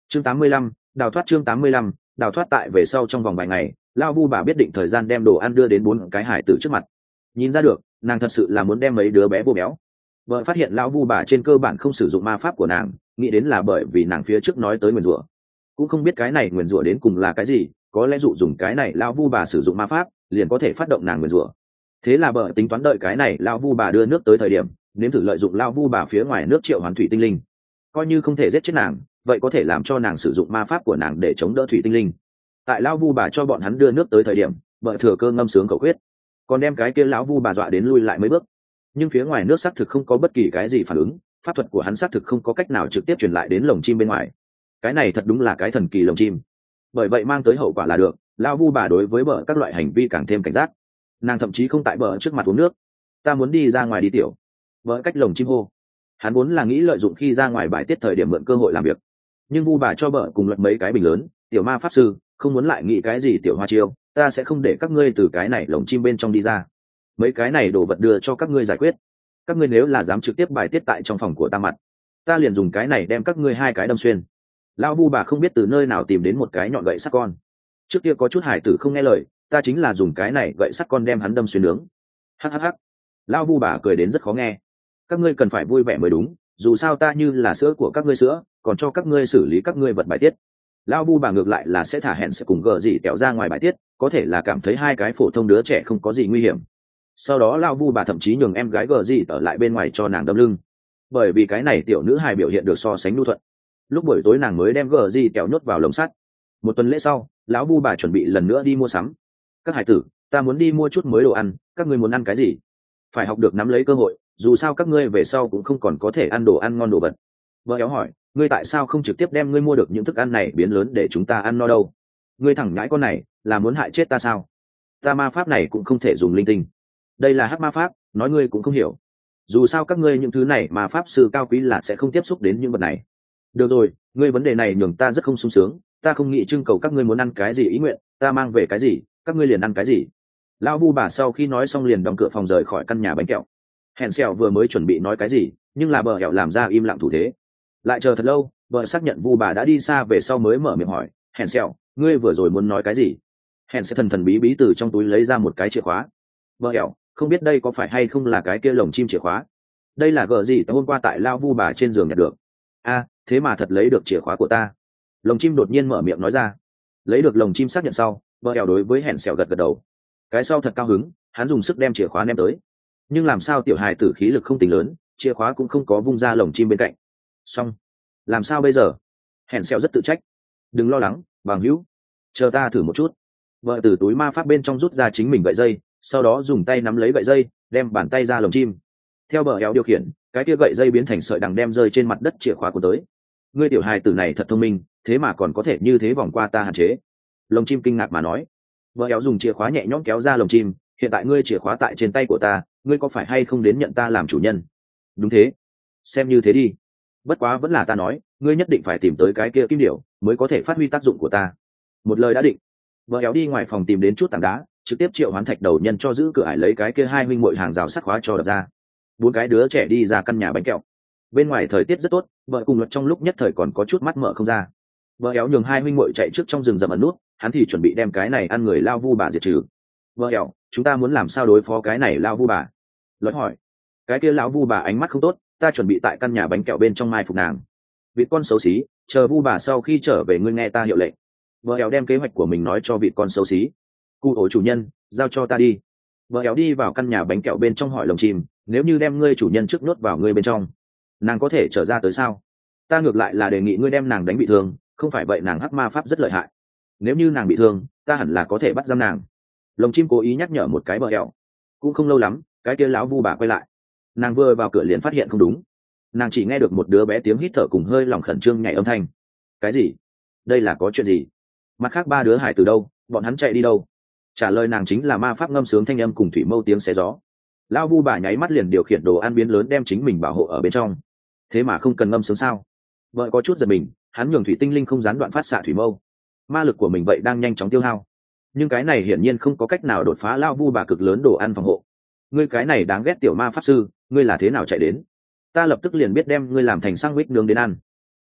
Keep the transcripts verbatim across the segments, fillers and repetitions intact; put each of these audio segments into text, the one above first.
chương tám mươi lăm, đào thoát. chương tám mươi lăm, đào thoát. Tại về sau trong vòng vài ngày, lao vu bà biết định thời gian đem đồ ăn đưa đến bốn cái hải tử trước mặt. Nhìn ra được, nàng thật sự là muốn đem mấy đứa bé vô béo. Vợ phát hiện lão vu bà trên cơ bản không sử dụng ma pháp của nàng, nghĩ đến là bởi vì nàng phía trước nói tới nguyền rủa, cũng không biết cái này nguyền rủa đến cùng là cái gì, có lẽ dụ dùng cái này lão vu bà sử dụng ma pháp liền có thể phát động nàng nguyền rủa. Thế là vợ tính toán đợi cái này lão vu bà đưa nước tới thời điểm, nếm thử lợi dụng lão vu bà phía ngoài nước triệu hoán thủy tinh linh, coi như không thể giết chết nàng, vậy có thể làm cho nàng sử dụng ma pháp của nàng để chống đỡ thủy tinh linh. Tại lão vu bà cho bọn hắn đưa nước tới thời điểm, vợ thừa cơ ngâm sướng cầu quyết, còn đem cái kia lão vu bà dọa đến lui lại mấy bước. Nhưng phía ngoài nước xác thực không có bất kỳ cái gì phản ứng, pháp thuật của hắn xác thực không có cách nào trực tiếp truyền lại đến lồng chim bên ngoài. Cái này thật đúng là cái thần kỳ lồng chim. Bởi vậy mang tới hậu quả là được, lão vu bà đối với bờ các loại hành vi càng thêm cảnh giác. Nàng thậm chí không tại bờ trước mặt uống nước. Ta muốn đi ra ngoài đi tiểu. Bờ cách lồng chim hô. Hắn vốn là nghĩ lợi dụng khi ra ngoài bài tiết thời điểm mượn cơ hội làm việc, nhưng vu bà cho bờ cùng luật mấy cái bình lớn, tiểu ma pháp sư không muốn lại nghĩ cái gì tiểu hoa chiêu, ta sẽ không để các ngươi từ cái này lồng chim bên trong đi ra. Mấy cái này đồ vật đưa cho các ngươi giải quyết, các ngươi nếu là dám trực tiếp bài tiết tại trong phòng của ta mặt, ta liền dùng cái này đem các ngươi hai cái đâm xuyên. Lão vu bà không biết từ nơi nào tìm đến một cái nhọn gậy sắt con, trước kia có chút hải tử không nghe lời, ta chính là dùng cái này gậy sắt con đem hắn đâm xuyên nướng. Hhh. Lão vu bà cười đến rất khó nghe. Các ngươi cần phải vui vẻ mới đúng, dù sao ta như là sữa của các ngươi sữa, còn cho các ngươi xử lý các ngươi vật bài tiết. Lão vu bà ngược lại là sẽ thả hẹn sẽ cùng gờ gì kéo ra ngoài bài tiết, có thể là cảm thấy hai cái phổ thông đứa trẻ không có gì nguy hiểm. Sau đó lão vu bà thậm chí nhường em gái gờ gì ở lại bên ngoài cho nàng đâm lưng, bởi vì cái này tiểu nữ hài biểu hiện được so sánh nhu thuận. Lúc buổi tối nàng mới đem gờ gì kéo nhốt vào lồng sắt. Một tuần lễ sau, lão vu bà chuẩn bị lần nữa đi mua sắm. Các hải tử, ta muốn đi mua chút mới đồ ăn, các ngươi muốn ăn cái gì? Phải học được nắm lấy cơ hội, dù sao các ngươi về sau cũng không còn có thể ăn đồ ăn ngon đồ vật. Vợ éo hỏi, ngươi tại sao không trực tiếp đem ngươi mua được những thức ăn này biến lớn để chúng ta ăn no đâu? Ngươi thẳng nhãi con này là muốn hại chết ta sao? Ta ma pháp này cũng không thể dùng linh tinh, đây là hắc ma pháp, nói ngươi cũng không hiểu. Dù sao các ngươi những thứ này mà pháp sư cao quý là sẽ không tiếp xúc đến những vật này. Được rồi, ngươi vấn đề này nhường ta rất không sung sướng, ta không nghĩ trưng cầu các ngươi muốn ăn cái gì ý nguyện, ta mang về cái gì các ngươi liền ăn cái gì. Lão vu bà sau khi nói xong liền đóng cửa phòng rời khỏi căn nhà bánh kẹo. Hèn xèo vừa mới chuẩn bị nói cái gì, nhưng là bờ hẹo làm ra im lặng thủ thế. Lại chờ thật lâu, vợ xác nhận vu bà đã đi xa về sau mới mở miệng hỏi, hèn xèo, ngươi vừa rồi muốn nói cái gì? Hèn sẽ thần thần bí bí từ trong túi lấy ra một cái chìa khóa. Bờ hẹo, không biết đây có phải hay không là cái kia lồng chim chìa khóa? Đây là gờ gì tối hôm qua tại lao vu bà trên giường nhặt được. A, thế mà thật lấy được chìa khóa của ta. Lồng chim đột nhiên mở miệng nói ra. Lấy được lồng chim xác nhận sau, bờ hẹo đối với hèn xèo gật gật đầu. Cái sau thật cao hứng, hắn dùng sức đem chìa khóa ném tới. Nhưng làm sao tiểu hài tử khí lực không tính lớn, chìa khóa cũng không có vung ra lồng chim bên cạnh. Xong, làm sao bây giờ? Hèn xèo rất tự trách. Đừng lo lắng, bằng hữu, chờ ta thử một chút. Vợ từ túi ma pháp bên trong rút ra chính mình gậy dây, sau đó dùng tay nắm lấy gậy dây, đem bàn tay ra lồng chim. Theo bờ éo điều khiển, cái kia gậy dây biến thành sợi đằng đem rơi trên mặt đất chìa khóa của tới. Ngươi tiểu hài tử này thật thông minh, thế mà còn có thể như thế vòng qua ta hạn chế. Lồng chim kinh ngạc mà nói. Bờ éo dùng chìa khóa nhẹ nhõm kéo ra lồng chim. Hiện tại ngươi chìa khóa tại trên tay của ta, ngươi có phải hay không đến nhận ta làm chủ nhân? Đúng thế, xem như thế đi. Bất quá vẫn là ta nói, ngươi nhất định phải tìm tới cái kia kim điểu mới có thể phát huy tác dụng của ta. Một lời đã định. Vợ éo đi ngoài phòng tìm đến chút tảng đá, trực tiếp triệu hoán thạch đầu nhân cho giữ cửa ải lấy cái kia hai huynh muội hàng rào sắt khóa cho đập ra. Bốn cái đứa trẻ đi ra căn nhà bánh kẹo. Bên ngoài thời tiết rất tốt, vợ cùng luật trong lúc nhất thời còn có chút mắt mở không ra. Vợ éo nhường hai huynh muội chạy trước trong rừng rậm ẩn nút, hắn thì chuẩn bị đem cái này ăn người lao vu bà diệt trừ. Vợ éo, chúng ta muốn làm sao đối phó cái này lao vu bà? Luật hỏi. Cái kia lão vu bà ánh mắt không tốt, ta chuẩn bị tại căn nhà bánh kẹo bên trong mai phục nàng. Vịt con xấu xí, chờ vu bà sau khi trở về ngươi nghe ta hiệu lệnh. Vợ éo đem kế hoạch của mình nói cho vịt con xấu xí. Cụ ổ chủ nhân, giao cho ta đi. Vợ éo đi vào căn nhà bánh kẹo bên trong hỏi lồng chim, nếu như đem ngươi chủ nhân trước nhốt vào ngươi bên trong, nàng có thể trở ra tới sao? Ta ngược lại là đề nghị ngươi đem nàng đánh bị thương, không phải vậy nàng hắc ma pháp rất lợi hại. Nếu như nàng bị thương, ta hẳn là có thể bắt giam nàng. Lồng chim cố ý nhắc nhở một cái bờ éo. Cũng không lâu lắm, cái kia lão vu bà quay lại. Nàng vừa vào cửa liền phát hiện không đúng. Nàng chỉ nghe được một đứa bé tiếng hít thở cùng hơi lòng khẩn trương nhảy âm thanh. Cái gì? Đây là có chuyện gì? Mặt khác ba đứa hải từ đâu, bọn hắn chạy đi đâu? Trả lời nàng chính là ma pháp ngâm sướng thanh âm cùng thủy mâu tiếng xé gió. Lão vu bà nháy mắt liền điều khiển đồ ăn biến lớn đem chính mình bảo hộ ở bên trong. Thế mà không cần ngâm sướng sao? Vợ có chút giật mình, hắn nhường thủy tinh linh không gián đoạn phát xạ thủy mâu. Ma lực của mình vậy đang nhanh chóng tiêu hao. Nhưng cái này hiển nhiên không có cách nào đột phá lão vu bà cực lớn đồ ăn phòng hộ. Ngươi cái này đáng ghét tiểu ma pháp sư, ngươi là thế nào chạy đến? Ta lập tức liền biết đem ngươi làm thành sandwich nướng đến ăn.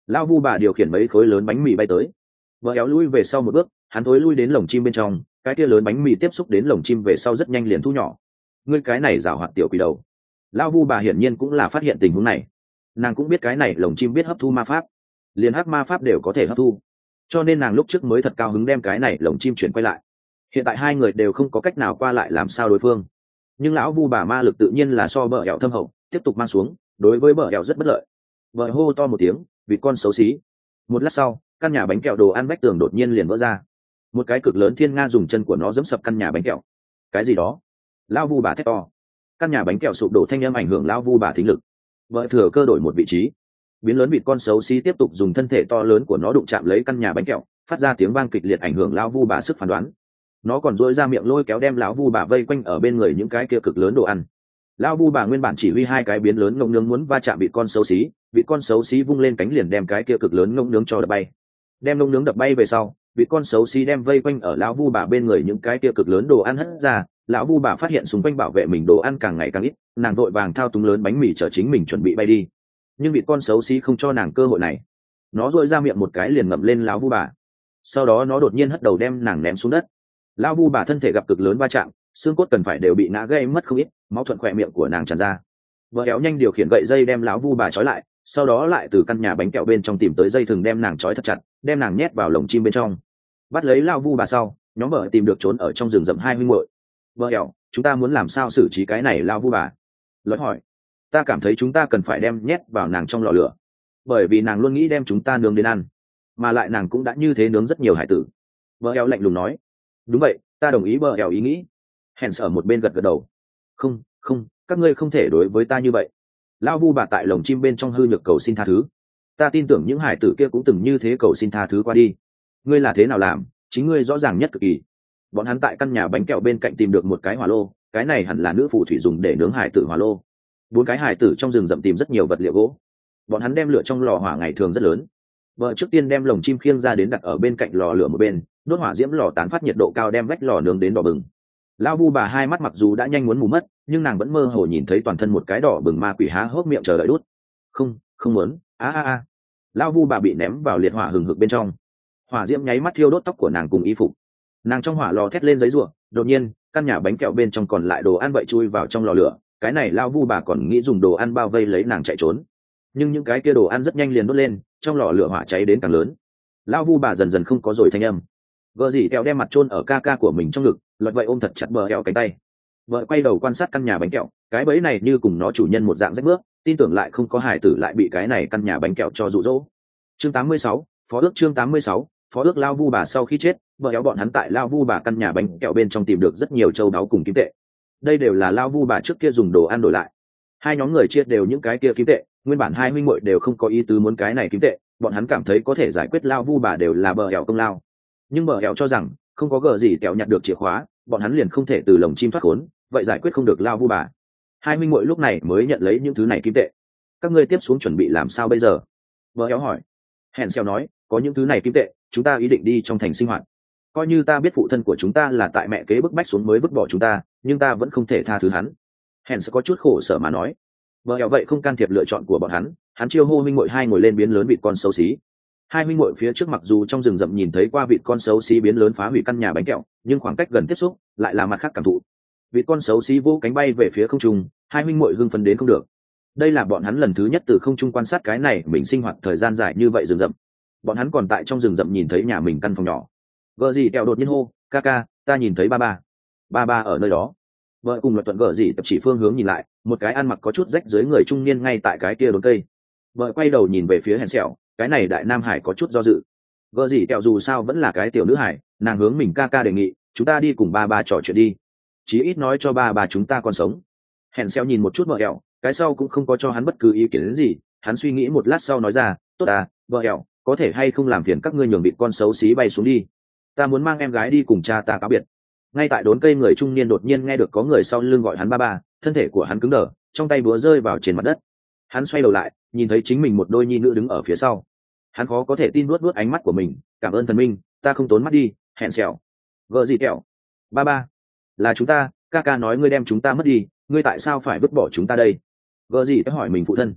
Lão vu bà điều khiển mấy khối lớn bánh mì bay tới. Vợ éo lui về sau một bước, hắn thối lui đến lồng chim bên trong, cái kia lớn bánh mì tiếp xúc đến lồng chim về sau rất nhanh liền thu nhỏ. Ngươi cái này giảo hoạt tiểu quỷ đầu. Lão vu bà hiển nhiên cũng là phát hiện tình huống này. Nàng cũng biết cái này lồng chim biết hấp thu ma pháp, liền hắc ma pháp đều có thể hấp thu, cho nên nàng lúc trước mới thật cao hứng đem cái này lồng chim chuyển quay lại. Hiện tại hai người đều không có cách nào qua lại làm sao đối phương, nhưng lão vu bà ma lực tự nhiên là so bờ hẹo thâm hậu, tiếp tục mang xuống, đối với bờ hẹo rất bất lợi. Vợ hô to một tiếng, vịt con xấu xí. Một lát sau, căn nhà bánh kẹo đồ ăn vách tường đột nhiên liền vỡ ra, một cái cực lớn thiên nga dùng chân của nó giẫm sập căn nhà bánh kẹo. Cái gì đó? Lão vu bà thét to. Căn nhà bánh kẹo sụp đổ thanh âm ảnh hưởng lão vu bà thính lực. Vợ thừa cơ đổi một vị trí, biến lớn vịt con xấu xí tiếp tục dùng thân thể to lớn của nó đụng chạm lấy căn nhà bánh kẹo, phát ra tiếng vang kịch liệt ảnh hưởng lão vu bà sức phán đoán. Nó còn dỗi ra miệng lôi kéo đem lão vu bà vây quanh ở bên người những cái kia cực lớn đồ ăn. Lão vu bà nguyên bản chỉ huy hai cái biến lớn ngông nướng muốn va chạm vịt con xấu xí, vịt con xấu xí vung lên cánh liền đem cái kia cực lớn ngông nướng cho đập bay. Đem ngông nướng đập bay về sau, vịt con xấu xí đem vây quanh ở lão vu bà bên người những cái kia cực lớn đồ ăn hất ra. Lão vu bà phát hiện xung quanh bảo vệ mình đồ ăn càng ngày càng ít, nàng vội vàng thao túng lớn bánh mì chở chính mình chuẩn bị bay đi. Nhưng vịt con xấu xí không cho nàng cơ hội này, nó dội ra miệng một cái liền ngậm lên lão vu bà. Sau đó nó đột nhiên hất đầu đem nàng ném xuống đất. Lão vu bà thân thể gặp cực lớn va chạm, xương cốt cần phải đều bị ngã gây mất không ít, máu thuận khỏe miệng của nàng tràn ra. Vợ kéo nhanh điều khiển gậy dây đem lão vu bà trói lại, sau đó lại từ căn nhà bánh kẹo bên trong tìm tới dây thừng đem nàng trói thật chặt, đem nàng nhét vào lồng chim bên trong. Bắt lấy lão vu bà sau, nhóm vợ tìm được trốn ở trong rừng rậm hai huynh muội. Vợ kéo, chúng ta muốn làm sao xử trí cái này lão vu bà? Lợi hỏi. Ta cảm thấy chúng ta cần phải đem nhét vào nàng trong lò lửa, bởi vì nàng luôn nghĩ đem chúng ta nướng đến ăn, mà lại nàng cũng đã như thế nướng rất nhiều hải tử. Vợ kéo lạnh lùng nói. Đúng vậy, ta đồng ý bờ ẻo ý nghĩ. Hèn ở một bên gật gật đầu. Không không, các ngươi không thể đối với ta như vậy. Lão vu bà tại lồng chim bên trong hư nhược cầu xin tha thứ. Ta tin tưởng những hải tử kia cũng từng như thế cầu xin tha thứ qua đi. Ngươi là thế nào làm, chính ngươi rõ ràng nhất cực kỳ. Bọn hắn tại căn nhà bánh kẹo bên cạnh tìm được một cái hỏa lô, cái này hẳn là nữ phù thủy dùng để nướng hải tử hỏa lô. Bốn cái hải tử trong rừng rậm tìm rất nhiều vật liệu gỗ. Bọn hắn đem lửa trong lò hỏa ngày thường rất lớn. Vợ trước tiên đem lồng chim khiêng ra đến đặt ở bên cạnh lò lửa một bên, đốt hỏa diễm lò tán phát nhiệt độ cao đem vách lò nướng đến đỏ bừng. Lão vu bà hai mắt mặc dù đã nhanh muốn mù mất, nhưng nàng vẫn mơ hồ nhìn thấy toàn thân một cái đỏ bừng ma quỷ há hốc miệng chờ đợi đốt. Không, không muốn. A a a. Lão vu bà bị ném vào liệt hỏa hừng hực bên trong. Hỏa diễm nháy mắt thiêu đốt tóc của nàng cùng y phục. Nàng trong hỏa lò thét lên giấy rủa, đột nhiên, căn nhà bánh kẹo bên trong còn lại đồ ăn vậy chui vào trong lò lửa, cái này lão vu bà còn nghĩ dùng đồ ăn bao vây lấy nàng chạy trốn. Nhưng những cái kia đồ ăn rất nhanh liền đốt lên, trong lò lửa hỏa cháy đến càng lớn. Lão vu bà dần dần không có rồi thanh âm. Vợ dì kẹo đem mặt chôn ở ca ca của mình trong ngực, lọt vậy ôm thật chặt bờ kẹo cánh tay. Vợ quay đầu quan sát căn nhà bánh kẹo, cái bẫy này như cùng nó chủ nhân một dạng rách bước, tin tưởng lại không có hài tử lại bị cái này căn nhà bánh kẹo cho dụ dỗ. Chương tám mươi sáu, phó ước chương tám mươi sáu, phó ước Lao vu bà sau khi chết, vợ kéo bọn hắn tại Lao vu bà căn nhà bánh kẹo bên trong tìm được rất nhiều châu báu cùng kim tệ. Đây đều là Lao vu bà trước kia dùng đồ ăn đổi lại. Hai nhóm người chia đều những cái kia kim tệ, nguyên bản hai huynh muội đều không có ý tứ muốn cái này kim tệ, bọn hắn cảm thấy có thể giải quyết Lao vu bà đều là bờ hẻo công lao. Nhưng bờ hẻo cho rằng không có gờ gì kẹo nhặt được chìa khóa, bọn hắn liền không thể từ lồng chim thoát khốn, vậy giải quyết không được Lao vu bà. Hai huynh muội lúc này mới nhận lấy những thứ này kim tệ. Các ngươi tiếp xuống chuẩn bị làm sao bây giờ? Bờ hẻo hỏi. Hèn xèo nói, có những thứ này kim tệ, chúng ta ý định đi trong thành sinh hoạt. Coi như ta biết phụ thân của chúng ta là tại mẹ kế bức bách xuống mới vứt bỏ chúng ta, nhưng ta vẫn không thể tha thứ hắn. Hèn sẽ có chút khổ sở mà nói. Bờ hẻo vậy không can thiệp lựa chọn của bọn hắn, hắn chiêu hô huynh muội hai ngồi lên biến lớn vịt con xấu xí. Hai huynh muội phía trước mặc dù trong rừng rậm nhìn thấy qua vịt con xấu xí biến lớn phá hủy căn nhà bánh kẹo, nhưng khoảng cách gần tiếp xúc lại là mặt khác cảm thụ. Vịt con xấu xí vỗ cánh bay về phía không trung, hai huynh muội hưng phấn đến không được. Đây là bọn hắn lần thứ nhất từ không trung quan sát cái này mình sinh hoạt thời gian dài như vậy rừng rậm. Bọn hắn còn tại trong rừng rậm nhìn thấy nhà mình căn phòng nhỏ. Vợ dì kẹo đột nhiên hô, ca ca, ta nhìn thấy ba ba. Ba ba ở nơi đó. Vợ cùng luật thuận vợ dì tập chỉ phương hướng nhìn lại, một cái ăn mặc có chút rách dưới người trung niên ngay tại cái kia đốn cây. Vợ quay đầu nhìn về phía hèn sẹo, cái này đại nam hải có chút do dự. Vợ dì kẹo dù sao vẫn là cái tiểu nữ hải, nàng hướng mình ca ca đề nghị, chúng ta đi cùng ba ba trò chuyện đi. Chí ít nói cho ba ba chúng ta còn sống. Hèn sẹo nhìn một chút vợ kẹo, cái sau cũng không có cho hắn bất cứ ý kiến gì, hắn suy nghĩ một lát sau nói ra, tốt à, vợ kẹo, có thể hay không làm phiền các ngươi nhường bị con xấu xí bay xuống đi, ta muốn mang em gái đi cùng cha ta cáo biệt. Ngay tại đốn cây người trung niên đột nhiên nghe được có người sau lưng gọi hắn ba ba, thân thể của hắn cứng đờ, trong tay búa rơi vào trên mặt đất. Hắn xoay đầu lại, nhìn thấy chính mình một đôi nhi nữ đứng ở phía sau. Hắn khó có thể tin nuốt nuốt ánh mắt của mình, cảm ơn thần minh, ta không tốn mắt đi. Hẹn xẻo, vợ gì kẹo, ba ba, là chúng ta, ca ca nói ngươi đem chúng ta mất đi, ngươi tại sao phải vứt bỏ chúng ta đây? Vợ gì phải hỏi mình phụ thân.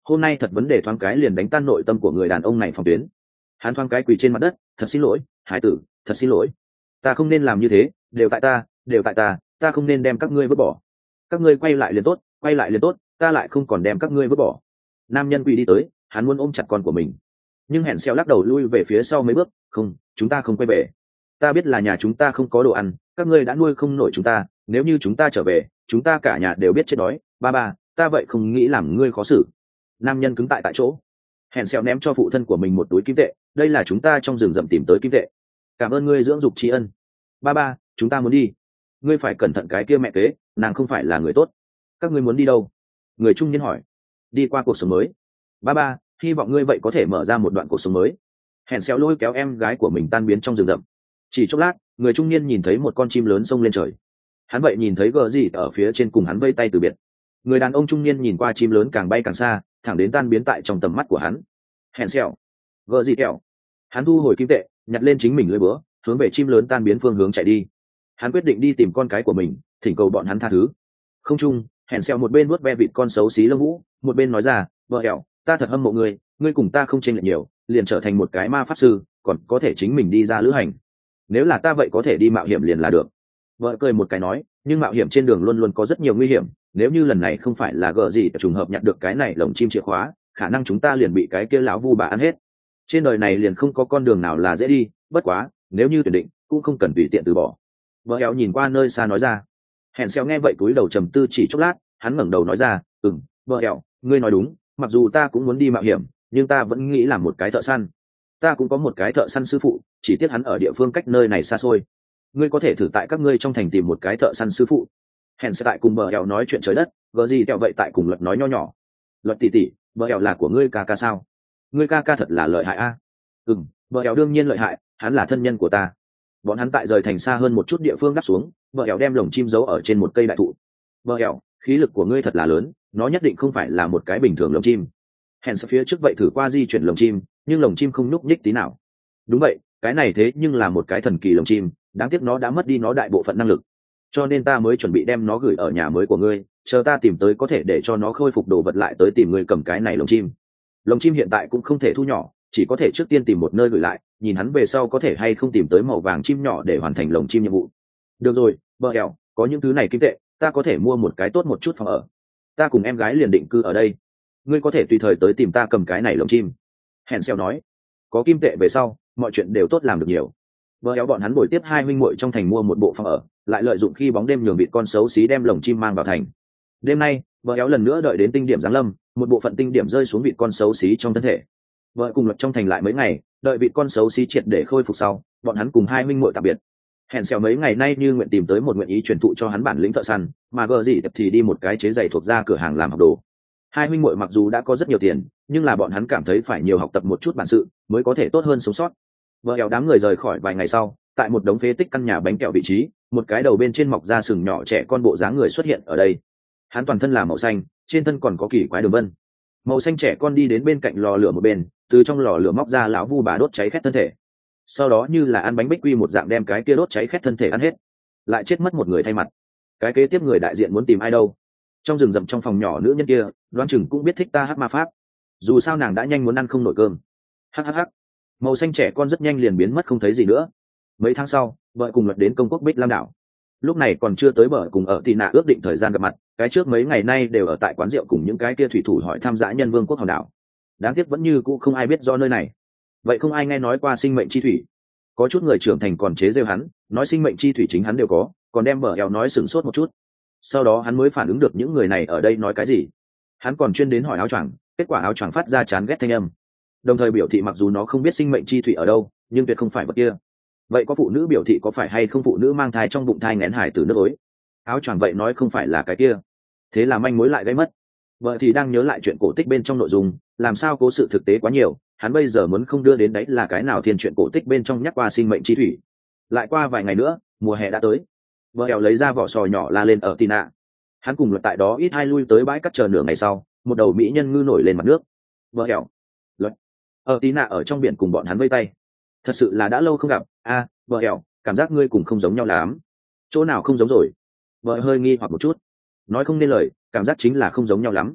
hôm nay thật vấn đề thoáng cái liền đánh tan nội tâm của người đàn ông này phòng tuyến. Hắn thoáng cái quỳ trên mặt đất, thật xin lỗi hải tử, thật xin lỗi, ta không nên làm như thế, đều tại ta, đều tại ta, ta không nên đem các ngươi vứt bỏ. Các ngươi quay lại liền tốt, quay lại liền tốt, ta lại không còn đem các ngươi vứt bỏ. Nam nhân quỳ đi tới, hắn muốn ôm chặt con của mình, nhưng hẹn xeo lắc đầu lui về phía sau mấy bước. Không, chúng ta không quay về. Ta biết là nhà chúng ta không có đồ ăn, các ngươi đã nuôi không nổi chúng ta, nếu như chúng ta trở về, chúng ta cả nhà đều biết chết đói. Ba ba, ta vậy không nghĩ làm ngươi khó xử. Nam nhân cứng tại tại chỗ. Hẹn xeo ném cho phụ thân của mình một túi kim tệ, đây là chúng ta trong rừng rậm tìm tới kim tệ, cảm ơn ngươi dưỡng dục tri ân. Ba ba, chúng ta muốn đi. Ngươi phải cẩn thận cái kia mẹ kế, nàng không phải là người tốt. Các ngươi muốn đi đâu? Người trung niên hỏi. Đi qua cuộc sống mới. Ba ba, hy vọng ngươi vậy có thể mở ra một đoạn cuộc sống mới. Hẹn xéo lôi kéo em gái của mình tan biến trong rừng rậm. Chỉ chốc lát, người trung niên nhìn thấy một con chim lớn xông lên trời. Hắn vậy nhìn thấy gờ gì ở phía trên cùng hắn vây tay từ biệt. Người đàn ông trung niên nhìn qua chim lớn càng bay càng xa, thẳng đến tan biến tại trong tầm mắt của hắn. Hẹn xéo, gờ gì kẹo. Hắn thu hồi kim tệ, nhặt lên chính mình lưỡi búa, hướng về chim lớn tan biến phương hướng chạy đi. Hắn quyết định đi tìm con cái của mình, thỉnh cầu bọn hắn tha thứ. Không chung, hẹn xèo một bên vuốt ve vịt con xấu xí lông vũ, một bên nói ra, vợ hẹo, ta thật hâm mộ ngươi, ngươi cùng ta không chênh lệch nhiều, liền trở thành một cái ma pháp sư, còn có thể chính mình đi ra lữ hành. Nếu là ta vậy có thể đi mạo hiểm liền là được. Vợ cười một cái nói, nhưng mạo hiểm trên đường luôn luôn có rất nhiều nguy hiểm, nếu như lần này không phải là gợ gì trùng hợp nhặt được cái này lồng chim chìa khóa, khả năng chúng ta liền bị cái kia lão vu bà ăn hết. Trên đời này liền không có con đường nào là dễ đi, bất quá nếu như tuyển định cũng không cần tùy tiện từ bỏ. Vợ hẹo nhìn qua nơi xa nói ra. Hẹn xéo nghe vậy túi đầu trầm tư chỉ chốc lát, hắn ngẩng đầu nói ra, ừm, vợ hẹo, ngươi nói đúng, mặc dù ta cũng muốn đi mạo hiểm, nhưng ta vẫn nghĩ làm một cái thợ săn. Ta cũng có một cái thợ săn sư phụ, chỉ tiếc hắn ở địa phương cách nơi này xa xôi. Ngươi có thể thử tại các ngươi trong thành tìm một cái thợ săn sư phụ. Hẹn sẽ tại cùng vợ hẹo nói chuyện trời đất, gờ gì kẹo vậy tại cùng luật nói nho nhỏ. Luật tỉ tỉ, vợ hẹo là của ngươi ca ca sao? Ngươi ca ca thật là lợi hại a. À? Ừm, vợ hẹo đương nhiên lợi hại, hắn là thân nhân của ta. Bọn hắn tại rời thành xa hơn một chút địa phương đáp xuống, vợ hẹo đem lồng chim giấu ở trên một cây đại thụ. Vợ hẹo, khí lực của ngươi thật là lớn, nó nhất định không phải là một cái bình thường lồng chim. Hẹn phía trước vậy thử qua di chuyển lồng chim, nhưng lồng chim không nhúc nhích tí nào. Đúng vậy, cái này thế nhưng là một cái thần kỳ lồng chim, đáng tiếc nó đã mất đi nó đại bộ phận năng lực, cho nên ta mới chuẩn bị đem nó gửi ở nhà mới của ngươi, chờ ta tìm tới có thể để cho nó khôi phục đồ vật lại tới tìm ngươi cầm cái này lồng chim. Lồng chim hiện tại cũng không thể thu nhỏ, chỉ có thể trước tiên tìm một nơi gửi lại, nhìn hắn về sau có thể hay không tìm tới màu vàng chim nhỏ để hoàn thành lồng chim nhiệm vụ. Được rồi, bờ hẹo, có những thứ này kim tệ, ta có thể mua một cái tốt một chút phòng ở. Ta cùng em gái liền định cư ở đây, ngươi có thể tùy thời tới tìm ta cầm cái này lồng chim. Hẹn xèo nói, có kim tệ về sau, mọi chuyện đều tốt làm được nhiều. Bờ hẹo bọn hắn buổi tiếp hai huynh muội trong thành mua một bộ phòng ở, lại lợi dụng khi bóng đêm nhường vịt con xấu xí đem lồng chim mang vào thành. Đêm nay, bờ hẹo lần nữa đợi đến tinh điểm giáng lâm, một bộ phận tinh điểm rơi xuống vịt con xấu xí trong thân thể. Vợ cùng luật trong thành lại mấy ngày, đợi vịt con xấu xí triệt để khôi phục sau, bọn hắn cùng hai huynh muội tạm biệt. Hẹn xèo mấy ngày nay như nguyện tìm tới một nguyện ý truyền thụ cho hắn bản lĩnh thợ săn, mà gờ gì thì đi một cái chế giày thuộc ra cửa hàng làm học đồ. Hai huynh muội mặc dù đã có rất nhiều tiền, nhưng là bọn hắn cảm thấy phải nhiều học tập một chút bản sự mới có thể tốt hơn sống sót. Vợ éo đám người rời khỏi vài ngày sau, tại một đống phế tích căn nhà bánh kẹo vị trí, một cái đầu bên trên mọc ra sừng nhỏ trẻ con bộ dáng người xuất hiện ở đây. Hắn toàn thân là màu xanh, trên thân còn có kỳ quái đường vân. Màu xanh trẻ con đi đến bên cạnh lò lửa một bên, từ trong lò lửa móc ra lão vu bà đốt cháy khét thân thể. Sau đó như là ăn bánh bích quy một dạng đem cái kia đốt cháy khét thân thể ăn hết, lại chết mất một người thay mặt. Cái kế tiếp người đại diện muốn tìm ai đâu? Trong rừng rậm trong phòng nhỏ nữ nhân kia, đoán chừng cũng biết thích ta hát ma pháp. Dù sao nàng đã nhanh muốn ăn không nổi cơm. Hhh. Màu xanh trẻ con rất nhanh liền biến mất không thấy gì nữa. Mấy tháng sau, vợ cùng luật đến công quốc Bích Lam đảo. Lúc này còn chưa tới bờ cùng ở tị nạ ước định thời gian gặp mặt, cái trước mấy ngày nay đều ở tại quán rượu cùng những cái kia thủy thủ hỏi tham dã nhân vương quốc hòn đảo. Đáng tiếc vẫn như cũ không ai biết do nơi này. Vậy không ai nghe nói qua sinh mệnh chi thủy. Có chút người trưởng thành còn chế giễu hắn, nói sinh mệnh chi thủy chính hắn đều có, còn đem bờ eo nói sửng sốt một chút. Sau đó hắn mới phản ứng được những người này ở đây nói cái gì. Hắn còn chuyên đến hỏi áo choàng, kết quả áo choàng phát ra chán ghét thanh âm, đồng thời biểu thị mặc dù nó không biết sinh mệnh chi thủy ở đâu, nhưng tuyệt không phải vật kia. Vậy có phụ nữ biểu thị có phải hay không phụ nữ mang thai trong bụng thai nghén hải từ nước ối? Áo choàng vậy nói không phải là cái kia. Thế là manh mối lại gây mất. Vợ thì đang nhớ lại chuyện cổ tích bên trong nội dung, làm sao cố sự thực tế quá nhiều, hắn bây giờ muốn không đưa đến đấy là cái nào thiên chuyện cổ tích bên trong nhắc qua sinh mệnh chi thủy. Lại qua vài ngày nữa, mùa hè đã tới. Vợ eo lấy ra vỏ sò nhỏ la lên ở Tina. Hắn cùng luật tại đó ít hai lui tới bãi cắt chờ nửa ngày sau, một đầu mỹ nhân ngư nổi lên mặt nước. Vợ eo, luật, ở Tina ở trong biển cùng bọn hắn vây tay. Thật sự là đã lâu không gặp. A, à, vợ eo, cảm giác ngươi cùng không giống nhau lắm. Chỗ nào không giống rồi? Vợ hơi nghi hoặc một chút, nói không nên lời, cảm giác chính là không giống nhau lắm.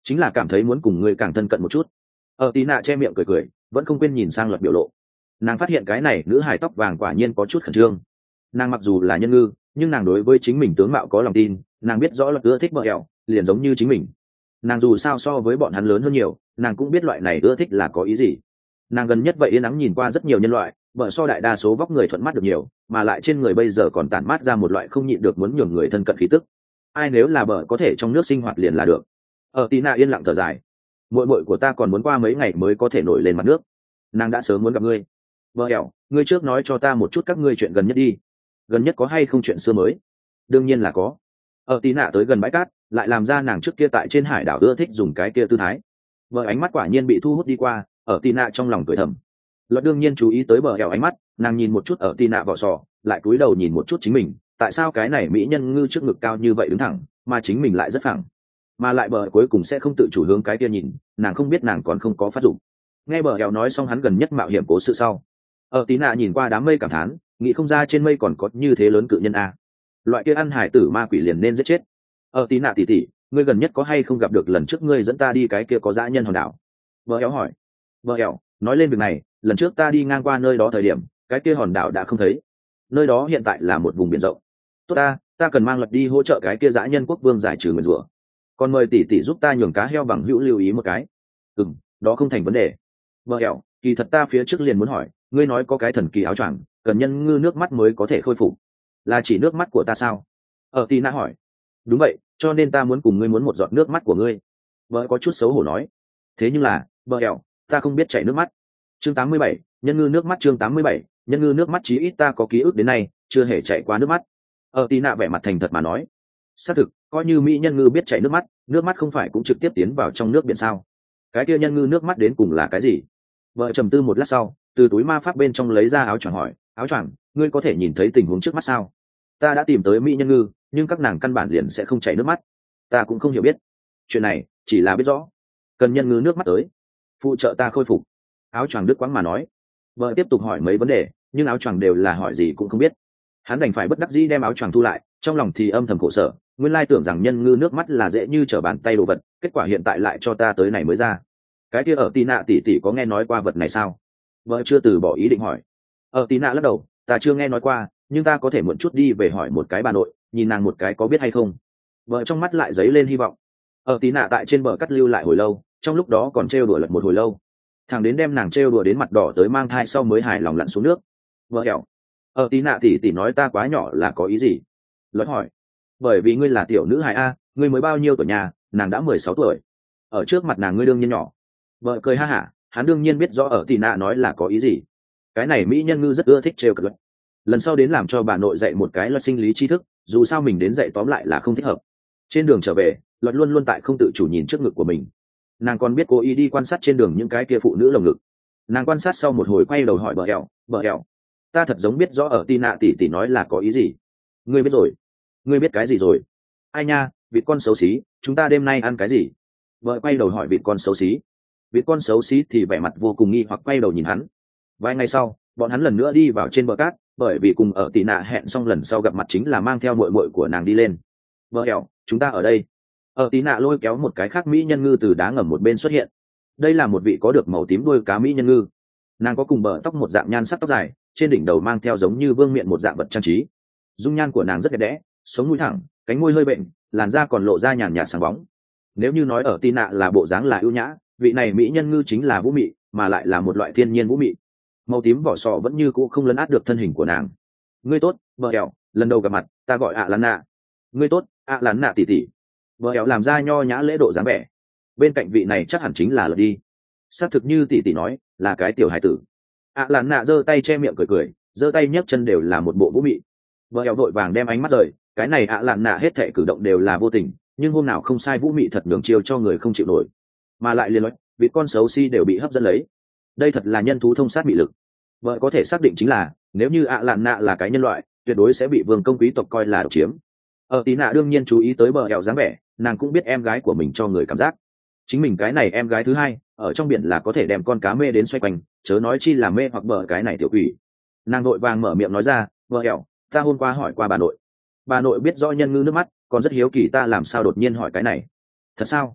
chính là cảm thấy muốn cùng ngươi càng thân cận một chút. Ở tí nạ che miệng cười cười, vẫn không quên nhìn sang luật biểu lộ. Nàng phát hiện cái này nữ hài tóc vàng quả nhiên có chút khẩn trương. Nàng mặc dù là nhân ngư, nhưng nàng đối với chính mình tướng mạo có lòng tin, nàng biết rõ luật ưa thích bờ ẻo, liền giống như chính mình. Nàng dù sao so với bọn hắn lớn hơn nhiều, nàng cũng biết loại này ưa thích là có ý gì. Nàng gần nhất vậy yên ắng nhìn qua rất nhiều nhân loại, vợ so đại đa số vóc người thuận mắt được nhiều, mà lại trên người bây giờ còn tản mát ra một loại không nhịn được muốn nhường người thân cận khí tức. Ai nếu là bờ có thể trong nước sinh hoạt liền là được. Ở tí nạ yên lặng thở dài. Muội muội của ta còn muốn qua mấy ngày mới có thể nổi lên mặt nước. Nàng đã sớm muốn gặp ngươi. Vợ ẻo, ngươi trước nói cho ta một chút các ngươi chuyện gần nhất đi. Gần nhất có hay không chuyện xưa mới? Đương nhiên là có. Ở tí nạ tới gần bãi cát, lại làm ra nàng trước kia tại trên hải đảo ưa thích dùng cái kia tư thái. Vợ ánh mắt quả nhiên bị thu hút đi qua, ở tí nạ trong lòng cười thầm. Luật đương nhiên chú ý tới bờ ẻo ánh mắt, nàng nhìn một chút ở tí nạ vỏ sò, lại cúi đầu nhìn một chút chính mình. Tại sao cái này mỹ nhân ngư trước ngực cao như vậy đứng thẳng, mà chính mình lại rất phẳng, mà lại bờ cuối cùng sẽ không tự chủ hướng cái kia nhìn, nàng không biết nàng còn không có phát dụng. Nghe bờ ẻo nói xong hắn gần nhất mạo hiểm cố sự sau, ở tí nạ nhìn qua đám mây cảm thán, nghĩ không ra trên mây còn có như thế lớn cự nhân a. Loại kia ăn hải tử ma quỷ liền nên giết chết. Ở tí nạ tỉ tỉ, ngươi gần nhất có hay không gặp được lần trước ngươi dẫn ta đi cái kia có dã nhân hòn đảo? Bờ ẻo hỏi. Bờ ẻo nói lên việc này, lần trước ta đi ngang qua nơi đó thời điểm, cái kia hòn đảo đã không thấy. Nơi đó hiện tại là một vùng biển rộng. Tốt ta, ta cần mang Luật đi hỗ trợ cái kia dã nhân quốc vương giải trừ nguyền rủa. Còn mời tỷ tỷ giúp ta nhường cá heo bằng hữu lưu ý một cái. Ừ, đó không thành vấn đề. Bờ ẻo, kỳ thật ta phía trước liền muốn hỏi, ngươi nói có cái thần kỳ áo choàng, cần nhân ngư nước mắt mới có thể khôi phục, là chỉ nước mắt của ta sao? Ở tí nạ hỏi. Đúng vậy, cho nên ta muốn cùng ngươi muốn một giọt nước mắt của ngươi. Bờ có chút xấu hổ nói. Thế nhưng là, bờ ẻo, ta không biết chảy nước mắt. Chương tám mươi bảy, nhân ngư nước mắt. Chương tám mươi bảy, nhân ngư nước mắt. Chí ít ta có ký ức đến nay chưa hề chảy qua nước mắt. Ở tí nạ vẻ mặt thành thật mà nói. Xác thực, coi như mỹ nhân ngư biết chảy nước mắt, nước mắt không phải cũng trực tiếp tiến vào trong nước biển sao? Cái kia nhân ngư nước mắt đến cùng là cái gì? Vợ trầm tư một lát sau, từ túi ma pháp bên trong lấy ra áo choàng hỏi, áo choàng, ngươi có thể nhìn thấy tình huống trước mắt sao? Ta đã tìm tới mỹ nhân ngư, nhưng các nàng căn bản liền sẽ không chảy nước mắt. Ta cũng không hiểu biết. Chuyện này chỉ là biết rõ, cần nhân ngư nước mắt tới phụ trợ ta khôi phục. Áo choàng đứt quãng mà nói. Vợ tiếp tục hỏi mấy vấn đề, nhưng áo choàng đều là hỏi gì cũng không biết. Hắn đành phải bất đắc dĩ đem áo choàng thu lại, trong lòng thì âm thầm khổ sở, nguyên lai tưởng rằng nhân ngư nước mắt là dễ như trở bàn tay đồ vật, kết quả hiện tại lại cho ta tới này mới ra. Cái kia ở tí nạ tỷ tỷ có nghe nói qua vật này sao? Vợ chưa từ bỏ ý định hỏi. Ở tí nạ lắc đầu, ta chưa nghe nói qua, nhưng ta có thể muộn chút đi về hỏi một cái bà nội, nhìn nàng một cái có biết hay không. Vợ trong mắt lại dấy lên hy vọng. Ở tí nạ tại trên bờ cắt lưu lại hồi lâu, trong lúc đó còn trêu đùa lật một hồi lâu, thằng đến đem nàng trêu đùa đến mặt đỏ tới mang thai sau mới hài lòng lặn xuống nước. Vợ hẻo. Ở tí nạ tỷ tỷ nói ta quá nhỏ là có ý gì? Luật hỏi. Bởi vì ngươi là tiểu nữ hài a, ngươi mới bao nhiêu tuổi nhà? Nàng đã mười sáu tuổi. Ở trước mặt nàng ngươi đương nhiên nhỏ. Vợ cười ha hả, hắn đương nhiên biết rõ ở tí nạ nói là có ý gì. Cái này mỹ nhân ngư rất ưa thích trêu cợt luật. Lần sau đến làm cho bà nội dạy một cái luật sinh lý tri thức, dù sao mình đến dạy tóm lại là không thích hợp. Trên đường trở về, luật luôn luôn tại không tự chủ nhìn trước ngực của mình. Nàng còn biết cố ý đi quan sát trên đường những cái kia phụ nữ lồng ngực. Nàng quan sát sau một hồi quay đầu hỏi bờ hẹo, bờ hẹo, ta thật giống biết rõ ở tí nạ tỷ tỷ nói là có ý gì. Ngươi biết rồi? Ngươi biết cái gì rồi? Ai nha, vịt con xấu xí, chúng ta đêm nay ăn cái gì? Vợ quay đầu hỏi vịt con xấu xí. Vịt con xấu xí thì vẻ mặt vô cùng nghi hoặc quay đầu nhìn hắn. Vài ngày sau, bọn hắn lần nữa đi vào trên bờ cát, bởi vì cùng ở tị nạ hẹn xong lần sau gặp mặt chính là mang theo muội muội của nàng đi lên. Vợ hẹo, chúng ta ở đây. Ở tị nạ lôi kéo một cái khác mỹ nhân ngư từ đá ngầm một bên xuất hiện. Đây là một vị có được màu tím đuôi cá mỹ nhân ngư. Nàng có cùng bờ tóc một dạng nhan sắc tóc dài, trên đỉnh đầu mang theo giống như vương miện một dạng vật trang trí. Dung nhan của nàng rất đẹp đẽ, sống mũi thẳng, cánh môi hơi bệnh, làn da còn lộ ra nhàn nhạt sáng bóng. Nếu như nói ở tị nạ là bộ dáng là ưu nhã, vị này mỹ nhân ngư chính là vũ mị, mà lại là một loại thiên nhiên vũ mị. Màu tím vỏ sò vẫn như cũ không lấn át được thân hình của nàng. Ngươi tốt, vợ ẻo, lần đầu gặp mặt, ta gọi ạ à lán nạ. Ngươi tốt, ạ à lán nạ tỷ tỷ. Vợ ẻo làm ra nho nhã lễ độ dáng vẻ. Bên cạnh vị này chắc hẳn chính là Lật đi. Xác thực như tỷ tỷ nói, là cái tiểu hải tử. ạ à lán nạ giơ tay che miệng cười cười, giơ tay nhấc chân đều là một bộ vũ mị. Vợ ẻo vội vàng đem ánh mắt rời, cái này ạ à lán nạ hết thệ cử động đều là vô tình, nhưng hôm nào không sai vũ mị thật nhường chiêu cho người không chịu nổi. Mà lại liên loát, vị con xấu xí đều bị hấp dẫn lấy. Đây thật là nhân thú thông sát bị lực. Vợ có thể xác định chính là, nếu như ạ à lạn nạ là cái nhân loại, tuyệt đối sẽ bị vương công quý tộc coi là độc chiếm. Ở tí nạ đương nhiên chú ý tới bờ ẻo dáng vẻ, nàng cũng biết em gái của mình cho người cảm giác. Chính mình cái này em gái thứ hai, ở trong biển là có thể đem con cá mê đến xoay quanh, chớ nói chi là mê hoặc bờ cái này tiểu quỷ. Nàng vội vàng mở miệng nói ra, bờ ẻo, ta hôm qua hỏi qua bà nội. Bà nội biết rõ nhân ngư nước mắt, còn rất hiếu kỳ ta làm sao đột nhiên hỏi cái này. Thật sao?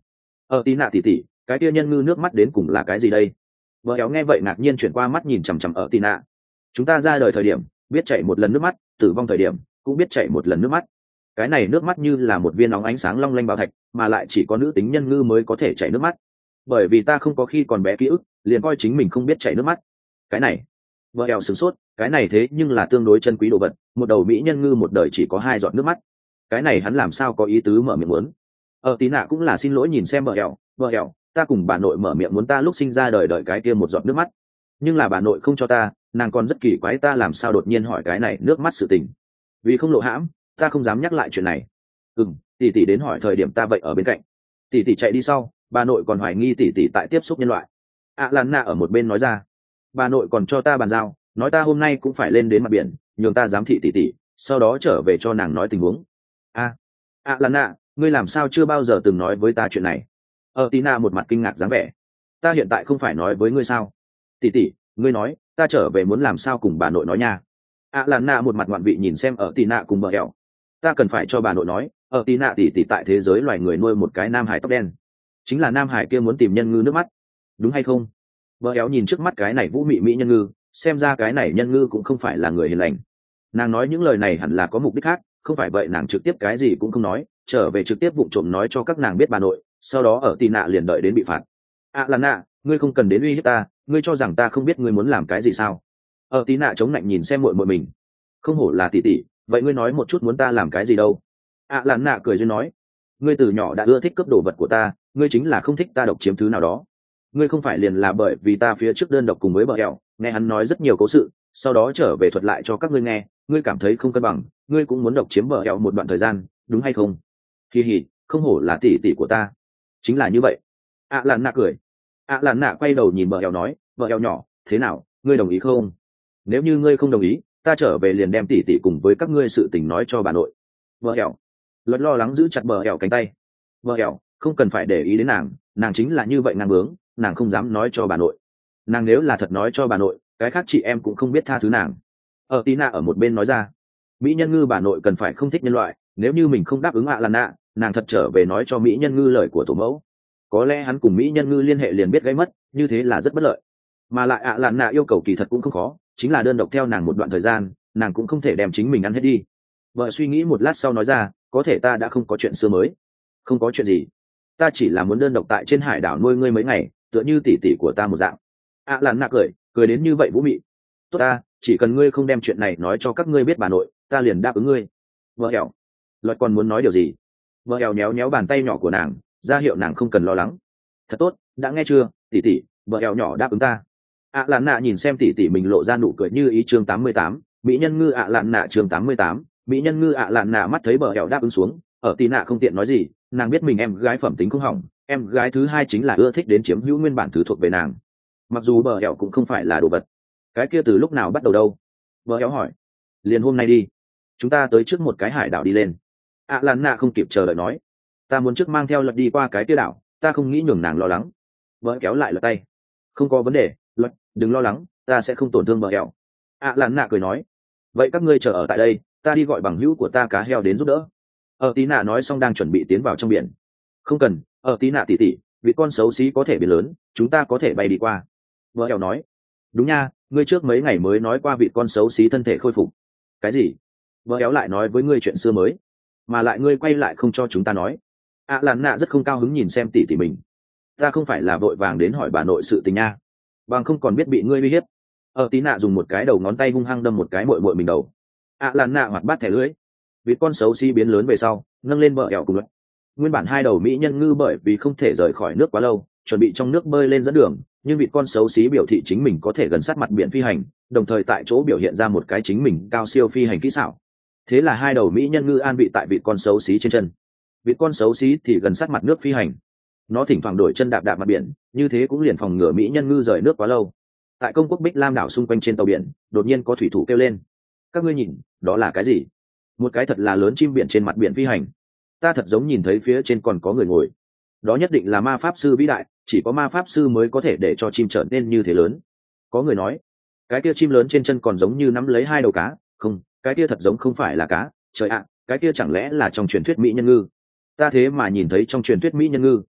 Ở tí nạ tỉ tỉ, cái kia nhân ngư nước mắt đến cùng là cái gì đây? Vợ éo nghe vậy ngạc nhiên chuyển qua mắt nhìn chằm chằm ở tí nạ. Chúng ta ra đời thời điểm biết chảy một lần nước mắt, tử vong thời điểm cũng biết chảy một lần nước mắt. Cái này nước mắt như là một viên óng ánh sáng long lanh bảo thạch, mà lại chỉ có nữ tính nhân ngư mới có thể chảy nước mắt. Bởi vì ta không có khi còn bé ký ức, liền coi chính mình không biết chảy nước mắt. Cái này, vợ éo sửng sốt, cái này thế nhưng là tương đối chân quý đồ vật, một đầu mỹ nhân ngư một đời chỉ có hai giọt nước mắt. Cái này hắn làm sao có ý tứ mở miệng muốn? Ở tí nạ cũng là xin lỗi nhìn xem vợ éo, vợ éo, ta cùng bà nội mở miệng muốn ta lúc sinh ra đời đợi cái kia một giọt nước mắt, nhưng là bà nội không cho ta, nàng còn rất kỳ quái ta làm sao đột nhiên hỏi cái này nước mắt sự tình. Vì không lộ hãm, ta không dám nhắc lại chuyện này. Ừm, tỷ tỷ đến hỏi thời điểm ta vậy ở bên cạnh. Tỷ tỷ chạy đi sau, bà nội còn hoài nghi tỷ tỷ tại tiếp xúc nhân loại. ạ lan nạ ở một bên nói ra, bà nội còn cho ta bàn giao, nói ta hôm nay cũng phải lên đến mặt biển, nhường ta giám thị tỷ tỷ, sau đó trở về cho nàng nói tình huống. A, ạ lan nạ, ngươi làm sao chưa bao giờ từng nói với ta chuyện này? Ở Tina một mặt kinh ngạc dáng vẻ. Ta hiện tại không phải nói với ngươi sao? Tỷ tỷ, ngươi nói, ta trở về muốn làm sao cùng bà nội nói nha? ạ lan nạ một mặt ngoạn vị nhìn xem ở Tina cùng bờ hẹo. Ta cần phải cho bà nội nói, ở Tina tỷ tỷ tại thế giới loài người nuôi một cái nam hải tóc đen, chính là nam hải kia muốn tìm nhân ngư nước mắt, đúng hay không? Bờ hẹo nhìn trước mắt cái này vũ mị mỹ nhân ngư, xem ra cái này nhân ngư cũng không phải là người hiền lành. Nàng nói những lời này hẳn là có mục đích khác, không phải vậy nàng trực tiếp cái gì cũng không nói, trở về trực tiếp vụng trộm nói cho các nàng biết bà nội, sau đó ở tì nạ liền đợi đến bị phạt. ạ lan nạ, ngươi không cần đến uy hiếp ta, ngươi cho rằng ta không biết ngươi muốn làm cái gì sao? Ở tì nạ chống lạnh nhìn xem muội muội mình, không hổ là tỷ tỷ, vậy ngươi nói một chút muốn ta làm cái gì đâu? ạ lan nạ cười duyên nói, ngươi từ nhỏ đã ưa thích cướp đồ vật của ta, ngươi chính là không thích ta độc chiếm thứ nào đó. Ngươi không phải liền là bởi vì ta phía trước đơn độc cùng với bờ hẹo, nghe hắn nói rất nhiều cố sự, sau đó trở về thuật lại cho các ngươi nghe, ngươi cảm thấy không cân bằng, ngươi cũng muốn độc chiếm bờ hẹo một đoạn thời gian, đúng hay không? Kỳ hỉ, không hổ là tỷ tỷ của ta, chính là như vậy. ạ lan nạ cười. ạ lan nạ quay đầu nhìn bờ hẹo nói, bờ hẹo nhỏ, thế nào, ngươi đồng ý không? Nếu như ngươi không đồng ý, ta trở về liền đem tỷ tỷ cùng với các ngươi sự tình nói cho bà nội. Bờ hẹo luật lo lắng giữ chặt bờ hẹo cánh tay. Bờ hẹo, không cần phải để ý đến nàng, nàng chính là như vậy ngang bướng, nàng không dám nói cho bà nội. Nàng nếu là thật nói cho bà nội, cái khác chị em cũng không biết tha thứ nàng. Ở tí nạ ở một bên nói ra, mỹ nhân ngư bà nội cần phải không thích nhân loại, nếu như mình không đáp ứng ạ lan nạ, nàng thật trở về nói cho mỹ nhân ngư lời của tổ mẫu, có lẽ hắn cùng mỹ nhân ngư liên hệ liền biết gây mất, như thế là rất bất lợi. Mà lại ạ lan nạ yêu cầu kỳ thật cũng không khó, chính là đơn độc theo nàng một đoạn thời gian, nàng cũng không thể đem chính mình ăn hết đi. Vợ suy nghĩ một lát sau nói ra, có thể ta đã không có chuyện xưa mới. Không có chuyện gì, ta chỉ là muốn đơn độc tại trên hải đảo nuôi ngươi mấy ngày, tựa như tỷ tỷ của ta một dạng. ạ lan nạ cười cười đến như vậy vũ mị. Tốt ta, chỉ cần ngươi không đem chuyện này nói cho các ngươi biết bà nội, ta liền đáp ứng ngươi. Vợ hẹo luật còn muốn nói điều gì? Vợ hẹo nhéo nhéo bàn tay nhỏ của nàng, ra hiệu nàng không cần lo lắng. Thật tốt, đã nghe chưa, tỷ tỷ, vợ hẹo nhỏ đáp ứng ta. ạ lạn nạ nhìn xem tỷ tỷ mình lộ ra nụ cười như ý. Chương tám mươi tám, mỹ nhân ngư ạ lạn nạ. Chương tám mươi tám, mỹ nhân ngư ạ lạn nạ mắt thấy bờ hẹo đáp ứng xuống, ở tì nạ không tiện nói gì, nàng biết mình em gái phẩm tính không hỏng, em gái thứ hai chính là ưa thích đến chiếm hữu nguyên bản thứ thuộc về nàng. Mặc dù bờ hẹo cũng không phải là đồ vật, cái kia từ lúc nào bắt đầu đâu? Bờ hẹo hỏi. Liền hôm nay đi, chúng ta tới trước một cái hải đảo đi lên. ạ lạn nạ không kịp chờ đợi nói, ta muốn trước mang theo Luật đi qua cái kia đảo, ta không nghĩ nhường nàng lo lắng. Bờ kéo lại Luật tay, không có vấn đề, Luật, đừng lo lắng, ta sẽ không tổn thương bờ hẹo. ạ lạn nạ cười nói, vậy các ngươi chờ ở tại đây, ta đi gọi bằng hữu của ta cá heo đến giúp đỡ. Ở tí nạ nói xong đang chuẩn bị tiến vào trong biển. Không cần, ở tí nạ tỉ tỉ, vị con xấu xí có thể biển lớn, chúng ta có thể bay đi qua. Vợ hẹo nói, đúng nha, ngươi trước mấy ngày mới nói qua vị con xấu xí thân thể khôi phục. Cái gì? Vợ hẹo lại nói với ngươi chuyện xưa mới, mà lại ngươi quay lại không cho chúng ta nói. ạ lạn nạ rất không cao hứng nhìn xem tỉ tỉ mình. Ta không phải là vội vàng đến hỏi bà nội sự tình nha, bằng không còn biết bị ngươi uy hiếp. Ở tí nạ dùng một cái đầu ngón tay hung hăng đâm một cái mội mội mình đầu. ạ lạn nạ hoặc bắt thẻ lưới. Vịt con xấu xí biến lớn về sau, nâng lên bờ ẻo cùng Luật. Nguyên bản hai đầu mỹ nhân ngư bởi vì không thể rời khỏi nước quá lâu, chuẩn bị trong nước bơi lên dẫn đường, nhưng vịt con xấu xí biểu thị chính mình có thể gần sát mặt biển phi hành, đồng thời tại chỗ biểu hiện ra một cái chính mình cao siêu phi hành kỹ xảo. Thế là hai đầu mỹ nhân ngư an vị tại vịt con xấu xí trên chân. Vịt con xấu xí thì gần sát mặt nước phi hành. Nó thỉnh thoảng đổi chân đạp đạp mặt biển, như thế cũng liền phòng ngừa mỹ nhân ngư rời nước quá lâu. Tại công quốc Bích Lam đảo xung quanh trên tàu biển, đột nhiên có thủy thủ kêu lên, các ngươi nhìn, đó là cái gì? Một cái thật là lớn chim biển trên mặt biển phi hành. Ta thật giống nhìn thấy phía trên còn có người ngồi. Đó nhất định là ma pháp sư vĩ đại, chỉ có ma pháp sư mới có thể để cho chim trở nên như thế lớn. Có người nói, cái kia chim lớn trên chân còn giống như nắm lấy hai đầu cá. Không, cái kia thật giống không phải là cá. Trời ạ, cái kia chẳng lẽ là trong truyền thuyết mỹ nhân ngư? Ta thế mà nhìn thấy trong truyền thuyết mỹ nhân ngư.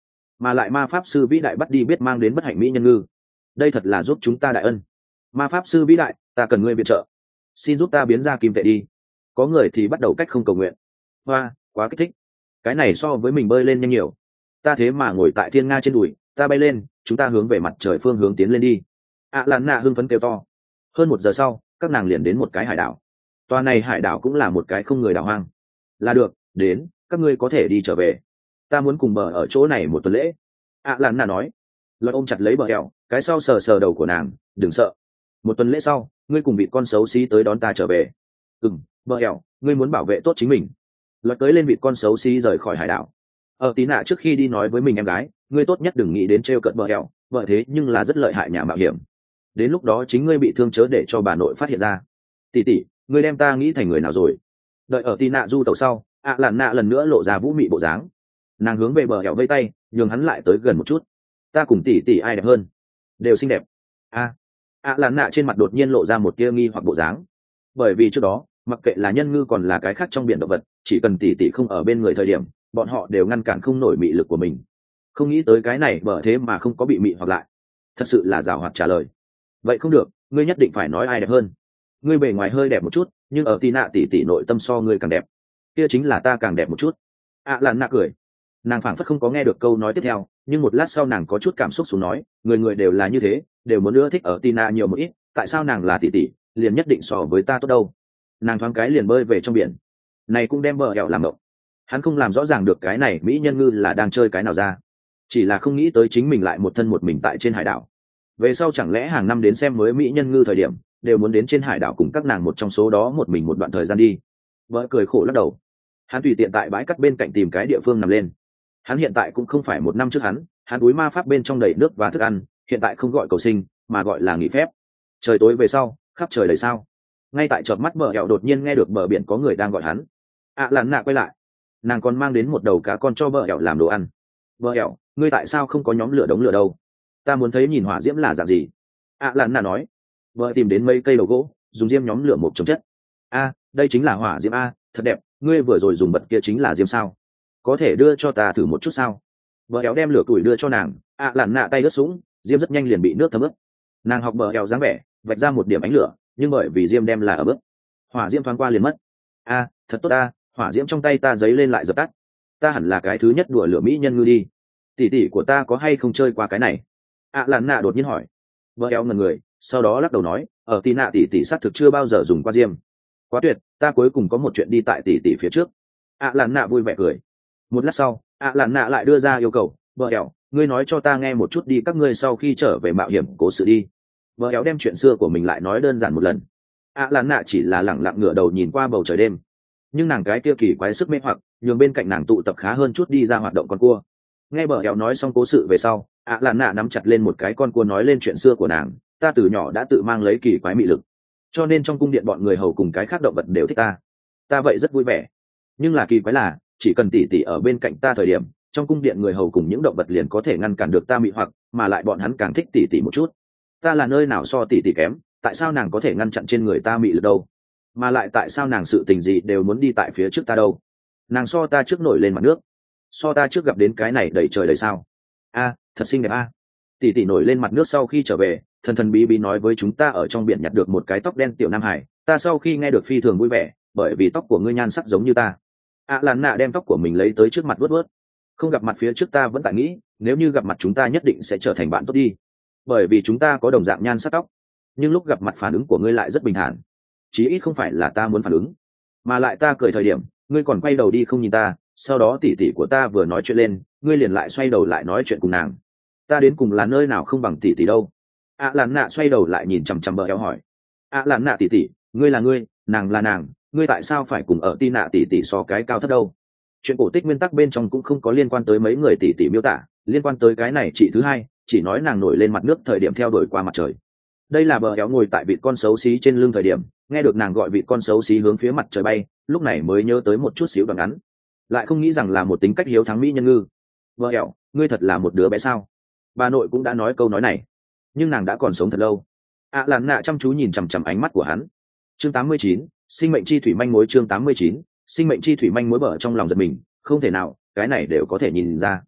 mà lại ma pháp sư vĩ đại bắt đi biết mang đến bất hạnh mỹ nhân ngư. Đây thật là giúp chúng ta đại ân. Ma pháp sư vĩ đại, ta cần ngươi viện trợ, xin giúp ta biến ra kim tệ đi. Có người thì bắt đầu cách không cầu nguyện. Hoa, quá kích thích. Cái này so với mình bơi lên nhanh nhiều. Ta thế mà ngồi tại thiên nga trên đùi, ta bay lên, chúng ta hướng về mặt trời phương hướng tiến lên đi. ạ làn nạ hưng phấn kêu to. Hơn một giờ sau, các nàng liền đến một cái hải đảo. Tòa này hải đảo cũng là một cái không người đảo hoang. Là được, đến, các ngươi có thể đi trở về. Ta muốn cùng bờ ở chỗ này một tuần lễ. ạ làn nạ nói. Luật ôm chặt lấy bờ eo, cái sau sờ sờ đầu của nàng, đừng sợ. Một tuần lễ sau, ngươi cùng vị con xấu xí tới đón ta trở về. Ừm, bờ eo, ngươi muốn bảo vệ tốt chính mình. Luật tới lên vị con xấu xí rời khỏi hải đảo. Ở tí nạ trước khi đi nói với mình em gái, ngươi tốt nhất đừng nghĩ đến trêu cợt bờ eo, vợ thế nhưng là rất lợi hại nhà mạo hiểm. Đến lúc đó chính ngươi bị thương chớ để cho bà nội phát hiện ra. Tỷ tỷ, ngươi đem ta nghĩ thành người nào rồi? Đợi ở tí nạ du tàu sau, ạ làn nạ lần nữa lộ ra vũ mị bộ dáng. Nàng hướng về bờ eo vây tay, nhường hắn lại tới gần một chút. Ta cùng tỷ tỷ ai đẹp hơn? Đều xinh đẹp. A, ạ làn nạ trên mặt đột nhiên lộ ra một tia nghi hoặc bộ dáng. Bởi vì trước đó, mặc kệ là nhân ngư còn là cái khác trong biển động vật, chỉ cần tỷ tỷ không ở bên người thời điểm, bọn họ đều ngăn cản không nổi mị lực của mình. Không nghĩ tới cái này bởi thế mà không có bị mị hoặc lại. Thật sự là giàu hoạt trả lời. Vậy không được, ngươi nhất định phải nói ai đẹp hơn. Ngươi bề ngoài hơi đẹp một chút, nhưng ở tí nạ tỷ tỷ nội tâm so ngươi càng đẹp. Kia chính là ta càng đẹp một chút. ạ làn nạ cười. Nàng phảng phất không có nghe được câu nói tiếp theo, nhưng một lát sau nàng có chút cảm xúc xuống nói, người người đều là như thế, đều muốn ưa thích ở Tina nhiều một ít, tại sao nàng là tỷ tỷ, liền nhất định so với ta tốt đâu? Nàng thoáng cái liền bơi về trong biển, này cũng đem bờ ẻo làm ngộng. Hắn không làm rõ ràng được cái này mỹ nhân ngư là đang chơi cái nào ra, chỉ là không nghĩ tới chính mình lại một thân một mình tại trên hải đảo. Về sau chẳng lẽ hàng năm đến xem mới mỹ nhân ngư thời điểm, đều muốn đến trên hải đảo cùng các nàng một trong số đó một mình một đoạn thời gian đi. Vợ cười khổ lắc đầu. Hắn tùy tiện tại bãi cắt bên cạnh tìm cái địa phương nằm lên. Hắn hiện tại cũng không phải một năm trước hắn, hắn túi ma pháp bên trong đầy nước và thức ăn, hiện tại không gọi cầu sinh, mà gọi là nghỉ phép. Trời tối về sau, khắp trời đầy sao. Ngay tại chợp mắt bờ ẻo đột nhiên nghe được bờ biển có người đang gọi hắn. ạ làn nạ quay lại, nàng còn mang đến một đầu cá con cho bờ ẻo làm đồ ăn. Bờ ẻo, ngươi tại sao không có nhóm lửa đống lửa đâu? Ta muốn thấy nhìn hỏa diễm là dạng gì. ạ làn nạ nói. Vợ tìm đến mấy cây đầu gỗ, dùng diêm nhóm lửa một chống chất. A, đây chính là hỏa diễm a, thật đẹp. Ngươi vừa rồi dùng bật kia chính là diêm sao? Có thể đưa cho ta thử một chút sao? Bờ éo đem lửa củi đưa cho nàng. ạ làn nạ tay ướt sũng, diêm rất nhanh liền bị nước thấm ướt. Nàng học bờ éo dáng vẻ, vạch ra một điểm ánh lửa, nhưng bởi vì diêm đem là ở bước, hỏa diễm thoáng qua liền mất. A, thật tốt ta, hỏa diễm trong tay ta giấy lên lại dập tắt. Ta hẳn là cái thứ nhất đùa lửa mỹ nhân ngư đi. Tỷ tỷ của ta có hay không chơi qua cái này? ạ làn nạ đột nhiên hỏi. Bờ éo ngần người, sau đó lắc đầu nói, ở tí nạ tỷ tỷ xác thực chưa bao giờ dùng qua diêm. Quá tuyệt, ta cuối cùng có một chuyện đi tại tỷ tỷ phía trước. ạ làn nạ vui vẻ cười. Một lát sau, ạ làn nạ lại đưa ra yêu cầu, vợ éo, ngươi nói cho ta nghe một chút đi các ngươi sau khi trở về mạo hiểm cố sự đi. Vợ éo đem chuyện xưa của mình lại nói đơn giản một lần. ạ làn nạ chỉ là lẳng lặng ngửa đầu nhìn qua bầu trời đêm, nhưng nàng cái kia kỳ quái sức mê hoặc nhường bên cạnh nàng tụ tập khá hơn chút đi ra hoạt động con cua. Nghe bờ éo nói xong cố sự về sau, ạ làn nạ nắm chặt lên một cái con cua nói lên chuyện xưa của nàng. Ta từ nhỏ đã tự mang lấy kỳ quái mị lực, cho nên trong cung điện bọn người hầu cùng cái khác động vật đều thích ta. Ta vậy rất vui vẻ, nhưng là kỳ quái là chỉ cần tỷ tỷ ở bên cạnh ta thời điểm, trong cung điện người hầu cùng những động vật liền có thể ngăn cản được ta mị hoặc, mà lại bọn hắn càng thích tỷ tỷ một chút. Ta là nơi nào so tỷ tỷ kém? Tại sao nàng có thể ngăn chặn trên người ta mị lực đâu? Mà lại tại sao nàng sự tình gì đều muốn đi tại phía trước ta đâu? Nàng so ta trước nổi lên mặt nước, so ta trước gặp đến cái này đầy trời đầy sao. A, thật xinh đẹp a. Tỷ tỷ nổi lên mặt nước sau khi trở về, thần thần bí bí nói với chúng ta ở trong biển nhặt được một cái tóc đen tiểu nam hải. Ta sau khi nghe được phi thường vui vẻ, bởi vì tóc của ngươi nhan sắc giống như ta. ạ làn nạ đem tóc của mình lấy tới trước mặt vuốt vuốt. Không gặp mặt phía trước ta vẫn tại nghĩ, nếu như gặp mặt chúng ta nhất định sẽ trở thành bạn tốt đi, bởi vì chúng ta có đồng dạng nhan sắc tóc. Nhưng lúc gặp mặt phản ứng của ngươi lại rất bình thản, chí ít không phải là ta muốn phản ứng. Mà lại ta cười thời điểm, ngươi còn quay đầu đi không nhìn ta, sau đó tỉ tỉ của ta vừa nói chuyện lên, ngươi liền lại xoay đầu lại nói chuyện cùng nàng. Ta đến cùng là nơi nào không bằng tỉ tỉ đâu? ạ làn nạ xoay đầu lại nhìn chằm chằm bờ éo hỏi. ạ làn nạ tỉ tỉ, ngươi là ngươi, nàng là nàng, ngươi tại sao phải cùng ở ti nạ tỷ tỷ so cái cao thấp đâu? Chuyện cổ tích nguyên tắc bên trong cũng không có liên quan tới mấy người tỷ tỷ miêu tả, liên quan tới cái này chị thứ hai, chỉ nói nàng nổi lên mặt nước thời điểm theo đuổi qua mặt trời. Đây là bờ éo ngồi tại vịt con xấu xí trên lưng thời điểm, nghe được nàng gọi vịt con xấu xí hướng phía mặt trời bay, lúc này mới nhớ tới một chút xíu đoạn ngắn, lại không nghĩ rằng là một tính cách hiếu thắng mỹ nhân ngư. Bờ éo, ngươi thật là một đứa bé sao? Bà nội cũng đã nói câu nói này, nhưng nàng đã còn sống thật lâu. ạ à, làn nạ chăm chú nhìn chằm chằm ánh mắt của hắn. Chương tám mươi chín, sinh mệnh chi thủy manh mối. Chương tám mươi chín, sinh mệnh chi thủy manh mối. Bờ trong lòng giật mình, không thể nào, cái này đều có thể nhìn ra.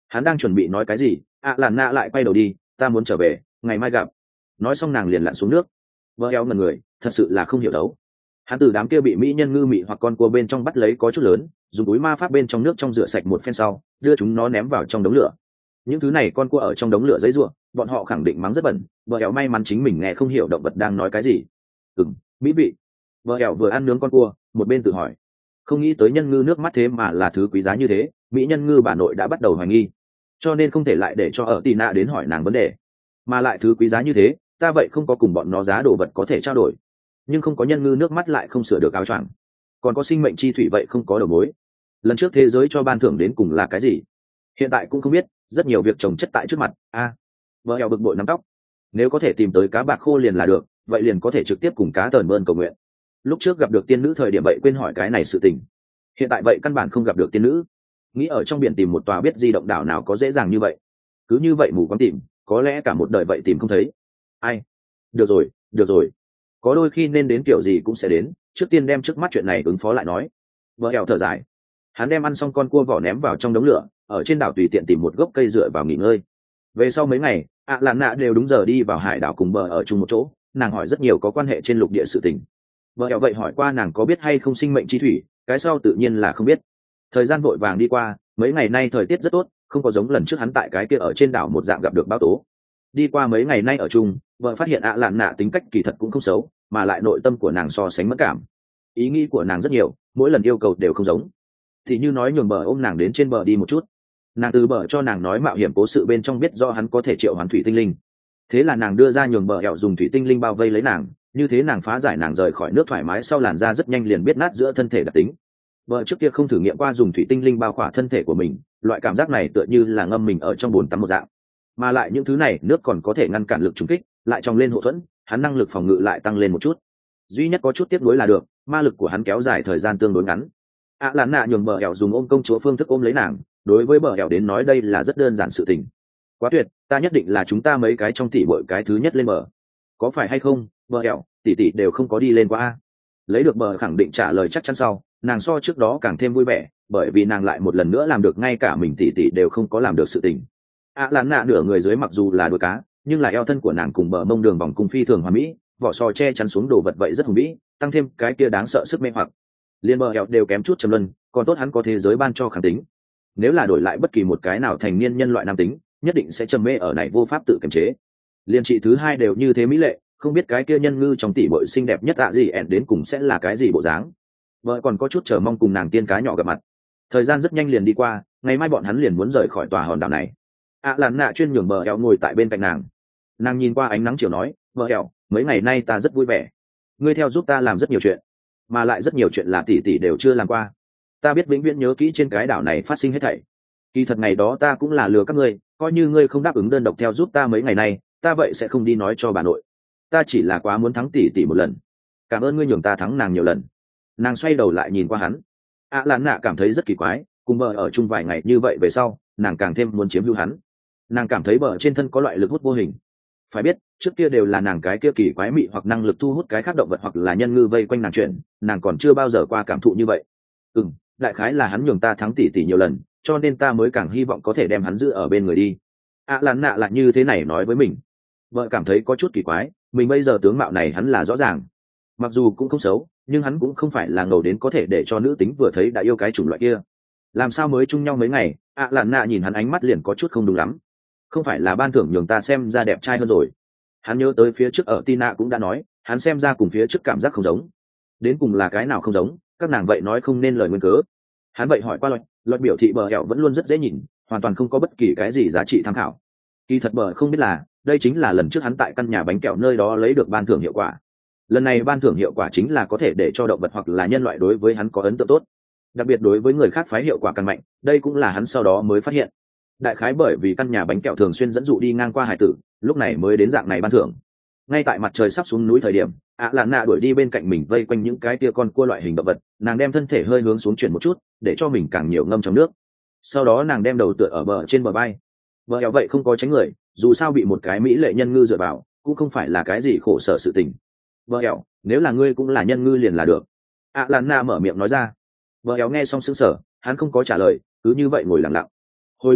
Hắn đang chuẩn bị nói cái gì, ạ lạn nạ lại quay đầu đi. Ta muốn trở về, ngày mai gặp. Nói xong nàng liền lặn xuống nước. Vợ eo ngần người, thật sự là không hiểu đấu. Hắn từ đám kia bị mỹ nhân ngư mị hoặc con cua bên trong bắt lấy có chút lớn, dùng túi ma pháp bên trong nước trong rửa sạch một phen sau, đưa chúng nó ném vào trong đống lửa. Những thứ này con cua ở trong đống lửa giấy ruộng, bọn họ khẳng định mắng rất bẩn. Vợ eo may mắn chính mình nghe không hiểu động vật đang nói cái gì. Ừm, mỹ vị. Vợ eo vừa ăn nướng con cua, một bên tự hỏi. Không nghĩ tới nhân ngư nước mắt thế mà là thứ quý giá như thế, mỹ nhân ngư bà nội đã bắt đầu hoài nghi, cho nên không thể lại để cho ở tì nạ đến hỏi nàng vấn đề. Mà lại thứ quý giá như thế, ta vậy không có cùng bọn nó giá đồ vật có thể trao đổi, nhưng không có nhân ngư nước mắt lại không sửa được áo choàng, còn có sinh mệnh chi thủy vậy không có đầu mối. Lần trước thế giới cho ban thưởng đến cùng là cái gì, hiện tại cũng không biết. Rất nhiều việc trồng chất tại trước mặt. A à, vợ eo bực bội nắm tóc. Nếu có thể tìm tới cá bạc khô liền là được, vậy liền có thể trực tiếp cùng cá tờn bơn cầu nguyện. Lúc trước gặp được tiên nữ thời điểm vậy quên hỏi cái này sự tình, hiện tại vậy căn bản không gặp được tiên nữ. Nghĩ ở trong biển tìm một tòa biết di động đảo nào có dễ dàng như vậy, cứ như vậy mù quáng tìm, có lẽ cả một đời vậy tìm không thấy. Ai, được rồi được rồi, có đôi khi nên đến kiểu gì cũng sẽ đến, trước tiên đem trước mắt chuyện này ứng phó lại nói. Vợ eo thở dài. Hắn đem ăn xong con cua vỏ ném vào trong đống lửa, ở trên đảo tùy tiện tìm một gốc cây dựa vào nghỉ ngơi. Về sau mấy ngày, ạ lạn nạ đều đúng giờ đi vào hải đảo cùng bờ ở chung một chỗ. Nàng hỏi rất nhiều có quan hệ trên lục địa sự tình. Vợ eo vậy hỏi qua nàng có biết hay không sinh mệnh chi thủy, cái sau tự nhiên là không biết. Thời gian vội vàng đi qua, mấy ngày nay thời tiết rất tốt, không có giống lần trước hắn tại cái kia ở trên đảo một dạng gặp được bão tố. Đi qua mấy ngày nay ở chung, vợ phát hiện ạ lạn nạ tính cách kỳ thật cũng không xấu, mà lại nội tâm của nàng so sánh mất cảm. Ý nghĩ của nàng rất nhiều, mỗi lần yêu cầu đều không giống. Thì như nói nhường bờ ôm nàng đến trên bờ đi một chút, nàng từ bờ cho nàng nói mạo hiểm cố sự bên trong biết do hắn có thể triệu hoán thủy tinh linh. Thế là nàng đưa ra nhường bờ ẹo dùng thủy tinh linh bao vây lấy nàng, như thế nàng phá giải nàng rời khỏi nước thoải mái sau làn da rất nhanh liền biết nát giữa thân thể đặc tính. Vợ trước kia không thử nghiệm qua dùng thủy tinh linh bao khỏa thân thể của mình, loại cảm giác này tựa như là ngâm mình ở trong bồn tắm một dạng. Mà lại những thứ này nước còn có thể ngăn cản lực trùng kích, lại trong lên hộ thuẫn, hắn năng lực phòng ngự lại tăng lên một chút. Duy nhất có chút tiếc nuối là được, ma lực của hắn kéo dài thời gian tương đối ngắn. ạ lạn nạ nhường bờ ẻo dùng ôm công chúa phương thức ôm lấy nàng, đối với bờ ẻo đến nói đây là rất đơn giản sự tình. Quá tuyệt, ta nhất định là chúng ta mấy cái trong tỷ bội cái thứ nhất lên bờ, có phải hay không? Bờ ẻo tỷ tỷ đều không có đi lên qua a. Lấy được bờ khẳng định trả lời chắc chắn sau, nàng so trước đó càng thêm vui vẻ, bởi vì nàng lại một lần nữa làm được ngay cả mình tỷ tỷ đều không có làm được sự tình. ạ lạn nạ nửa người dưới mặc dù là đuôi cá, nhưng là eo thân của nàng cùng bờ mông đường vòng cung phi thường hoàn mỹ, vỏ sò che chắn xuống đồ vật vậy rất hùng vĩ, tăng thêm cái kia đáng sợ sức mê hoặc. Liên bờ eo đều kém chút trầm luân, còn tốt hắn có thế giới ban cho kháng tính. Nếu là đổi lại bất kỳ một cái nào thành niên nhân loại nam tính, nhất định sẽ trầm mê ở này vô pháp tự kiềm chế. Liên chị thứ hai đều như thế mỹ lệ, không biết cái kia nhân ngư trong tỷ muội xinh đẹp nhất ạ gì ẻn đến cùng sẽ là cái gì bộ dáng. Vợ còn có chút chờ mong cùng nàng tiên cá nhỏ gặp mặt. Thời gian rất nhanh liền đi qua, ngày mai bọn hắn liền muốn rời khỏi tòa hòn đảo này. ạ lạn nạ chuyên nhường bờ eo ngồi tại bên cạnh nàng. Nàng nhìn qua ánh nắng chiều nói, vợ eo, mấy ngày nay ta rất vui vẻ, ngươi theo giúp ta làm rất nhiều chuyện, mà lại rất nhiều chuyện là tỷ tỷ đều chưa làm qua. Ta biết vĩnh viễn nhớ kỹ trên cái đảo này phát sinh hết thảy. Kỳ thật ngày đó ta cũng là lừa các ngươi, coi như ngươi không đáp ứng đơn độc theo giúp ta mấy ngày nay, ta vậy sẽ không đi nói cho bà nội. Ta chỉ là quá muốn thắng tỷ tỷ một lần. Cảm ơn ngươi nhường ta thắng nàng nhiều lần. Nàng xoay đầu lại nhìn qua hắn. ạ lạn nạ cảm thấy rất kỳ quái, cùng bờ ở chung vài ngày như vậy về sau, nàng càng thêm muốn chiếm hữu hắn. Nàng cảm thấy bờ trên thân có loại lực hút vô hình. Phải biết, trước kia đều là nàng cái kia kỳ quái mị hoặc năng lực thu hút cái khác động vật hoặc là nhân ngư vây quanh nàng chuyện, nàng còn chưa bao giờ qua cảm thụ như vậy. Ừm, đại khái là hắn nhường ta thắng tỷ tỷ nhiều lần, cho nên ta mới càng hy vọng có thể đem hắn giữ ở bên người đi. ạ lạn nạ lại như thế này nói với mình. Vợ cảm thấy có chút kỳ quái, mình bây giờ tướng mạo này hắn là rõ ràng, mặc dù cũng không xấu, nhưng hắn cũng không phải là ngầu đến có thể để cho nữ tính vừa thấy đã yêu cái chủng loại kia. Làm sao mới chung nhau mấy ngày, ạ lạn nạ nhìn hắn ánh mắt liền có chút không đúng lắm. Không phải là ban thưởng nhường ta xem ra đẹp trai hơn rồi? Hắn nhớ tới phía trước ở Tina cũng đã nói, hắn xem ra cùng phía trước cảm giác không giống. Đến cùng là cái nào không giống, các nàng vậy nói không nên lời nguyên cớ. Hắn vậy hỏi qua luật, luật biểu thị bờ hẹo vẫn luôn rất dễ nhìn, hoàn toàn không có bất kỳ cái gì giá trị tham khảo. Kỳ thật bờ không biết là, đây chính là lần trước hắn tại căn nhà bánh kẹo nơi đó lấy được ban thưởng hiệu quả. Lần này ban thưởng hiệu quả chính là có thể để cho động vật hoặc là nhân loại đối với hắn có ấn tượng tốt, đặc biệt đối với người khác phái hiệu quả càng mạnh. Đây cũng là hắn sau đó mới phát hiện, đại khái bởi vì căn nhà bánh kẹo thường xuyên dẫn dụ đi ngang qua hải tử, lúc này mới đến dạng này ban thưởng. Ngay tại mặt trời sắp xuống núi thời điểm, ạ lạn nạ đuổi đi bên cạnh mình vây quanh những cái tia con cua loại hình động vật, nàng đem thân thể hơi hướng xuống chuyển một chút để cho mình càng nhiều ngâm trong nước. Sau đó nàng đem đầu tựa ở bờ trên bờ bay. Bờ eo vậy không có tránh người, dù sao bị một cái mỹ lệ nhân ngư dựa vào cũng không phải là cái gì khổ sở sự tình. Bờ eo, nếu là ngươi cũng là nhân ngư liền là được, ạ lạn nạ mở miệng nói ra. Bờ eo nghe xong sững sờ, hắn không có trả lời, cứ như vậy ngồi lặng lặng. Hồi lâu sau,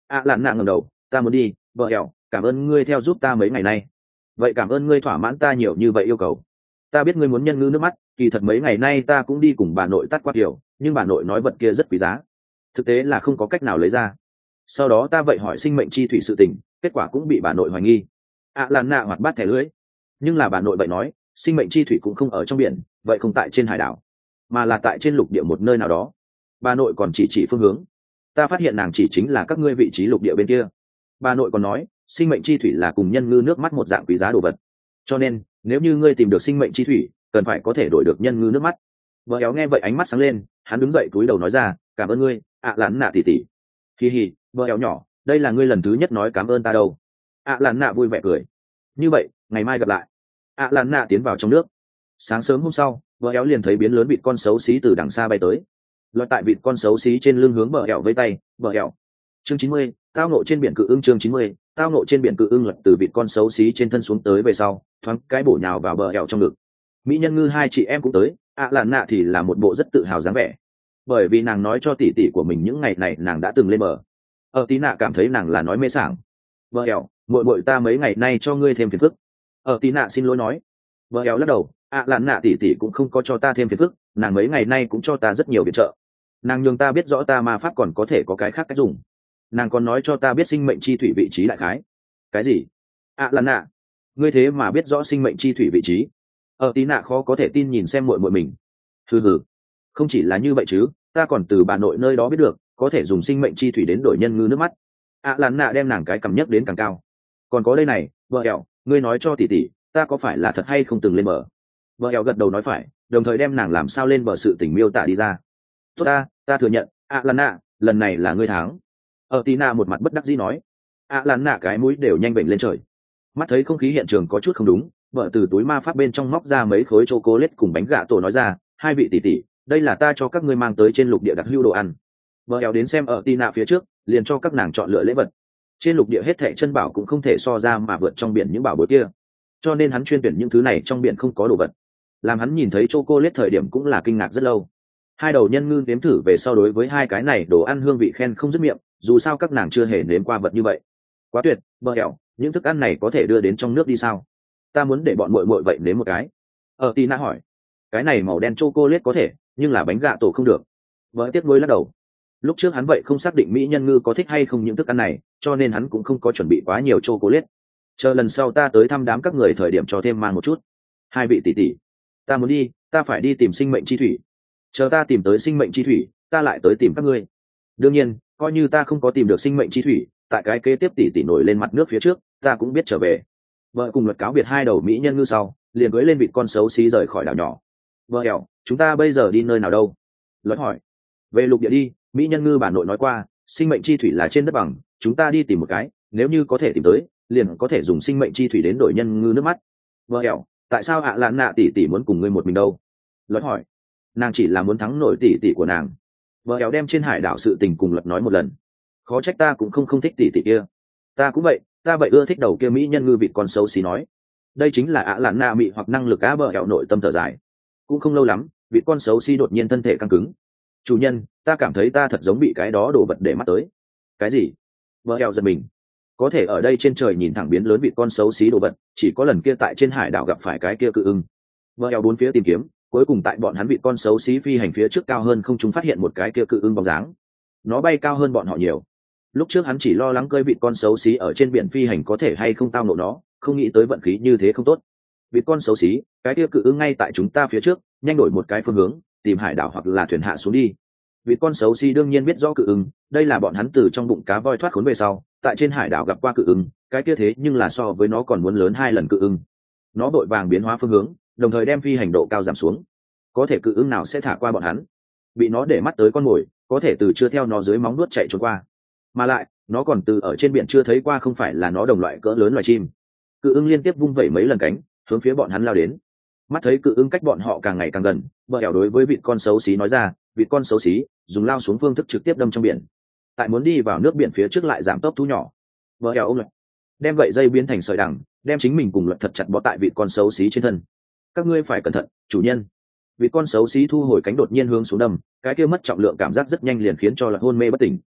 ạ lạn nạ ngầm đầu, ta muốn đi, vợ hẹo, cảm ơn ngươi theo giúp ta mấy ngày nay. Vậy cảm ơn ngươi thỏa mãn ta nhiều như vậy yêu cầu. Ta biết ngươi muốn nhân ngư nước mắt, kỳ thật mấy ngày nay ta cũng đi cùng bà nội tắt quát hiểu, nhưng bà nội nói vật kia rất quý giá, thực tế là không có cách nào lấy ra. Sau đó ta vậy hỏi sinh mệnh chi thủy sự tình, kết quả cũng bị bà nội hoài nghi. ạ lạn nạ hoạt bát thẻ lưới, nhưng là bà nội vậy nói sinh mệnh chi thủy cũng không ở trong biển, vậy không tại trên hải đảo mà là tại trên lục địa một nơi nào đó. Bà nội còn chỉ chỉ phương hướng, ta phát hiện nàng chỉ chính là các ngươi vị trí lục địa bên kia. Bà nội còn nói sinh mệnh chi thủy là cùng nhân ngư nước mắt một dạng quý giá đồ vật, cho nên nếu như ngươi tìm được sinh mệnh chi thủy cần phải có thể đổi được nhân ngư nước mắt. Vợ éo nghe vậy ánh mắt sáng lên, hắn đứng dậy cúi đầu nói ra, cảm ơn ngươi ạ lạn nạ tỉ tỉ. Kỳ hì, vợ éo nhỏ, đây là ngươi lần thứ nhất nói cảm ơn ta đâu. ạ lạn nạ vui vẻ cười, như vậy ngày mai gặp lại. ạ lạn nạ tiến vào trong nước. Sáng sớm hôm sau, vợ éo liền thấy biến lớn vịt con xấu xí từ đằng xa bay tới, lọt tại vịt con xấu xí trên lưng hướng bờ ẻo với tay. Bờ ẻo, chương chín mươi, tao nộ trên biển cự ưng. Chương chín mươi, tao nộ trên biển cự ưng lật từ vịt con xấu xí trên thân xuống tới về sau, thoáng cái bổ nhào vào bờ ẻo trong ngực. Mỹ nhân ngư hai chị em cũng tới, ạ lạn nạ thì là một bộ rất tự hào dáng vẻ, bởi vì nàng nói cho tỷ tỷ của mình những ngày này nàng đã từng lên bờ. Ở tí nạ cảm thấy nàng là nói mê sảng. Bờ ẻo, muội muội ta mấy ngày nay cho ngươi thêm phiền phức. Ở tí nạ xin lỗi nói. Bờ ẻo lắc đầu, ạ lạn nạ tỷ tỷ cũng không có cho ta thêm phiền phức, nàng mấy ngày nay cũng cho ta rất nhiều viện trợ. Nàng nhường ta biết rõ ta ma pháp còn có thể có cái khác cách dùng. Nàng còn nói cho ta biết sinh mệnh chi thủy vị trí đại khái. Cái gì? ạ lạn nạ, ngươi thế mà biết rõ sinh mệnh chi thủy vị trí? Ở tí nạ khó có thể tin nhìn xem muội muội mình. Hừ hừ, không chỉ là như vậy chứ, ta còn từ bà nội nơi đó biết được có thể dùng sinh mệnh chi thủy đến đổi nhân ngư nước mắt. ạ lạn nạ đem nàng cái cầm nhấc đến càng cao. Còn có đây này, vợ ẻo, ngươi nói cho tỷ tỷ ta có phải là thật hay không từng lên bờ? Vợ ẻo gật đầu nói phải, đồng thời đem nàng làm sao lên bờ sự tình miêu tả đi ra. Tốt ta, ta thừa nhận, ạ lạn nạ, lần này là ngươi thắng. Ở tí nạ một mặt bất đắc dĩ nói. ạ lạn nạ cái mũi đều nhanh bệnh lên trời. Mắt thấy không khí hiện trường có chút không đúng, vợ từ túi ma pháp bên trong móc ra mấy khối chocolate cùng bánh gà tổ nói ra, hai vị tỷ tỷ, đây là ta cho các ngươi mang tới trên lục địa đặc hữu đồ ăn. Vợ éo đến xem ở tí nạ phía trước, liền cho các nàng chọn lựa lễ vật. Trên lục địa hết thảy chân bảo cũng không thể so ra mà vượt trong biển những bảo bối kia, cho nên hắn chuyên tuyển những thứ này trong biển không có đồ vật. Làm hắn nhìn thấy chocolate thời điểm cũng là kinh ngạc rất lâu. Hai đầu nhân ngư nếm thử về sau đối với hai cái này đồ ăn hương vị khen không dứt miệng, dù sao các nàng chưa hề nếm qua vật như vậy. Quá tuyệt, bờ hẹo, những thức ăn này có thể đưa đến trong nước đi sao? Ta muốn để bọn muội muội vậy nếm một cái. Ở Tina hỏi. Cái này màu đen chocolate có thể, nhưng là bánh gạ tổ không được. Vợ tiếc nuối lắc đầu. Lúc trước hắn vậy không xác định mỹ nhân ngư có thích hay không những thức ăn này, cho nên hắn cũng không có chuẩn bị quá nhiều chocolate. Chờ lần sau ta tới thăm đám các người thời điểm cho thêm mang một chút. Hai vị tỷ tỷ, ta muốn đi, ta phải đi tìm sinh mệnh chi thủy. Chờ ta tìm tới sinh mệnh chi thủy, ta lại tới tìm các ngươi. Đương nhiên, coi như ta không có tìm được sinh mệnh chi thủy, tại cái kế tiếp tỷ tỷ nổi lên mặt nước phía trước, ta cũng biết trở về. Vợ cùng luật cáo biệt hai đầu mỹ nhân ngư sau, liền cưỡi lên vịt con xấu xí rời khỏi đảo nhỏ. Vợ hẹo, chúng ta bây giờ đi nơi nào đâu? Luật hỏi. Về lục địa đi, mỹ nhân ngư bà nội nói qua, sinh mệnh chi thủy là trên đất bằng, chúng ta đi tìm một cái, nếu như có thể tìm tới, liền có thể dùng sinh mệnh chi thủy đến đổi nhân ngư nước mắt. Vợ hẹo, tại sao ạ lạn nạ tỷ tỷ muốn cùng ngươi một mình đâu? Luật hỏi. Nàng chỉ là muốn thắng nổi tỷ tỷ của nàng. Vợ hẹo đem trên hải đảo sự tình cùng luật nói một lần. Khó trách ta cũng không không thích tỷ tỷ kia. Ta cũng vậy, ta vậy ưa thích đầu kia mỹ nhân ngư vịt con xấu xí nói. Đây chính là ạ lạn nạ mị hoặc năng lực á. Vợ hẹo nội tâm thở dài. Cũng không lâu lắm, vịt con xấu xí đột nhiên thân thể căng cứng. Chủ nhân, ta cảm thấy ta thật giống bị cái đó đổ vật để mắt tới. Cái gì? Vợ hẹo giật mình. Có thể ở đây trên trời nhìn thẳng biến lớn vịt con xấu xí đồ vật, chỉ có lần kia tại trên hải đảo gặp phải cái kia cự ưng. Vợ hẹo bốn phía tìm kiếm, cuối cùng tại bọn hắn vịt con xấu xí phi hành phía trước cao hơn không chúng phát hiện một cái kia cự ưng bóng dáng. Nó bay cao hơn bọn họ nhiều. Lúc trước hắn chỉ lo lắng cơi vịt con xấu xí ở trên biển phi hành có thể hay không tao nộ nó, không nghĩ tới vận khí như thế không tốt. Vịt con xấu xí, cái kia cự ưng ngay tại chúng ta phía trước, nhanh đổi một cái phương hướng, tìm hải đảo hoặc là thuyền hạ xuống đi. Vịt con xấu xí đương nhiên biết rõ cự ưng, đây là bọn hắn từ trong bụng cá voi thoát khốn về sau, tại trên hải đảo gặp qua cự ưng, cái kia thế nhưng là so với nó còn muốn lớn hai lần cự ưng. Nó vội vàng biến hóa phương hướng, đồng thời đem phi hành độ cao giảm xuống. Có thể cự ưng nào sẽ thả qua bọn hắn? Bị nó để mắt tới con mồi, có thể từ chưa theo nó dưới móng nuốt chạy trốn qua. Mà lại, nó còn từ ở trên biển chưa thấy qua không phải là nó đồng loại cỡ lớn loài chim. Cự ưng liên tiếp vung vẩy mấy lần cánh, hướng phía bọn hắn lao đến. Mắt thấy cự ưng cách bọn họ càng ngày càng gần, bờ ẻo đối với vịt con xấu xí nói ra, vịt con xấu xí dùng lao xuống phương thức trực tiếp đâm trong biển. Tại muốn đi vào nước biển phía trước lại giảm tốc thú nhỏ. Bờ ẻo ôm lại, đem gậy dây biến thành sợi đằng, đem chính mình cùng luật thật chặt bó tại vịt con xấu xí trên thân. Các ngươi phải cẩn thận, chủ nhân. Vịt con xấu xí thu hồi cánh đột nhiên hướng xuống đâm, cái kia mất trọng lượng cảm giác rất nhanh liền khiến cho luật hôn mê bất tỉnh.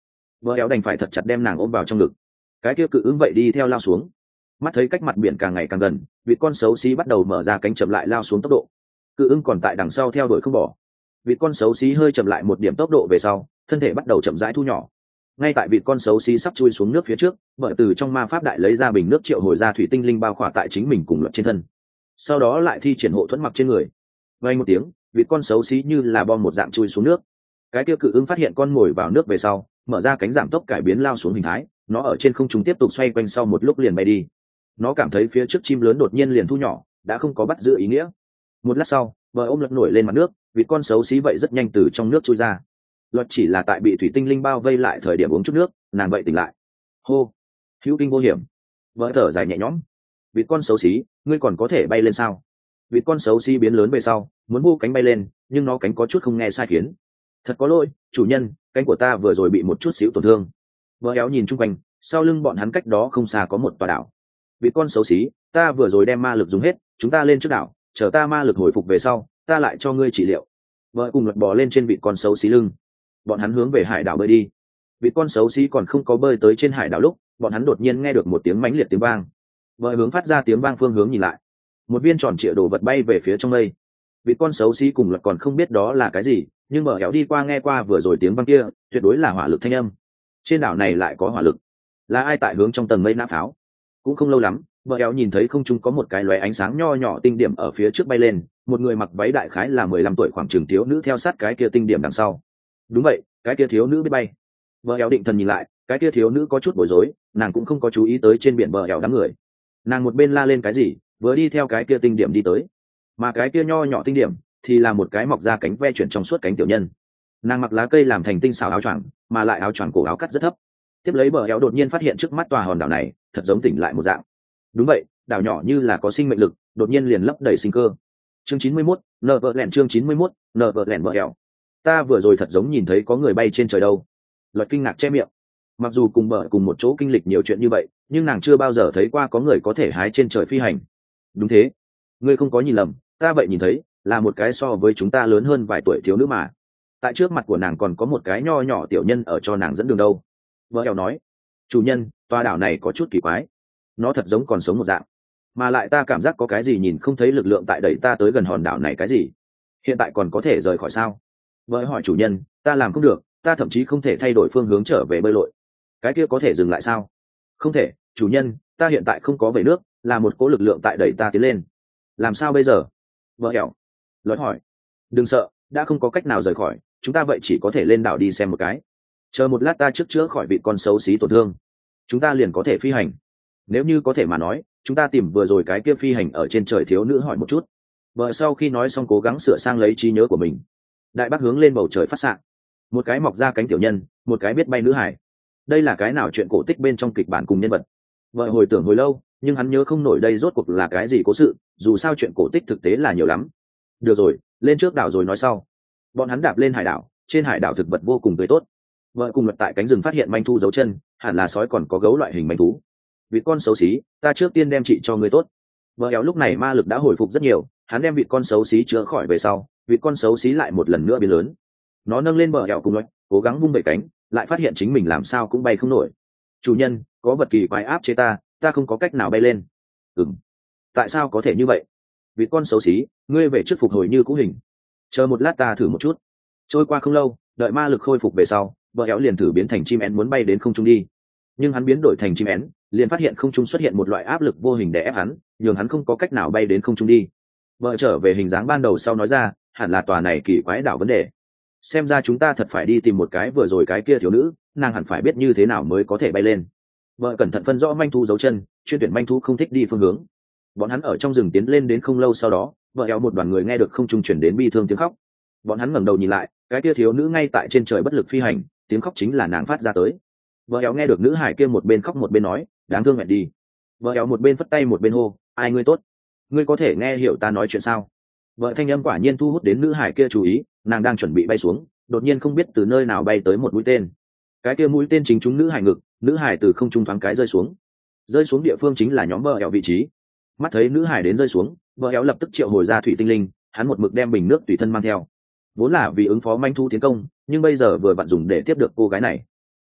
vợ éo đành phải thật chặt đem nàng ôm vào trong ngực. Cái kia cự ứng vậy đi theo lao xuống. Mắt thấy cách mặt biển càng ngày càng gần, vịt con xấu xí bắt đầu mở ra cánh chậm lại lao xuống tốc độ. Cự ứng còn tại đằng sau theo đuổi không bỏ. Vịt con xấu xí hơi chậm lại một điểm tốc độ về sau, thân thể bắt đầu chậm rãi thu nhỏ. Ngay tại vịt con xấu xí sắp chui xuống nước phía trước, vợ từ trong ma pháp đại lấy ra bình nước triệu hồi ra thủy tinh linh bao khỏa tại chính mình cùng luật trên thân. Sau đó lại thi triển hộ thuẫn mặc trên người. Vang một tiếng, vịt con xấu xí như là bom một dạng chui xuống nước. Cái kia cự ứng phát hiện con ngồi vào nước về sau, mở ra cánh giảm tốc cải biến lao xuống hình thái, nó ở trên không trung tiếp tục xoay quanh, sau một lúc liền bay đi. Nó cảm thấy phía trước chim lớn đột nhiên liền thu nhỏ, đã không có bắt giữ ý nghĩa. Một lát sau, bờ ôm lật nổi lên mặt nước, vịt con xấu xí vậy rất nhanh từ trong nước trôi ra. Luật chỉ là tại bị thủy tinh linh bao vây lại thời điểm uống chút nước, nàng vậy tỉnh lại. Hô, hữu kinh vô hiểm. Vợ thở dài nhẹ nhõm. Vịt con xấu xí, ngươi còn có thể bay lên sao? Vịt con xấu xí biến lớn về sau, muốn vô cánh bay lên, nhưng nó cánh có chút không nghe sai khiến. Thật có lỗi, chủ nhân, cánh của ta vừa rồi bị một chút xíu tổn thương. Vợ éo nhìn chung quanh, sau lưng bọn hắn cách đó không xa có một tòa đảo. Vịt con xấu xí, ta vừa rồi đem ma lực dùng hết, chúng ta lên trước đảo, chờ ta ma lực hồi phục về sau, ta lại cho ngươi trị liệu. Vợ cùng lật bò lên trên vịt con xấu xí lưng. Bọn hắn hướng về hải đảo bơi đi. Vịt con xấu xí còn không có bơi tới trên hải đảo lúc, bọn hắn đột nhiên nghe được một tiếng mãnh liệt tiếng vang. Vợ hướng phát ra tiếng vang phương hướng nhìn lại, một viên tròn trịa đồ vật bay về phía trong mây. Vịt con xấu xí cùng lật còn không biết đó là cái gì, nhưng mở héo đi qua nghe qua vừa rồi tiếng vang kia, tuyệt đối là hỏa lực thanh âm. Trên đảo này lại có hỏa lực, là ai tại hướng trong tầng mây nã pháo? Cũng không lâu lắm, vợ éo nhìn thấy không trung có một cái lóe ánh sáng nho nhỏ tinh điểm ở phía trước bay lên, một người mặc váy đại khái là mười lăm tuổi khoảng chừng thiếu nữ theo sát cái kia tinh điểm đằng sau. Đúng vậy, cái kia thiếu nữ biết bay. Vợ éo định thần nhìn lại, cái kia thiếu nữ có chút bối rối, nàng cũng không có chú ý tới trên biển vợ éo đám người. Nàng một bên la lên cái gì, vừa đi theo cái kia tinh điểm đi tới. Mà cái kia nho nhỏ tinh điểm thì là một cái mọc ra cánh ve chuyển trong suốt cánh tiểu nhân. Nàng mặc lá cây làm thành tinh xảo áo choàng, mà lại áo choàng cổ áo cắt rất thấp. Tiếp lấy bờ éo đột nhiên phát hiện trước mắt tòa hòn đảo này thật giống tỉnh lại một dạng. Đúng vậy, đảo nhỏ như là có sinh mệnh lực, đột nhiên liền lấp đầy sinh cơ. Chương chín mươi mốt, nợ vợ lẹn chương chín mươi mốt, nợ vợ lẹn bờ éo. Ta vừa rồi thật giống nhìn thấy có người bay trên trời đâu. Luật kinh ngạc che miệng. Mặc dù cùng bờ cùng một chỗ kinh lịch nhiều chuyện như vậy, nhưng nàng chưa bao giờ thấy qua có người có thể hái trên trời phi hành. Đúng thế, ngươi không có nhìn lầm, ta vậy nhìn thấy, là một cái so với chúng ta lớn hơn vài tuổi thiếu nữ mà. Tại trước mặt của nàng còn có một cái nho nhỏ tiểu nhân ở cho nàng dẫn đường đâu. Vợ éo nói, chủ nhân, tòa đảo này có chút kỳ quái, nó thật giống còn sống một dạng, mà lại ta cảm giác có cái gì nhìn không thấy lực lượng tại đẩy ta tới gần hòn đảo này. Cái gì? Hiện tại còn có thể rời khỏi sao? Vợ hỏi chủ nhân, ta làm không được, ta thậm chí không thể thay đổi phương hướng trở về bơi lội. Cái kia có thể dừng lại sao? Không thể, chủ nhân, ta hiện tại không có vẩy nước, là một cỗ lực lượng tại đẩy ta tiến lên. Làm sao bây giờ? Vợ éo lói hỏi. Đừng sợ, đã không có cách nào rời khỏi, chúng ta vậy chỉ có thể lên đảo đi xem một cái. Chờ một lát ta trước chữa khỏi vị con xấu xí tổn thương, chúng ta liền có thể phi hành. Nếu như có thể mà nói, chúng ta tìm vừa rồi cái kia phi hành ở trên trời thiếu nữ hỏi một chút. Vợ sau khi nói xong cố gắng sửa sang lấy trí nhớ của mình. Đại bác hướng lên bầu trời phát xạ. Một cái mọc ra cánh tiểu nhân, một cái biết bay nữ hải. Đây là cái nào chuyện cổ tích bên trong kịch bản cùng nhân vật? Vợ hồi tưởng hồi lâu, nhưng hắn nhớ không nổi đây rốt cuộc là cái gì cố sự, dù sao chuyện cổ tích thực tế là nhiều lắm. Được rồi, lên trước đảo rồi nói sau. Bọn hắn đạp lên hải đảo, trên hải đảo thực vật vô cùng tươi tốt. Vợ cùng lật tại cánh rừng phát hiện manh thu dấu chân, hẳn là sói còn có gấu loại hình manh thú. Vịt con xấu xí, ta trước tiên đem chị cho ngươi tốt. Vợ éo lúc này ma lực đã hồi phục rất nhiều, hắn đem vịt con xấu xí chữa khỏi về sau, vịt con xấu xí lại một lần nữa biến lớn. Nó nâng lên bờ éo cùng lật, cố gắng vung bẩy cánh, lại phát hiện chính mình làm sao cũng bay không nổi. Chủ nhân, có vật kỳ quái áp chế ta, ta không có cách nào bay lên. Ừm, tại sao có thể như vậy? Vịt con xấu xí, ngươi về trước phục hồi như cũ hình. Chờ một lát ta thử một chút. Trôi qua không lâu, đợi ma lực khôi phục về sau, bờ éo liền thử biến thành chim én muốn bay đến không trung đi. Nhưng hắn biến đổi thành chim én, liền phát hiện không trung xuất hiện một loại áp lực vô hình để ép hắn, nhường hắn không có cách nào bay đến không trung đi. Bờ trở về hình dáng ban đầu sau nói ra, hẳn là tòa này kỳ quái đảo vấn đề. Xem ra chúng ta thật phải đi tìm một cái vừa rồi cái kia thiếu nữ, nàng hẳn phải biết như thế nào mới có thể bay lên. Bờ cẩn thận phân rõ manh thú dấu chân, chuyên tuyển manh thú không thích đi phương hướng. Bọn hắn ở trong rừng tiến lên đến không lâu sau đó, vợ éo một đoàn người nghe được không trung chuyển đến bi thương tiếng khóc. Bọn hắn ngẩng đầu nhìn lại, cái kia thiếu nữ ngay tại trên trời bất lực phi hành, tiếng khóc chính là nàng phát ra tới. Vợ éo nghe được nữ hải kia một bên khóc một bên nói, đáng thương mẹ đi. Vợ éo một bên phất tay một bên hô, ai ngươi tốt, ngươi có thể nghe hiểu ta nói chuyện sao? Vợ thanh âm quả nhiên thu hút đến nữ hải kia chú ý, nàng đang chuẩn bị bay xuống, đột nhiên không biết từ nơi nào bay tới một mũi tên. Cái kia mũi tên chính trúng nữ hải ngực, nữ hải từ không trung thoáng cái rơi xuống. Rơi xuống địa phương chính là nhóm vợ éo vị trí. Mắt thấy nữ hải đến rơi xuống, vợ éo lập tức triệu hồi ra thủy tinh linh, hắn một mực đem bình nước tùy thân mang theo, vốn là vì ứng phó manh thu tiến công, nhưng bây giờ vừa vặn dùng để tiếp được cô gái này.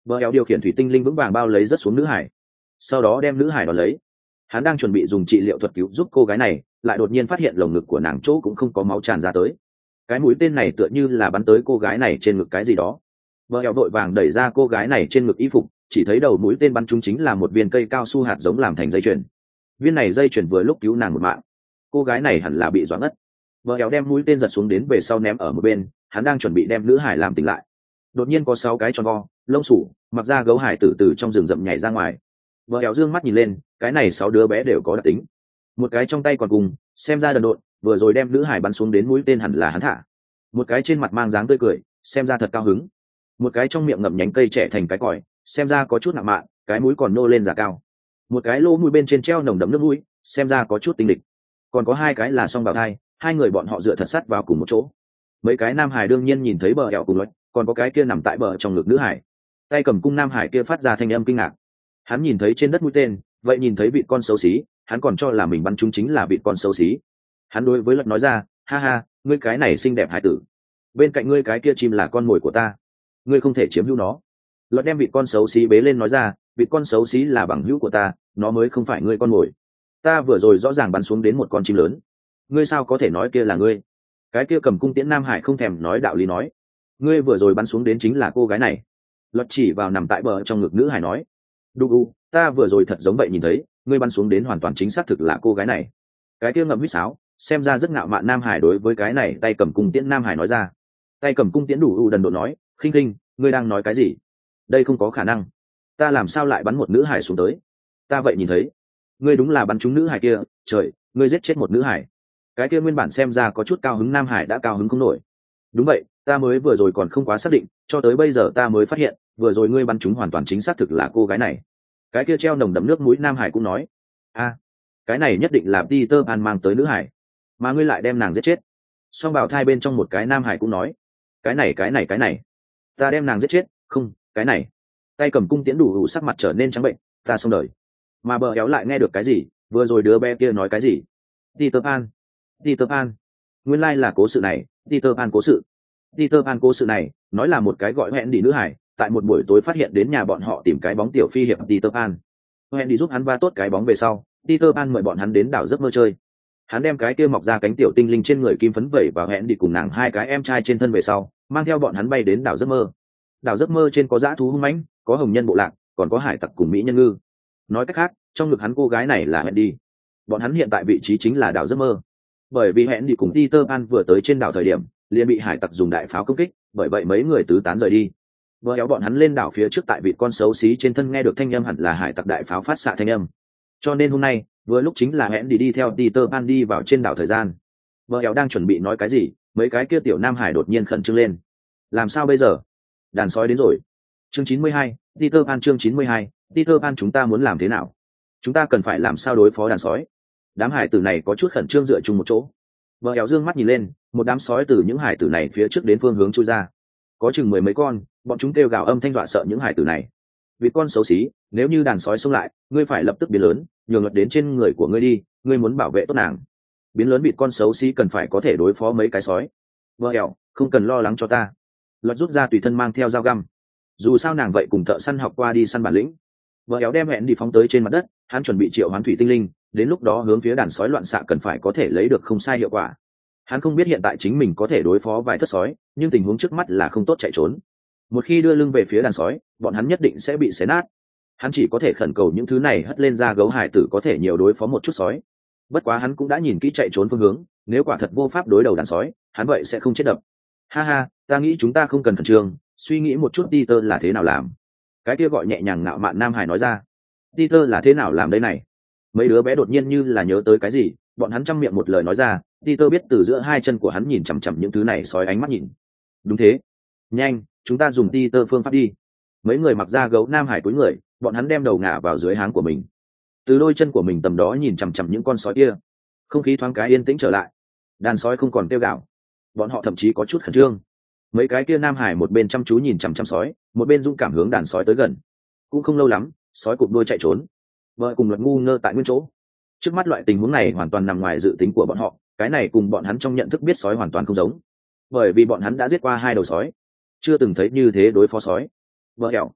Vợ éo điều khiển thủy tinh linh vững vàng bao lấy rất xuống nữ hải, sau đó đem nữ hải đón lấy. Hắn đang chuẩn bị dùng trị liệu thuật cứu giúp cô gái này, lại đột nhiên phát hiện lồng ngực của nàng chỗ cũng không có máu tràn ra tới. Cái mũi tên này tựa như là bắn tới cô gái này trên ngực cái gì đó. Vợ éo vội vàng đẩy ra cô gái này trên ngực y phục, chỉ thấy đầu mũi tên bắn trúng chính là một viên cây cao su hạt giống làm thành dây chuyền. Viên này dây chuyền vừa lúc cứu nàng một mạng. Cô gái này hẳn là bị doãn ngất. Vợ éo đem mũi tên giật xuống đến về sau ném ở một bên, hắn đang chuẩn bị đem nữ hải làm tỉnh lại. Đột nhiên có sáu cái tròn vo lông sủ mặc ra gấu hải tử từ trong rừng rậm nhảy ra ngoài. Vợ éo dương mắt nhìn lên, cái này sáu đứa bé đều có đặc tính. Một cái trong tay còn cùng xem ra đần độn, vừa rồi đem nữ hải bắn xuống đến mũi tên hẳn là hắn thả. Một cái trên mặt mang dáng tươi cười, xem ra thật cao hứng. Một cái trong miệng ngậm nhánh cây trẻ thành cái còi, xem ra có chút nặng mạn, cái mũi còn nô lên giả cao. Một cái lỗ mũi bên trên treo nồng đậm nước mũi, xem ra có chút tinh địch. Còn có hai cái là song bào thai, hai người bọn họ dựa thật sát vào cùng một chỗ. Mấy cái nam hải đương nhiên nhìn thấy bờ ẹo cùng lối, còn có cái kia nằm tại bờ trong ngực nữ hải, tay cầm cung nam hải kia phát ra thanh âm kinh ngạc. Hắn nhìn thấy trên đất mũi tên, vậy nhìn thấy vịt con xấu xí, hắn còn cho là mình bắn trúng chính là vịt con xấu xí. Hắn đối với luật nói ra, ha ha, ngươi cái này xinh đẹp hải tử, bên cạnh ngươi cái kia chim là con mồi của ta, ngươi không thể chiếm hữu nó. Luật đem vịt con xấu xí bế lên nói ra, vịt con xấu xí là bằng hữu của ta, nó mới không phải ngươi con mồi. Ta vừa rồi rõ ràng bắn xuống đến một con chim lớn, ngươi sao có thể nói kia là ngươi? Cái kia cầm cung tiễn nam hải không thèm nói đạo lý nói, ngươi vừa rồi bắn xuống đến chính là cô gái này. Luật chỉ vào nằm tại bờ trong ngực nữ hải nói, đu đu, ta vừa rồi thật giống vậy nhìn thấy, ngươi bắn xuống đến hoàn toàn chính xác thực là cô gái này. Cái kia ngậm huýt sáo, xem ra rất ngạo mạn nam hải đối với cái này tay cầm cung tiễn nam hải nói ra. Tay cầm cung tiễn đủ u đần độ nói, khinh khinh, ngươi đang nói cái gì? Đây không có khả năng, ta làm sao lại bắn một nữ hải xuống tới? Ta vậy nhìn thấy, ngươi đúng là bắn trúng nữ hải kia, trời, ngươi giết chết một nữ hải. Cái kia nguyên bản xem ra có chút cao hứng nam hải đã cao hứng không nổi. Đúng vậy, ta mới vừa rồi còn không quá xác định, cho tới bây giờ ta mới phát hiện, vừa rồi ngươi bắn trúng hoàn toàn chính xác thực là cô gái này. Cái kia treo nồng đậm nước mũi nam hải cũng nói, a, cái này nhất định là Peter Pan mang tới nữ hải, mà ngươi lại đem nàng giết chết. Song bảo thai bên trong một cái nam hải cũng nói, cái này cái này cái này, ta đem nàng giết chết, không, cái này. Tay cầm cung tiễn đủ đủ sắc mặt trở nên trắng bệnh, ta xong đời. Mà bờ éo lại nghe được cái gì, vừa rồi đứa bé kia nói cái gì? Peter Pan, Peter Pan, nguyên lai là cố sự này, Peter Pan cố sự. Peter Pan cố sự này, nói là một cái gọi Wendy nữ hải, tại một buổi tối phát hiện đến nhà bọn họ tìm cái bóng tiểu phi hiệp Peter Pan. Wendy giúp hắn va tốt cái bóng về sau, Peter Pan mời bọn hắn đến đảo giấc mơ chơi. Hắn đem cái kia mọc ra cánh tiểu tinh linh trên người kim phấn vẩy và Wendy cùng nàng hai cái em trai trên thân về sau, mang theo bọn hắn bay đến đảo giấc mơ. Đảo giấc mơ trên có dã thú hung mãnh, có hồng nhân bộ lạc, còn có hải tặc cùng mỹ nhân ngư. Nói cách khác, trong ngực hắn cô gái này là Wendy. Bọn hắn hiện tại vị trí chính là đảo giấc mơ. Bởi vì Wendy cùng Peter Pan vừa tới trên đảo thời điểm, liền bị hải tặc dùng đại pháo công kích, bởi vậy mấy người tứ tán rời đi. Vừa kéo bọn hắn lên đảo phía trước tại vịt con xấu xí trên thân nghe được thanh âm hẳn là hải tặc đại pháo phát xạ thanh âm. Cho nên hôm nay, vừa lúc chính là hẹn đi đi theo Peter Pan đi vào trên đảo thời gian. Vừa kéo đang chuẩn bị nói cái gì, mấy cái kia tiểu nam hải đột nhiên khẩn trương lên. Làm sao bây giờ? Đàn sói đến rồi. Chương chín mươi hai, Peter Pan chương chín mươi hai, Peter Pan chúng ta muốn làm thế nào? Chúng ta cần phải làm sao đối phó đàn sói? Đám hải tử này có chút khẩn trương dựa chung một chỗ. Vợ éo dương mắt nhìn lên, một đám sói từ những hải tử này phía trước đến phương hướng chui ra. Có chừng mười mấy con, bọn chúng kêu gào âm thanh dọa sợ những hải tử này. Vì con xấu xí, nếu như đàn sói xông lại, ngươi phải lập tức biến lớn, nhường luật đến trên người của ngươi đi, ngươi muốn bảo vệ tốt nàng. Biến lớn bị con xấu xí cần phải có thể đối phó mấy cái sói. Vợ éo, không cần lo lắng cho ta. Luật rút ra tùy thân mang theo dao găm. Dù sao nàng vậy cùng thợ săn học qua đi săn bản lĩnh. Vợ éo đem hẹn đi phóng tới trên mặt đất, hắn chuẩn bị triệu hoán thủy tinh linh, đến lúc đó hướng phía đàn sói loạn xạ cần phải có thể lấy được không sai hiệu quả. Hắn không biết hiện tại chính mình có thể đối phó vài thất sói, nhưng tình huống trước mắt là không tốt chạy trốn. Một khi đưa lưng về phía đàn sói, bọn hắn nhất định sẽ bị xé nát. Hắn chỉ có thể khẩn cầu những thứ này hất lên ra gấu hải tử có thể nhiều đối phó một chút sói. Bất quá hắn cũng đã nhìn kỹ chạy trốn phương hướng, nếu quả thật vô pháp đối đầu đàn sói, hắn vậy sẽ không chết đập. Ha ha, ta nghĩ chúng ta không cần khẩn trương, suy nghĩ một chút Peter là thế nào làm. Cái kia gọi nhẹ nhàng ngạo mạn nam hải nói ra. Peter là thế nào làm đây này? Mấy đứa bé đột nhiên như là nhớ tới cái gì, bọn hắn chăm miệng một lời nói ra. Peter biết từ giữa hai chân của hắn nhìn chằm chằm những thứ này sói ánh mắt nhìn. Đúng thế, nhanh, chúng ta dùng Peter phương pháp đi. Mấy người mặc da gấu nam hải cúi người, bọn hắn đem đầu ngả vào dưới háng của mình, từ đôi chân của mình tầm đó nhìn chằm chằm những con sói kia. Không khí thoáng cái yên tĩnh trở lại, đàn sói không còn kêu gào, bọn họ thậm chí có chút khẩn trương. Mấy cái kia nam hải một bên chăm chú nhìn chằm chằm sói, một bên dũng cảm hướng đàn sói tới gần. Cũng không lâu lắm, sói cụp đuôi chạy trốn. Vợ cùng luật ngu ngơ tại nguyên chỗ. Trước mắt loại tình huống này hoàn toàn nằm ngoài dự tính của bọn họ, cái này cùng bọn hắn trong nhận thức biết sói hoàn toàn không giống, bởi vì bọn hắn đã giết qua hai đầu sói, chưa từng thấy như thế đối phó sói. Vợ hẹo,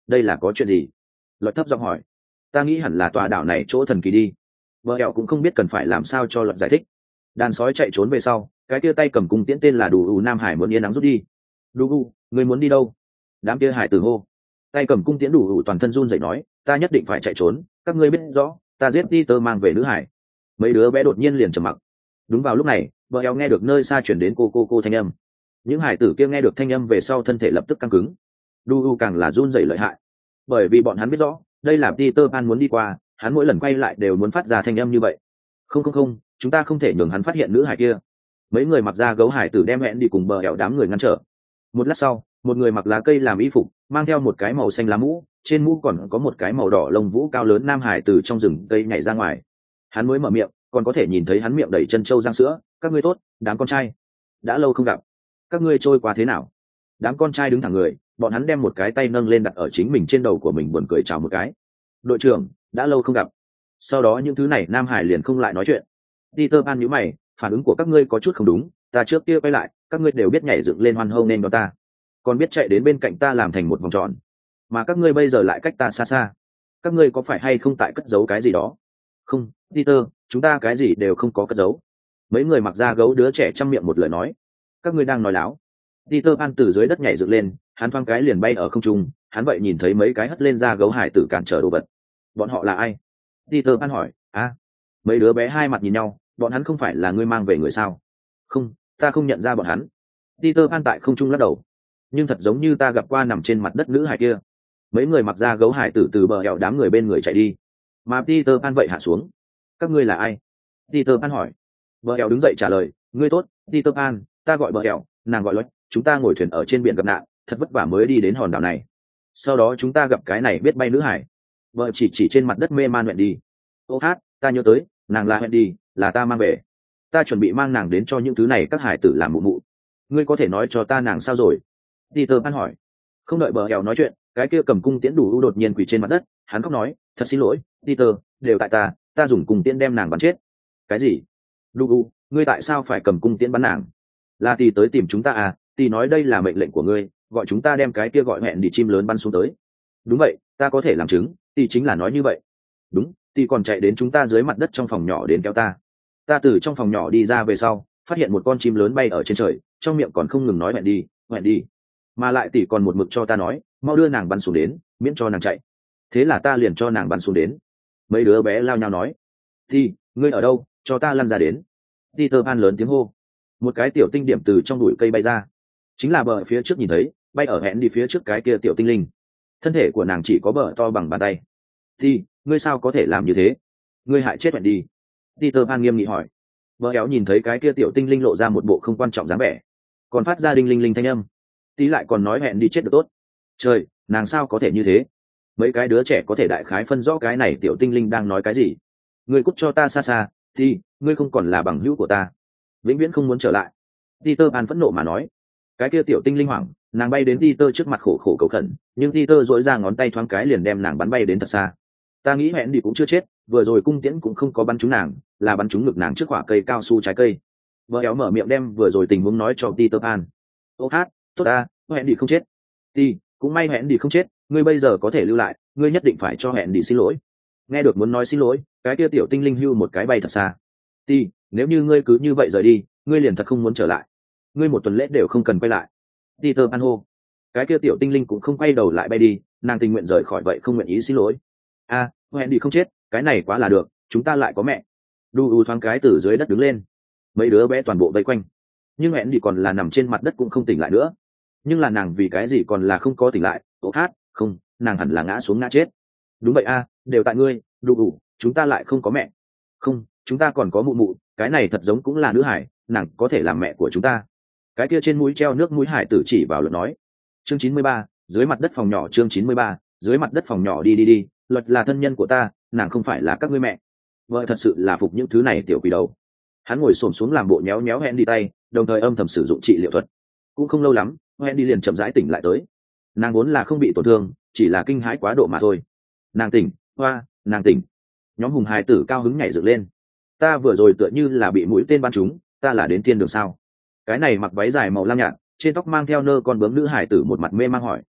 đây là có chuyện gì? Luật thấp giọng hỏi. Ta nghĩ hẳn là tòa đảo này chỗ thần kỳ đi. Vợ ẹo cũng không biết cần phải làm sao cho Luật giải thích. Đàn sói chạy trốn về sau, cái kia tay cầm cung tiễn tên là Đủ U Nam Hải muốn yên nắng rút đi. Đủ U, người muốn đi đâu? Đám kia hải tử hô. Tay cầm cung tiễn Đủ U toàn thân run rẩy nói, ta nhất định phải chạy trốn, các ngươi biết rõ, ta giết Peter mang về nữ hải. Mấy đứa bé đột nhiên liền trầm mặc. Đúng vào lúc này, vợ eo nghe được nơi xa chuyển đến cô cô cô thanh âm. Những hải tử kia nghe được thanh âm về sau thân thể lập tức căng cứng. Đu u càng là run rẩy lợi hại, bởi vì bọn hắn biết rõ đây là Peter Pan muốn đi qua, hắn mỗi lần quay lại đều muốn phát ra thanh âm như vậy. Không không không, chúng ta không thể nhường hắn phát hiện nữ hải kia. Mấy người mặc da gấu hải tử đem hẹn đi cùng bờ ẻo đám người ngăn trở. Một lát sau, một người mặc lá cây làm y phục, mang theo một cái màu xanh lá mũ, trên mũ còn có một cái màu đỏ lông vũ cao lớn nam hải từ trong rừng cây nhảy ra ngoài. Hắn mới mở miệng, còn có thể nhìn thấy hắn miệng đầy chân trâu răng sữa. Các ngươi tốt, đám con trai, đã lâu không gặp, các ngươi trôi qua thế nào? Đám con trai đứng thẳng người, bọn hắn đem một cái tay nâng lên đặt ở chính mình trên đầu của mình, buồn cười chào một cái. Đội trưởng, đã lâu không gặp. Sau đó những thứ này nam hải liền không lại nói chuyện. Peter Pan nhíu mày, phản ứng của các ngươi có chút không đúng, ta trước kia quay lại, các ngươi đều biết nhảy dựng lên hoan hô nên đón ta, còn biết chạy đến bên cạnh ta làm thành một vòng tròn, mà các ngươi bây giờ lại cách ta xa xa. Các ngươi có phải hay không tại cất giấu cái gì đó? Không, Peter, chúng ta cái gì đều không có cất giấu. Mấy người mặc da gấu đứa trẻ chăm miệng một lời nói. Các ngươi đang nói láo. Peter Pan từ dưới đất nhảy dựng lên, hắn thoáng cái liền bay ở không trung, hắn vậy nhìn thấy mấy cái hất lên da gấu hải tử cản trở đồ vật. Bọn họ là ai? Peter Pan hỏi. À, mấy đứa bé hai mặt nhìn nhau, bọn hắn không phải là ngươi mang về người sao? Không, ta không nhận ra bọn hắn. Peter Pan tại không trung lắc đầu. Nhưng thật giống như ta gặp qua nằm trên mặt đất nữ hải kia. Mấy người mặc da gấu hải tử từ bờ hẹo đám người bên người chạy đi, mà Peter Pan vậy hạ xuống. Các ngươi là ai? Peter Pan hỏi. Bờ hẹo đứng dậy trả lời, ngươi tốt, Peter Pan, ta gọi bờ hẹo, nàng gọi Lót, chúng ta ngồi thuyền ở trên biển gặp nạn, thật vất vả mới đi đến hòn đảo này. Sau đó chúng ta gặp cái này biết bay nữ hải. Vợ chỉ chỉ trên mặt đất mê man Wendy. Ô hát, ta nhớ tới, nàng là Wendy, là ta mang về. Ta chuẩn bị mang nàng đến cho những thứ này các hải tử làm mụ mụ. Ngươi có thể nói cho ta nàng sao rồi? Peter Pan hỏi. Không đợi bờ hẹo nói chuyện, cái kia cầm cung tiễn Đủ U đột nhiên quỳ trên mặt đất, hắn khóc nói, thật xin lỗi, Peter, đều tại ta, ta dùng cung tiễn đem nàng bắn chết. Cái gì? Đủ U, ngươi tại sao phải cầm cung tiễn bắn nàng? Là Tì tới tìm chúng ta à? Tì nói đây là mệnh lệnh của ngươi, gọi chúng ta đem cái kia gọi hẹn đi chim lớn bắn xuống tới. Đúng vậy, ta có thể làm chứng, Tì chính là nói như vậy. Đúng, Tì còn chạy đến chúng ta dưới mặt đất trong phòng nhỏ đến kéo ta. Ta từ trong phòng nhỏ đi ra về sau, phát hiện một con chim lớn bay ở trên trời, trong miệng còn không ngừng nói hẹn đi, hẹn đi. Mà lại Tì còn một mực cho ta nói, mau đưa nàng bắn xuống đến, miễn cho nàng chạy. Thế là ta liền cho nàng bắn xuống đến. Mấy đứa bé lao nhau nói, Tì, ngươi ở đâu, cho ta lăn ra đến. Peter Pan lớn tiếng hô. Một cái tiểu tinh điểm từ trong bụi cây bay ra, chính là bờ phía trước nhìn thấy, bay ở hẹn đi phía trước cái kia tiểu tinh linh. Thân thể của nàng chỉ có bờ to bằng bàn tay. Thì ngươi sao có thể làm như thế? Ngươi hại chết hẹn đi. Peter Pan nghiêm nghị hỏi. Bờ éo nhìn thấy cái kia tiểu tinh linh lộ ra một bộ không quan trọng dáng vẻ, còn phát ra đinh linh linh thanh âm. Tí lại còn nói hẹn đi chết được tốt. Trời, nàng sao có thể như thế? Mấy cái đứa trẻ có thể đại khái phân rõ cái này tiểu tinh linh đang nói cái gì. Ngươi cút cho ta xa xa, thì ngươi không còn là bằng hữu của ta, vĩnh viễn không muốn trở lại. Peter Pan phẫn nộ mà nói. Cái kia tiểu tinh linh hoảng, nàng bay đến Peter trước mặt khổ khổ cầu khẩn, nhưng Peter dỗi ra ngón tay thoáng cái liền đem nàng bắn bay đến thật xa. Ta nghĩ hẹn đi cũng chưa chết, vừa rồi cung tiễn cũng không có bắn trúng nàng, là bắn trúng ngực nàng trước quả cây cao su trái cây. Vợ éo mở miệng đem vừa rồi tình huống nói cho Peter Pan. Ô hát, tốt ta, hẹn đi không chết. Ti, cũng may hẹn đi không chết, ngươi bây giờ có thể lưu lại, ngươi nhất định phải cho hẹn đi xin lỗi. Nghe được muốn nói xin lỗi, cái kia tiểu tinh linh hưu một cái bay thật xa. Ti, nếu như ngươi cứ như vậy rời đi, ngươi liền thật không muốn trở lại, ngươi một tuần lễ đều không cần quay lại. Peter Pan hô. Cái kia tiểu tinh linh cũng không quay đầu lại bay đi, nàng tình nguyện rời khỏi vậy không nguyện ý xin lỗi. A, à, hẹn đi không chết, cái này quá là được, chúng ta lại có mẹ. Đu u thoáng cái từ dưới đất đứng lên, mấy đứa bé toàn bộ vây quanh, nhưng hẹn đi còn là nằm trên mặt đất cũng không tỉnh lại nữa. Nhưng là nàng vì cái gì còn là không có tỉnh lại? Ô hát, không, nàng hẳn là ngã xuống ngã chết. Đúng vậy a, à, đều tại ngươi, Đu u, chúng ta lại không có mẹ. Không, chúng ta còn có mụ mụ, cái này thật giống cũng là nữ hải, nàng có thể làm mẹ của chúng ta. Cái kia trên mũi treo nước mũi hải tử chỉ vào Luật nói. Chương chín mươi ba, dưới mặt đất phòng nhỏ. Chương chín mươi ba, dưới mặt đất phòng nhỏ. Đi đi đi, Luật là thân nhân của ta, nàng không phải là các ngươi mẹ. Vợ thật sự là phục những thứ này tiểu quỷ đầu. Hắn ngồi xổm xuống làm bộ nhéo nhéo hẹn đi tay, đồng thời âm thầm sử dụng trị liệu thuật. Cũng không lâu lắm, hẹn đi liền chậm rãi tỉnh lại tới. Nàng vốn là không bị tổn thương, chỉ là kinh hãi quá độ mà thôi. Nàng tỉnh, hoa, nàng tỉnh. Nhóm hùng hài tử cao hứng nhảy dựng lên. Ta vừa rồi tựa như là bị mũi tên bắn trúng, ta là đến thiên đường sao? Cái này mặc váy dài màu lam nhạt, trên tóc mang theo nơ con bướm nữ hải tử một mặt mê mang hỏi.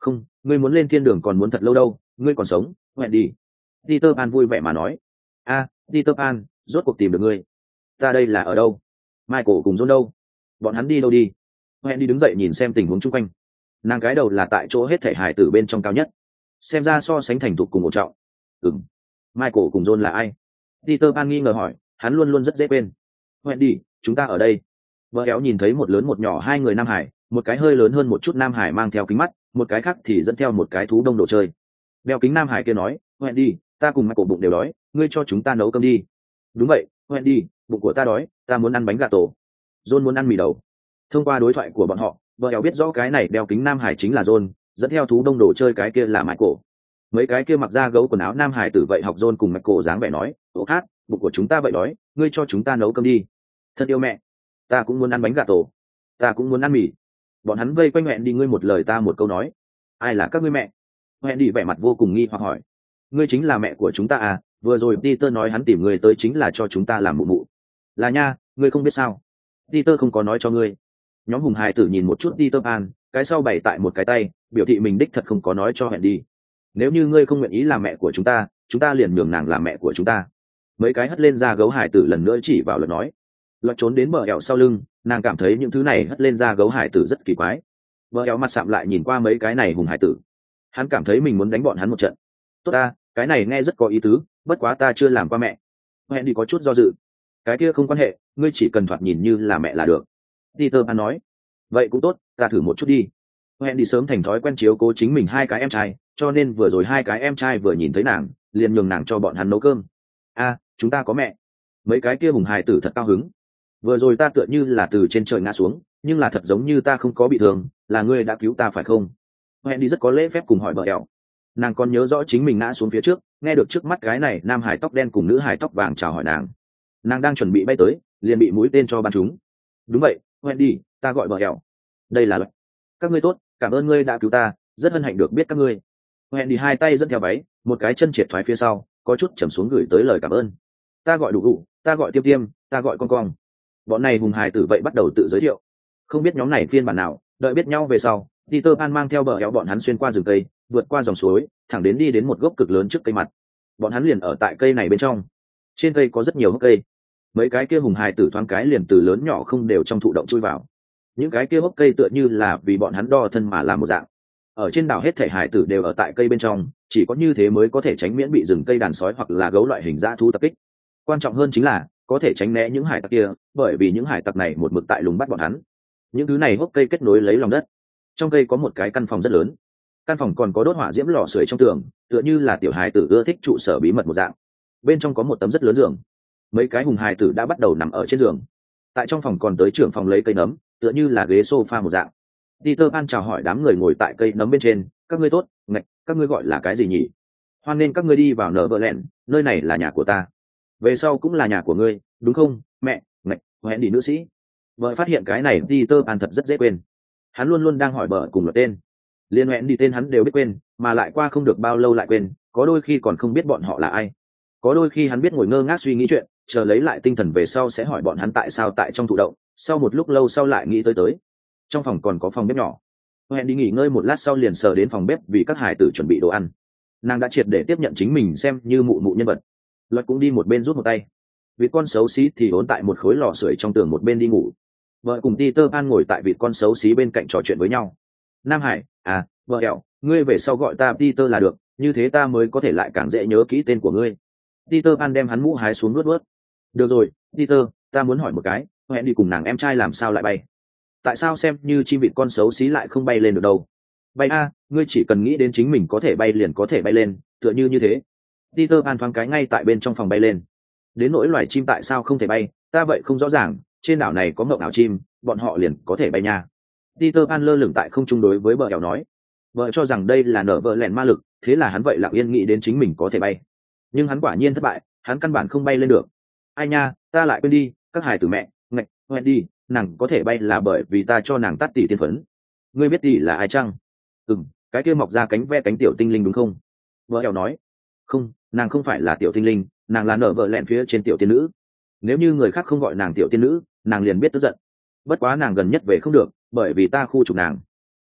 Không, ngươi muốn lên thiên đường còn muốn thật lâu đâu, ngươi còn sống, hẹn đi. Peter Pan vui vẻ mà nói. A, Peter Pan, rốt cuộc tìm được ngươi. Ta đây là ở đâu? Michael cùng John đâu? Bọn hắn đi đâu đi? Hẹn đi đứng dậy nhìn xem tình huống chung quanh. Nàng cái đầu là tại chỗ hết thể hài tử bên trong cao nhất, xem ra so sánh thành thục cùng một trọng. Ừm, Michael cùng John là ai? Peter Pan nghi ngờ hỏi, hắn luôn luôn rất dễ quên. Hẹn đi, chúng ta ở đây. Vợ éo nhìn thấy một lớn một nhỏ hai người nam hải, một cái hơi lớn hơn một chút nam hải mang theo kính mắt, một cái khác thì dẫn theo một cái thú đông đồ chơi. Đeo kính nam hải kia nói, hẹn đi, ta cùng Michael bụng đều đói, ngươi cho chúng ta nấu cơm đi. Đúng vậy, hẹn đi, bụng của ta đói, ta muốn ăn bánh gà tổ. John muốn ăn mì đầu. Thông qua đối thoại của bọn họ, vợ éo biết rõ cái này đeo kính nam hải chính là John, dẫn theo thú đông đồ chơi cái kia là Michael. Mấy cái kia mặc da gấu quần áo nam hải tử vậy học John cùng Michael dáng vẻ nói, ô hát, bụng của chúng ta vậy đói, ngươi cho chúng ta nấu cơm đi. Thật yêu mẹ, ta cũng muốn ăn bánh gà tổ, ta cũng muốn ăn mì. Bọn hắn vây quanh hẹn đi, ngươi một lời ta một câu nói. Ai là các ngươi mẹ? Hẹn đi vẻ mặt vô cùng nghi hoặc hỏi. Ngươi chính là mẹ của chúng ta à? Vừa rồi Peter nói hắn tìm người tới chính là cho chúng ta làm mụ mụ. Là nha, ngươi không biết sao? Peter không có nói cho ngươi. Nhóm hùng hài tử nhìn một chút Peter Pan, cái sau bày tại một cái tay, biểu thị mình đích thật không có nói cho hẹn đi. Nếu như ngươi không nguyện ý làm mẹ của chúng ta, chúng ta liền nhường nàng làm mẹ của chúng ta. Mấy cái hất lên ra gấu hải tử lần nữa chỉ vào lời nói. Luật trốn đến bờ ẻo sau lưng, nàng cảm thấy những thứ này hất lên ra gấu hải tử rất kỳ quái. Bờ ẻo mặt sạm lại nhìn qua mấy cái này hùng hải tử, hắn cảm thấy mình muốn đánh bọn hắn một trận. Tốt ta, cái này nghe rất có ý tứ, bất quá ta chưa làm qua mẹ. Hẹn đi có chút do dự. Cái kia không quan hệ, ngươi chỉ cần thoạt nhìn như là mẹ là được. Peter Pan nói. Vậy cũng tốt, ta thử một chút đi. Hẹn đi sớm thành thói quen chiếu cố chính mình hai cái em trai, cho nên vừa rồi hai cái em trai vừa nhìn thấy nàng, liền nhường nàng cho bọn hắn nấu cơm. A, chúng ta có mẹ. Mấy cái kia hùng hài tử thật cao hứng. Vừa rồi ta tựa như là từ trên trời ngã xuống, nhưng là thật giống như ta không có bị thương, là ngươi đã cứu ta phải không? Hẹn đi rất có lễ phép cùng hỏi bờ ẻo. Nàng còn nhớ rõ chính mình ngã xuống phía trước, nghe được trước mắt cái này nam hải tóc đen cùng nữ hải tóc vàng chào hỏi nàng. Nàng đang chuẩn bị bay tới, liền bị mũi tên cho bắn trúng. Đúng vậy, hẹn đi, ta gọi bờ ẻo. Đây là luật. Các ngươi tốt, cảm ơn ngươi đã cứu ta, rất hân hạnh được biết các ngươi. Hẹn đi hai tay dẫn theo váy, một cái chân triệt thoái phía sau, có chút trầm xuống gửi tới lời cảm ơn. Ta gọi đủ đủ, ta gọi tiêm tiêm, ta gọi con cong. Bọn này hùng hài tử vậy bắt đầu tự giới thiệu. Không biết nhóm này phiên bản nào, đợi biết nhau về sau, Peter Pan mang theo bờ éo bọn hắn xuyên qua rừng cây, vượt qua dòng suối, thẳng đến đi đến một gốc cực lớn trước cây mặt. Bọn hắn liền ở tại cây này bên trong. Trên cây có rất nhiều hốc cây. Mấy cái kia hùng hài tử thoáng cái liền từ lớn nhỏ không đều trong thụ động chui vào. Những cái kia hốc cây tựa như là vì bọn hắn đo thân mà làm một dạng. Ở trên đảo hết thảy hải tử đều ở tại cây bên trong, chỉ có như thế mới có thể tránh miễn bị rừng cây đàn sói hoặc là gấu loại hình dã thú tập kích. Quan trọng hơn chính là có thể tránh né những hải tặc kia, bởi vì những hải tặc này một mực tại lùng bắt bọn hắn. Những thứ này hốc cây kết nối lấy lòng đất. Trong cây có một cái căn phòng rất lớn. Căn phòng còn có đốt hỏa diễm lò sưởi trong tường, tựa như là tiểu hài tử ưa thích trụ sở bí mật một dạng. Bên trong có một tấm rất lớn giường. Mấy cái hùng hài tử đã bắt đầu nằm ở trên giường. Tại trong phòng còn tới trưởng phòng lấy cây nấm, tựa như là ghế sofa một dạng. Peter Pan chào hỏi đám người ngồi tại cây nấm bên trên, các ngươi tốt, ngạch, các ngươi gọi là cái gì nhỉ? Hoan nên các ngươi đi vào Neverland, nơi này là nhà của ta. Về sau cũng là nhà của ngươi, đúng không, mẹ? Ngạch, hẹn đi nữ sĩ. Vợ phát hiện cái này Peter Pan thật rất dễ quên. Hắn luôn luôn đang hỏi bờ cùng luật tên, liên hẹn đi tên hắn đều biết quên, mà lại qua không được bao lâu lại quên, có đôi khi còn không biết bọn họ là ai. Có đôi khi hắn biết ngồi ngơ ngác suy nghĩ chuyện, chờ lấy lại tinh thần về sau sẽ hỏi bọn hắn tại sao tại trong thụ động, sau một lúc lâu sau lại nghĩ tới tới. Trong phòng còn có phòng bếp nhỏ. Hẹn đi nghỉ ngơi một lát sau liền sờ đến phòng bếp vì các hải tử chuẩn bị đồ ăn. Nàng đã triệt để tiếp nhận chính mình xem như mụ mụ nhân vật. Luật cũng đi một bên rút một tay. Vịt con xấu xí thì hốn tại một khối lò sưởi trong tường một bên đi ngủ. Vợ cùng Peter Pan ngồi tại vịt con xấu xí bên cạnh trò chuyện với nhau. Nam Hải, à, vợ hẹo, ngươi về sau gọi ta Peter là được, như thế ta mới có thể lại càng dễ nhớ kỹ tên của ngươi. Peter Pan đem hắn mũ hái xuống nuốt nuốt. Được rồi, Peter, ta muốn hỏi một cái, hẹn đi cùng nàng em trai làm sao lại bay? Tại sao xem như chim vịt con xấu xí lại không bay lên được đâu? Bay a, ngươi chỉ cần nghĩ đến chính mình có thể bay liền có thể bay lên, tựa như như thế. Peter Pan thoáng cái ngay tại bên trong phòng bay lên. Đến nỗi loài chim tại sao không thể bay, ta vậy không rõ ràng, trên đảo này có mộng ảo chim, bọn họ liền có thể bay nha. Peter Pan lơ lửng tại không trung đối với bờ ẻo nói. Vợ cho rằng đây là nở vợ lẹn ma lực, thế là hắn vậy lặng yên nghĩ đến chính mình có thể bay. Nhưng hắn quả nhiên thất bại, hắn căn bản không bay lên được. Ai nha, ta lại quên đi, các hài tử mẹ, ngạch, quên đi, nàng có thể bay là bởi vì ta cho nàng tắt tỷ tiên phấn. Ngươi biết tỷ là ai chăng? Ừm, cái kia mọc ra cánh ve cánh tiểu tinh linh đúng không? Vợ ẻo nói. Không, nàng không phải là tiểu tinh linh, nàng là nở vợ lẹn phía trên tiểu tiên nữ. Nếu như người khác không gọi nàng tiểu tiên nữ, nàng liền biết tức giận. Bất quá nàng gần nhất về không được, bởi vì ta khu trục nàng.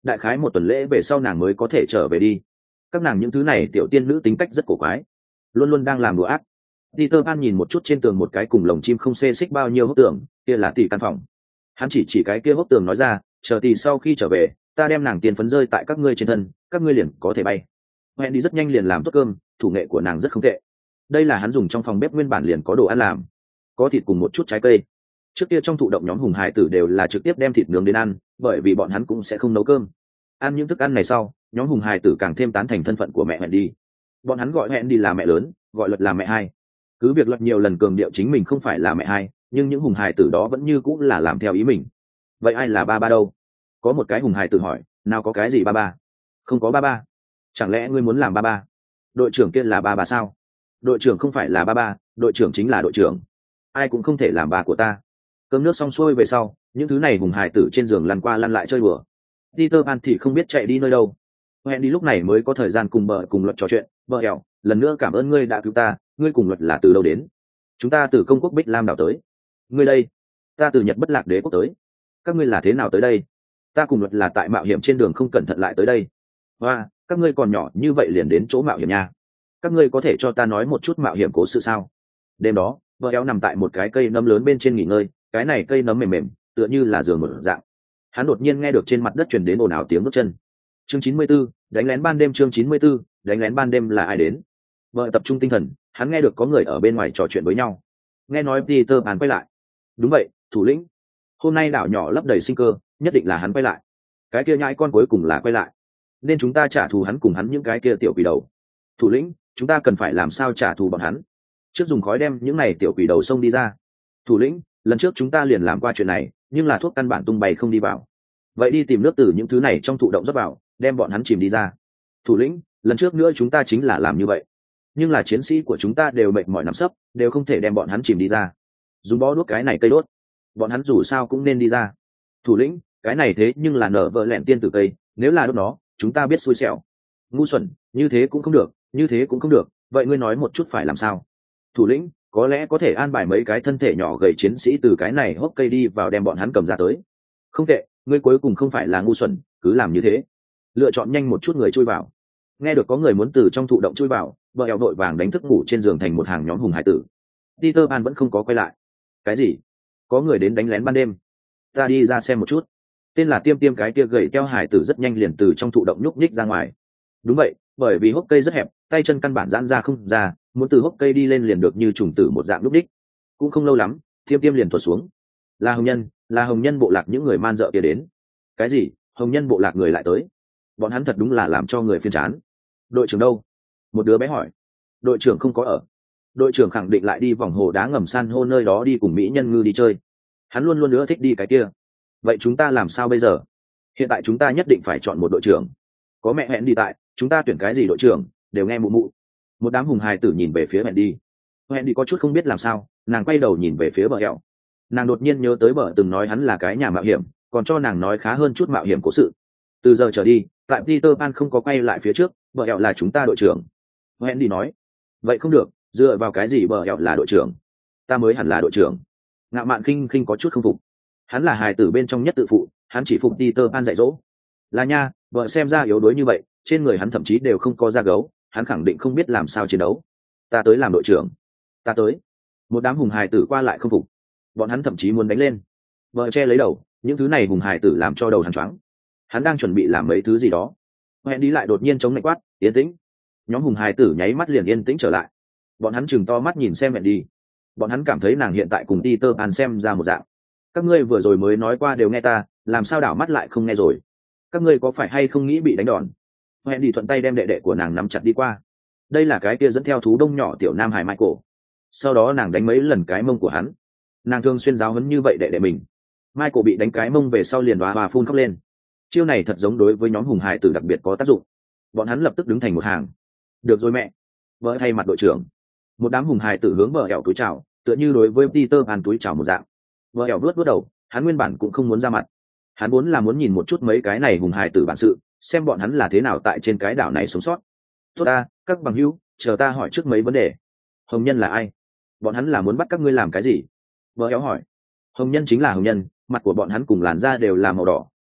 đại khái một tuần lễ về sau nàng mới có thể trở về đi. Các nàng những thứ này tiểu tiên nữ tính cách rất cổ quái, luôn luôn đang làm đùa ác. Peter Pan nhìn một chút trên tường một cái cùng lồng chim không xê xích bao nhiêu hốc tường, kia là tỷ căn phòng. Hắn chỉ chỉ cái kia hốc tường nói ra, chờ tỷ sau khi trở về, ta đem nàng tiền phấn rơi tại các ngươi trên thân, các ngươi liền có thể bay. Hẹn đi rất nhanh liền làm tốt cơm, thủ nghệ của nàng rất không tệ. Đây là hắn dùng trong phòng bếp nguyên bản liền có đồ ăn làm, có thịt cùng một chút trái cây. Trước kia trong thụ động nhóm hùng hải tử đều là trực tiếp đem thịt nướng đến ăn, bởi vì bọn hắn cũng sẽ không nấu cơm. Ăn những thức ăn này sau, nhóm hùng hải tử càng thêm tán thành thân phận của mẹ hẹn đi. Bọn hắn gọi hẹn đi là mẹ lớn, gọi luật là mẹ hai. Cứ việc luật nhiều lần cường điệu chính mình không phải là mẹ hai, nhưng những hùng hải tử đó vẫn như cũng là làm theo ý mình. Vậy ai là ba ba đâu? Có một cái hùng hải tử hỏi, nào có cái gì ba ba? Không có ba ba. Chẳng lẽ ngươi muốn làm ba ba? Đội trưởng kia là ba ba sao? Đội trưởng không phải là ba ba, đội trưởng chính là đội trưởng. Ai cũng không thể làm bà của ta. Cơm nước xong xuôi về sau, những thứ này hùng hải tử trên giường lăn qua lăn lại chơi đùa. Peter Pan thì không biết chạy đi nơi đâu. Hẹn đi lúc này mới có thời gian cùng bờ cùng luật trò chuyện. Bờ ẻo, lần nữa cảm ơn ngươi đã cứu ta, ngươi cùng luật là từ đâu đến? Chúng ta từ công quốc Bích Lam đảo tới. Ngươi đây? Ta từ Nhật Bất Lạc Đế quốc tới. Các ngươi là thế nào tới đây? Ta cùng luật là tại mạo hiểm trên đường không cẩn thận lại tới đây. Hoa, các ngươi còn nhỏ như vậy liền đến chỗ mạo hiểm nha. Các ngươi có thể cho ta nói một chút mạo hiểm cố sự sao? Đêm đó, vợ éo nằm tại một cái cây nấm lớn bên trên nghỉ ngơi, cái này cây nấm mềm mềm, tựa như là giường một dạng. Hắn đột nhiên nghe được trên mặt đất truyền đến ồn ào tiếng bước chân. Chương chín mươi 94, đánh lén ban đêm. Chương chín mươi 94, đánh lén ban đêm là ai đến? Vợ tập trung tinh thần, hắn nghe được có người ở bên ngoài trò chuyện với nhau. Nghe nói Peter Pan quay lại. Đúng vậy, thủ lĩnh. Hôm nay đảo nhỏ lấp đầy sinh cơ, nhất định là hắn quay lại. Cái kia nhãi con cuối cùng là quay lại. Nên chúng ta trả thù hắn cùng hắn những cái kia tiểu quỷ đầu. Thủ lĩnh, chúng ta cần phải làm sao trả thù bọn hắn? Trước dùng khói đem những này tiểu quỷ đầu xông đi ra. Thủ lĩnh, lần trước chúng ta liền làm qua chuyện này, nhưng là thuốc căn bản tung bay không đi vào. Vậy đi tìm nước từ những thứ này trong thụ động rót vào, đem bọn hắn chìm đi ra. Thủ lĩnh, lần trước nữa chúng ta chính là làm như vậy, nhưng là chiến sĩ của chúng ta đều mệt mỏi nằm sấp, đều không thể đem bọn hắn chìm đi ra. Dùng bó đuốc cái này cây đốt, bọn hắn dù sao cũng nên đi ra. Thủ lĩnh, cái này thế nhưng là nở vợ lẹn tiên tử cây, nếu là đốt nó, chúng ta biết xui xẻo. Ngu xuẩn, như thế cũng không được, như thế cũng không được, vậy ngươi nói một chút phải làm sao? Thủ lĩnh, có lẽ có thể an bài mấy cái thân thể nhỏ gầy chiến sĩ từ cái này hốc cây đi vào đem bọn hắn cầm ra tới. Không tệ, ngươi cuối cùng không phải là ngu xuẩn, cứ làm như thế. Lựa chọn nhanh một chút người chui vào. Nghe được có người muốn từ trong thụ động chui vào, vợ eo đội vàng đánh thức ngủ trên giường thành một hàng nhóm hùng hải tử. Peter Pan vẫn không có quay lại. Cái gì? Có người đến đánh lén ban đêm. Ta đi ra xem một chút. Tên là Tiêm Tiêm cái kia gầy teo hải tử rất nhanh liền từ trong thụ động nhúc nhích ra ngoài. Đúng vậy, bởi vì hốc cây rất hẹp, tay chân căn bản giãn ra không ra, muốn từ hốc cây đi lên liền được như trùng tử một dạng lúc đích. Cũng không lâu lắm, Tiêm Tiêm liền tuột xuống. Là hồng nhân, là hồng nhân bộ lạc những người man dợ kia đến. Cái gì? Hồng nhân bộ lạc người lại tới? Bọn hắn thật đúng là làm cho người phiền chán. Đội trưởng đâu? Một đứa bé hỏi. Đội trưởng không có ở. Đội trưởng khẳng định lại đi vòng hồ đá ngầm san hô nơi đó đi cùng mỹ nhân ngư đi chơi. Hắn luôn luôn nữa thích đi cái kia. Vậy chúng ta làm sao bây giờ? Hiện tại chúng ta nhất định phải chọn một đội trưởng. Có mẹ hẹn đi tại, chúng ta tuyển cái gì đội trưởng, đều nghe mụ mụ. Một đám hùng hài tử nhìn về phía hẹn đi. Hẹn đi có chút không biết làm sao, nàng quay đầu nhìn về phía bờ hẹo. Nàng đột nhiên nhớ tới bờ từng nói hắn là cái nhà mạo hiểm, còn cho nàng nói khá hơn chút mạo hiểm cố sự. Từ giờ trở đi, tại Peter Pan không có quay lại phía trước, bờ hẹo là chúng ta đội trưởng. Hẹn đi nói. Vậy không được, dựa vào cái gì bờ hẹo là đội trưởng? Ta mới hẳn là đội trưởng. Ngạo Mạn khinh khinh có chút không phục. Hắn là hài tử bên trong nhất tự phụ, hắn chỉ phục Peter Pan dạy dỗ. Là nha, vợ xem ra yếu đuối như vậy, trên người hắn thậm chí đều không có da gấu, hắn khẳng định không biết làm sao chiến đấu. Ta tới làm đội trưởng. Ta tới. Một đám hùng hài tử qua lại không phục. Bọn hắn thậm chí muốn đánh lên. Vợ che lấy đầu, những thứ này hùng hài tử làm cho đầu hắn choáng. Hắn đang chuẩn bị làm mấy thứ gì đó. Hẹn đi lại đột nhiên chống lạnh quát, yên tĩnh. Nhóm hùng hài tử nháy mắt liền yên tĩnh trở lại. Bọn hắn chừng to mắt nhìn xem hẹn đi. Bọn hắn cảm thấy nàng hiện tại cùng Peter Pan xem ra một dạng. Các ngươi vừa rồi mới nói qua đều nghe ta, làm sao đảo mắt lại không nghe rồi? Các ngươi có phải hay không nghĩ bị đánh đòn? Hẹn đi thuận tay đem đệ đệ của nàng nắm chặt đi qua. Đây là cái kia dẫn theo thú đông nhỏ tiểu nam hải Michael. Sau đó nàng đánh mấy lần cái mông của hắn. Nàng thường xuyên giáo huấn như vậy đệ đệ mình. Michael bị đánh cái mông về sau liền đoá và phun khóc lên. Chiêu này thật giống đối với nhóm hùng hải tử đặc biệt có tác dụng. Bọn hắn lập tức đứng thành một hàng. Được rồi mẹ. Vợ thay mặt đội trưởng. Một đám hùng hải tử hướng bờ ẻo túi chào, tựa như đối với Peter Pan túi chào một dạng. Vợ ẻo vuốt vuốt đầu, hắn nguyên bản cũng không muốn ra mặt. Hắn vốn là muốn nhìn một chút mấy cái này hùng hải tử bản sự, xem bọn hắn là thế nào tại trên cái đảo này sống sót. Tốt ta, các bằng hữu, chờ ta hỏi trước mấy vấn đề. Hồng nhân là ai? Bọn hắn là muốn bắt các ngươi làm cái gì? Vợ éo hỏi. Hồng nhân chính là hồng nhân, mặt của bọn hắn cùng làn da đều là màu đỏ,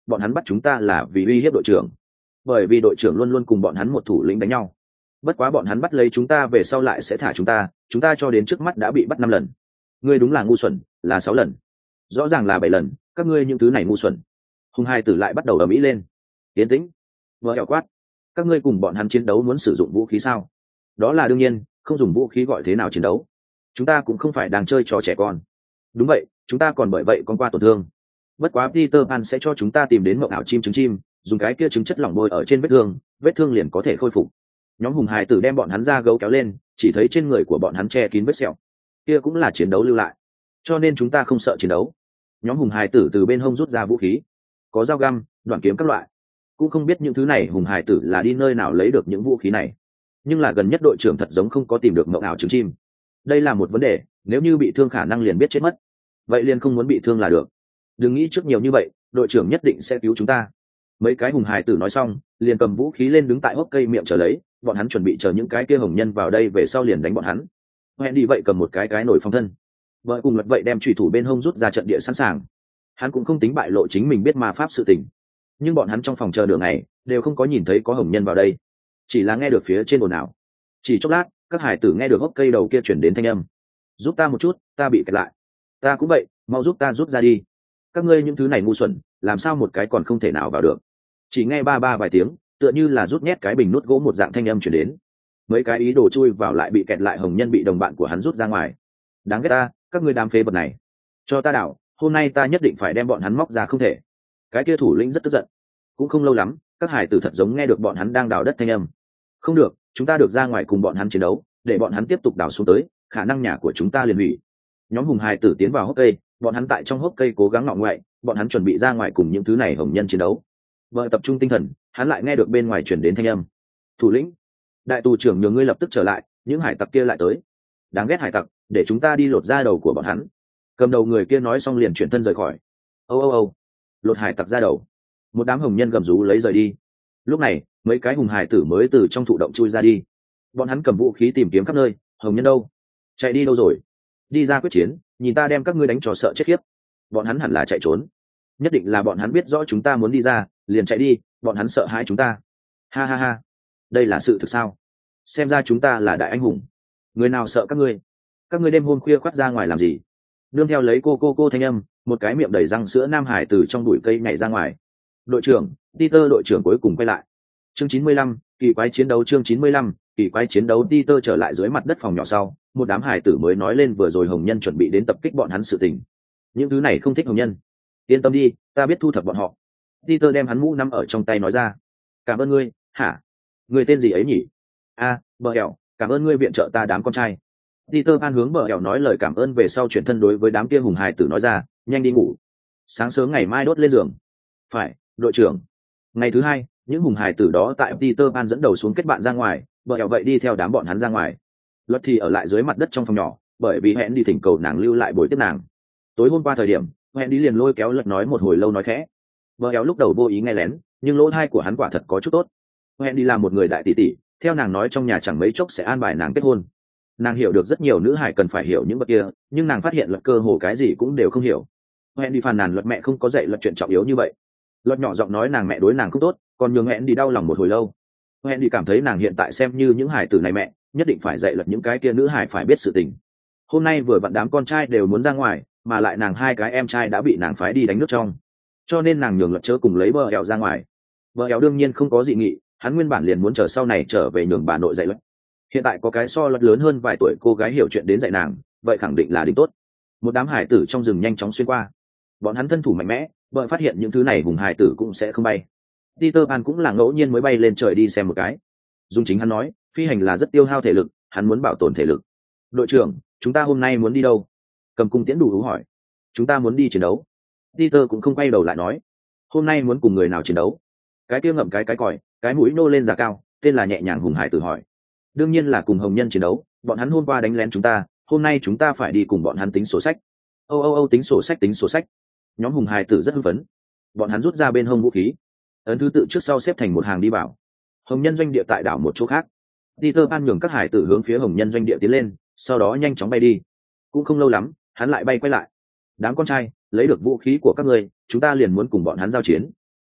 bọn hắn bắt chúng ta là vì uy hiếp đội trưởng, bởi vì đội trưởng luôn luôn cùng bọn hắn một thủ lĩnh đánh nhau. Bất quá bọn hắn bắt lấy chúng ta về sau lại sẽ thả chúng ta, chúng ta cho đến trước mắt đã bị bắt năm lần. Ngươi đúng là ngu xuẩn, là sáu lần, rõ ràng là bảy lần, các ngươi những thứ này ngu xuẩn. Hùng hai tử lại bắt đầu ầm ĩ lên. Tiến tĩnh. Vợ hẹo quát. Các ngươi cùng bọn hắn chiến đấu muốn sử dụng vũ khí sao? Đó là đương nhiên, không dùng vũ khí gọi thế nào chiến đấu? Chúng ta cũng không phải đang chơi trò trẻ con. Đúng vậy, chúng ta còn bởi vậy con qua tổn thương. Bất quá Peter Pan sẽ cho chúng ta tìm đến mộng ảo chim trứng chim, dùng cái kia trứng chất lỏng bôi ở trên vết thương, vết thương liền có thể khôi phục. Nhóm hùng hài tử đem bọn hắn ra gấu kéo lên, chỉ thấy trên người của bọn hắn che kín vết sẹo. Kia cũng là chiến đấu lưu lại, cho nên chúng ta không sợ chiến đấu. Nhóm hùng hài tử từ bên hông rút ra vũ khí, có dao găm, đoạn kiếm các loại. Cũng không biết những thứ này hùng hài tử là đi nơi nào lấy được những vũ khí này, nhưng là gần nhất đội trưởng thật giống không có tìm được mộng ảo trứng chim. Đây là một vấn đề, nếu như bị thương khả năng liền biết chết mất. Vậy liền không muốn bị thương là được. Đừng nghĩ trước nhiều như vậy, đội trưởng nhất định sẽ cứu chúng ta. Mấy cái hùng hài tử nói xong, liền cầm vũ khí lên đứng tại hốc cây miệng chờ lấy, bọn hắn chuẩn bị chờ những cái kia hồng nhân vào đây về sau liền đánh bọn hắn. Hẹn đi vậy cầm một cái cái nổi phòng thân, vợ cùng lật vậy đem chủy thủ bên hông rút ra trận địa sẵn sàng. Hắn cũng không tính bại lộ chính mình biết ma pháp sự tình, nhưng bọn hắn trong phòng chờ đường này đều không có nhìn thấy có hồng nhân vào đây, chỉ là nghe được phía trên ồn ào. Chỉ chốc lát, các hải tử nghe được hốc cây đầu kia chuyển đến thanh âm. Giúp ta một chút, ta bị kẹt lại. Ta cũng vậy, mau giúp ta rút ra đi. Các ngươi những thứ này ngu xuẩn, làm sao một cái còn không thể nào vào được. Chỉ nghe ba ba vài tiếng, tựa như là rút nhét cái bình nút gỗ một dạng thanh âm chuyển đến. Mấy cái ý đồ chui vào lại bị kẹt lại hồng nhân bị đồng bạn của hắn rút ra ngoài. Đáng ghét ta, các ngươi đám phế vật này. Cho ta đảo, hôm nay ta nhất định phải đem bọn hắn móc ra không thể. Cái kia thủ lĩnh rất tức giận. Cũng không lâu lắm, các hải tử thật giống nghe được bọn hắn đang đào đất thanh âm. Không được, chúng ta được ra ngoài cùng bọn hắn chiến đấu, để bọn hắn tiếp tục đào xuống tới, khả năng nhà của chúng ta liền hủy. Nhóm hùng hải tử tiến vào hốc cây, bọn hắn tại trong hốc cây cố gắng ngọ ngoại, bọn hắn chuẩn bị ra ngoài cùng những thứ này hồng nhân chiến đấu. Vợ tập trung tinh thần, hắn lại nghe được bên ngoài chuyển đến thanh âm. Thủ lĩnh, đại tù trưởng nhường ngươi lập tức trở lại, những hải tặc kia lại tới. Đáng ghét hải tặc, để chúng ta đi lột da đầu của bọn hắn. Cầm đầu người kia nói xong liền chuyển thân rời khỏi. Âu âu âu, lột hải tặc da đầu. Một đám hồng nhân gầm rú lấy rời đi. Lúc này, mấy cái hùng hải tử mới từ trong thụ động chui ra đi. Bọn hắn cầm vũ khí tìm kiếm khắp nơi. Hồng nhân đâu? Chạy đi đâu rồi? Đi ra quyết chiến, nhìn ta đem các ngươi đánh cho sợ chết khiếp. Bọn hắn hẳn là chạy trốn. Nhất định là bọn hắn biết rõ chúng ta muốn đi ra, liền chạy đi. Bọn hắn sợ hãi chúng ta. Ha ha ha, đây là sự thực sao? Xem ra chúng ta là đại anh hùng. Người nào sợ các ngươi? Các ngươi đêm hôm khuya khoác ra ngoài làm gì? Nương theo lấy cô cô cô thanh âm, một cái miệng đầy răng sữa nam hải từ trong bụi cây nhảy ra ngoài. Đội trưởng, Peter đội trưởng cuối cùng quay lại. Chương chín mươi lăm, kỳ quái chiến đấu. Chương chín mươi lăm, kỳ quái chiến đấu. Peter trở lại dưới mặt đất phòng nhỏ sau, một đám hải tử mới nói lên vừa rồi hồng nhân chuẩn bị đến tập kích bọn hắn sự tình. Những thứ này không thích hồng nhân. Yên tâm đi, ta biết thu thập bọn họ. Peter đem hắn mũ nắm ở trong tay nói ra. Cảm ơn ngươi. Hả? Người tên gì ấy nhỉ? A, bờ hẻo, cảm ơn ngươi viện trợ ta đám con trai. Peter Pan hướng bờ hẻo nói lời cảm ơn về sau chuyển thân đối với đám kia hùng hải tử nói ra, nhanh đi ngủ. Sáng sớm ngày mai đốt lên giường. Phải, đội trưởng. Ngày thứ hai, những hùng hải tử đó tại Peter Pan dẫn đầu xuống kết bạn ra ngoài, bờ hẻo vậy đi theo đám bọn hắn ra ngoài. Luật thì ở lại dưới mặt đất trong phòng nhỏ, bởi vì hẹn đi thỉnh cầu nàng lưu lại buổi tiếp nàng. Tối hôm qua thời điểm, hẹn đi liền lôi kéo Luật nói một hồi lâu nói khẽ. Bờ hẻo lúc đầu vô ý nghe lén, nhưng lỗ tai của hắn quả thật có chút tốt. Hẹn đi làm một người đại tỷ tỷ, theo nàng nói trong nhà chẳng mấy chốc sẽ an bài nàng kết hôn. Nàng hiểu được rất nhiều nữ hải cần phải hiểu những vật kia, nhưng nàng phát hiện Luật cơ hồ cái gì cũng đều không hiểu. Hẹn đi phàn nàn Luật mẹ không có dạy Luật chuyện trọng yếu như vậy. Luật nhỏ giọng nói nàng mẹ đối nàng không tốt, còn nhường hẹn đi đau lòng một hồi lâu. Hẹn đi cảm thấy nàng hiện tại xem như những hải tử này mẹ, nhất định phải dạy Luật những cái kia nữ hải phải biết sự tình. Hôm nay vừa vặn đám con trai đều muốn ra ngoài, mà lại nàng hai cái em trai đã bị nàng phái đi đánh nước trong, cho nên nàng nhường Luật chớ cùng lấy bờ hẻo ra ngoài. Bờ hẻo đương nhiên không có dị nghị, hắn nguyên bản liền muốn chờ sau này trở về nhường bà nội dạy Luật. Hiện tại có cái so Luật lớn hơn vài tuổi cô gái hiểu chuyện đến dạy nàng, vậy khẳng định là đỉnh tốt. Một đám hải tử trong rừng nhanh chóng xuyên qua, bọn hắn thân thủ mạnh mẽ, vợ phát hiện những thứ này hùng hải tử cũng sẽ không bay. Peter Pan cũng là ngẫu nhiên mới bay lên trời đi xem một cái. Dung chính hắn nói, phi hành là rất tiêu hao thể lực, hắn muốn bảo tồn thể lực. Đội trưởng, chúng ta hôm nay muốn đi đâu? Cầm cung tiễn đủ hú hỏi. Chúng ta muốn đi chiến đấu. Peter cũng không quay đầu lại nói. Hôm nay muốn cùng người nào chiến đấu? Cái kia ngậm cái cái còi, cái mũi nô lên giá cao, tên là nhẹ nhàng hùng hải tử hỏi. Đương nhiên là cùng hồng nhân chiến đấu, bọn hắn hôm qua đánh lén chúng ta, hôm nay chúng ta phải đi cùng bọn hắn tính sổ sách. Âu âu âu, tính sổ sách tính sổ sách. Nhóm hùng hải tử rất hưng phấn. Bọn hắn rút ra bên hông vũ khí, ấn thứ tự trước sau xếp thành một hàng đi vào. Hồng nhân doanh địa tại đảo một chỗ khác. Peter Pan nhường các hải tử hướng phía hồng nhân doanh địa tiến lên, sau đó nhanh chóng bay đi. Cũng không lâu lắm, hắn lại bay quay lại. Đám con trai, lấy được vũ khí của các ngươi, chúng ta liền muốn cùng bọn hắn giao chiến.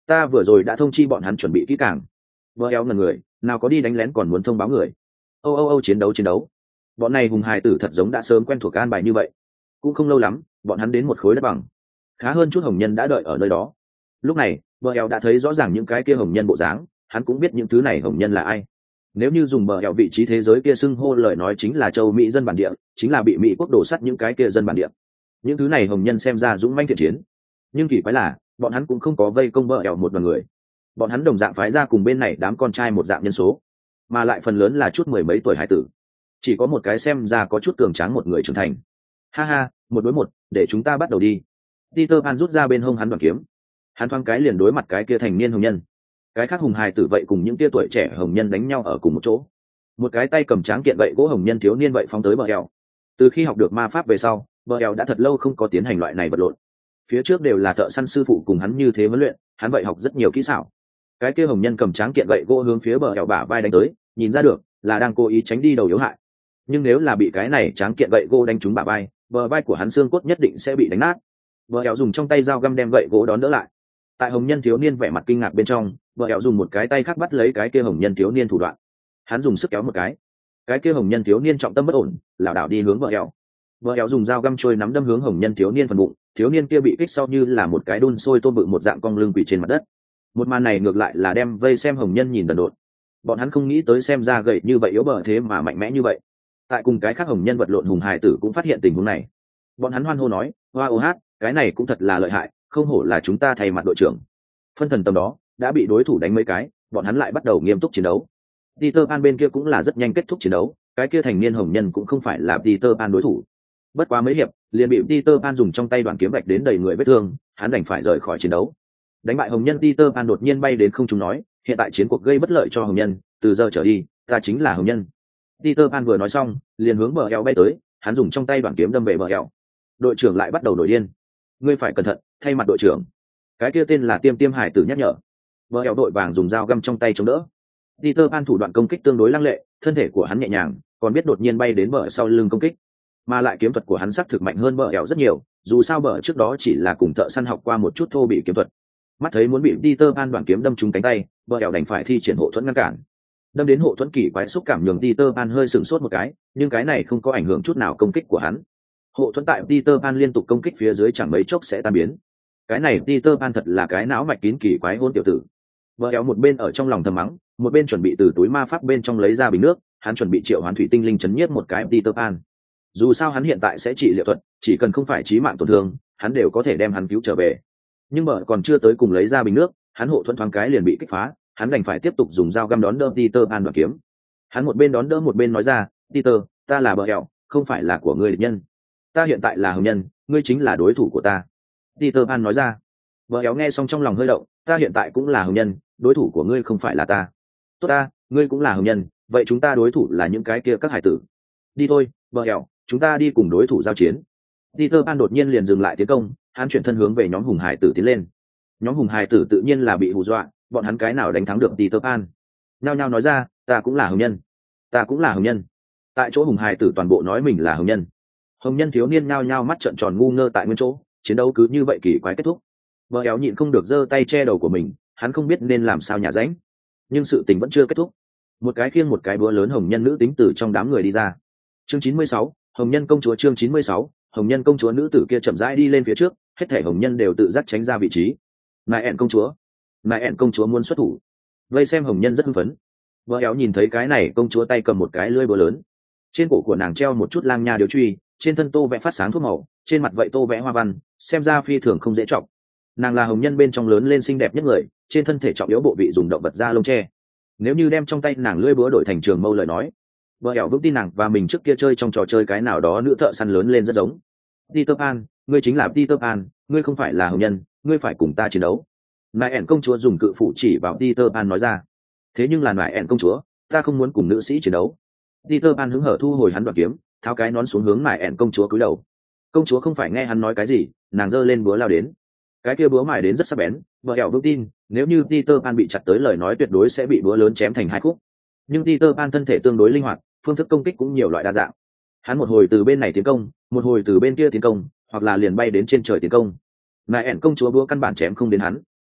ta vừa rồi đã thông chi bọn hắn chuẩn bị kỹ càng. Vợ eo ngần người, nào có đi đánh lén còn muốn thông báo người. Âu âu âu, chiến đấu chiến đấu. Bọn này hùng hài tử thật giống đã sớm quen thuộc an bài như vậy. Cũng không lâu lắm, bọn hắn đến một khối đất bằng. Khá hơn chút hồng nhân đã đợi ở nơi đó. Lúc này, vợ eo đã thấy rõ ràng những cái kia hồng nhân bộ dáng, hắn cũng biết những thứ này hồng nhân là ai. Nếu như dùng bờ eo vị trí thế giới kia xưng hô lời nói chính là châu Mỹ dân bản địa, chính là bị Mỹ quốc đổ sắt những cái kia dân bản địa. Những thứ này hồng nhân xem ra dũng manh thiện chiến, nhưng kỳ quái là bọn hắn cũng không có vây công bờ eo một đoàn người. Bọn hắn đồng dạng phái ra cùng bên này đám con trai một dạng nhân số, mà lại phần lớn là chút mười mấy tuổi hải tử, chỉ có một cái xem ra có chút cường tráng một người trưởng thành. Ha ha, một đối một, để chúng ta bắt đầu đi. Peter Pan rút ra bên hông hắn đoàn kiếm, hắn thoáng cái liền đối mặt cái kia thành niên hồng nhân. Cái khác hùng hài tử vậy cùng những tia tuổi trẻ hồng nhân đánh nhau ở cùng một chỗ. Một cái tay cầm tráng kiện gậy gỗ hồng nhân thiếu niên vậy phóng tới bờ eo. Từ khi học được ma pháp về sau, bờ eo đã thật lâu không có tiến hành loại này vật lộn. Phía trước đều là thợ săn sư phụ cùng hắn như thế huấn luyện, hắn vậy học rất nhiều kỹ xảo. Cái kia hồng nhân cầm tráng kiện gậy gỗ hướng phía bờ eo bả vai đánh tới, nhìn ra được là đang cố ý tránh đi đầu yếu hại. Nhưng nếu là bị cái này tráng kiện gậy gỗ đánh trúng bả vai, bờ vai của hắn xương cốt nhất định sẽ bị đánh nát. Bờ eo dùng trong tay dao găm đem gậy gỗ đón đỡ lại. Tại hồng nhân thiếu niên vẻ mặt kinh ngạc bên trong, vợ eo dùng một cái tay khác bắt lấy cái kia hồng nhân thiếu niên thủ đoạn. Hắn dùng sức kéo một cái, cái kia hồng nhân thiếu niên trọng tâm bất ổn, lảo đảo đi hướng vợ eo. Vợ eo dùng dao găm trôi nắm đâm hướng hồng nhân thiếu niên phần bụng, thiếu niên kia bị kích sau như là một cái đun sôi tôm bự một dạng cong lưng quỳ trên mặt đất. Một màn này ngược lại là đem vây xem hồng nhân nhìn đần độn. Bọn hắn không nghĩ tới xem ra gậy như vậy yếu bờ thế mà mạnh mẽ như vậy. Tại cùng cái khác hồng nhân vật lộn hùng hải tử cũng phát hiện tình huống này. Bọn hắn hoan hô nói, hoa ô hát, cái này cũng thật là lợi hại, không hổ là chúng ta thay mặt đội trưởng. Phân thần tầm đó đã bị đối thủ đánh mấy cái, bọn hắn lại bắt đầu nghiêm túc chiến đấu. Peter Pan bên kia cũng là rất nhanh kết thúc chiến đấu, cái kia thành niên hồng nhân cũng không phải là Peter Pan đối thủ. Bất quá mấy hiệp, liền bị Peter Pan dùng trong tay đoàn kiếm vạch đến đầy người vết thương, hắn đành phải rời khỏi chiến đấu. Đánh bại hồng nhân, Peter Pan đột nhiên bay đến không trung nói, hiện tại chiến cuộc gây bất lợi cho hồng nhân, từ giờ trở đi, ta chính là hồng nhân. Peter Pan vừa nói xong, liền hướng bờ eo bay tới, hắn dùng trong tay đoàn kiếm đâm về bờ eo. Đội trưởng lại bắt đầu nổi điên, ngươi phải cẩn thận, thay mặt đội trưởng. Cái kia tên là Tiêm Tiêm hải tử nhắc nhở. Bờ eo đội vàng dùng dao găm trong tay chống đỡ. Peter Pan thủ đoạn công kích tương đối lăng lệ, thân thể của hắn nhẹ nhàng, còn biết đột nhiên bay đến bờ sau lưng công kích, mà lại kiếm thuật của hắn sắc thực mạnh hơn bờ eo rất nhiều, dù sao bờ trước đó chỉ là cùng thợ săn học qua một chút thô bị kiếm thuật. Mắt thấy muốn bị Peter Pan đoạn kiếm đâm trúng cánh tay, bờ eo đành phải thi triển hộ thuẫn ngăn cản. Đâm đến hộ thuẫn kỳ quái xúc cảm nhường Peter Pan hơi sửng sốt một cái, nhưng cái này không có ảnh hưởng chút nào công kích của hắn. Hộ thuẫn tại Peter Pan liên tục công kích phía dưới chẳng mấy chốc sẽ tan biến. Cái này Peter Pan thật là cái não mạch kín kỳ quái hôn tiểu tử. Bờ eo một bên ở trong lòng thầm mắng, một bên chuẩn bị từ túi ma pháp bên trong lấy ra bình nước, hắn chuẩn bị triệu hoán thủy tinh linh chấn nhiếp một cái Peter Pan. Dù sao hắn hiện tại sẽ trị liệu thuật, chỉ cần không phải chí mạng tổn thương, hắn đều có thể đem hắn cứu trở về. Nhưng bờ còn chưa tới cùng lấy ra bình nước, hắn hộ thuẫn thoáng cái liền bị kích phá, hắn đành phải tiếp tục dùng dao găm đón đỡ Peter Pan đoạn kiếm. Hắn một bên đón đỡ một bên nói ra, Peter, ta là bờ eo, không phải là của ngươi địch nhân. Ta hiện tại là hồng nhân, ngươi chính là đối thủ của ta. Peter Pan nói ra. Bờ eo nghe xong trong lòng hơi động, ta hiện tại cũng là hồng nhân, đối thủ của ngươi không phải là ta. Tốt ta, ngươi cũng là hồng nhân, vậy chúng ta đối thủ là những cái kia các hải tử. Đi thôi, bờ eo, chúng ta đi cùng đối thủ giao chiến. Peter Pan đột nhiên liền dừng lại tiến công, hắn chuyển thân hướng về nhóm hùng hải tử tiến lên. Nhóm hùng hải tử tự nhiên là bị hù dọa, bọn hắn cái nào đánh thắng được Peter Pan. Nhao nhao nói ra, ta cũng là hồng nhân, ta cũng là hồng nhân. Tại chỗ hùng hải tử toàn bộ nói mình là hồng nhân. Hồng nhân thiếu niên nhao nhao mắt trợn tròn ngu ngơ tại nguyên chỗ, chiến đấu cứ như vậy kỳ quái kết thúc. Bờ éo nhịn không được giơ tay che đầu của mình, hắn không biết nên làm sao nhả ránh. Nhưng sự tình vẫn chưa kết thúc. Một cái khiêng một cái búa lớn hồng nhân nữ tính từ trong đám người đi ra. Chương chín mươi sáu, hồng nhân công chúa. Chương chín mươi sáu, hồng nhân công chúa. Nữ tử kia chậm rãi đi lên phía trước, hết thảy hồng nhân đều tự giác tránh ra vị trí. Nại ẹn công chúa, nại ẹn công chúa muốn xuất thủ. Vây xem hồng nhân rất hưng phấn. Bờ éo nhìn thấy cái này công chúa tay cầm một cái lưỡi búa lớn, trên cổ của nàng treo một chút lang nha điếu truy, trên thân tô vẽ phát sáng thuốc màu, trên mặt vậy tô vẽ hoa văn, xem ra phi thường không dễ trọng. Nàng là hồng nhân bên trong lớn lên xinh đẹp nhất người, trên thân thể trọng yếu bộ vị dùng động vật da lông tre. Nếu như đem trong tay nàng lưỡi búa đổi thành trường mâu lời nói, vợ ẻo vững tin nàng và mình trước kia chơi trong trò chơi cái nào đó nữ thợ săn lớn lên rất giống. Peter Pan, ngươi chính là Peter Pan, ngươi không phải là hồng nhân, ngươi phải cùng ta chiến đấu. Nại ẻn công chúa dùng cự phủ chỉ vào Peter Pan nói ra. Thế nhưng là nại ẻn công chúa, ta không muốn cùng nữ sĩ chiến đấu. Peter Pan hứng hở thu hồi hắn đoạt kiếm, tháo cái nón xuống hướng nại ẻn công chúa cúi đầu. Công chúa không phải nghe hắn nói cái gì, nàng giơ lên búa lao đến. Cái kia búa mài đến rất sắc bén, vợ ẻo vững tin nếu như Peter Pan bị chặt tới lời nói tuyệt đối sẽ bị búa lớn chém thành hai khúc. Nhưng Peter Pan thân thể tương đối linh hoạt, phương thức công kích cũng nhiều loại đa dạng. Hắn một hồi từ bên này tiến công, một hồi từ bên kia tiến công, hoặc là liền bay đến trên trời tiến công. Nại ẻn công chúa búa căn bản chém không đến hắn.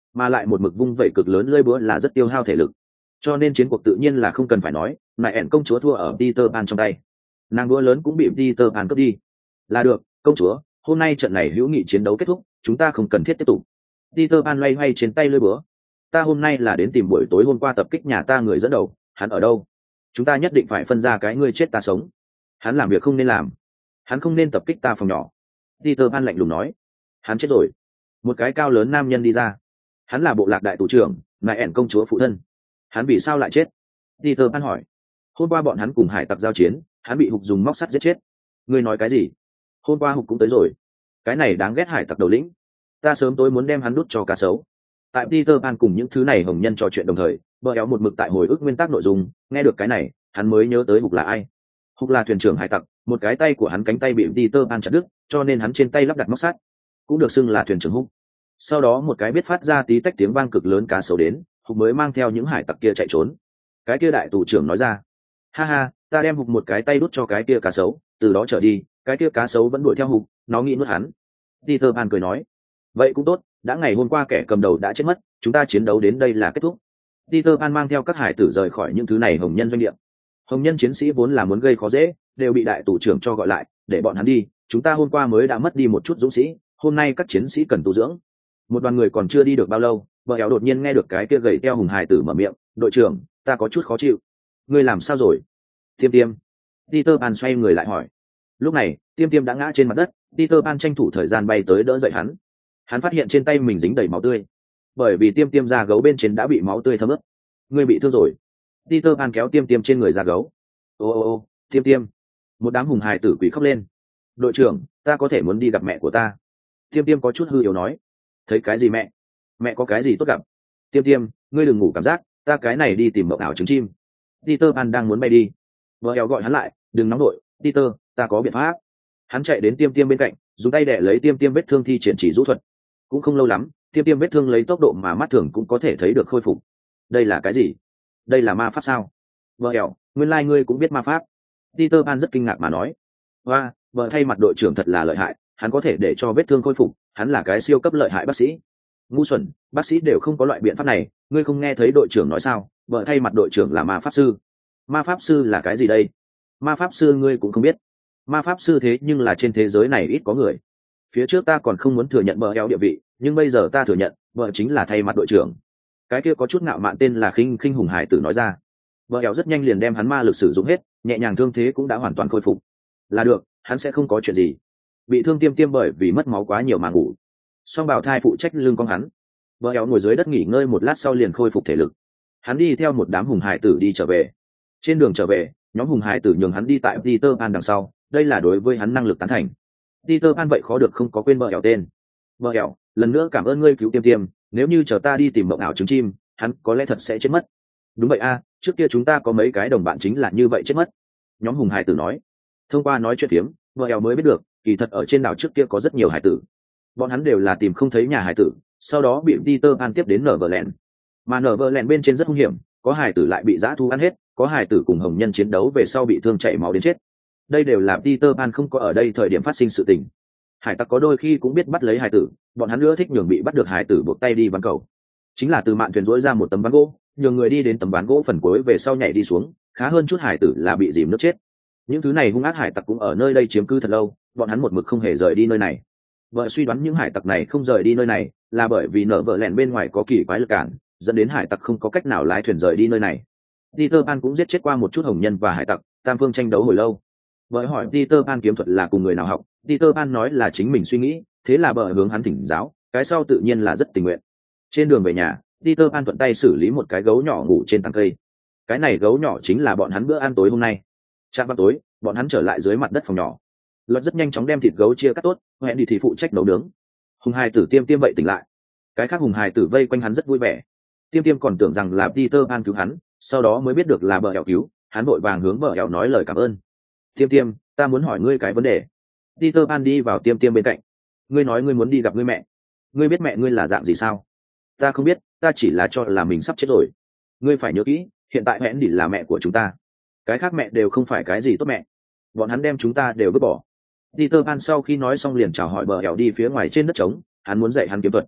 mà lại một mực vung vẩy cực lớn lơi búa là rất tiêu hao thể lực, cho nên chiến cuộc tự nhiên là không cần phải nói, nại ẻn công chúa thua ở Peter Pan trong tay. Nàng búa lớn cũng bị Peter Pan cướp đi. Là được, công chúa, hôm nay trận này hữu nghị chiến đấu kết thúc, chúng ta không cần thiết tiếp tục. Peter Pan loay hoay trên tay lưỡi búa. Ta hôm nay là đến tìm buổi tối hôm qua tập kích nhà ta người dẫn đầu, hắn ở đâu? Chúng ta nhất định phải phân ra cái ngươi chết ta sống. Hắn làm việc không nên làm, hắn không nên tập kích ta phòng nhỏ. Peter Pan lạnh lùng nói. Hắn chết rồi. Một cái cao lớn nam nhân đi ra. Hắn là bộ lạc đại tù trưởng, nại ẻn công chúa phụ thân. Hắn vì sao lại chết? Peter Pan hỏi. Hôm qua bọn hắn cùng hải tặc giao chiến, hắn bị Hục dùng móc sắt giết chết. Ngươi nói cái gì? Hôm qua Hục cũng tới rồi. Cái này đáng ghét hải tặc đầu lĩnh. Ta sớm tối muốn đem hắn đút cho cá sấu. Tại Peter Pan cùng những thứ này hồng nhân trò chuyện đồng thời, bờ éo một mực tại hồi ức nguyên tắc nội dung, nghe được cái này, hắn mới nhớ tới Hục là ai. Hục là thuyền trưởng hải tặc, một cái tay của hắn cánh tay bị Peter Pan chặt đứt, cho nên hắn trên tay lắp đặt móc sắt, cũng được xưng là thuyền trưởng Hục. Sau đó một cái biết phát ra tí tách tiếng vang cực lớn cá sấu đến, Hục mới mang theo những hải tặc kia chạy trốn. Cái kia đại tù trưởng nói ra, ha ha, ta đem Hục một cái tay đút cho cái kia cá sấu, từ đó trở đi, cái kia cá sấu vẫn đuổi theo Hục, nó nghĩ nuốt hắn. Peter Pan cười nói, vậy cũng tốt, đã ngày hôm qua kẻ cầm đầu đã chết mất, chúng ta chiến đấu đến đây là kết thúc. Peter Pan mang theo các hải tử rời khỏi những thứ này hồng nhân doanh địa. Hồng nhân chiến sĩ vốn là muốn gây khó dễ, đều bị đại tù trưởng cho gọi lại, để bọn hắn đi, chúng ta hôm qua mới đã mất đi một chút dũng sĩ, hôm nay các chiến sĩ cần tu dưỡng. Một đoàn người còn chưa đi được bao lâu, vợ éo đột nhiên nghe được cái kia gầy teo hùng hải tử mở miệng, đội trưởng, ta có chút khó chịu. Ngươi làm sao rồi? Tiêm tiêm. Peter Pan xoay người lại hỏi. Lúc này, tiêm tiêm đã ngã trên mặt đất, Peter Pan tranh thủ thời gian bay tới đỡ dậy hắn. Hắn phát hiện trên tay mình dính đầy máu tươi, bởi vì tiêm tiêm da gấu bên trên đã bị máu tươi thấm ướt. Ngươi bị thương rồi? Peter Pan kéo tiêm tiêm trên người da gấu. Ô ô ô, tiêm tiêm. Một đám hùng hài tử quỷ khóc lên. Đội trưởng, ta có thể muốn đi gặp mẹ của ta. Tiêm tiêm có chút hư yếu nói. Thấy cái gì mẹ? Mẹ có cái gì tốt gặp? Tiêm tiêm, ngươi đừng ngủ cảm giác, ta cái này đi tìm mộng ảo trứng chim. Peter Pan đang muốn bay đi, vợ éo gọi hắn lại, đừng nóng đội, Peter, ta có biện pháp. Hắn chạy đến tiêm tiêm bên cạnh, dùng tay đẻ lấy tiêm tiêm vết thương thi triển chỉ rũ thuật. Cũng không lâu lắm, tiêm tiêm vết thương lấy tốc độ mà mắt thường cũng có thể thấy được khôi phục. Đây là cái gì? Đây là ma pháp sao? Vợ éo, nguyên lai ngươi cũng biết ma pháp. Peter Pan rất kinh ngạc mà nói. Hoa, vợ thay mặt đội trưởng thật là lợi hại, hắn có thể để cho vết thương khôi phục, hắn là cái siêu cấp lợi hại bác sĩ. Ngu xuẩn, bác sĩ đều không có loại biện pháp này, ngươi không nghe thấy đội trưởng nói sao? Vợ thay mặt đội trưởng là ma pháp sư. Ma pháp sư là cái gì đây? Ma pháp sư ngươi cũng không biết. Ma pháp sư thế nhưng là trên thế giới này ít có người. Phía trước ta còn không muốn thừa nhận bờ eo địa vị, nhưng bây giờ ta thừa nhận, vợ chính là thay mặt đội trưởng. Cái kia có chút ngạo mạn tên là khinh khinh hùng hải tử nói ra. Bờ eo rất nhanh liền đem hắn ma lực sử dụng hết, nhẹ nhàng thương thế cũng đã hoàn toàn khôi phục. Là được, hắn sẽ không có chuyện gì. Bị thương tiêm tiêm bởi vì mất máu quá nhiều mà ngủ. Song bào thai phụ trách lưng con hắn. Bờ eo ngồi dưới đất nghỉ ngơi một lát sau liền khôi phục thể lực. Hắn đi theo một đám hùng hải tử đi trở về. Trên đường trở về, nhóm hùng hải tử nhường hắn đi tại Peter Pan đằng sau, đây là đối với hắn năng lực tán thành. Peter Pan vậy khó được không có quên bờ ẻo tên. Bờ ẻo, lần nữa cảm ơn ngươi cứu tiêm tiêm, nếu như chờ ta đi tìm mộng ảo trứng chim, hắn có lẽ thật sẽ chết mất. Đúng vậy a, trước kia chúng ta có mấy cái đồng bạn chính là như vậy chết mất. Nhóm hùng hải tử nói. Thông qua nói chuyện phiếm, bờ ẻo mới biết được, kỳ thật ở trên đảo trước kia có rất nhiều hải tử. Bọn hắn đều là tìm không thấy nhà hải tử, sau đó bị Peter Pan tiếp đến Neverland. Mà Neverland bên trên rất hung hiểm, có hải tử lại bị dã thú ăn hết, có hải tử cùng hồng nhân chiến đấu về sau bị thương chảy máu đến chết. Đây đều là Peter Pan không có ở đây thời điểm phát sinh sự tình. Hải tặc có đôi khi cũng biết bắt lấy hải tử, bọn hắn nữa thích nhường bị bắt được hải tử buộc tay đi ván cầu. Chính là từ mạn thuyền rỗi ra một tấm ván gỗ, nhường người đi đến tấm ván gỗ phần cuối về sau nhảy đi xuống, khá hơn chút hải tử là bị dìm nước chết. Những thứ này hung ác hải tặc cũng ở nơi đây chiếm cư thật lâu, bọn hắn một mực không hề rời đi nơi này. Vợ suy đoán những hải tặc này không rời đi nơi này là bởi vì nở vợ lẻn bên ngoài có kỳ quái lực cản, dẫn đến hải tặc không có cách nào lái thuyền rời đi nơi này. Peter Pan cũng giết chết qua một chút hồng nhân và hải tặc, tam phương tranh đấu hồi lâu. Vợ hỏi Peter Pan kiếm thuật là cùng người nào học, Peter Pan nói là chính mình suy nghĩ, thế là bờ hướng hắn thỉnh giáo, cái sau tự nhiên là rất tình nguyện. Trên đường về nhà, Peter Pan thuận tay xử lý một cái gấu nhỏ ngủ trên tàng cây. Cái này gấu nhỏ chính là bọn hắn bữa ăn tối hôm nay. Chạm vào tối, bọn hắn trở lại dưới mặt đất phòng nhỏ. Luật rất nhanh chóng đem thịt gấu chia cắt tốt, hẹn đi thì phụ trách nấu nướng. Hùng Hải tử tiêm tiêm vậy tỉnh lại. Cái khác hùng Hải tử vây quanh hắn rất vui vẻ. Tiêm tiêm còn tưởng rằng là Peter Pan cứu hắn, sau đó mới biết được là bờ hẹo cứu, hắn vội vàng hướng bờ hẹo nói lời cảm ơn. Tiêm tiêm, ta muốn hỏi ngươi cái vấn đề. Peter Pan đi vào tiêm tiêm bên cạnh. Ngươi nói ngươi muốn đi gặp ngươi mẹ. Ngươi biết mẹ ngươi là dạng gì sao? Ta không biết, ta chỉ là cho là mình sắp chết rồi. Ngươi phải nhớ kỹ, hiện tại hẹn đi là mẹ của chúng ta. Cái khác mẹ đều không phải cái gì tốt mẹ. Bọn hắn đem chúng ta đều vứt bỏ. Peter Pan sau khi nói xong liền chào hỏi bờ hẹo đi phía ngoài trên đất trống, hắn muốn dạy hắn kiếm thuật.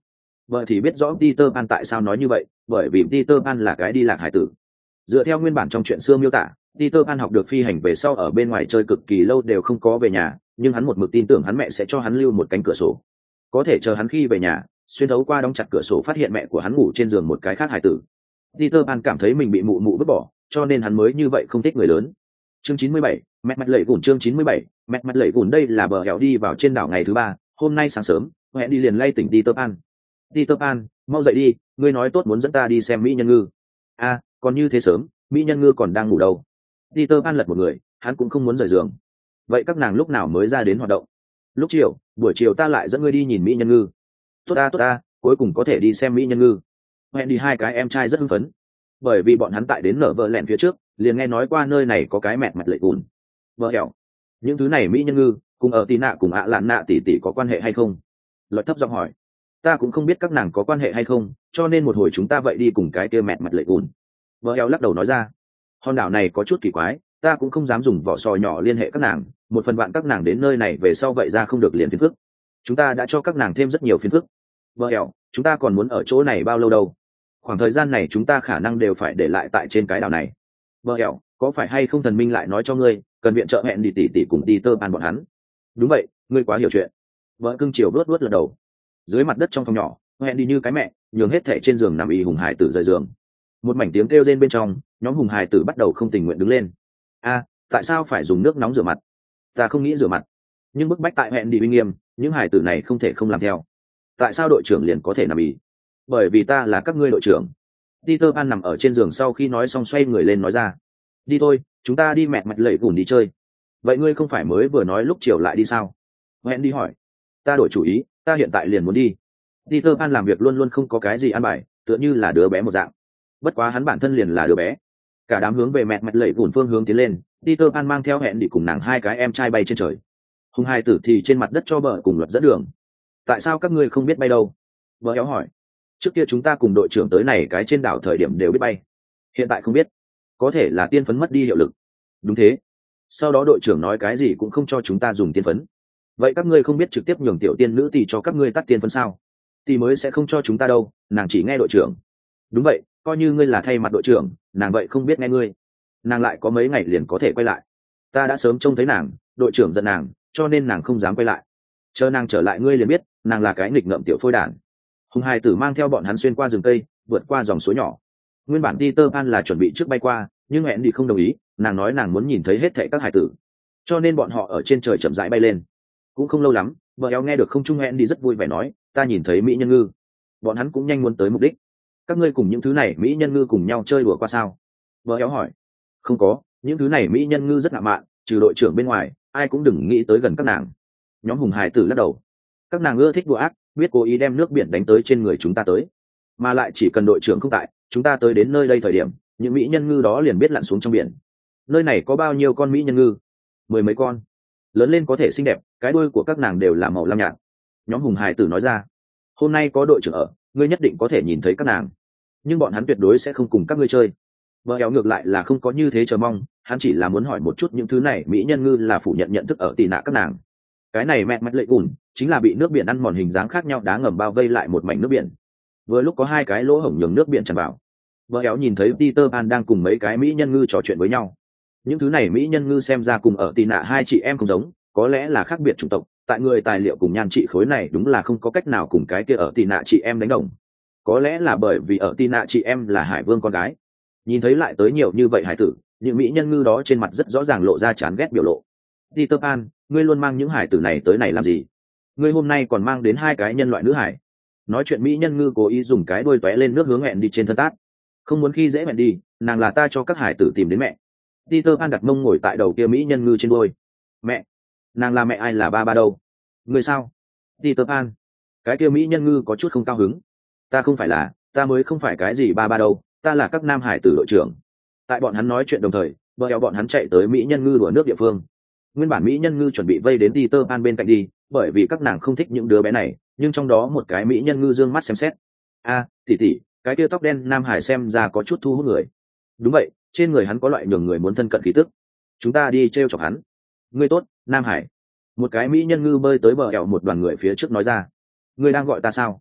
Vợ thì biết rõ Peter Pan tại sao nói như vậy, bởi vì Peter Pan là cái đi lạc hải tử. Dựa theo nguyên bản trong chuyện xưa miêu tả, Peter Pan học được phi hành về sau ở bên ngoài chơi cực kỳ lâu đều không có về nhà, nhưng hắn một mực tin tưởng hắn mẹ sẽ cho hắn lưu một cánh cửa sổ. Có thể chờ hắn khi về nhà, xuyên thấu qua đóng chặt cửa sổ phát hiện mẹ của hắn ngủ trên giường một cái khác hải tử. Peter Pan cảm thấy mình bị mụ mụ vứt bỏ, cho nên hắn mới như vậy không thích người lớn. Chương chín mươi bảy, mẹ mặt lẩy gùn chương chín mươi bảy, mẹ mặt lẩy gùn đây là bờ hẻo đi vào trên đảo ngày thứ ba, hôm nay sáng sớm, hẹn đi liền lay tỉnh Peter Pan. Peter Pan, mau dậy đi, ngươi nói tốt muốn dẫn ta đi xem mỹ nhân ngư. A, à, còn như thế sớm, mỹ nhân ngư còn đang ngủ đâu. Peter Pan lật một người, hắn cũng không muốn rời giường. Vậy các nàng lúc nào mới ra đến hoạt động? Lúc chiều, buổi chiều ta lại dẫn ngươi đi nhìn mỹ nhân ngư. Tốt ta tốt ta, cuối cùng có thể đi xem mỹ nhân ngư. Hẹn đi hai cái em trai rất hưng phấn, bởi vì bọn hắn tại đến nở vợ lẹn phía trước, liền nghe nói qua nơi này có cái mẹ mặt lệ cùn. Vợ hẻo, những thứ này mỹ nhân ngư cùng ở tì nạ cùng ạ lạn nạ tỷ tỷ có quan hệ hay không? Luật thấp giọng hỏi. Ta cũng không biết các nàng có quan hệ hay không, cho nên một hồi chúng ta vậy đi cùng cái kia mẹ mặt lệ cùn. Vợ hẻo lắc đầu nói ra. Hòn đảo này có chút kỳ quái, ta cũng không dám dùng vỏ sò nhỏ liên hệ các nàng, một phần bạn các nàng đến nơi này về sau vậy ra không được liền phiền phức. Chúng ta đã cho các nàng thêm rất nhiều phiền phức. Vợ hẻo, chúng ta còn muốn ở chỗ này bao lâu đâu? Khoảng thời gian này chúng ta khả năng đều phải để lại tại trên cái đảo này. Vợ hẻo, có phải hay không thần minh lại nói cho ngươi cần viện trợ hẹn đi tỉ tỉ cùng đi tơ ban bọn hắn? Đúng vậy, ngươi quá hiểu chuyện. Vợ cưng chiều vớt vớt lật đầu. Dưới mặt đất trong phòng nhỏ, hẹn đi như cái mẹ nhường hết thẻ trên giường nằm y hùng hải tử rời giường. Một mảnh tiếng kêu rên bên trong, nhóm hùng hải tử bắt đầu không tình nguyện đứng lên. A, tại sao phải dùng nước nóng rửa mặt? Ta không nghĩ rửa mặt, nhưng bức bách tại hẹn đi uy nghiêm, những hải tử này không thể không làm theo. Tại sao đội trưởng liền có thể nằm y? Bởi vì ta là các ngươi đội trưởng. Peter Pan nằm ở trên giường sau khi nói xong xoay người lên nói ra. Đi thôi, chúng ta đi mẹ mặt lẩy gùn đi chơi. Vậy ngươi không phải mới vừa nói lúc chiều lại đi sao? Hẹn đi hỏi. Ta đổi chủ ý, ta hiện tại liền muốn đi. Peter Pan làm việc luôn luôn không có cái gì ăn bài, tựa như là đứa bé một dạng. Bất quá hắn bản thân liền là đứa bé. Cả đám hướng về mẹ mặt lẩy gùn phương hướng tiến lên, Peter Pan mang theo hẹn đi cùng nàng hai cái em trai bay trên trời. Hùng hai tử thì trên mặt đất cho bờ cùng luật dẫn đường. Tại sao các ngươi không biết bay đâu? Vợ éo hỏi. Trước kia chúng ta cùng đội trưởng tới này cái trên đảo thời điểm đều biết bay, hiện tại không biết, có thể là tiên phấn mất đi hiệu lực. Đúng thế, sau đó đội trưởng nói cái gì cũng không cho chúng ta dùng tiên phấn. Vậy các ngươi không biết trực tiếp nhường tiểu tiên nữ tỷ cho các ngươi tắt tiên phấn sao? Tỷ mới sẽ không cho chúng ta đâu, nàng chỉ nghe đội trưởng. Đúng vậy, coi như ngươi là thay mặt đội trưởng, nàng vậy không biết nghe ngươi. Nàng lại có mấy ngày liền có thể quay lại. Ta đã sớm trông thấy nàng, đội trưởng giận nàng, cho nên nàng không dám quay lại. Chờ nàng trở lại ngươi liền biết, nàng là cái nghịch ngợm tiểu phôi đản. Hùng hai tử mang theo bọn hắn xuyên qua rừng cây, vượt qua dòng suối nhỏ. Nguyên bản Peter Pan là chuẩn bị trước bay qua, nhưng hẹn đi không đồng ý, nàng nói nàng muốn nhìn thấy hết thảy các hải tử, cho nên bọn họ ở trên trời chậm rãi bay lên. Cũng không lâu lắm, vợ éo nghe được không trung hẹn đi rất vui vẻ nói, ta nhìn thấy mỹ nhân ngư. Bọn hắn cũng nhanh muốn tới mục đích. Các ngươi cùng những thứ này mỹ nhân ngư cùng nhau chơi đùa qua sao? Vợ éo hỏi. Không có, những thứ này mỹ nhân ngư rất ngạo mạn, trừ đội trưởng bên ngoài, ai cũng đừng nghĩ tới gần các nàng. Nhóm hùng hải tử lắc đầu. Các nàng ưa thích đùa ác, biết cố ý đem nước biển đánh tới trên người chúng ta tới, mà lại chỉ cần đội trưởng không tại, chúng ta tới đến nơi đây thời điểm, những mỹ nhân ngư đó liền biết lặn xuống trong biển. Nơi này có bao nhiêu con mỹ nhân ngư? Mười mấy con, lớn lên có thể xinh đẹp, cái đuôi của các nàng đều là màu lam nhạt. Nhóm hùng hải tử nói ra. Hôm nay có đội trưởng ở, ngươi nhất định có thể nhìn thấy các nàng, nhưng bọn hắn tuyệt đối sẽ không cùng các ngươi chơi. Vợ éo ngược lại là không có như thế chờ mong, hắn chỉ là muốn hỏi một chút những thứ này mỹ nhân ngư là phủ nhận nhận thức ở tì nạ các nàng. Cái này mẹ mắt lệ gùn chính là bị nước biển ăn mòn hình dáng khác nhau đá ngầm bao vây lại một mảnh nước biển. Vừa lúc có hai cái lỗ hổng nhường nước biển tràn vào. Vợ éo nhìn thấy Peter Pan đang cùng mấy cái mỹ nhân ngư trò chuyện với nhau. Những thứ này mỹ nhân ngư xem ra cùng ở tì nạ hai chị em không giống, có lẽ là khác biệt chủng tộc, tại người tài liệu cùng nhan trị khối này đúng là không có cách nào cùng cái kia ở tì nạ chị em đánh đồng. Có lẽ là bởi vì ở tì nạ chị em là hải vương con gái. Nhìn thấy lại tới nhiều như vậy hải tử, những mỹ nhân ngư đó trên mặt rất rõ ràng lộ ra chán ghét biểu lộ. Peter Pan, ngươi luôn mang những hải tử này tới này làm gì? Ngươi hôm nay còn mang đến hai cái nhân loại nữ hải. Nói chuyện mỹ nhân ngư cố ý dùng cái đuôi tóe lên nước hướng hẹn đi trên thân tát. Không muốn khi dễ hẹn đi, nàng là ta cho các hải tử tìm đến mẹ. Peter Pan đặt mông ngồi tại đầu kia mỹ nhân ngư trên đuôi. Mẹ? Nàng là mẹ ai là ba ba đâu? Ngươi sao? Peter Pan. Cái kia mỹ nhân ngư có chút không cao hứng. Ta không phải là, ta mới không phải cái gì ba ba đâu, ta là các nam hải tử đội trưởng. Tại bọn hắn nói chuyện đồng thời, bờ eo bọn hắn chạy tới mỹ nhân ngư đùa nước địa phương. Nguyên bản mỹ nhân ngư chuẩn bị vây đến Peter Pan bên cạnh đi, bởi vì các nàng không thích những đứa bé này, nhưng trong đó một cái mỹ nhân ngư dương mắt xem xét. A, tỷ tỷ, cái kia tóc đen nam hải xem ra có chút thu hút người. Đúng vậy, trên người hắn có loại nhường người muốn thân cận khí tức. Chúng ta đi trêu chọc hắn. Ngươi tốt, nam hải. Một cái mỹ nhân ngư bơi tới bờ eo một đoàn người phía trước nói ra. Ngươi đang gọi ta sao?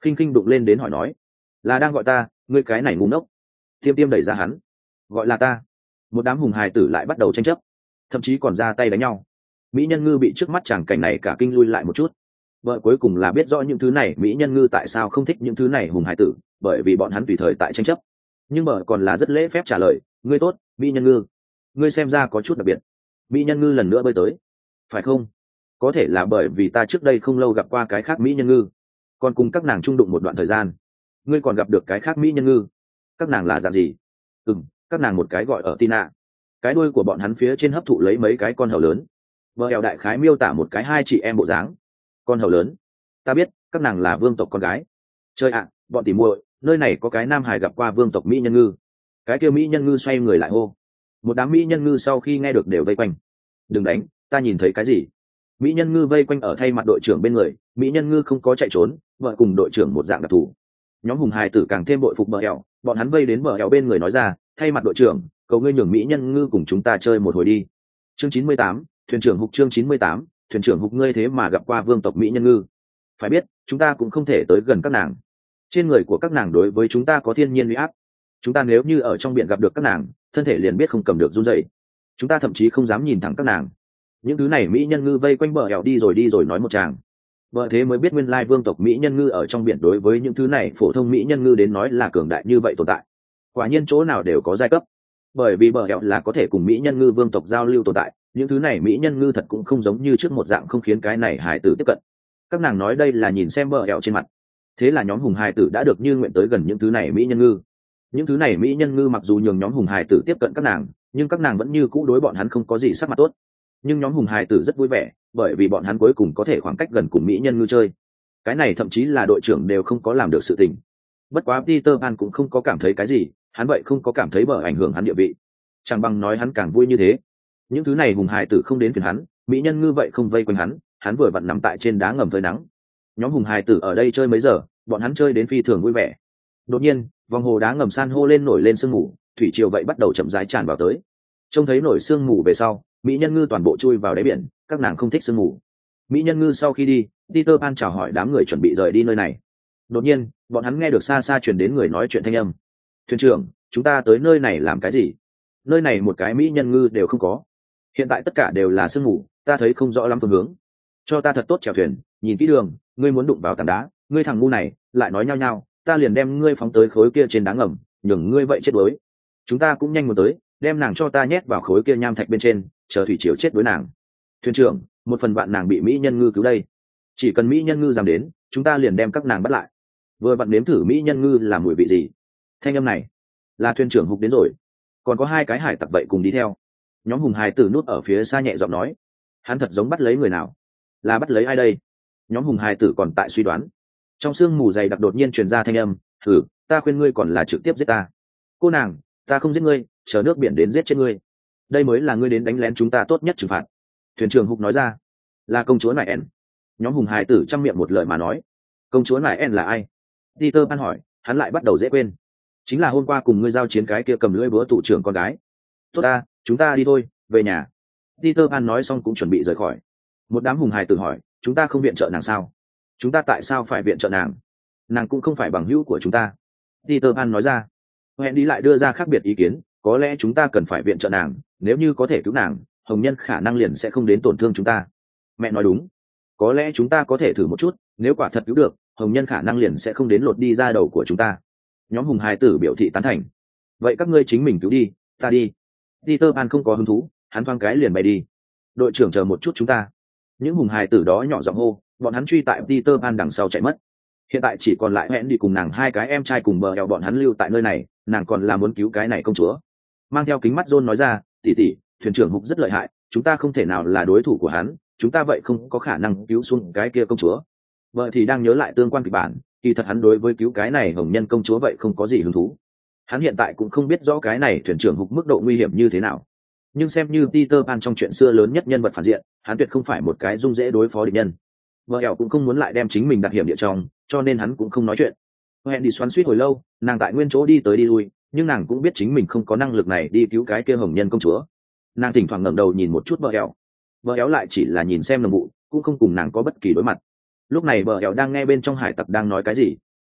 khinh khinh đụng lên đến hỏi nói, là đang gọi ta, ngươi cái này ngu ngốc. Tiêm tiêm đẩy ra hắn, gọi là ta. Một đám hùng hài tử lại bắt đầu tranh chấp, thậm chí còn ra tay đánh nhau. Mỹ nhân ngư bị trước mắt chàng cảnh này cả kinh lui lại một chút. Vợ cuối cùng là biết rõ những thứ này Mỹ nhân ngư tại sao không thích những thứ này hùng hài tử, bởi vì bọn hắn tùy thời tại tranh chấp. Nhưng vợ còn là rất lễ phép trả lời, ngươi tốt, Mỹ nhân ngư, ngươi xem ra có chút đặc biệt. Mỹ nhân ngư lần nữa bơi tới, phải không? Có thể là bởi vì ta trước đây không lâu gặp qua cái khác Mỹ nhân ngư, còn cùng các nàng chung đụng một đoạn thời gian. Ngươi còn gặp được cái khác Mỹ nhân ngư? Các nàng là dạng gì? Ừ, các nàng một cái gọi ở Tina, cái đuôi của bọn hắn phía trên hấp thụ lấy mấy cái con hầu lớn. Vợ eo đại khái miêu tả một cái hai chị em bộ dáng. Con hầu lớn, ta biết, các nàng là vương tộc con gái. Chơi ạ, bọn tỉ muội, nơi này có cái nam hải gặp qua vương tộc Mỹ nhân ngư. Cái kia Mỹ nhân ngư xoay người lại hô. Một đám Mỹ nhân ngư sau khi nghe được đều vây quanh. Đừng đánh, ta nhìn thấy cái gì? Mỹ nhân ngư vây quanh ở thay mặt đội trưởng bên người. Mỹ nhân ngư không có chạy trốn, vợ cùng đội trưởng một dạng đặc thù. Nhóm hùng hài tử càng thêm bội phục bờ eo, bọn hắn vây đến bờ eo bên người nói ra, thay mặt đội trưởng, cầu ngươi nhường Mỹ nhân ngư cùng chúng ta chơi một hồi đi. Chương chín mươi tám, thuyền trưởng Hục. Chương chín mươi tám, thuyền trưởng Hục. Ngươi thế mà gặp qua vương tộc Mỹ nhân ngư. Phải biết, chúng ta cũng không thể tới gần các nàng. Trên người của các nàng đối với chúng ta có thiên nhiên uy áp. Chúng ta nếu như ở trong biển gặp được các nàng, thân thể liền biết không cầm được run rẩy. Chúng ta thậm chí không dám nhìn thẳng các nàng. Những thứ này Mỹ nhân ngư vây quanh bờ eo đi rồi đi rồi nói một tràng. Vợ thế mới biết nguyên lai vương tộc Mỹ nhân ngư ở trong biển đối với những thứ này phổ thông Mỹ nhân ngư đến nói là cường đại như vậy tồn tại. Quả nhiên chỗ nào đều có giai cấp. Bởi vì bờ eo là có thể cùng Mỹ nhân ngư vương tộc giao lưu tồn tại, những thứ này Mỹ nhân ngư thật cũng không giống như trước một dạng không khiến cái này hài tử tiếp cận. Các nàng nói đây là nhìn xem bờ eo trên mặt. Thế là nhóm hùng hài tử đã được như nguyện tới gần những thứ này Mỹ nhân ngư. Những thứ này Mỹ nhân ngư mặc dù nhường nhóm hùng hài tử tiếp cận các nàng, nhưng các nàng vẫn như cũ đối bọn hắn không có gì sắc mặt tốt. Nhưng nhóm hùng hài tử rất vui vẻ, bởi vì bọn hắn cuối cùng có thể khoảng cách gần cùng Mỹ nhân ngư chơi. Cái này thậm chí là đội trưởng đều không có làm được sự tình. Bất quá Peter Pan cũng không có cảm thấy cái gì, hắn vậy không có cảm thấy bờ ảnh hưởng hắn địa vị. Chẳng bằng nói hắn càng vui như thế. Những thứ này hùng hài tử không đến phiền hắn, Mỹ nhân ngư vậy không vây quanh hắn, hắn vừa vặn nằm tại trên đá ngầm phơi nắng. Nhóm hùng hài tử ở đây chơi mấy giờ, bọn hắn chơi đến phi thường vui vẻ. Đột nhiên, vòng hồ đá ngầm san hô lên nổi lên sương mù, thủy triều vậy bắt đầu chậm rãi tràn vào tới. Trông thấy nổi sương mù về sau, Mỹ nhân ngư toàn bộ chui vào đáy biển, các nàng không thích sương mù. Mỹ nhân ngư sau khi đi, Peter Pan chào hỏi đám người chuẩn bị rời đi nơi này. Đột nhiên, bọn hắn nghe được xa xa truyền đến người nói chuyện thanh âm. Thuyền trưởng, chúng ta tới nơi này làm cái gì? Nơi này một cái Mỹ nhân ngư đều không có. Hiện tại tất cả đều là sương mù, ta thấy không rõ lắm phương hướng. Cho ta thật tốt chèo thuyền, nhìn kỹ đường, ngươi muốn đụng vào tảng đá, ngươi thằng ngu này, lại nói nhao nhao, ta liền đem ngươi phóng tới khối kia trên đá ngầm, nhường ngươi vậy chết đuối. Chúng ta cũng nhanh muốn tới, đem nàng cho ta nhét vào khối kia nham thạch bên trên, chờ thủy triều chết đuối nàng. Thuyền trưởng, một phần bạn nàng bị Mỹ nhân ngư cứu đây, chỉ cần Mỹ nhân ngư dám đến, chúng ta liền đem các nàng bắt lại. Vừa bạn nếm thử Mỹ nhân ngư là mùi vị gì. Thanh âm này là thuyền trưởng Hục đến rồi, còn có hai cái hải tặc vậy cùng đi theo. Nhóm hùng hài tử nút ở phía xa nhẹ giọng nói, hắn thật giống bắt lấy người nào, là bắt lấy ai đây? Nhóm hùng hài tử còn tại suy đoán. Trong sương mù dày đặc đột nhiên truyền ra thanh âm, thử, ta khuyên ngươi còn là trực tiếp giết ta. Cô nàng, ta không giết ngươi, chờ nước biển đến giết chết ngươi. Đây mới là ngươi đến đánh lén chúng ta tốt nhất trừng phạt. Thuyền trưởng Hục nói ra, là công chúa Nải En. Nhóm hùng hài tử chăm miệng một lời mà nói, công chúa Nải En là ai? Peter Pan hỏi, hắn lại bắt đầu dễ quên. Chính là hôm qua cùng ngươi giao chiến cái kia cầm lưỡi búa tụ trưởng con gái. Tốt ta, chúng ta đi thôi, về nhà. Peter Pan nói xong cũng chuẩn bị rời khỏi. Một đám hùng hài tử hỏi, chúng ta không viện trợ nàng sao? Chúng ta tại sao phải viện trợ nàng? Nàng cũng không phải bằng hữu của chúng ta. Peter Pan nói ra. Hẹn đi lại đưa ra khác biệt ý kiến, có lẽ chúng ta cần phải viện trợ nàng, nếu như có thể cứu nàng, hồng nhân khả năng liền sẽ không đến tổn thương chúng ta. Mẹ nói đúng, có lẽ chúng ta có thể thử một chút, nếu quả thật cứu được, hồng nhân khả năng liền sẽ không đến lột đi ra đầu của chúng ta. Nhóm hùng hài tử biểu thị tán thành. Vậy các ngươi chính mình cứu đi, ta đi. Peter Pan không có hứng thú, hắn thoáng cái liền bay đi. Đội trưởng chờ một chút chúng ta. Những hùng hài tử đó nhỏ giọng hô, bọn hắn truy tại Peter Pan đằng sau chạy mất. Hiện tại chỉ còn lại hẹn đi cùng nàng hai cái em trai cùng bờ eo bọn hắn lưu tại nơi này, nàng còn là muốn cứu cái này công chúa. Mang theo kính mắt John nói ra, tỷ tỷ, thuyền trưởng Hục rất lợi hại, chúng ta không thể nào là đối thủ của hắn, chúng ta vậy không có khả năng cứu xuống cái kia công chúa. Vợ thì đang nhớ lại tương quan kịch bản, kỳ thật hắn đối với cứu cái này hồng nhân công chúa vậy không có gì hứng thú. Hắn hiện tại cũng không biết rõ cái này thuyền trưởng Hục mức độ nguy hiểm như thế nào. Nhưng xem như Peter Pan trong chuyện xưa lớn nhất nhân vật phản diện, hắn tuyệt không phải một cái dung dễ đối phó địch nhân. Vợ ẻo cũng không muốn lại đem chính mình đặt hiểm địa trong, cho nên hắn cũng không nói chuyện. Hẹn đi xoắn suýt hồi lâu, nàng tại nguyên chỗ đi tới đi lui, nhưng nàng cũng biết chính mình không có năng lực này đi cứu cái kia hồng nhân công chúa. Nàng thỉnh thoảng ngẩng đầu nhìn một chút vợ ẻo, vợ ẻo lại chỉ là nhìn xem nồng vụ, cũng không cùng nàng có bất kỳ đối mặt. Lúc này vợ ẻo đang nghe bên trong hải tặc đang nói cái gì,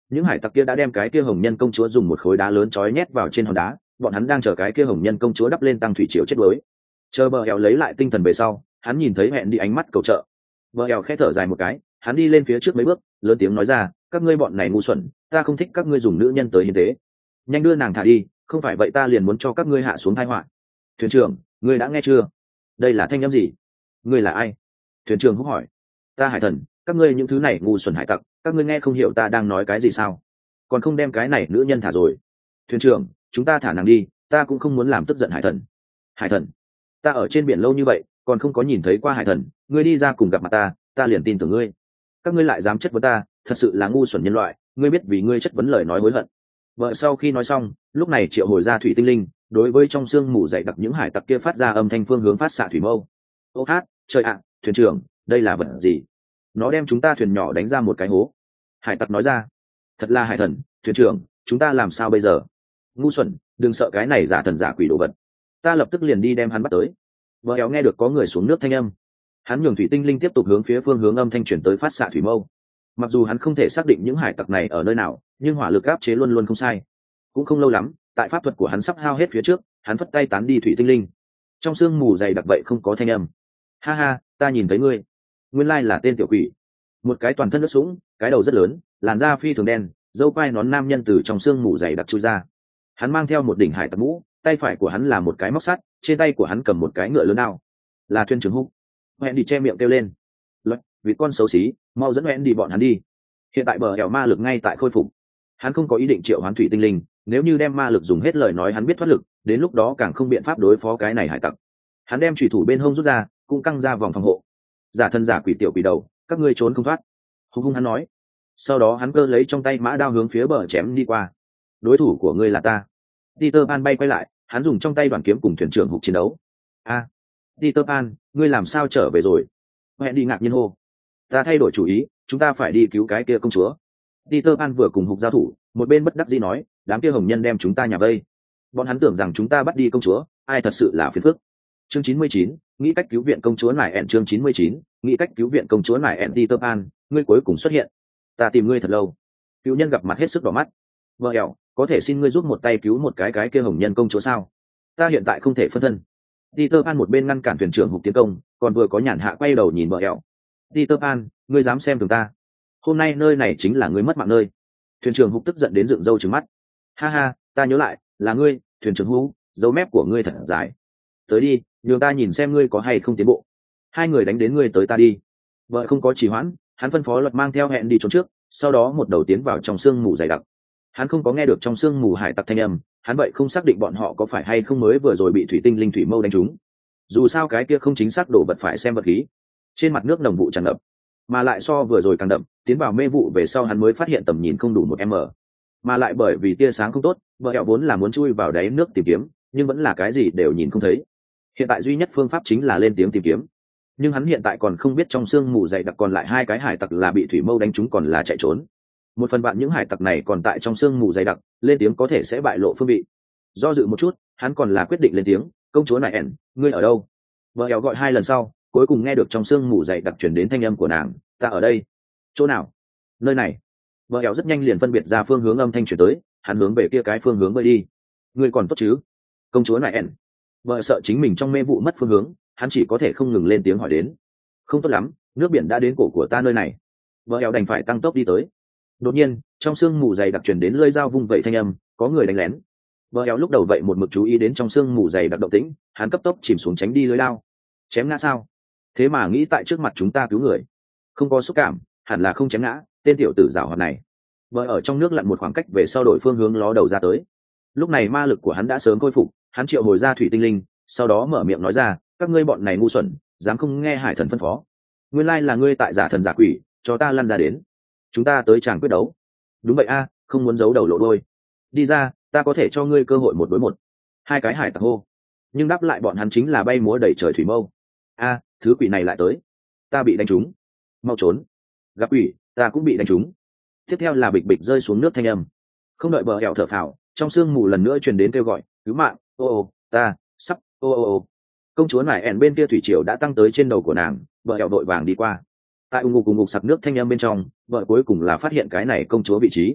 những hải tặc kia đã đem cái kia hồng nhân công chúa dùng một khối đá lớn trói nhét vào trên hòn đá, bọn hắn đang chờ cái kia hồng nhân công chúa đắp lên tăng thủy triều chết đuối. Chờ bờ hẹo lấy lại tinh thần về sau, hắn nhìn thấy hẹn đi ánh mắt cầu trợ. Bờ hẹo khẽ thở dài một cái, hắn đi lên phía trước mấy bước, lớn tiếng nói ra, các ngươi bọn này ngu xuẩn, ta không thích các ngươi dùng nữ nhân tới hiến tế, nhanh đưa nàng thả đi, không phải vậy ta liền muốn cho các ngươi hạ xuống tai họa. Thuyền trưởng, ngươi đã nghe chưa? Đây là thanh âm gì? Ngươi là ai? Thuyền trưởng húc hỏi. Ta hải thần, các ngươi những thứ này ngu xuẩn hải tặc, các ngươi nghe không hiểu ta đang nói cái gì sao? Còn không đem cái này nữ nhân thả rồi. Thuyền trưởng, chúng ta thả nàng đi, ta cũng không muốn làm tức giận hải thần. Hải thần? Ta ở trên biển lâu như vậy, còn không có nhìn thấy qua hải thần, ngươi đi ra cùng gặp mặt ta, ta liền tin tưởng ngươi. Các ngươi lại dám chất vấn ta, thật sự là ngu xuẩn nhân loại, ngươi biết vì ngươi chất vấn lời nói hối hận. Vợ sau khi nói xong, lúc này triệu hồi ra thủy tinh linh, đối với trong sương mù dày đặc những hải tặc kia phát ra âm thanh phương hướng phát xạ thủy mâu. Ô hát, trời ạ, thuyền trưởng, đây là vật gì? Nó đem chúng ta thuyền nhỏ đánh ra một cái hố. Hải tặc nói ra. Thật là hải thần, thuyền trưởng, chúng ta làm sao bây giờ? Ngu xuẩn, đừng sợ cái này giả thần giả quỷ đồ vật. Ta lập tức liền đi đem hắn bắt tới. Vợ éo nghe được có người xuống nước thanh âm. Hắn nhường thủy tinh linh tiếp tục hướng phía phương hướng âm thanh chuyển tới phát xạ thủy mâu. Mặc dù hắn không thể xác định những hải tặc này ở nơi nào, nhưng hỏa lực áp chế luôn luôn không sai. Cũng không lâu lắm, tại pháp thuật của hắn sắp hao hết phía trước, hắn phất tay tán đi thủy tinh linh. Trong sương mù dày đặc vậy không có thanh âm. Ha ha, ta nhìn thấy ngươi. Nguyên lai là tên tiểu quỷ. Một cái toàn thân nước sũng, cái đầu rất lớn, làn da phi thường đen, dâu quai nón nam nhân từ trong sương mù dày đặc chui ra. Hắn mang theo một đỉnh hải tặc mũ, tay phải của hắn là một cái móc sắt, trên tay của hắn cầm một cái ngựa lớn đao. Là thuyền trưởng Húc. Hẹn đi che miệng kêu lên. Luật, vì con xấu xí, mau dẫn hẹn đi bọn hắn đi. Hiện tại bờ hẻo ma lực ngay tại khôi phục. Hắn không có ý định triệu hoán thủy tinh linh, nếu như đem ma lực dùng hết lời nói hắn biết thoát lực, đến lúc đó càng không biện pháp đối phó cái này hải tặc. Hắn đem chủy thủ bên hông rút ra, cũng căng ra vòng phòng hộ. Giả thân giả quỷ tiểu quỷ đầu, các ngươi trốn không thoát. Hung hung hắn nói. Sau đó hắn cơ lấy trong tay mã đao hướng phía bờ chém đi qua. Đối thủ của ngươi là ta. Peter Pan bay quay lại, hắn dùng trong tay đoàn kiếm cùng thuyền trưởng Hục chiến đấu. A, à, Peter Pan, ngươi làm sao trở về rồi? Hẹn đi ngạc nhiên hô. Ta thay đổi chủ ý, chúng ta phải đi cứu cái kia công chúa. Peter Pan vừa cùng Hục giao thủ, một bên bất đắc dĩ nói, đám kia hồng nhân đem chúng ta nhà vây. Bọn hắn tưởng rằng chúng ta bắt đi công chúa, ai thật sự là phiền phức. Chương chín mươi chín, nghĩ cách cứu viện công chúa nải ẹn. Chương chín mươi chín, nghĩ cách cứu viện công chúa nải ẹn. Peter Pan, ngươi cuối cùng xuất hiện. Ta tìm ngươi thật lâu. Cứu nhân gặp mặt hết sức đỏ mắt. Vợ ẻo, có thể xin ngươi giúp một tay cứu một cái cái kia hồng nhân công chúa sao? Ta hiện tại không thể phân thân. Peter Pan một bên ngăn cản thuyền trưởng Hục tiến công, còn vừa có nhàn hạ quay đầu nhìn vợ ẻo. Peter Pan, ngươi dám xem thường ta? Hôm nay nơi này chính là ngươi mất mạng nơi. Thuyền trưởng Hục tức giận đến dựng râu trừng mắt. Ha ha, ta nhớ lại, là ngươi, thuyền trưởng Hục, dấu mép của ngươi thật dài. Tới đi, nhường ta nhìn xem ngươi có hay không tiến bộ. Hai người đánh đến ngươi tới ta đi. Vợ không có trì hoãn, hắn phân phó Luật mang theo hẹn đi trốn trước, sau đó một đầu tiến vào trong sương mù dày đặc. Hắn không có nghe được trong sương mù hải tặc thanh âm, hắn vậy không xác định bọn họ có phải hay không mới vừa rồi bị thủy tinh linh thủy mâu đánh trúng. Dù sao cái kia không chính xác đổ vật phải xem vật khí. Trên mặt nước nồng vụ tràn ngập, mà lại so vừa rồi càng đậm, tiến vào mê vụ về sau hắn mới phát hiện tầm nhìn không đủ một m, mà lại bởi vì tia sáng không tốt, vợ hẹo vốn là muốn chui vào đáy nước tìm kiếm, nhưng vẫn là cái gì đều nhìn không thấy. Hiện tại duy nhất phương pháp chính là lên tiếng tìm kiếm, nhưng hắn hiện tại còn không biết trong sương mù dày đặc còn lại hai cái hải tặc là bị thủy mâu đánh trúng còn là chạy trốn. Một phần bạn những hải tặc này còn tại trong sương mù dày đặc, lên tiếng có thể sẽ bại lộ phương vị. Do dự một chút, hắn còn là quyết định lên tiếng, công chúa nải ẻn, ngươi ở đâu? Vợ hẹo gọi hai lần sau, cuối cùng nghe được trong sương mù dày đặc chuyển đến thanh âm của nàng, ta ở đây. Chỗ nào? Nơi này. Vợ hẹo rất nhanh liền phân biệt ra phương hướng âm thanh chuyển tới, hắn hướng về kia cái phương hướng bơi đi. Ngươi còn tốt chứ? Công chúa nải ẻn. Vợ sợ chính mình trong mê vụ mất phương hướng, hắn chỉ có thể không ngừng lên tiếng hỏi đến. Không tốt lắm, nước biển đã đến cổ của ta nơi này. Vợ hẹo đành phải tăng tốc đi tới. Đột nhiên, trong sương mù dày đặc chuyển đến lưỡi dao vung vẩy thanh âm, có người đánh lén. Vợ hẹo lúc đầu vậy một mực chú ý đến trong sương mù dày đặc động tĩnh, hắn cấp tốc chìm xuống tránh đi lưỡi lao. Chém ngã sao? Thế mà nghĩ tại trước mặt chúng ta cứu người, không có xúc cảm, hẳn là không chém ngã tên tiểu tử giảo hoạt này. Vợ ở trong nước lặn một khoảng cách về sau đổi phương hướng ló đầu ra tới. Lúc này ma lực của hắn đã sớm khôi phục, hắn triệu hồi ra thủy tinh linh, sau đó mở miệng nói ra, các ngươi bọn này ngu xuẩn, dám không nghe hải thần phân phó. Nguyên lai là ngươi tại giả thần giả quỷ, cho ta lăn ra đến. Chúng ta tới chàng quyết đấu. Đúng vậy a, không muốn giấu đầu lộ đôi. Đi ra, ta có thể cho ngươi cơ hội một đối một. Hai cái hải tặc hô, nhưng đáp lại bọn hắn chính là bay múa đầy trời thủy mâu. A, thứ quỷ này lại tới. Ta bị đánh trúng. Mau trốn. Gặp quỷ, ta cũng bị đánh trúng. Tiếp theo là bịch bịch rơi xuống nước thanh âm. Không đợi bờ hẹo thở phào, trong sương mù lần nữa truyền đến kêu gọi, cứu mạng, ô ô, ta, sắp, ô ô ô. Công chúa nải ẻn bên kia thủy triều đã tăng tới trên đầu của nàng, bờ hẹo đội vàng đi qua. Tại ung ngục cùng ngục sặc nước thanh âm bên trong, vợ cuối cùng là phát hiện cái này công chúa vị trí.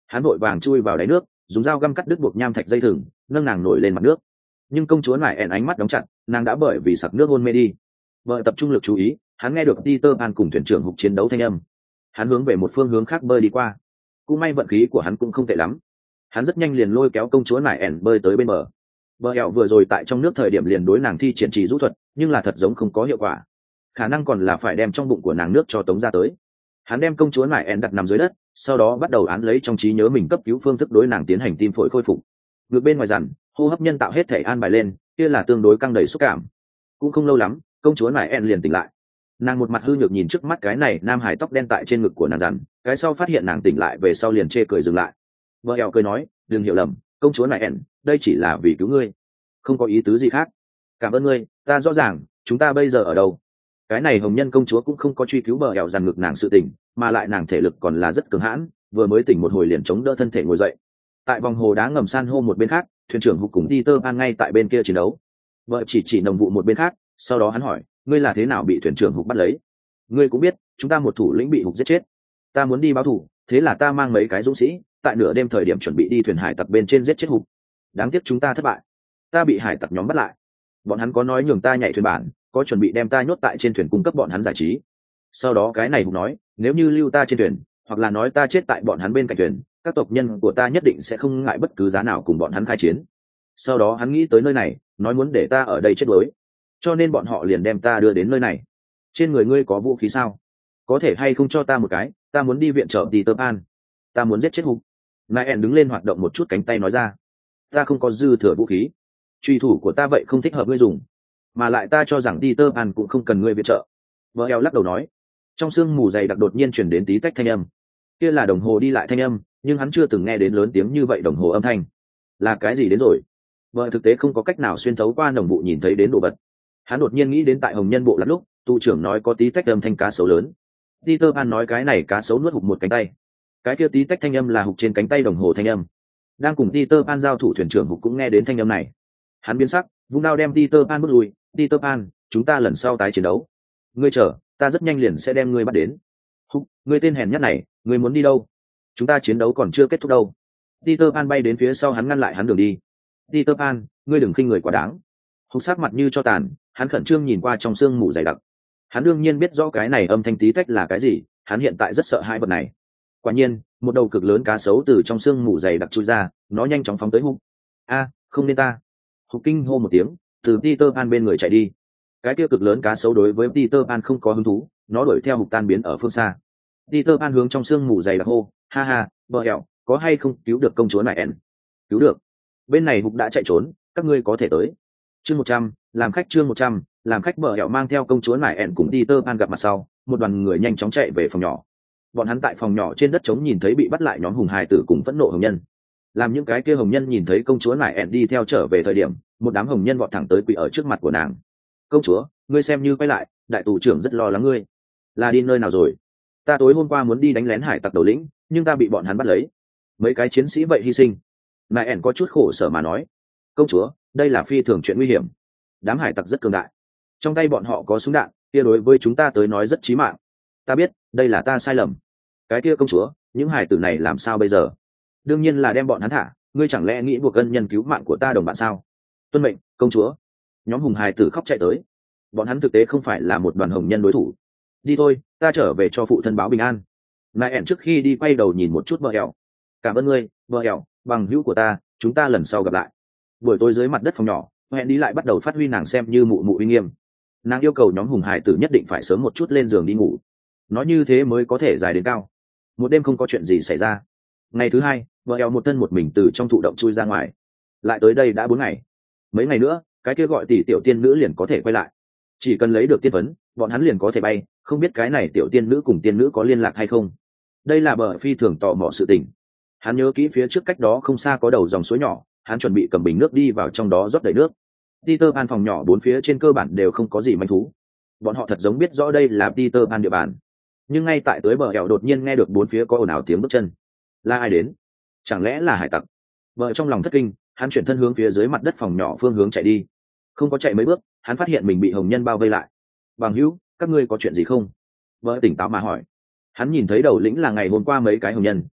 Hắn vội vàng chui vào đáy nước, dùng dao găm cắt đứt buộc nham thạch dây thừng, nâng nàng nổi lên mặt nước. Nhưng công chúa lại ẻn ánh mắt đóng chặt, nàng đã bởi vì sặc nước hôn mê đi. Vợ tập trung lực chú ý, hắn nghe được Peter Pan cùng thuyền trưởng hục chiến đấu thanh âm. Hắn hướng về một phương hướng khác bơi đi qua. Cũng may vận khí của hắn cũng không tệ lắm. Hắn rất nhanh liền lôi kéo công chúa lại ẻn bơi tới bên bờ. Bờ ẻo vừa rồi tại trong nước thời điểm liền đối nàng thi triển trì rũ thuật, nhưng là thật giống không có hiệu quả. Khả năng còn là phải đem trong bụng của nàng nước cho tống ra tới. Hắn đem công chúa lại ẻn đặt nằm dưới đất, sau đó bắt đầu án lấy trong trí nhớ mình cấp cứu phương thức đối nàng tiến hành tim phổi khôi phục. Ngược bên ngoài dằn, hô hấp nhân tạo hết thể an bài lên, kia là tương đối căng đầy xúc cảm. Cũng không lâu lắm, công chúa lại ẻn liền tỉnh lại. Nàng một mặt hư nhược nhìn trước mắt cái này nam hải tóc đen tại trên ngực của nàng dằn, cái sau phát hiện nàng tỉnh lại về sau liền chê cười dừng lại. Vợ ẻo cười nói, đừng hiểu lầm, công chúa lại ẻn, đây chỉ là vì cứu ngươi, không có ý tứ gì khác. Cảm ơn ngươi, ta rõ ràng, chúng ta bây giờ ở đâu? Cái này hồng nhân công chúa cũng không có truy cứu bờ ẻo dằn ngực nàng sự tỉnh, mà lại nàng thể lực còn là rất cường hãn, vừa mới tỉnh một hồi liền chống đỡ thân thể ngồi dậy. Tại vòng hồ đá ngầm san hô một bên khác, thuyền trưởng hục cùng Peter Pan ngay tại bên kia chiến đấu. Vợ chỉ chỉ nồng vụ một bên khác, sau đó hắn hỏi, ngươi là thế nào bị thuyền trưởng hục bắt lấy? Ngươi cũng biết, chúng ta một thủ lĩnh bị hục giết chết. Ta muốn đi báo thù, thế là ta mang mấy cái dũng sĩ, tại nửa đêm thời điểm chuẩn bị đi thuyền hải tặc bên trên giết chết hục. Đáng tiếc chúng ta thất bại. Ta bị hải tặc nhóm bắt lại. Bọn hắn có nói nhường ta nhảy thuyền bản, có chuẩn bị đem ta nhốt tại trên thuyền cung cấp bọn hắn giải trí. Sau đó cái này hục nói, nếu như lưu ta trên thuyền, hoặc là nói ta chết tại bọn hắn bên cạnh thuyền, các tộc nhân của ta nhất định sẽ không ngại bất cứ giá nào cùng bọn hắn khai chiến. Sau đó hắn nghĩ tới nơi này, nói muốn để ta ở đây chết đuối, cho nên bọn họ liền đem ta đưa đến nơi này. Trên người ngươi có vũ khí sao? Có thể hay không cho ta một cái, ta muốn đi viện trợ Peter Pan. Ta muốn giết chết hục. Nại đứng lên hoạt động một chút cánh tay nói ra, ta không có dư thừa vũ khí, truy thủ của ta vậy không thích hợp ngươi dùng, mà lại ta cho rằng Peter Pan cũng không cần ngươi viện trợ. Vợ eo lắc đầu nói. Trong sương mù dày đặc đột nhiên chuyển đến tí tách thanh âm, kia là đồng hồ đi lại thanh âm, nhưng hắn chưa từng nghe đến lớn tiếng như vậy đồng hồ âm thanh. Là cái gì đến rồi? Vợ thực tế không có cách nào xuyên thấu qua nồng vụ nhìn thấy đến đồ vật. Hắn đột nhiên nghĩ đến tại hồng nhân bộ lát lúc tụ trưởng nói có tí tách âm thanh cá sấu lớn. Peter Pan nói cái này cá sấu nuốt hụt một cánh tay, cái kia tí tách thanh âm là hụt trên cánh tay đồng hồ thanh âm. Đang cùng Peter Pan giao thủ thuyền trưởng hụt cũng nghe đến thanh âm này. Hắn biến sắc, vung đao đem Peter Pan bước lui. Peter Pan, chúng ta lần sau tái chiến đấu. Ngươi chờ, ta rất nhanh liền sẽ đem ngươi bắt đến. Hụt, ngươi tên hèn nhát này, ngươi muốn đi đâu? Chúng ta chiến đấu còn chưa kết thúc đâu. Peter Pan bay đến phía sau hắn ngăn lại hắn đường đi. Peter Pan, ngươi đừng khinh người quá đáng. Hụt sắc mặt như cho tàn, hắn khẩn trương nhìn qua trong sương mù dày đặc. Hắn đương nhiên biết rõ cái này âm thanh tí tách là cái gì, hắn hiện tại rất sợ hai vật này. Quả nhiên, một đầu cực lớn cá sấu từ trong sương mù dày đặc chui ra, nó nhanh chóng phóng tới Hụt. A, không nên ta. Hụt kinh hô một tiếng, từ Peter Pan bên người chạy đi. Cái kia cực lớn cá sấu đối với Peter Pan không có hứng thú, nó đuổi theo Hụt tan biến ở phương xa. Peter Pan hướng trong sương mù dày đặc hô, ha ha, bờ hẹo, có hay không cứu được công chúa này ẻn? Cứu được. Bên này Hụt đã chạy trốn, các ngươi có thể tới. Chương một trăm, làm khách chương một trăm, làm khách bờ hẹo mang theo công chúa nải ẻn cùng Peter Pan gặp mặt sau, một đoàn người nhanh chóng chạy về phòng nhỏ. Bọn hắn tại phòng nhỏ trên đất trống nhìn thấy bị bắt lại nhóm hùng hài tử cùng phẫn nộ hồng nhân. Làm những cái kia hồng nhân nhìn thấy công chúa nải ẻn đi theo trở về thời điểm, một đám hồng nhân vọt thẳng tới quỳ ở trước mặt của nàng. Công chúa, ngươi xem như quay lại, đại tù trưởng rất lo lắng ngươi. Là đi nơi nào rồi? Ta tối hôm qua muốn đi đánh lén hải tặc đầu lĩnh, nhưng ta bị bọn hắn bắt lấy. Mấy cái chiến sĩ vậy hy sinh. Nải ẻn có chút khổ sở mà nói. Công chúa, đây là phi thường chuyện nguy hiểm. Đám hải tặc rất cường đại, trong tay bọn họ có súng đạn, kia đối với chúng ta tới nói rất chí mạng. Ta biết, đây là ta sai lầm. Cái kia công chúa, những hải tử này làm sao bây giờ? Đương nhiên là đem bọn hắn thả, ngươi chẳng lẽ nghĩ buộc ân nhân cứu mạng của ta đồng bạn sao? Tuân mệnh, công chúa. Nhóm hùng hải tử khóc chạy tới. Bọn hắn thực tế không phải là một đoàn hồng nhân đối thủ. Đi thôi, ta trở về cho phụ thân báo bình an. Nại ẻn trước khi đi quay đầu nhìn một chút vợ ẻo. Cảm ơn ngươi, vợ ẻo, bằng hữu của ta, chúng ta lần sau gặp lại. Buổi tối dưới mặt đất phòng nhỏ, hẹn đi lại bắt đầu phát huy nàng xem như mụ mụ uy nghiêm. Nàng yêu cầu nhóm hùng hải tử nhất định phải sớm một chút lên giường đi ngủ, nói như thế mới có thể dài đến cao. Một đêm không có chuyện gì xảy ra. Ngày thứ hai, vợ eo một thân một mình từ trong thụ động chui ra ngoài. Lại tới đây đã bốn ngày. Mấy ngày nữa, cái kia gọi tỷ tiểu tiên nữ liền có thể quay lại. Chỉ cần lấy được tiên vấn, bọn hắn liền có thể bay. Không biết cái này tiểu tiên nữ cùng tiên nữ có liên lạc hay không. Đây là bờ phi thường tò mò sự tình. Hắn nhớ kỹ phía trước cách đó không xa có đầu dòng suối nhỏ, hắn chuẩn bị cầm bình nước đi vào trong đó rót đầy nước. Peter Pan phòng nhỏ bốn phía trên cơ bản đều không có gì manh thú. Bọn họ thật giống biết rõ đây là Peter Pan địa bàn. Nhưng ngay tại tới bờ ẻo đột nhiên nghe được bốn phía có ồn ào tiếng bước chân. Là ai đến? Chẳng lẽ là hải tặc? Vợ trong lòng thất kinh, hắn chuyển thân hướng phía dưới mặt đất phòng nhỏ phương hướng chạy đi. Không có chạy mấy bước, hắn phát hiện mình bị hồng nhân bao vây lại. Bằng hữu, các ngươi có chuyện gì không? Vợ tỉnh táo mà hỏi. Hắn nhìn thấy đầu lĩnh là ngày hôm qua mấy cái hồng nhân,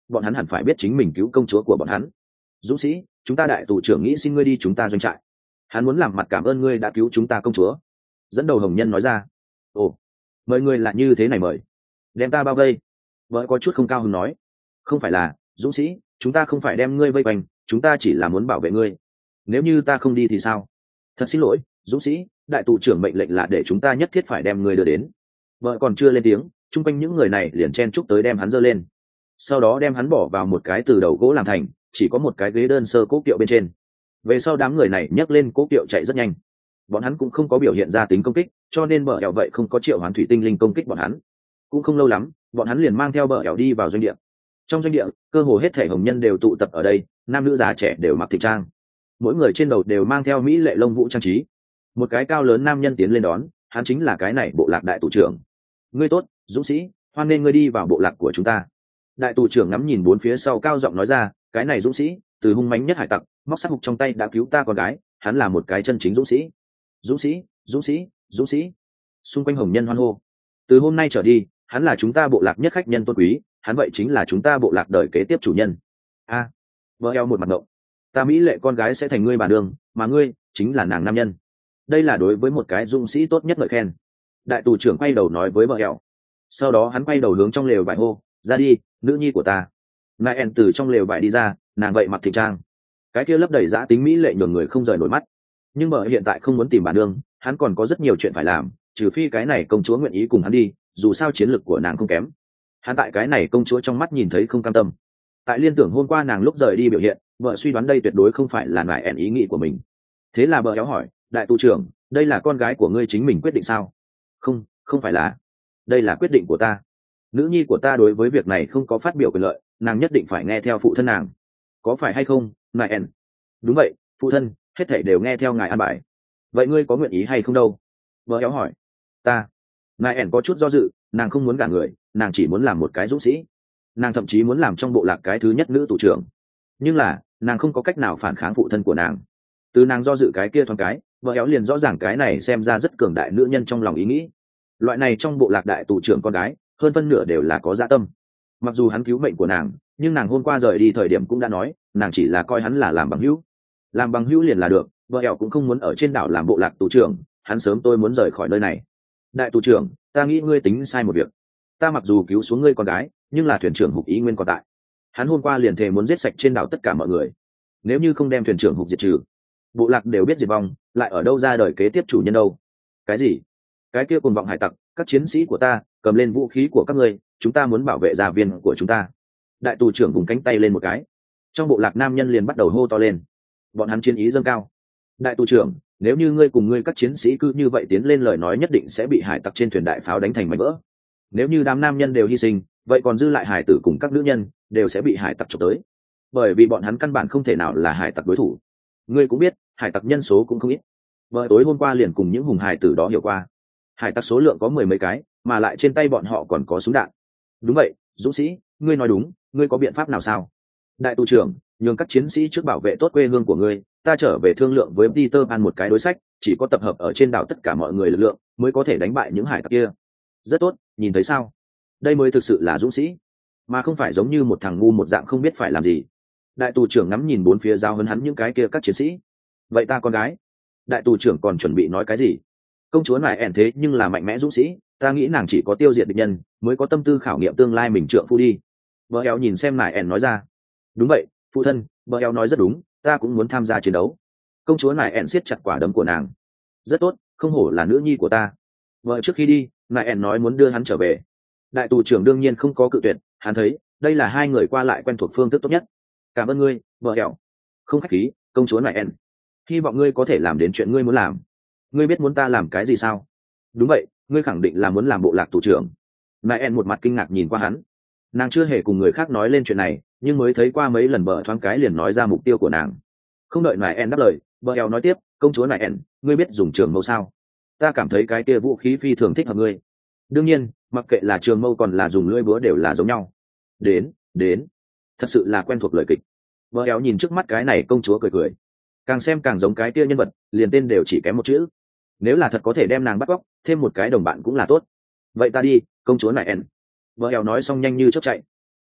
bọn hắn hẳn phải biết chính mình cứu công chúa của bọn hắn. Dũng sĩ, chúng ta đại tù trưởng nghĩ xin ngươi đi chúng ta doanh trại, hắn muốn làm mặt cảm ơn ngươi đã cứu chúng ta công chúa. Dẫn đầu hồng nhân nói ra. Ồ, mời ngươi là như thế này mời, đem ta bao vây. Vợ có chút không cao hứng nói. Không phải là, Dũng sĩ, chúng ta không phải đem ngươi vây quanh, chúng ta chỉ là muốn bảo vệ ngươi. Nếu như ta không đi thì sao? Thật xin lỗi, Dũng sĩ, đại tù trưởng mệnh lệnh là để chúng ta nhất thiết phải đem ngươi đưa đến. Vợ còn chưa lên tiếng, chung quanh những người này liền chen chúc tới đem hắn giơ lên, sau đó đem hắn bỏ vào một cái từ đầu gỗ làm thành, chỉ có một cái ghế đơn sơ cố kiệu bên trên. Về sau đám người này nhấc lên cố kiệu chạy rất nhanh, bọn hắn cũng không có biểu hiện ra tính công kích, cho nên bờ ẻo vậy không có triệu hoán thủy tinh linh công kích bọn hắn. Cũng không lâu lắm, bọn hắn liền mang theo bờ ẻo đi vào doanh địa. Trong doanh địa, cơ hồ hết thể hồng nhân đều tụ tập ở đây, nam nữ già trẻ đều mặc thịnh trang, mỗi người trên đầu đều mang theo mỹ lệ lông vũ trang trí. Một cái cao lớn nam nhân tiến lên đón, hắn chính là cái này bộ lạc đại tù trưởng. Ngươi tốt, Dũng sĩ, hoan nên ngươi đi vào bộ lạc của chúng ta. Đại tù trưởng ngắm nhìn bốn phía sau cao giọng nói ra, cái này Dũng sĩ, từ hung mãnh nhất hải tặc, móc sắt hục trong tay đã cứu ta con gái, hắn là một cái chân chính Dũng sĩ. Dũng sĩ, Dũng sĩ, Dũng sĩ. Xung quanh hồng nhân hoan hô. Từ hôm nay trở đi, hắn là chúng ta bộ lạc nhất khách nhân tôn quý, hắn vậy chính là chúng ta bộ lạc đời kế tiếp chủ nhân. A, à, vợ eo một mặt ngộng. Ta mỹ lệ con gái sẽ thành ngươi bà đường, mà ngươi chính là nàng nam nhân. Đây là đối với một cái dũng sĩ tốt nhất ngợi khen. Đại tù trưởng quay đầu nói với vợ eo. Sau đó hắn quay đầu hướng trong lều vải hô, ra đi, nữ nhi của ta. Nai En từ trong lều vải đi ra, nàng vậy mặc thịnh trang, cái kia lấp đầy giã tính mỹ lệ nhường người không rời nổi mắt. Nhưng bởi hiện tại không muốn tìm bà nương, hắn còn có rất nhiều chuyện phải làm, trừ phi cái này công chúa nguyện ý cùng hắn đi, dù sao chiến lực của nàng không kém. Hắn tại cái này công chúa trong mắt nhìn thấy không cam tâm. Tại liên tưởng hôm qua nàng lúc rời đi biểu hiện, vợ suy đoán đây tuyệt đối không phải là Nai En ý nghĩ của mình. Thế là bờ éo hỏi, đại tù trưởng, đây là con gái của ngươi chính mình quyết định sao? Không, không phải là, đây là quyết định của ta. Nữ nhi của ta đối với việc này không có phát biểu quyền lợi, nàng nhất định phải nghe theo phụ thân nàng, có phải hay không, Nai En? Đúng vậy, phụ thân, hết thảy đều nghe theo ngài an bài. Vậy ngươi có nguyện ý hay không đâu? Vợ éo hỏi. Ta. Nai En có chút do dự, nàng không muốn gả người, nàng chỉ muốn làm một cái dũng sĩ. Nàng thậm chí muốn làm trong bộ lạc cái thứ nhất nữ tù trưởng. Nhưng là, nàng không có cách nào phản kháng phụ thân của nàng. Từ nàng do dự cái kia thoáng cái, vợ éo liền rõ ràng cái này xem ra rất cường đại nữ nhân trong lòng ý nghĩ. Loại này trong bộ lạc đại tù trưởng con gái, hơn phân nửa đều là có dạ tâm. Mặc dù hắn cứu mệnh của nàng, nhưng nàng hôm qua rời đi thời điểm cũng đã nói, nàng chỉ là coi hắn là làm bằng hữu. Làm bằng hữu liền là được, vợ éo cũng không muốn ở trên đảo làm bộ lạc tù trưởng, hắn sớm tôi muốn rời khỏi nơi này. Đại tù trưởng, ta nghĩ ngươi tính sai một việc. Ta mặc dù cứu xuống ngươi con gái, nhưng là thuyền trưởng Hục Ý Nguyên còn tại. Hắn hôm qua liền thề muốn giết sạch trên đảo tất cả mọi người. Nếu như không đem thuyền trưởng Hục diệt trừ, bộ lạc đều biết diệt vong, lại ở đâu ra đời kế tiếp chủ nhân đâu? Cái gì? Cái kia cuồng vọng hải tặc, các chiến sĩ của ta, cầm lên vũ khí của các ngươi, chúng ta muốn bảo vệ gia viên của chúng ta. Đại tù trưởng vùng cánh tay lên một cái, trong bộ lạc nam nhân liền bắt đầu hô to lên. Bọn hắn chiến ý dâng cao. Đại tù trưởng, nếu như ngươi cùng ngươi các chiến sĩ cứ như vậy tiến lên, lời nói nhất định sẽ bị hải tặc trên thuyền đại pháo đánh thành mảnh vỡ. Nếu như đám nam nhân đều hy sinh, vậy còn dư lại hải tử cùng các nữ nhân đều sẽ bị hải tặc chụp tới, bởi vì bọn hắn căn bản không thể nào là hải tặc đối thủ. Ngươi cũng biết, hải tặc nhân số cũng không ít. Vợ tối hôm qua liền cùng những hùng hải tử đó hiểu qua, hải tặc số lượng có mười mấy cái, mà lại trên tay bọn họ còn có súng đạn. Đúng vậy, dũng sĩ, ngươi nói đúng, ngươi có biện pháp nào sao? Đại tù trưởng, nhường các chiến sĩ trước bảo vệ tốt quê hương của ngươi, ta trở về thương lượng với Peter Pan một cái đối sách, chỉ có tập hợp ở trên đảo tất cả mọi người lực lượng mới có thể đánh bại những hải tặc kia. Rất tốt, nhìn thấy sao? Đây mới thực sự là dũng sĩ, mà không phải giống như một thằng ngu một dạng không biết phải làm gì. Đại tù trưởng ngắm nhìn bốn phía giao hấn hắn những cái kia các chiến sĩ. Vậy ta con gái? Đại tù trưởng còn chuẩn bị nói cái gì? Công chúa Nai En thế nhưng là mạnh mẽ dũng sĩ, ta nghĩ nàng chỉ có tiêu diệt địch nhân mới có tâm tư khảo nghiệm tương lai mình trượng phu đi. Vợ éo nhìn xem Nai En nói ra. Đúng vậy, phụ thân, vợ éo nói rất đúng, ta cũng muốn tham gia chiến đấu. Công chúa Nai En siết chặt quả đấm của nàng. Rất tốt, không hổ là nữ nhi của ta. Vợ trước khi đi, Nai En nói muốn đưa hắn trở về. Đại tù trưởng đương nhiên không có cự tuyệt, hắn thấy đây là hai người qua lại quen thuộc phương thức tốt nhất. Cảm ơn ngươi, vợ éo. Không khách khí, công chúa Nai En. Hy vọng ngươi có thể làm đến chuyện ngươi muốn làm. Ngươi biết muốn ta làm cái gì sao? Đúng vậy, ngươi khẳng định là muốn làm bộ lạc tù trưởng. Nai En một mặt kinh ngạc nhìn qua hắn. Nàng chưa hề cùng người khác nói lên chuyện này, nhưng mới thấy qua mấy lần bờ thoáng cái liền nói ra mục tiêu của nàng. Không đợi Nai En đáp lời, bờ eo nói tiếp, công chúa Nai En, ngươi biết dùng trường mâu sao? Ta cảm thấy cái kia vũ khí phi thường thích hợp ngươi. Đương nhiên, mặc kệ là trường mâu còn là dùng lưỡi búa đều là giống nhau. Đến, đến. Thật sự là quen thuộc lời kịch. Bờ eo nhìn trước mắt cái này công chúa cười cười. Càng xem càng giống cái kia nhân vật, liền tên đều chỉ kém một chữ. Nếu là thật có thể đem nàng bắt cóc, thêm một cái đồng bạn cũng là tốt. Vậy ta đi, công chúa Nai En. Vợ eo nói xong nhanh như chớp chạy.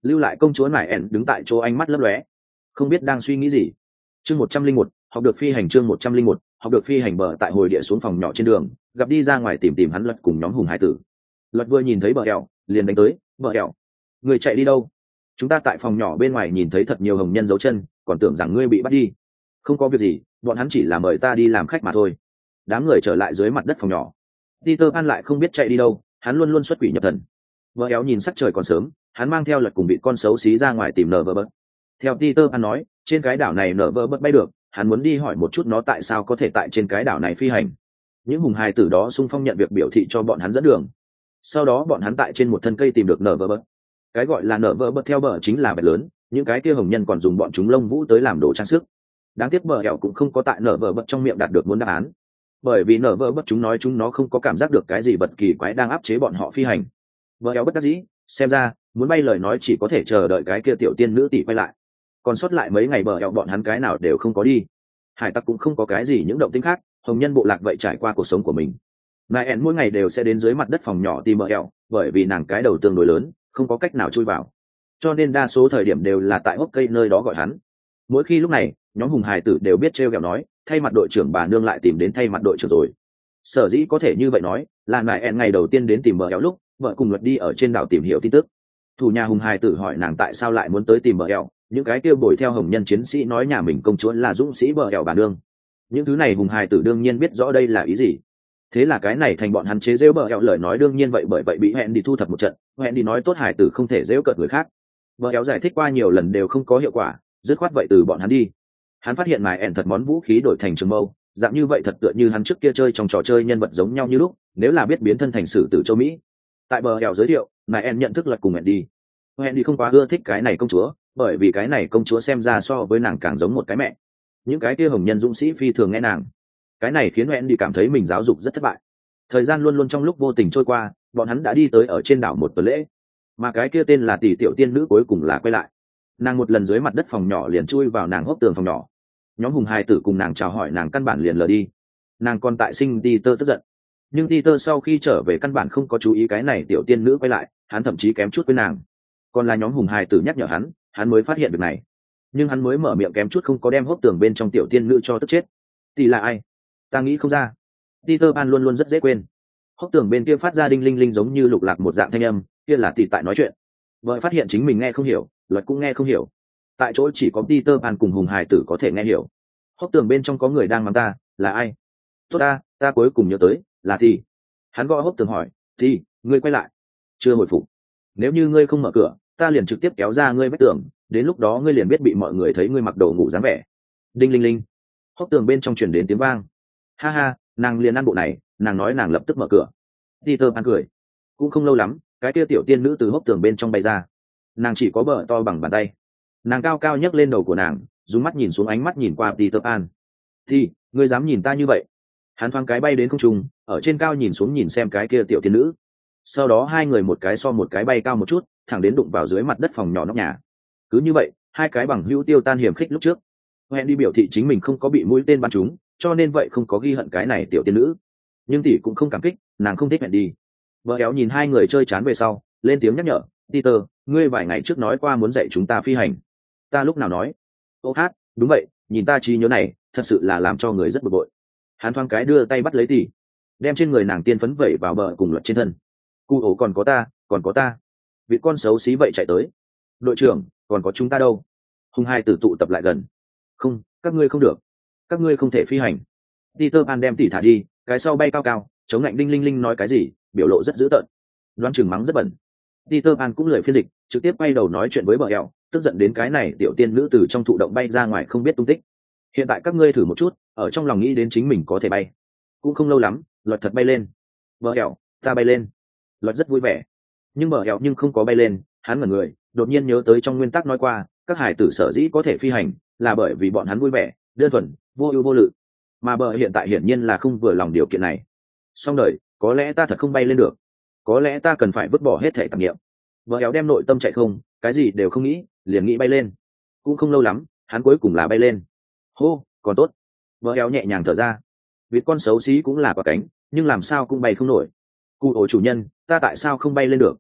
lưu lại công chúa nải ẻn đứng tại chỗ ánh mắt lấp lóe, không biết đang suy nghĩ gì. Chương một trăm linh một, học được phi hành. Chương một trăm linh một, học được phi hành. Bờ tại hồi địa xuống phòng nhỏ trên đường, gặp đi ra ngoài tìm tìm hắn Luật cùng nhóm hùng hải tử. Luật vừa nhìn thấy bờ eo liền đánh tới. Bờ eo, người chạy đi đâu? Chúng ta tại phòng nhỏ bên ngoài nhìn thấy thật nhiều hồng nhân dấu chân, còn tưởng rằng ngươi bị bắt đi. Không có việc gì, bọn hắn chỉ là mời ta đi làm khách mà thôi. Đám người trở lại dưới mặt đất phòng nhỏ. Peter Pan lại không biết chạy đi đâu, hắn luôn luôn xuất quỷ nhập thần. Bờ eo nhìn sắc trời còn sớm, hắn mang theo Luật cùng bị con xấu xí ra ngoài tìm nở vỡ bớt. Theo Peter Pan nói, trên cái đảo này nở vỡ bớt bay được, hắn muốn đi hỏi một chút nó tại sao có thể tại trên cái đảo này phi hành. Những hùng hài tử đó xung phong nhận việc biểu thị cho bọn hắn dẫn đường. Sau đó bọn hắn tại trên một thân cây tìm được nở vỡ bớt. Cái gọi là nở vỡ bớt theo bờ chính là bẹt lớn, những cái kia hồng nhân còn dùng bọn chúng lông vũ tới làm đồ trang sức. Đáng tiếc bờ eo cũng không có tại nở vỡ bớt trong miệng đạt được muốn đáp án, bởi vì nở vỡ bớt chúng nói chúng nó không có cảm giác được cái gì bật kỳ quái đang áp chế bọn họ phi hành. Bờ eo bất đắc dĩ, xem ra muốn bay lời nói chỉ có thể chờ đợi cái kia tiểu tiên nữ tỷ quay lại. Còn sót lại mấy ngày bờ eo bọn hắn cái nào đều không có đi. Hải tặc cũng không có cái gì những động tĩnh khác, hồng nhân bộ lạc vậy trải qua cuộc sống của mình. Nai En mỗi ngày đều sẽ đến dưới mặt đất phòng nhỏ tìm bờ eo, bởi vì nàng cái đầu tương đối lớn, không có cách nào chui vào, cho nên đa số thời điểm đều là tại hốc cây nơi đó gọi hắn. Mỗi khi lúc này, nhóm hùng hải tử đều biết trêu ghẹo nói, thay mặt đội trưởng bà nương lại tìm đến thay mặt đội trưởng rồi. Sở dĩ có thể như vậy nói, là Nai En ngày đầu tiên đến tìm bờ eo lúc, vợ cùng Luật đi ở trên đảo tìm hiểu tin tức. Thủ nhà hùng hải tử hỏi nàng tại sao lại muốn tới tìm bờ eo, những cái kia bồi theo hồng nhân chiến sĩ nói nhà mình công chúa là dũng sĩ bờ eo bà nương. Những thứ này hùng hải tử đương nhiên biết rõ đây là ý gì. Thế là cái này thành bọn hắn chế giễu bờ eo lời nói đương nhiên vậy, bởi vậy bị hẹn đi thu thập một trận. Hẹn đi nói tốt hải tử không thể giễu cợt người khác. Bờ eo giải thích qua nhiều lần đều không có hiệu quả, dứt khoát vậy từ bọn hắn đi. Hắn phát hiện mài ẻn thật món vũ khí đổi thành trường mâu, dạng như vậy thật tựa như hắn trước kia chơi trong trò chơi nhân vật giống nhau như lúc, nếu là biết biến thân thành sử tử châu Mỹ. Tại bờ eo giới thiệu, mài ẻn nhận thức Luật cùng hẹn đi. Hẹn đi không quá ưa thích cái này công chúa, bởi vì cái này công chúa xem ra so với nàng càng giống một cái mẹ. Những cái kia hồng nhân dũng sĩ phi thường nghe nàng, cái này khiến hẹn đi cảm thấy mình giáo dục rất thất bại. Thời gian luôn luôn trong lúc vô tình trôi qua, bọn hắn đã đi tới ở trên đảo một tuần lễ, mà cái kia tên là tỷ tiểu tiên nữ cuối cùng là quay lại. Nàng một lần dưới mặt đất phòng nhỏ liền chui vào nàng hốc tường phòng nhỏ. Nhóm hùng hài tử cùng nàng chào hỏi nàng căn bản liền lờ đi. Nàng còn tại sinh Peter tức giận, nhưng Peter sau khi trở về căn bản không có chú ý cái này tiểu tiên nữ quay lại, hắn thậm chí kém chút với nàng. Còn là nhóm hùng hài tử nhắc nhở hắn, hắn mới phát hiện việc này. Nhưng hắn mới mở miệng kém chút không có đem hốc tường bên trong tiểu tiên nữ cho tức chết. Tỷ là ai? Ta nghĩ không ra. Peter Pan luôn luôn rất dễ quên. Hốc tường bên kia phát ra đinh linh linh giống như lục lạc một dạng thanh âm, kia là tỷ tại nói chuyện. Vợ phát hiện chính mình nghe không hiểu, Luật cũng nghe không hiểu. Tại chỗ chỉ có Peter Pan cùng hùng hài tử có thể nghe hiểu. Hốc tường bên trong có người đang mắng ta, là ai? Tốt ta, ta cuối cùng nhớ tới, là Thì. Hắn gõ hốc tường hỏi, Thì, ngươi quay lại. Chưa hồi phục. Nếu như ngươi không mở cửa, ta liền trực tiếp kéo ra ngươi vách tường, đến lúc đó ngươi liền biết bị mọi người thấy ngươi mặc đồ ngủ dáng vẻ. Đinh linh linh. Hốc tường bên trong truyền đến tiếng vang. Ha ha, nàng liền ăn bộ này, nàng nói nàng lập tức mở cửa. Peter Pan cười. Cũng không lâu lắm, cái kia tiểu tiên nữ từ hốc tường bên trong bay ra. Nàng chỉ có bờ to bằng bàn tay. Nàng cao cao nhấc lên đầu của nàng, dùng mắt nhìn xuống, ánh mắt nhìn qua Peter Pan. Thì, ngươi dám nhìn ta như vậy? Hắn thoáng cái bay đến không trung, ở trên cao nhìn xuống nhìn xem cái kia tiểu tiên nữ. Sau đó hai người một cái so một cái bay cao một chút, thẳng đến đụng vào dưới mặt đất phòng nhỏ nóc nhà. Cứ như vậy, hai cái bằng hữu tiêu tan hiểm khích lúc trước. Hẹn đi biểu thị chính mình không có bị mũi tên bắn trúng, cho nên vậy không có ghi hận cái này tiểu tiên nữ. Nhưng tỷ cũng không cảm kích, nàng không thích hẹn đi. Vợ éo nhìn hai người chơi chán về sau, lên tiếng nhắc nhở, Peter, ngươi vài ngày trước nói qua muốn dạy chúng ta phi hành. Ta lúc nào nói? Ô hát, đúng vậy, nhìn ta trí nhớ này, thật sự là làm cho người rất bực bội. Hắn thoáng cái đưa tay bắt lấy tỷ, đem trên người nàng tiên phấn vẩy vào bờ cùng Luật trên thân. Cu ổ còn có ta, còn có ta. Vị con xấu xí vậy chạy tới. Đội trưởng, còn có chúng ta đâu? Hùng hai tử tụ tập lại gần. Không, các ngươi không được, các ngươi không thể phi hành. Peter Pan đem tỷ thả đi, cái sau bay cao cao, chống lạnh đinh linh linh nói cái gì, biểu lộ rất dữ tợn. Đoán chừng mắng rất bẩn. Peter Pan cũng lười phiên dịch, trực tiếp quay đầu nói chuyện với bờ eo, tức giận đến cái này tiểu tiên nữ từ trong thụ động bay ra ngoài không biết tung tích. Hiện tại các ngươi thử một chút, ở trong lòng nghĩ đến chính mình có thể bay. Cũng không lâu lắm, Luật thật bay lên. Bờ eo, ta bay lên. Luật rất vui vẻ. Nhưng bờ eo nhưng không có bay lên, hắn ngẩn người, đột nhiên nhớ tới trong nguyên tắc nói qua, các hải tử sở dĩ có thể phi hành, là bởi vì bọn hắn vui vẻ, đơn thuần, vô ưu vô lự. Mà bờ hiện tại hiển nhiên là không vừa lòng điều kiện này. Xong đời, có lẽ ta thật không bay lên được. Có lẽ ta cần phải vứt bỏ hết thể tạp niệm. Bờ éo đem nội tâm chạy không, cái gì đều không nghĩ, liền nghĩ bay lên. Cũng không lâu lắm, hắn cuối cùng là bay lên. Hô, còn tốt. Bờ éo nhẹ nhàng thở ra. Vịt con xấu xí cũng là quả cánh, nhưng làm sao cũng bay không nổi. Cụ ổ chủ nhân, ta tại sao không bay lên được?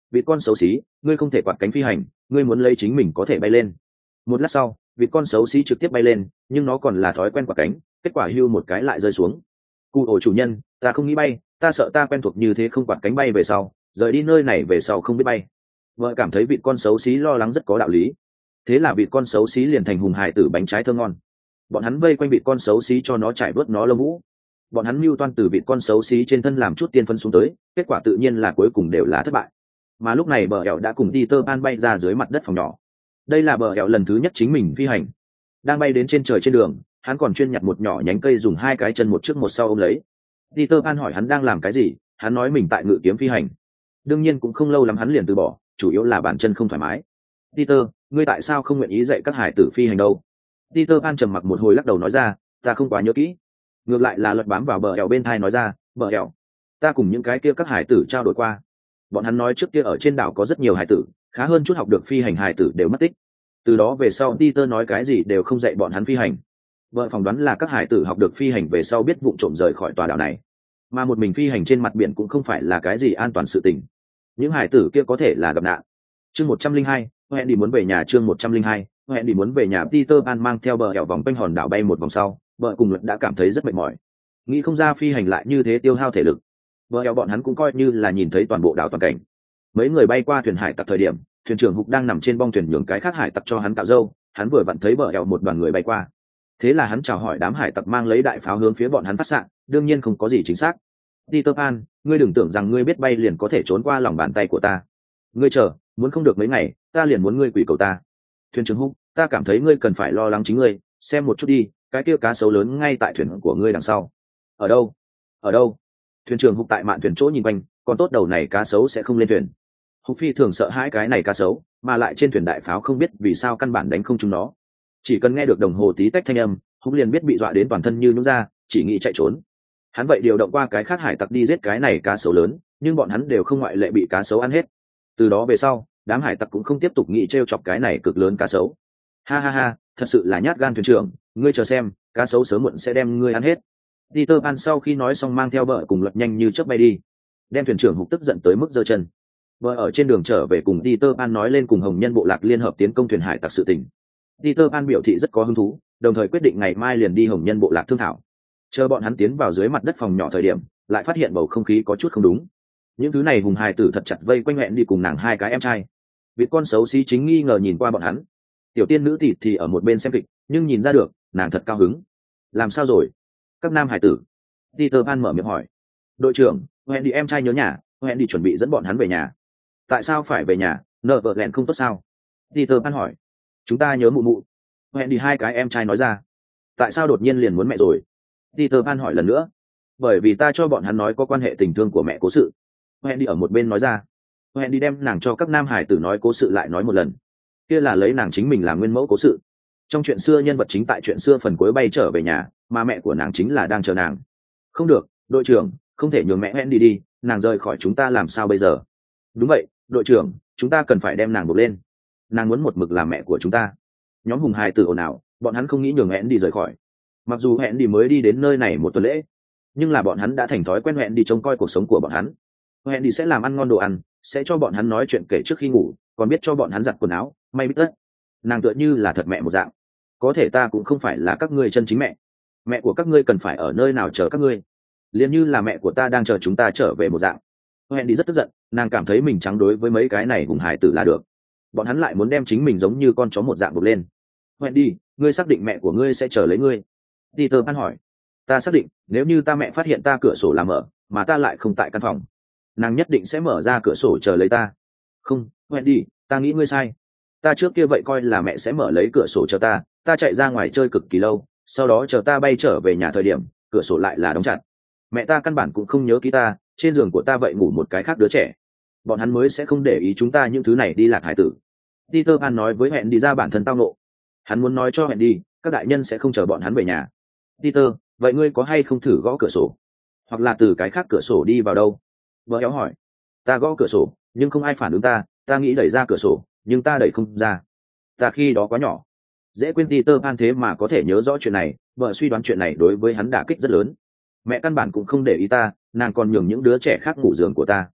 vịt con xấu xí, ngươi không thể quạt cánh phi hành, ngươi muốn lấy chính mình có thể bay lên. Một lát sau, vịt con xấu xí trực tiếp bay lên, nhưng nó còn là thói quen quạt cánh, kết quả hưu một cái lại rơi xuống. Cụ ổ chủ nhân, ta không nghĩ bay, ta sợ ta quen thuộc như thế không quạt cánh bay về sau, rời đi nơi này về sau không biết bay. Vợ cảm thấy vịt con xấu xí lo lắng rất có đạo lý. Thế là vịt con xấu xí liền thành hùng hải tử bánh trái thơm ngon. Bọn hắn vây quanh vịt con xấu xí cho nó trải bớt nó lông vũ. Bọn hắn mưu toan từ vịt con xấu xí trên thân làm chút tiên phân xuống tới, kết quả tự nhiên là cuối cùng đều là thất bại. Mà lúc này bờ hẹo đã cùng Peter Pan bay ra dưới mặt đất phòng nhỏ. Đây là bờ hẹo lần thứ nhất chính mình phi hành. Đang bay đến trên trời trên đường, hắn còn chuyên nhặt một nhỏ nhánh cây dùng hai cái chân một trước một sau ôm lấy. Peter Pan hỏi hắn đang làm cái gì, hắn nói mình tại ngự kiếm phi hành. Đương nhiên cũng không lâu lắm hắn liền từ bỏ, chủ yếu là bàn chân không thoải mái. Peter, ngươi tại sao không nguyện ý dạy các hải tử phi hành đâu? Peter Pan trầm mặc một hồi lắc đầu nói ra, ta không quá nhớ kỹ. Ngược lại là Luật bám vào bờ hẹo bên thai nói ra, bờ hẹo, ta cùng những cái kia các hải tử trao đổi qua. Bọn hắn nói trước kia ở trên đảo có rất nhiều hải tử, khá hơn chút học được phi hành hải tử đều mất tích. Từ đó về sau Peter nói cái gì đều không dạy bọn hắn phi hành. Vợ phỏng đoán là các hải tử học được phi hành về sau biết vụng trộm rời khỏi tòa đảo này, mà một mình phi hành trên mặt biển cũng không phải là cái gì an toàn sự tình. Những hải tử kia có thể là gặp nạn. Chương một trăm linh hai, hẹn đi muốn về nhà. Chương một trăm linh hai, hẹn đi muốn về nhà. Peter Pan mang theo bờ hẹo vòng quanh hòn đảo bay một vòng sau, vợ cùng Luật đã cảm thấy rất mệt mỏi, nghĩ không ra phi hành lại như thế tiêu hao thể lực. Vợ hẹo bọn hắn cũng coi như là nhìn thấy toàn bộ đảo toàn cảnh. Mấy người bay qua thuyền hải tặc thời điểm, thuyền trưởng Hục đang nằm trên bong thuyền nhường cái khác hải tặc cho hắn cạo râu, hắn vừa vặn thấy bờ hẹo một đoàn người bay qua. Thế là hắn chào hỏi đám hải tặc mang lấy đại pháo hướng phía bọn hắn phát xạ, đương nhiên không có gì chính xác. Peter Pan, ngươi đừng tưởng rằng ngươi biết bay liền có thể trốn qua lòng bàn tay của ta. Ngươi chờ, muốn không được mấy ngày, ta liền muốn ngươi quỷ cầu ta. Thuyền trưởng Hục, ta cảm thấy ngươi cần phải lo lắng chính ngươi, xem một chút đi, cái kia cá sấu lớn ngay tại thuyền của ngươi đằng sau. Ở đâu? Ở đâu? Thuyền trưởng Hục tại mạn thuyền chỗ nhìn quanh, còn tốt đầu này cá sấu sẽ không lên thuyền. Hục phi thường sợ hãi cái này cá sấu, mà lại trên thuyền đại pháo không biết vì sao căn bản đánh không trúng nó. Chỉ cần nghe được đồng hồ tí tách thanh âm, Hục liền biết bị dọa đến toàn thân như nhũn ra, chỉ nghĩ chạy trốn. Hắn vậy điều động qua cái khác hải tặc đi giết cái này cá sấu lớn, nhưng bọn hắn đều không ngoại lệ bị cá sấu ăn hết. Từ đó về sau, đám hải tặc cũng không tiếp tục nghĩ trêu chọc cái này cực lớn cá sấu. Ha ha ha, thật sự là nhát gan thuyền trưởng, ngươi chờ xem, cá sấu sớm muộn sẽ đem ngươi ăn hết. Peter Pan sau khi nói xong mang theo vợ cùng Luật nhanh như chớp bay đi, đem thuyền trưởng Hục tức giận tới mức giơ chân. Vợ ở trên đường trở về cùng Peter Pan nói lên cùng Hồng Nhân bộ lạc liên hợp tiến công thuyền hải tặc sự tình. Peter Pan biểu thị rất có hứng thú, đồng thời quyết định ngày mai liền đi Hồng Nhân bộ lạc thương thảo. Chờ bọn hắn tiến vào dưới mặt đất phòng nhỏ thời điểm, lại phát hiện bầu không khí có chút không đúng. Những thứ này hùng hài tử thật chặt vây quanh hẹn đi cùng nàng hai cái em trai. Vịt con xấu xí chính nghi ngờ nhìn qua bọn hắn. Tiểu tiên nữ thì thì ở một bên xem kịch, nhưng nhìn ra được, nàng thật cao hứng. Làm sao rồi? Các nam hải tử. Peter Pan mở miệng hỏi. Đội trưởng, hẹn đi em trai nhớ nhà, hẹn đi chuẩn bị dẫn bọn hắn về nhà. Tại sao phải về nhà, nợ vợ lẹn không tốt sao? Peter Pan hỏi. Chúng ta nhớ mụ mụ. Hẹn đi hai cái em trai nói ra. Tại sao đột nhiên liền muốn mẹ rồi? Peter Pan hỏi lần nữa. Bởi vì ta cho bọn hắn nói có quan hệ tình thương của mẹ cố sự. Hẹn đi ở một bên nói ra. Hẹn đi đem nàng cho các nam hải tử nói cố sự lại nói một lần. Kia là lấy nàng chính mình làm nguyên mẫu cố sự. Trong chuyện xưa nhân vật chính tại chuyện xưa phần cuối bay trở về nhà, mà mẹ của nàng chính là đang chờ nàng. Không được, đội trưởng, không thể nhường mẹ hẹn đi đi, nàng rời khỏi chúng ta làm sao bây giờ? Đúng vậy, đội trưởng, chúng ta cần phải đem nàng buộc lên. Nàng muốn một mực làm mẹ của chúng ta. Nhóm hùng hài tử ồn ào, bọn hắn không nghĩ nhường hẹn đi rời khỏi. Mặc dù hẹn đi mới đi đến nơi này một tuần lễ, nhưng là bọn hắn đã thành thói quen hẹn đi trông coi cuộc sống của bọn hắn. Hẹn đi sẽ làm ăn ngon đồ ăn, sẽ cho bọn hắn nói chuyện kể trước khi ngủ, còn biết cho bọn hắn giặt quần áo, may bít tất. Nàng tựa như là thật mẹ một dạng. Có thể ta cũng không phải là các ngươi chân chính mẹ. Mẹ của các ngươi cần phải ở nơi nào chờ các ngươi, liền như là mẹ của ta đang chờ chúng ta trở về một dạng. Hẹn đi rất tức giận, nàng cảm thấy mình trắng đối với mấy cái này hùng hải tử là được, bọn hắn lại muốn đem chính mình giống như con chó một dạng buộc lên. Hẹn đi, ngươi xác định mẹ của ngươi sẽ chờ lấy ngươi? Peter Pan hỏi. Ta xác định, nếu như ta mẹ phát hiện ta cửa sổ làm mở, mà ta lại không tại căn phòng, nàng nhất định sẽ mở ra cửa sổ chờ lấy ta. Không, hẹn đi, ta nghĩ ngươi sai. Ta trước kia vậy coi là mẹ sẽ mở lấy cửa sổ chờ ta, ta chạy ra ngoài chơi cực kỳ lâu, sau đó chờ ta bay trở về nhà thời điểm, cửa sổ lại là đóng chặt. Mẹ ta căn bản cũng không nhớ ký ta, trên giường của ta vậy ngủ một cái khác đứa trẻ. Bọn hắn mới sẽ không để ý chúng ta những thứ này đi lạc hải tử. Peter Pan nói với hẹn đi ra bản thân tao nộ. Hắn muốn nói cho hẹn đi, các đại nhân sẽ không chờ bọn hắn về nhà. Peter, vậy ngươi có hay không thử gõ cửa sổ, hoặc là từ cái khác cửa sổ đi vào đâu? Vợ éo hỏi. Ta gõ cửa sổ, nhưng không ai phản ứng ta, ta nghĩ đẩy ra cửa sổ, nhưng ta đẩy không ra. Ta khi đó quá nhỏ. Dễ quên Peter Pan thế mà có thể nhớ rõ chuyện này, vợ suy đoán chuyện này đối với hắn đả kích rất lớn. Mẹ căn bản cũng không để ý ta, nàng còn nhường những đứa trẻ khác ngủ giường của ta.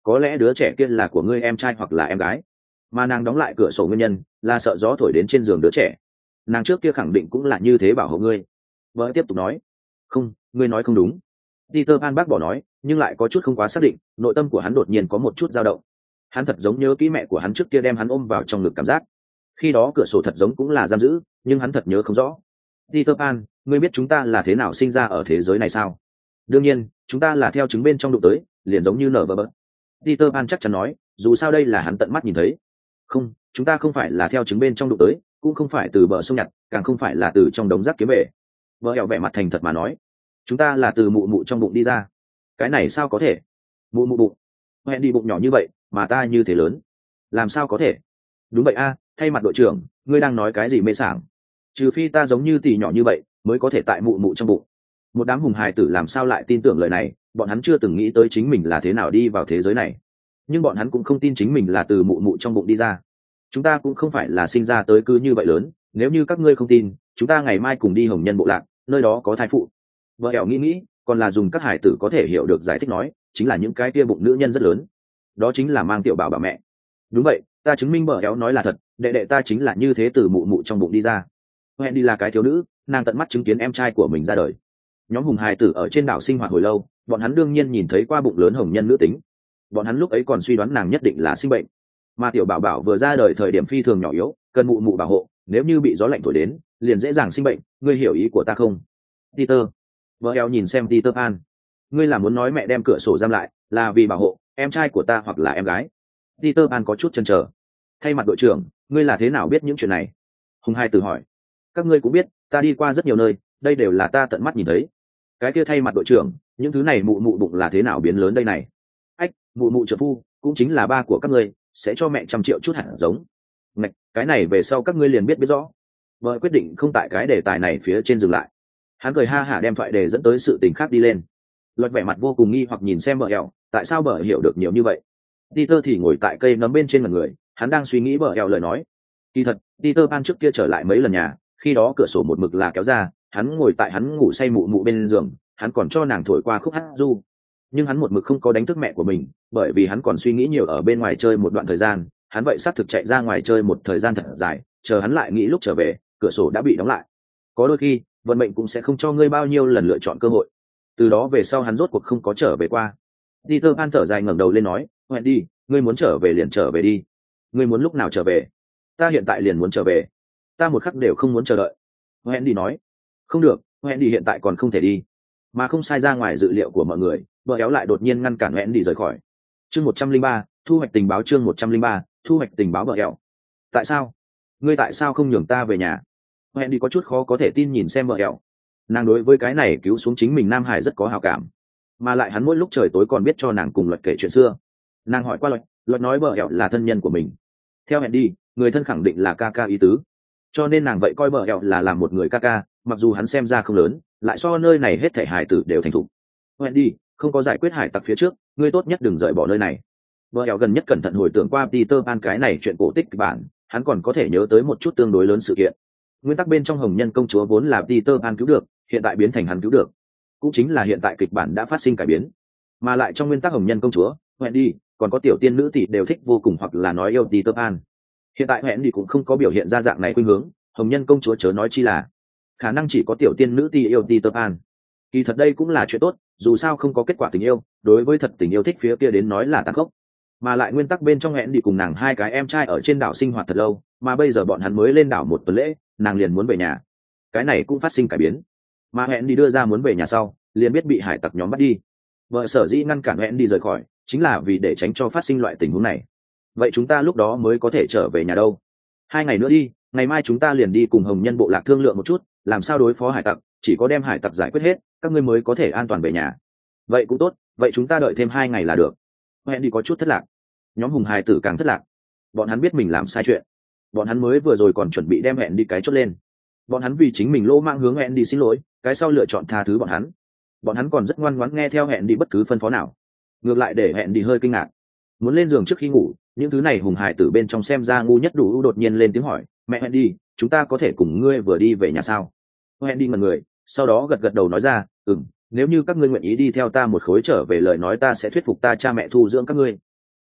có lẽ đứa trẻ kia là của ngươi em trai hoặc là em gái, mà nàng đóng lại cửa sổ nguyên nhân là sợ gió thổi đến trên giường đứa trẻ. Nàng trước kia khẳng định cũng là như thế bảo hộ ngươi. Vợ tiếp tục nói. Không, ngươi nói không đúng. Peter Pan bác bỏ nói, nhưng lại có chút không quá xác định, nội tâm của hắn đột nhiên có một chút dao động. Hắn thật giống nhớ kỹ mẹ của hắn trước kia đem hắn ôm vào trong ngực cảm giác. Khi đó cửa sổ thật giống cũng là giam giữ, nhưng hắn thật nhớ không rõ. Peter Pan, ngươi biết chúng ta là thế nào sinh ra ở thế giới này sao? Đương nhiên, chúng ta là theo trứng bên trong đụng tới, liền giống như nở vỡ bỡ. Peter Pan chắc chắn nói, dù sao đây là hắn tận mắt nhìn thấy. Không, chúng ta không phải là theo trứng bên trong đụng tới, cũng không phải từ bờ sông nhặt, càng không phải là từ trong đống rác kiếm về. Vợ ẻo vẻ mặt thành thật mà nói, chúng ta là từ mụ mụ trong bụng đi ra. Cái này sao có thể? Mụ mụ bụng? Hẹn đi bụng nhỏ như vậy, mà ta như thế lớn, làm sao có thể? Đúng vậy a, thay mặt đội trưởng, ngươi đang nói cái gì mê sảng? Trừ phi ta giống như tỷ nhỏ như vậy, mới có thể tại mụ mụ trong bụng. Một đám hùng hài tử làm sao lại tin tưởng lời này? Bọn hắn chưa từng nghĩ tới chính mình là thế nào đi vào thế giới này, nhưng bọn hắn cũng không tin chính mình là từ mụ mụ trong bụng đi ra. Chúng ta cũng không phải là sinh ra tới cứ như vậy lớn, nếu như các ngươi không tin, chúng ta ngày mai cùng đi Hồng Nhân bộ lạc, nơi đó có thai phụ. Vợ ẻo nghĩ nghĩ, còn là dùng các hải tử có thể hiểu được giải thích nói, chính là những cái kia bụng nữ nhân rất lớn, đó chính là mang tiểu bảo bảo mẹ. Đúng vậy, ta chứng minh bờ éo nói là thật, đệ đệ ta chính là như thế từ mụ mụ trong bụng đi ra. Hẹn đi là cái thiếu nữ, nàng tận mắt chứng kiến em trai của mình ra đời. Nhóm hùng hài tử ở trên đảo sinh hoạt hồi lâu, bọn hắn đương nhiên nhìn thấy qua bụng lớn hồng nhân nữ tính. Bọn hắn lúc ấy còn suy đoán nàng nhất định là sinh bệnh, mà tiểu bảo bảo vừa ra đời thời điểm phi thường nhỏ yếu, cần mụ mụ bảo hộ, nếu như bị gió lạnh thổi đến liền dễ dàng sinh bệnh. Ngươi hiểu ý của ta không, Peter? Vợ eo nhìn xem Peter Pan, ngươi là muốn nói mẹ đem cửa sổ giam lại là vì bảo hộ em trai của ta hoặc là em gái? Peter Pan có chút chần chờ. Thay mặt đội trưởng, ngươi là thế nào biết những chuyện này? Hùng hai từ hỏi. Các ngươi cũng biết, ta đi qua rất nhiều nơi, đây đều là ta tận mắt nhìn thấy. Cái kia thay mặt đội trưởng, những thứ này mụ mụ bụng là thế nào biến lớn đây này? Ách, mụ mụ trợ phu cũng chính là ba của các ngươi, sẽ cho mẹ trăm triệu chút hạt giống. Ngạch, cái này về sau các ngươi liền biết biết rõ. Vợ quyết định không tại cái đề tài này phía trên dừng lại. Hắn cười ha hả đem thoại đề dẫn tới sự tình khác đi lên. Luật vẻ mặt vô cùng nghi hoặc nhìn xem bờ eo, tại sao bờ hiểu được nhiều như vậy? Peter thì ngồi tại cây nấm bên trên mặt người, hắn đang suy nghĩ bờ eo lời nói. Kỳ thật, Peter Pan trước kia trở lại mấy lần nhà, khi đó cửa sổ một mực là kéo ra, hắn ngồi tại hắn ngủ say mụ mụ bên giường, hắn còn cho nàng thổi qua khúc hát ru. Nhưng hắn một mực không có đánh thức mẹ của mình, bởi vì hắn còn suy nghĩ nhiều ở bên ngoài chơi một đoạn thời gian, hắn vậy xác thực chạy ra ngoài chơi một thời gian thật dài, chờ hắn lại nghĩ lúc trở về, cửa sổ đã bị đóng lại. Có đôi khi, vận mệnh cũng sẽ không cho ngươi bao nhiêu lần lựa chọn cơ hội. Từ đó về sau hắn rốt cuộc không có trở về qua. Peter Pan thở dài ngẩng đầu lên nói, "Hẹn đi, ngươi muốn trở về liền trở về đi. Ngươi muốn lúc nào trở về? Ta hiện tại liền muốn trở về. Ta một khắc đều không muốn chờ đợi." Hẹn đi nói, "Không được, Hẹn đi hiện tại còn không thể đi." Mà không sai ra ngoài dự liệu của mọi người, bờ éo lại đột nhiên ngăn cản Hẹn đi rời khỏi. Chương một trăm linh ba, thu hoạch tình báo. Chương một trăm linh ba, thu hoạch tình báo. Bờ éo, tại sao? Ngươi tại sao không nhường ta về nhà? Hẹn đi có chút khó có thể tin nhìn xem bờ éo. Nàng đối với cái này cứu xuống chính mình Nam Hải rất có hảo cảm, mà lại hắn mỗi lúc trời tối còn biết cho nàng cùng Luật kể chuyện xưa. Nàng hỏi qua Luật, Luật nói bờ éo là thân nhân của mình. Theo Hẹn đi, người thân khẳng định là ca ca ý tứ, cho nên nàng vậy coi bờ éo là làm một người ca ca, mặc dù hắn xem ra không lớn, lại so nơi này hết thảy hải tử đều thành thục. Hẹn đi, không có giải quyết hải tặc phía trước, ngươi tốt nhất đừng rời bỏ nơi này. Bờ éo gần nhất cẩn thận hồi tưởng qua Peter Pan cái này chuyện cổ tích bản, hắn còn có thể nhớ tới một chút tương đối lớn sự kiện. Nguyên tắc bên trong Hồng Nhân công chúa vốn là Peter Pan cứu được, hiện tại biến thành hắn cứu được, cũng chính là hiện tại kịch bản đã phát sinh cải biến. Mà lại trong nguyên tắc Hồng Nhân công chúa, Hẹn đi, còn có tiểu tiên nữ tỷ đều thích vô cùng hoặc là nói yêu Peter Pan. Hiện tại Hẹn đi cũng không có biểu hiện ra dạng này khuynh hướng, Hồng Nhân công chúa chớ nói chi là khả năng chỉ có tiểu tiên nữ tỷ yêu Peter Pan. Kỳ thật đây cũng là chuyện tốt, dù sao không có kết quả tình yêu, đối với thật tình yêu thích phía kia đến nói là tàn khốc. Mà lại nguyên tắc bên trong Hẹn đi cùng nàng hai cái em trai ở trên đảo sinh hoạt thật lâu, mà bây giờ bọn hắn mới lên đảo một tuần lễ, nàng liền muốn về nhà. Cái này cũng phát sinh cải biến. Mà Hẹn đi đưa ra muốn về nhà sau, liền biết bị hải tặc nhóm bắt đi. Vợ sở dĩ ngăn cản Hẹn đi rời khỏi, chính là vì để tránh cho phát sinh loại tình huống này. Vậy chúng ta lúc đó mới có thể trở về nhà đâu? Hai ngày nữa đi, ngày mai chúng ta liền đi cùng Hồng Nhân bộ lạc thương lượng một chút, làm sao đối phó hải tặc, chỉ có đem hải tặc giải quyết hết, các ngươi mới có thể an toàn về nhà. Vậy cũng tốt, vậy chúng ta đợi thêm hai ngày là được. Hẹn đi có chút thất lạc. Nhóm hùng hài tử càng thất lạc. Bọn hắn biết mình làm sai chuyện. Bọn hắn mới vừa rồi còn chuẩn bị đem Hẹn đi cái chốt lên. Bọn hắn vì chính mình lỗ mạng hướng Hẹn đi xin lỗi, cái sau lựa chọn tha thứ bọn hắn. Bọn hắn còn rất ngoan ngoãn nghe theo Hẹn đi bất cứ phân phó nào. Ngược lại để Hẹn đi hơi kinh ngạc. Muốn lên giường trước khi ngủ, những thứ này hùng hài tử bên trong xem ra ngu nhất đủ đột nhiên lên tiếng hỏi, mẹ Hẹn đi, chúng ta có thể cùng ngươi vừa đi về nhà sao? Hẹn đi ngẩn người, sau đó gật gật đầu nói ra, ừm, nếu như các ngươi nguyện ý đi theo ta một khối trở về lời nói ta sẽ thuyết phục ta cha mẹ thu dưỡng các ngươi.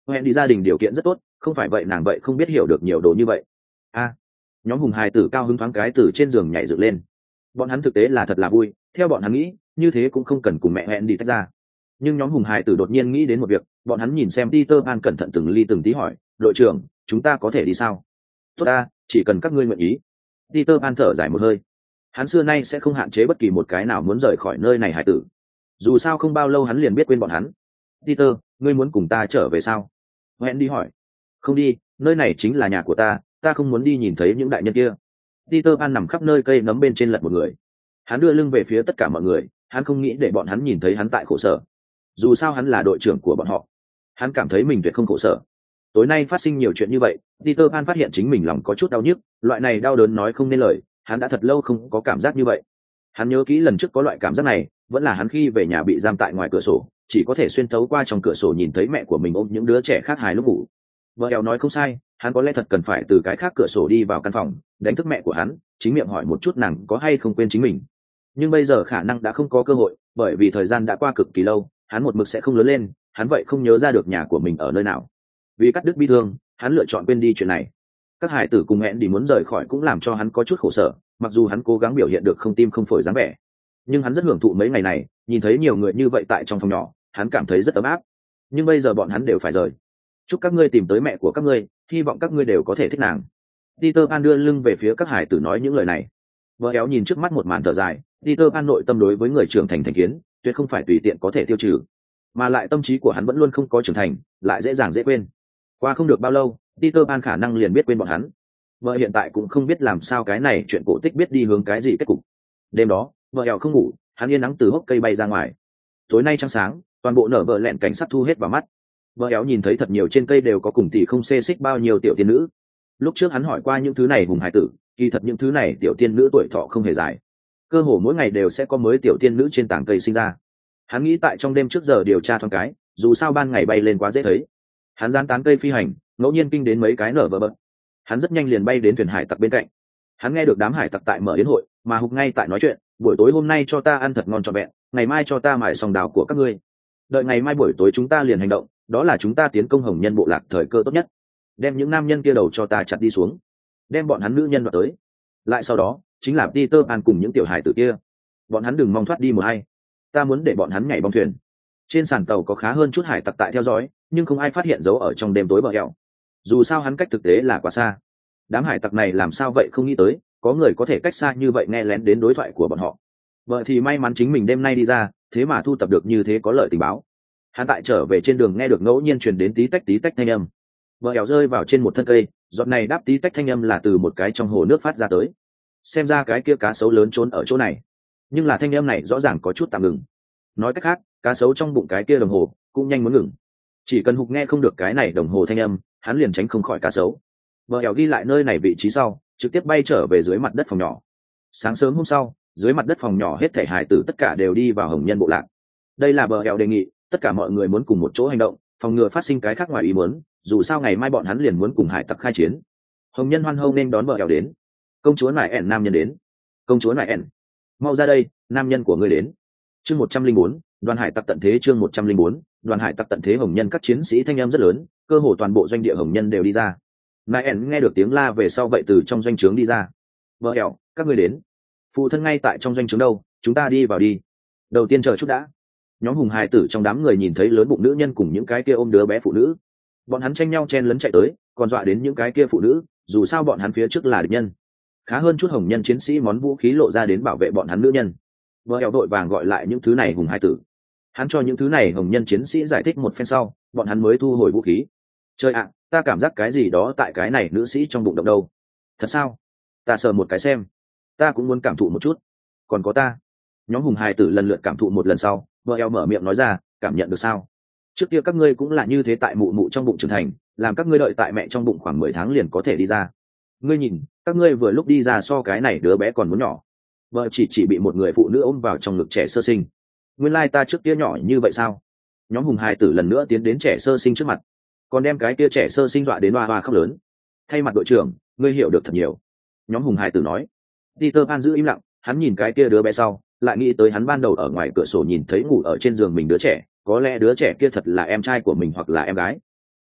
hẹn đi gia đình điều kiện rất tốt, không phải vậy nàng vậy không biết hiểu được nhiều đồ như vậy. A, nhóm hùng hài tử cao hứng thoáng cái từ trên giường nhảy dựng lên. Bọn hắn thực tế là thật là vui, theo bọn hắn nghĩ như thế cũng không cần cùng mẹ hẹn đi tách ra. Nhưng nhóm hùng hài tử đột nhiên nghĩ đến một việc, bọn hắn nhìn xem Peter Pan cẩn thận từng ly từng tí hỏi, đội trưởng, chúng ta có thể đi sao? Tốt ta, chỉ cần các ngươi nguyện ý. Peter Pan thở dài một hơi. Hắn xưa nay sẽ không hạn chế bất kỳ một cái nào muốn rời khỏi nơi này hài tử. Dù sao không bao lâu hắn liền biết quên bọn hắn. Peter, ngươi muốn cùng ta trở về sao? Hẹn đi hỏi. Không đi, nơi này chính là nhà của ta, ta không muốn đi nhìn thấy những đại nhân kia. Peter Pan nằm khắp nơi cây nấm bên trên lật một người. Hắn đưa lưng về phía tất cả mọi người, hắn không nghĩ để bọn hắn nhìn thấy hắn tại khổ sở. Dù sao hắn là đội trưởng của bọn họ, hắn cảm thấy mình tuyệt không khổ sở. Tối nay phát sinh nhiều chuyện như vậy, Peter Pan phát hiện chính mình lòng có chút đau nhức, loại này đau đớn nói không nên lời, hắn đã thật lâu không có cảm giác như vậy. Hắn nhớ kỹ lần trước có loại cảm giác này, vẫn là hắn khi về nhà bị giam tại ngoài cửa sổ, chỉ có thể xuyên thấu qua trong cửa sổ nhìn thấy mẹ của mình ôm những đứa trẻ khác hài lúc ngủ. Vợ eo nói không sai, hắn có lẽ thật cần phải từ cái khác cửa sổ đi vào căn phòng, đánh thức mẹ của hắn, chính miệng hỏi một chút nàng có hay không quên chính mình. Nhưng bây giờ khả năng đã không có cơ hội, bởi vì thời gian đã qua cực kỳ lâu, hắn một mực sẽ không lớn lên, hắn vậy không nhớ ra được nhà của mình ở nơi nào. Vì cắt đứt bi thương, hắn lựa chọn quên đi chuyện này. Các hải tử cùng hẹn đi muốn rời khỏi cũng làm cho hắn có chút khổ sở, mặc dù hắn cố gắng biểu hiện được không tim không phổi dáng vẻ, nhưng hắn rất hưởng thụ mấy ngày này, nhìn thấy nhiều người như vậy tại trong phòng nhỏ, hắn cảm thấy rất ấm áp. Nhưng bây giờ bọn hắn đều phải rời. Chúc các ngươi tìm tới mẹ của các ngươi, hy vọng các ngươi đều có thể thích nàng. Peter Pan đưa lưng về phía các hải tử nói những lời này. Vợ éo nhìn trước mắt một màn thở dài, Peter Pan nội tâm đối với người trưởng thành thành kiến, tuyệt không phải tùy tiện có thể tiêu trừ, mà lại tâm trí của hắn vẫn luôn không có trưởng thành, lại dễ dàng dễ quên. Qua không được bao lâu, Peter Pan khả năng liền biết quên bọn hắn. Vợ hiện tại cũng không biết làm sao cái này chuyện cổ tích biết đi hướng cái gì kết cục. Đêm đó, vợ éo không ngủ, hắn yên nắng từ hốc cây bay ra ngoài. Tối nay trăng sáng, toàn bộ nở vợ lẹn cảnh sát thu hết vào mắt. Vợ éo nhìn thấy thật nhiều trên cây đều có cùng tỷ không xê xích bao nhiêu tiểu tiên nữ. Lúc trước hắn hỏi qua những thứ này hùng hải tử, kỳ thật những thứ này tiểu tiên nữ tuổi thọ không hề dài, cơ hồ mỗi ngày đều sẽ có mới tiểu tiên nữ trên tảng cây sinh ra. Hắn nghĩ tại trong đêm trước giờ điều tra thoáng cái, dù sao ban ngày bay lên quá dễ thấy. Hắn giáng tán cây phi hành, ngẫu nhiên kinh đến mấy cái nở vỡ bật. Hắn rất nhanh liền bay đến thuyền hải tặc bên cạnh. Hắn nghe được đám hải tặc tại mở yến hội, mà hục ngay tại nói chuyện, buổi tối hôm nay cho ta ăn thật ngon trọn vẹn, ngày mai cho ta mài sòng đào của các ngươi. Đợi ngày mai buổi tối chúng ta liền hành động, đó là chúng ta tiến công hồng nhân bộ lạc thời cơ tốt nhất. Đem những nam nhân kia đầu cho ta chặt đi xuống, đem bọn hắn nữ nhân đoạt tới. Lại sau đó chính là Peter Pan cùng những tiểu hải tử kia, bọn hắn đừng mong thoát đi một hay, ta muốn để bọn hắn nhảy bong thuyền. Trên sàn tàu có khá hơn chút hải tặc tại theo dõi, nhưng không ai phát hiện dấu ở trong đêm tối bờ hẹo. Dù sao hắn cách thực tế là quá xa, đám hải tặc này làm sao vậy không nghĩ tới có người có thể cách xa như vậy nghe lén đến đối thoại của bọn họ. Vợ thì may mắn chính mình đêm nay đi ra, thế mà thu tập được như thế có lợi tình báo. Hắn tại trở về trên đường nghe được ngẫu nhiên truyền đến tí tách tí tách thanh âm. Vợ ẻo rơi vào trên một thân cây, giọt này đáp tí tách thanh âm là từ một cái trong hồ nước phát ra tới. Xem ra cái kia cá sấu lớn trốn ở chỗ này, nhưng là thanh âm này rõ ràng có chút tạm ngừng. Nói cách khác, cá sấu trong bụng cái kia đồng hồ cũng nhanh muốn ngừng. Chỉ cần hục nghe không được cái này đồng hồ thanh âm, hắn liền tránh không khỏi cá sấu. Vợ ẻo ghi lại nơi này vị trí sau, trực tiếp bay trở về dưới mặt đất phòng nhỏ. Sáng sớm hôm sau, dưới mặt đất phòng nhỏ hết thảy hải tử tất cả đều đi vào hồng nhân bộ lạc. Đây là bờ ẻo đề nghị, tất cả mọi người muốn cùng một chỗ hành động, phòng ngừa phát sinh cái khác ngoài ý muốn. Dù sao ngày mai bọn hắn liền muốn cùng hải tặc khai chiến. Hồng nhân hoan hô nên đón bờ ẻo đến. Công chúa nại ẻn nam nhân đến. Công chúa nại ẻn, mau ra đây, nam nhân của ngươi đến. Chương một trăm linh bốn, đoàn hải tặc tận thế. Chương một trăm linh bốn, đoàn hải tặc tận thế. Hồng nhân các chiến sĩ thanh âm rất lớn, cơ hồ toàn bộ doanh địa hồng nhân đều đi ra. Nại ẻn nghe được tiếng la về sau vậy từ trong doanh trướng đi ra. Bờ ẻo, các ngươi đến. Phụ thân ngay tại trong doanh trướng đâu, chúng ta đi vào đi. Đầu tiên chờ chút đã. Nhóm hùng hài tử trong đám người nhìn thấy lớn bụng nữ nhân cùng những cái kia ôm đứa bé phụ nữ, bọn hắn tranh nhau chen lấn chạy tới, còn dọa đến những cái kia phụ nữ, dù sao bọn hắn phía trước là địch nhân. Khá hơn chút hồng nhân chiến sĩ món vũ khí lộ ra đến bảo vệ bọn hắn nữ nhân. Vợ eo đội vàng gọi lại những thứ này hùng hai tử, hắn cho những thứ này hồng nhân chiến sĩ giải thích một phen sau, bọn hắn mới thu hồi vũ khí. Trời ạ, ta cảm giác cái gì đó tại cái này nữ sĩ trong bụng động đâu. Thật sao? Ta sờ một cái xem. Ta cũng muốn cảm thụ một chút. Còn có ta. Nhóm hùng hài tử lần lượt cảm thụ một lần sau, vợ eo mở miệng nói ra, cảm nhận được sao? Trước kia các ngươi cũng là như thế, tại mụ mụ trong bụng trưởng thành, làm các ngươi đợi tại mẹ trong bụng khoảng mười tháng liền có thể đi ra. Ngươi nhìn, các ngươi vừa lúc đi ra so cái này đứa bé còn muốn nhỏ. Vợ chỉ chỉ bị một người phụ nữ ôm vào trong ngực trẻ sơ sinh. Nguyên lai ta trước kia nhỏ như vậy sao? Nhóm hùng hài tử lần nữa tiến đến trẻ sơ sinh trước mặt, còn đem cái kia trẻ sơ sinh dọa đến hoa hoa khóc lớn. Thay mặt đội trưởng, ngươi hiểu được thật nhiều. Nhóm hùng hài tử nói. Peter Pan giữ im lặng, hắn nhìn cái kia đứa bé sau, lại nghĩ tới hắn ban đầu ở ngoài cửa sổ nhìn thấy ngủ ở trên giường mình đứa trẻ, có lẽ đứa trẻ kia thật là em trai của mình hoặc là em gái.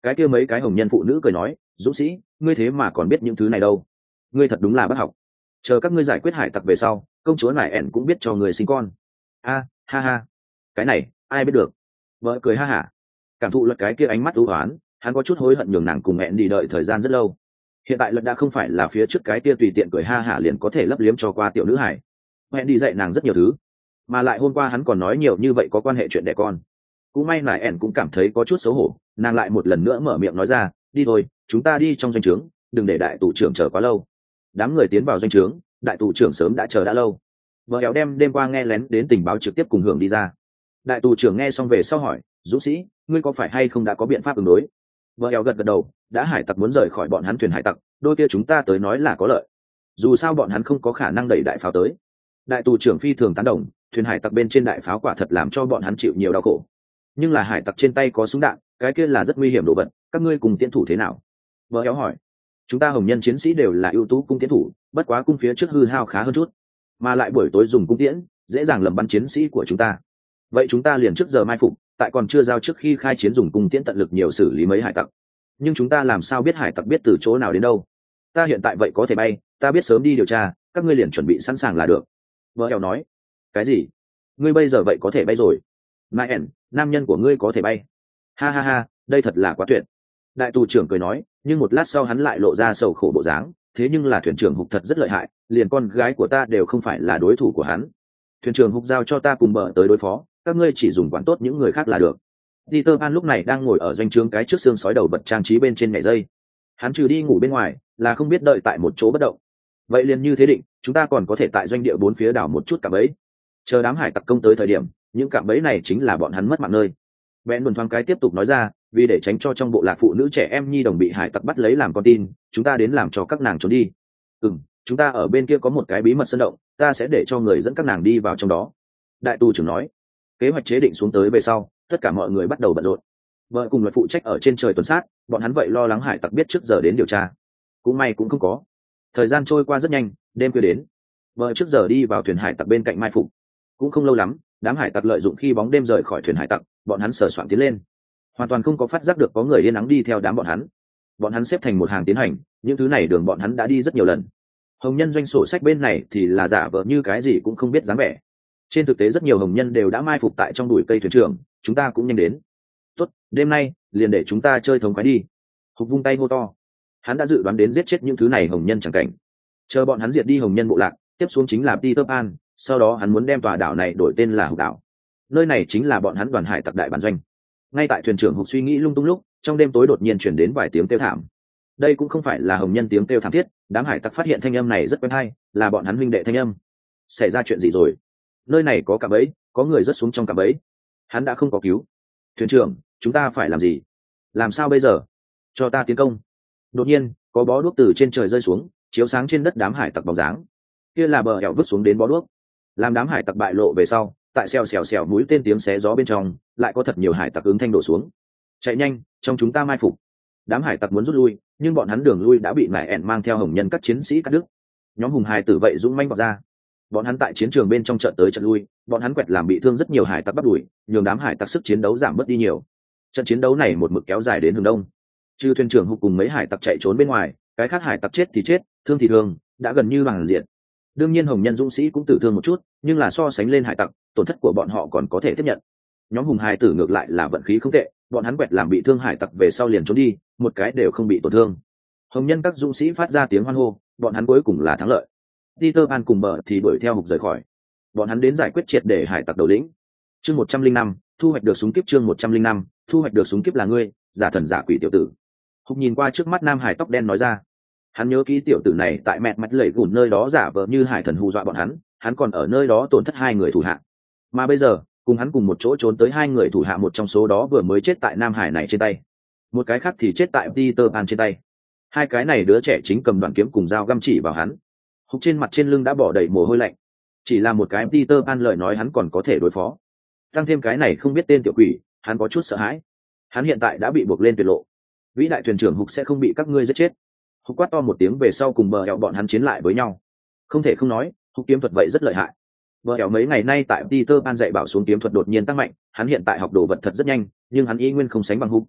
Cái kia mấy cái hồng nhân phụ nữ cười nói, dũng sĩ, ngươi thế mà còn biết những thứ này đâu, ngươi thật đúng là bất học. Chờ các ngươi giải quyết hải tặc về sau, công chúa nải ẻn cũng biết cho người sinh con. A ha ha, cái này ai biết được. Vợ cười ha hả, cảm thụ luật cái kia ánh mắt ưu oán, hắn có chút hối hận nhường nàng cùng hẹn đi đợi thời gian rất lâu. Hiện tại luật đã không phải là phía trước cái kia tùy tiện cười ha hả liền có thể lấp liếm cho qua tiểu nữ hải. Hẹn đi dạy nàng rất nhiều thứ, mà lại hôm qua hắn còn nói nhiều như vậy có quan hệ chuyện đẻ con. Cũng may nải ẻn cũng cảm thấy có chút xấu hổ, nàng lại một lần nữa mở miệng nói ra, đi thôi, chúng ta đi trong doanh trướng, đừng để đại tù trưởng chờ quá lâu. Đám người tiến vào doanh trướng, đại tù trưởng sớm đã chờ đã lâu. Vợ éo đem đêm qua nghe lén đến tình báo trực tiếp cùng hưởng đi ra. Đại tù trưởng nghe xong về sau hỏi, dũng sĩ, ngươi có phải hay không đã có biện pháp ứng đối? Vợ éo gật gật đầu, đã hải tặc muốn rời khỏi bọn hắn thuyền hải tặc, đôi kia chúng ta tới nói là có lợi. Dù sao bọn hắn không có khả năng đẩy đại pháo tới. Đại tù trưởng phi thường tán đồng, thuyền hải tặc bên trên đại pháo quả thật làm cho bọn hắn chịu nhiều đau khổ. Nhưng là hải tặc trên tay có súng đạn, cái kia là rất nguy hiểm đồ vật, các ngươi cùng tiến thủ thế nào? Vợ éo hỏi. Chúng ta hồng nhân chiến sĩ đều là ưu tú cung tiến thủ, bất quá cung phía trước hư hao khá hơn chút, mà lại buổi tối dùng cung tiễn dễ dàng lầm bắn chiến sĩ của chúng ta. Vậy chúng ta liền trước giờ mai phục, tại còn chưa giao trước khi khai chiến dùng cung tiễn tận lực nhiều xử lý mấy hải tặc. Nhưng chúng ta làm sao biết hải tặc biết từ chỗ nào đến đâu? Ta hiện tại vậy có thể bay, ta biết sớm đi điều tra, các ngươi liền chuẩn bị sẵn sàng là được. Vợ éo nói. Cái gì? Ngươi bây giờ vậy có thể bay rồi? Nine, nam nhân của ngươi có thể bay? Ha ha ha, đây thật là quá tuyệt. Đại tù trưởng cười nói, nhưng một lát sau hắn lại lộ ra sầu khổ bộ dáng, thế nhưng là thuyền trưởng Hục thật rất lợi hại, liền con gái của ta đều không phải là đối thủ của hắn. Thuyền trưởng Hục giao cho ta cùng bờ tới đối phó, các ngươi chỉ dùng quản tốt những người khác là được. Peter Pan lúc này đang ngồi ở doanh trướng cái trước xương sói đầu bật trang trí bên trên nhảy dây. Hắn trừ đi ngủ bên ngoài, là không biết đợi tại một chỗ bất động. Vậy liền như thế định, chúng ta còn có thể tại doanh địa bốn phía đảo một chút cạm bẫy. Chờ đám hải tặc công tới thời điểm, những cạm bẫy này chính là bọn hắn mất mạng nơi. Vẹn buồn thoáng cái tiếp tục nói ra, vì để tránh cho trong bộ lạc phụ nữ trẻ em nhi đồng bị hải tặc bắt lấy làm con tin, chúng ta đến làm cho các nàng trốn đi. Ừm, chúng ta ở bên kia có một cái bí mật sơn động, ta sẽ để cho người dẫn các nàng đi vào trong đó. Đại tù trưởng nói. Kế hoạch chế định xuống tới về sau, tất cả mọi người bắt đầu bận rộn. Vợ cùng luật phụ trách ở trên trời tuần sát, bọn hắn vậy lo lắng hải tặc biết trước giờ đến điều tra. Cũng may cũng không có. Thời gian trôi qua rất nhanh, đêm khuya đến. Vợ trước giờ đi vào thuyền hải tặc bên cạnh mai phục. Cũng không lâu lắm, đám hải tặc lợi dụng khi bóng đêm rời khỏi thuyền hải tặc, bọn hắn sờ soạn tiến lên, hoàn toàn không có phát giác được có người yên nắng đi theo đám bọn hắn. Bọn hắn xếp thành một hàng tiến hành, những thứ này đường bọn hắn đã đi rất nhiều lần. Hồng nhân doanh sổ sách bên này thì là giả vờ như cái gì cũng không biết dáng vẻ. Trên thực tế rất nhiều hồng nhân đều đã mai phục tại trong bụi cây thuyền trưởng, chúng ta cũng nhanh đến. Tốt, đêm nay liền để chúng ta chơi thống khoái đi. Hục vung tay hô to. Hắn đã dự đoán đến giết chết những thứ này hồng nhân chẳng cảnh. Chờ bọn hắn diệt đi hồng nhân bộ lạc, tiếp xuống chính là Peter Pan, sau đó hắn muốn đem tòa đảo này đổi tên là Hục đảo. Nơi này chính là bọn hắn đoàn hải tặc đại bản doanh. Ngay tại thuyền trưởng Hục suy nghĩ lung tung lúc, trong đêm tối đột nhiên chuyển đến vài tiếng kêu thảm. Đây cũng không phải là hồng nhân tiếng kêu thảm thiết, đám hải tặc phát hiện thanh âm này rất quen hay, là bọn hắn huynh đệ thanh âm. Xảy ra chuyện gì rồi? Nơi này có cạm bẫy, có người rớt xuống trong cạm bẫy. Hắn đã không có cứu. Thuyền trưởng, chúng ta phải làm gì? Làm sao bây giờ? Cho ta tiến công. Đột nhiên, có bó đuốc từ trên trời rơi xuống, chiếu sáng trên đất đám hải tặc bóng dáng. Kia là bờ hẻo vứt xuống đến bó đuốc. Làm đám hải tặc bại lộ về sau, tại xèo xèo xèo mũi tên tiếng xé gió bên trong, lại có thật nhiều hải tặc ứng thanh đổ xuống. Chạy nhanh, trong chúng ta mai phục. Đám hải tặc muốn rút lui, nhưng bọn hắn đường lui đã bị nải ẻn mang theo hồng nhân các chiến sĩ cắt đứt. Nhóm hùng hải tử vậy dũng manh vào ra. Bọn hắn tại chiến trường bên trong trận tới trận lui, bọn hắn quẹt làm bị thương rất nhiều hải tặc bắt đuổi, nhường đám hải tặc sức chiến đấu giảm bớt đi nhiều. Trận chiến đấu này một mực kéo dài đến hướng đông. Trừ thuyền trưởng Hục cùng mấy hải tặc chạy trốn bên ngoài, cái khác hải tặc chết thì chết, thương thì thương, đã gần như bằng diện. Đương nhiên hồng nhân dũng sĩ cũng tử thương một chút, nhưng là so sánh lên hải tặc, tổn thất của bọn họ còn có thể tiếp nhận. Nhóm hùng hải tử ngược lại là vận khí không tệ, bọn hắn quẹt làm bị thương hải tặc về sau liền trốn đi, một cái đều không bị tổn thương. Hồng nhân các dũng sĩ phát ra tiếng hoan hô, bọn hắn cuối cùng là thắng lợi. Peter Pan cùng bờ thì đuổi theo Hục rời khỏi. Bọn hắn đến giải quyết triệt để hải tặc đầu lĩnh. Chương một trăm linh năm, thu hoạch được súng kiếp. Chương một trăm linh năm, thu hoạch được súng kiếp là ngươi, giả thần giả quỷ tiểu tử. Hục nhìn qua trước mắt nam hải tóc đen nói ra. Hắn nhớ kỹ tiểu tử này tại mẹt mắt lẩy gùn nơi đó giả vờ như hải thần hù dọa bọn hắn, hắn còn ở nơi đó tổn thất hai người thủ hạ. Mà bây giờ, cùng hắn cùng một chỗ trốn tới hai người thủ hạ, một trong số đó vừa mới chết tại nam hải này trên tay, một cái khác thì chết tại Peter Pan trên tay. Hai cái này đứa trẻ chính cầm đoạn kiếm cùng dao găm chỉ vào hắn. Hục trên mặt trên lưng đã bỏ đầy mồ hôi lạnh. Chỉ là một cái Peter Pan lời nói hắn còn có thể đối phó, tăng thêm cái này không biết tên tiểu quỷ, hắn có chút sợ hãi. Hắn hiện tại đã bị buộc lên tuyệt lộ. Vĩ đại thuyền trưởng Hục sẽ không bị các ngươi giết chết. Hục quát to một tiếng về sau cùng bờ hẹo bọn hắn chiến lại với nhau. Không thể không nói, Hục kiếm thuật vậy rất lợi hại. Bờ hẹo mấy ngày nay tại Peter Pan dạy bảo xuống kiếm thuật đột nhiên tăng mạnh, hắn hiện tại học đồ vật thật rất nhanh, nhưng hắn y nguyên không sánh bằng Hục.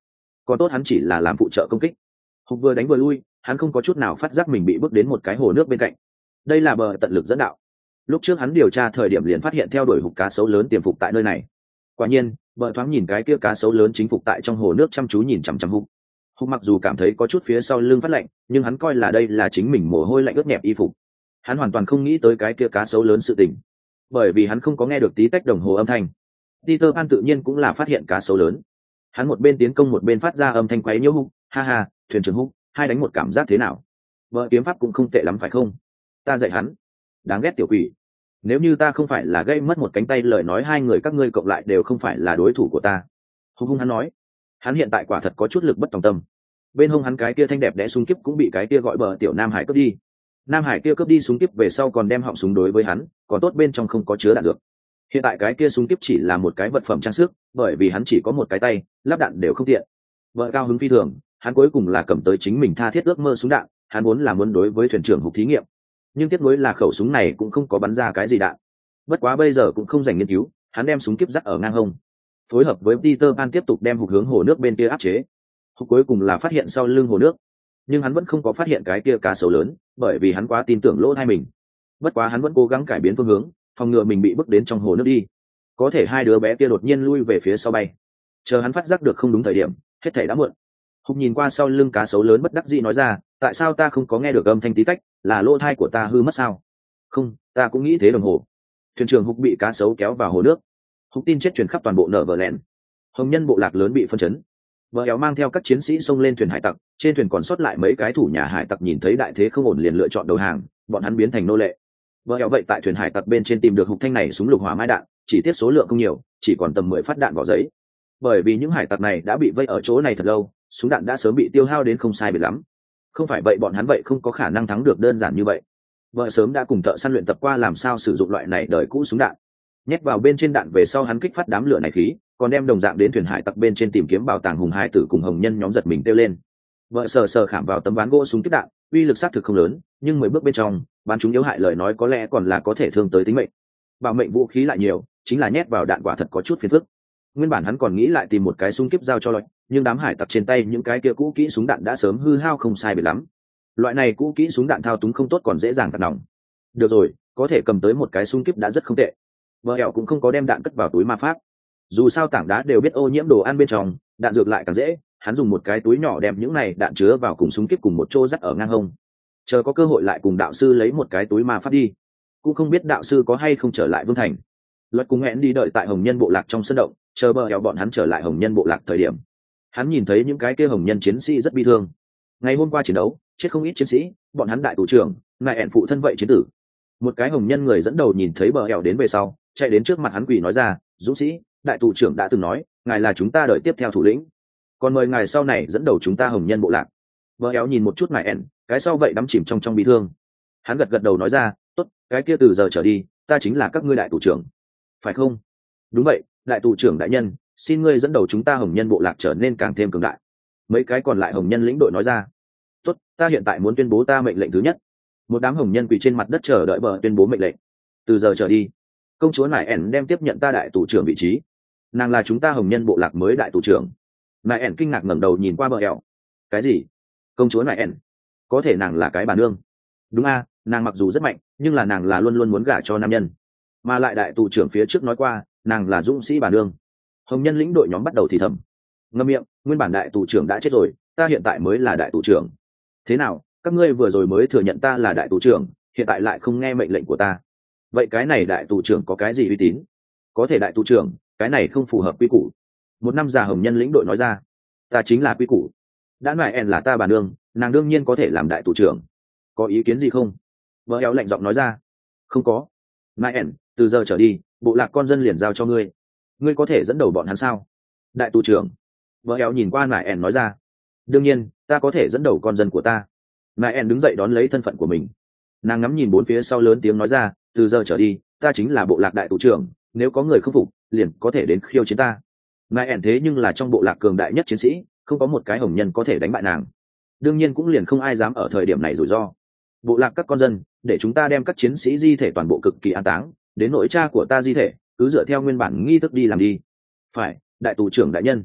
còn tốt hắn chỉ là làm phụ trợ công kích. Hục vừa đánh vừa lui, hắn không có chút nào phát giác mình bị bước đến một cái hồ nước bên cạnh. Đây là bờ tận lực dẫn đạo. Lúc trước hắn điều tra thời điểm liền phát hiện theo đuổi hục cá sấu lớn tiềm phục tại nơi này. Quả nhiên, bờ thoáng nhìn cái kia cá sấu lớn chính phục tại trong hồ nước chăm chú nhìn chằm chằm hục. Hục mặc dù cảm thấy có chút phía sau lưng phát lạnh, nhưng hắn coi là đây là chính mình mồ hôi lạnh ướt nhẹp y phục. Hắn hoàn toàn không nghĩ tới cái kia cá sấu lớn sự tình, bởi vì hắn không có nghe được tí tách đồng hồ âm thanh. Peter Pan tự nhiên cũng là phát hiện cá sấu lớn. Hắn một bên tiến công một bên phát ra âm thanh quấy nhiễu hục, ha ha, thuyền trưởng hục, hai đánh một cảm giác thế nào? Vợ kiếm pháp cũng không tệ lắm phải không? Ta dạy hắn. Đáng ghét tiểu quỷ. Nếu như ta không phải là gây mất một cánh tay, lời nói hai người các ngươi cộng lại đều không phải là đối thủ của ta. Hùng hung hắn nói. Hắn hiện tại quả thật có chút lực bất tòng tâm. Bên hông hắn cái kia thanh đẹp đẽ súng kíp cũng bị cái kia gọi bờ tiểu Nam Hải cướp đi. Nam Hải kia cướp đi súng kíp về sau còn đem họng súng đối với hắn, còn tốt bên trong không có chứa đạn dược. Hiện tại cái kia súng kíp chỉ là một cái vật phẩm trang sức, bởi vì hắn chỉ có một cái tay, lắp đạn đều không tiện. Vợ cao hứng phi thường, hắn cuối cùng là cầm tới chính mình tha thiết ước mơ súng đạn, hắn muốn là muốn đối với thuyền trưởng Hục thí nghiệm, nhưng tiếc nuối là khẩu súng này cũng không có bắn ra cái gì đạn. Bất quá bây giờ cũng không dành nghiên cứu, hắn đem súng kíp dắt ở ngang hông, phối hợp với Peter Pan tiếp tục đem Hục hướng hồ nước bên kia áp chế. Hục cuối cùng là phát hiện sau lưng hồ nước, nhưng hắn vẫn không có phát hiện cái kia cá sấu lớn, bởi vì hắn quá tin tưởng lỗ tai mình. Bất quá hắn vẫn cố gắng cải biến phương hướng, phòng ngừa mình bị bước đến trong hồ nước đi. Có thể hai đứa bé kia đột nhiên lui về phía sau bay. Chờ hắn phát giác được không đúng thời điểm, hết thảy đã muộn. Hục nhìn qua sau lưng cá sấu lớn bất đắc dĩ nói ra, tại sao ta không có nghe được âm thanh tí tách, là lỗ tai của ta hư mất sao? Không, ta cũng nghĩ thế đồng hồ. Thuyền trưởng Hục bị cá sấu kéo vào hồ nước. Hục tin chết truyền khắp toàn bộ nở vở lẹn. Hồng nhân bộ lạc lớn bị phân chấn. Vợ éo mang theo các chiến sĩ xông lên thuyền hải tặc, trên thuyền còn sót lại mấy cái thủ nhà hải tặc nhìn thấy đại thế không ổn liền lựa chọn đầu hàng, bọn hắn biến thành nô lệ. Vợ éo vậy tại thuyền hải tặc bên trên tìm được Hục thanh này súng lục hỏa mai đạn, chỉ tiếc số lượng không nhiều, chỉ còn tầm mười phát đạn vỏ giấy. Bởi vì những hải tặc này đã bị vây ở chỗ này thật lâu, súng đạn đã sớm bị tiêu hao đến không sai biệt lắm. Không phải vậy bọn hắn vậy không có khả năng thắng được đơn giản như vậy. Vợ sớm đã cùng thợ săn luyện tập qua làm sao sử dụng loại này đời cũ súng đạn. Nhét vào bên trên đạn về sau hắn kích phát đám lửa này khí, còn đem đồng dạng đến thuyền hải tặc bên trên tìm kiếm bảo tàng hùng hải tử cùng hồng nhân nhóm giật mình kêu lên. Vợ sờ sờ khảm vào tấm ván gỗ súng tiếp đạn, uy lực xác thực không lớn, nhưng mười bước bên trong, bắn chúng yếu hại lời nói có lẽ còn là có thể thương tới tính mệnh. Bảo mệnh vũ khí lại nhiều, chính là nhét vào đạn quả thật có chút phiền phức. Nguyên bản hắn còn nghĩ lại tìm một cái súng kíp giao cho loại, nhưng đám hải tặc trên tay những cái kia cũ kỹ súng đạn đã sớm hư hao không sai biệt lắm. Loại này cũ kỹ súng đạn thao túng không tốt còn dễ dàng tạt nòng. Được rồi, có thể cầm tới một cái súng kíp đã rất không tệ. Vợ ẻo cũng không có đem đạn cất vào túi ma pháp. Dù sao tảng đá đều biết ô nhiễm đồ ăn bên trong, đạn dược lại càng dễ, hắn dùng một cái túi nhỏ đem những này đạn chứa vào cùng súng kíp cùng một chỗ dắt ở ngang hông. Chờ có cơ hội lại cùng đạo sư lấy một cái túi ma pháp đi. Cũng không biết đạo sư có hay không trở lại Vương Thành. Luật cùng hẹn đi đợi tại Hồng Nhân bộ lạc trong sân động, chờ bờ ẻo bọn hắn trở lại Hồng Nhân bộ lạc thời điểm. Hắn nhìn thấy những cái kia Hồng Nhân chiến sĩ rất bi thương. Ngày hôm qua chiến đấu, chết không ít chiến sĩ, bọn hắn đại tù trưởng, ngài ẻn phụ thân vậy chiến tử. Một cái Hồng Nhân người dẫn đầu nhìn thấy bờ ẻo đến về sau, chạy đến trước mặt hắn quỳ nói ra, dũng sĩ, đại tù trưởng đã từng nói, ngài là chúng ta đợi tiếp theo thủ lĩnh, còn mời ngài sau này dẫn đầu chúng ta Hồng Nhân bộ lạc. Bờ ẻo nhìn một chút ngài ẻn, cái sau vậy đắm chìm trong trong bi thương. Hắn gật gật đầu nói ra, tốt, cái kia từ giờ trở đi, ta chính là các ngươi đại tù trưởng, phải không? Đúng vậy, đại tù trưởng đại nhân, xin ngươi dẫn đầu chúng ta Hồng Nhân bộ lạc trở nên càng thêm cường đại. Mấy cái còn lại Hồng Nhân lĩnh đội nói ra, tốt, ta hiện tại muốn tuyên bố ta mệnh lệnh thứ nhất. Một đám Hồng Nhân quỳ trên mặt đất chờ đợi bờ tuyên bố mệnh lệnh. Từ giờ trở đi, công chúa nải ẻn đem tiếp nhận ta đại tù trưởng vị trí, nàng là chúng ta Hồng Nhân bộ lạc mới đại tù trưởng. Nải ẻn kinh ngạc ngẩng đầu nhìn qua bờ ẻo. Cái gì? Công chúa nải ẻn? Có thể nàng là cái bà nương? Đúng a, nàng mặc dù rất mạnh, nhưng là nàng là luôn luôn muốn gả cho nam nhân, mà lại đại tù trưởng phía trước nói qua, nàng là dũng sĩ bà nương. Hồng Nhân lĩnh đội nhóm bắt đầu thì thầm. Ngậm miệng, nguyên bản đại tù trưởng đã chết rồi, ta hiện tại mới là đại tù trưởng. Thế nào, các ngươi vừa rồi mới thừa nhận ta là đại tù trưởng, hiện tại lại không nghe mệnh lệnh của ta, vậy cái này đại tù trưởng có cái gì uy tín? Có thể đại tù trưởng, cái này không phù hợp quy củ. Một năm già Hồng Nhân lĩnh đội nói ra, ta chính là quy củ. Đã nói en là ta bà nương, nàng đương nhiên có thể làm đại tù trưởng. Có ý kiến gì không? Vợ éo lạnh giọng nói ra, không có. Nai en, từ giờ trở đi, bộ lạc con dân liền giao cho ngươi, ngươi có thể dẫn đầu bọn hắn sao? Đại tù trưởng. Vợ éo nhìn qua Nai en nói ra, đương nhiên, ta có thể dẫn đầu con dân của ta. Nai en đứng dậy đón lấy thân phận của mình. Nàng ngắm nhìn bốn phía sau lớn tiếng nói ra, từ giờ trở đi, ta chính là bộ lạc đại tù trưởng, nếu có người không phục, liền có thể đến khiêu chiến ta. Nai ẻn thế nhưng là trong bộ lạc cường đại nhất chiến sĩ, không có một cái Hồng Nhân có thể đánh bại nàng. Đương nhiên cũng liền không ai dám ở thời điểm này rủi ro. Bộ lạc các con dân, để chúng ta đem các chiến sĩ di thể toàn bộ cực kỳ an táng, đến nội cha của ta di thể, cứ dựa theo nguyên bản nghi thức đi làm đi. Phải, đại tù trưởng đại nhân.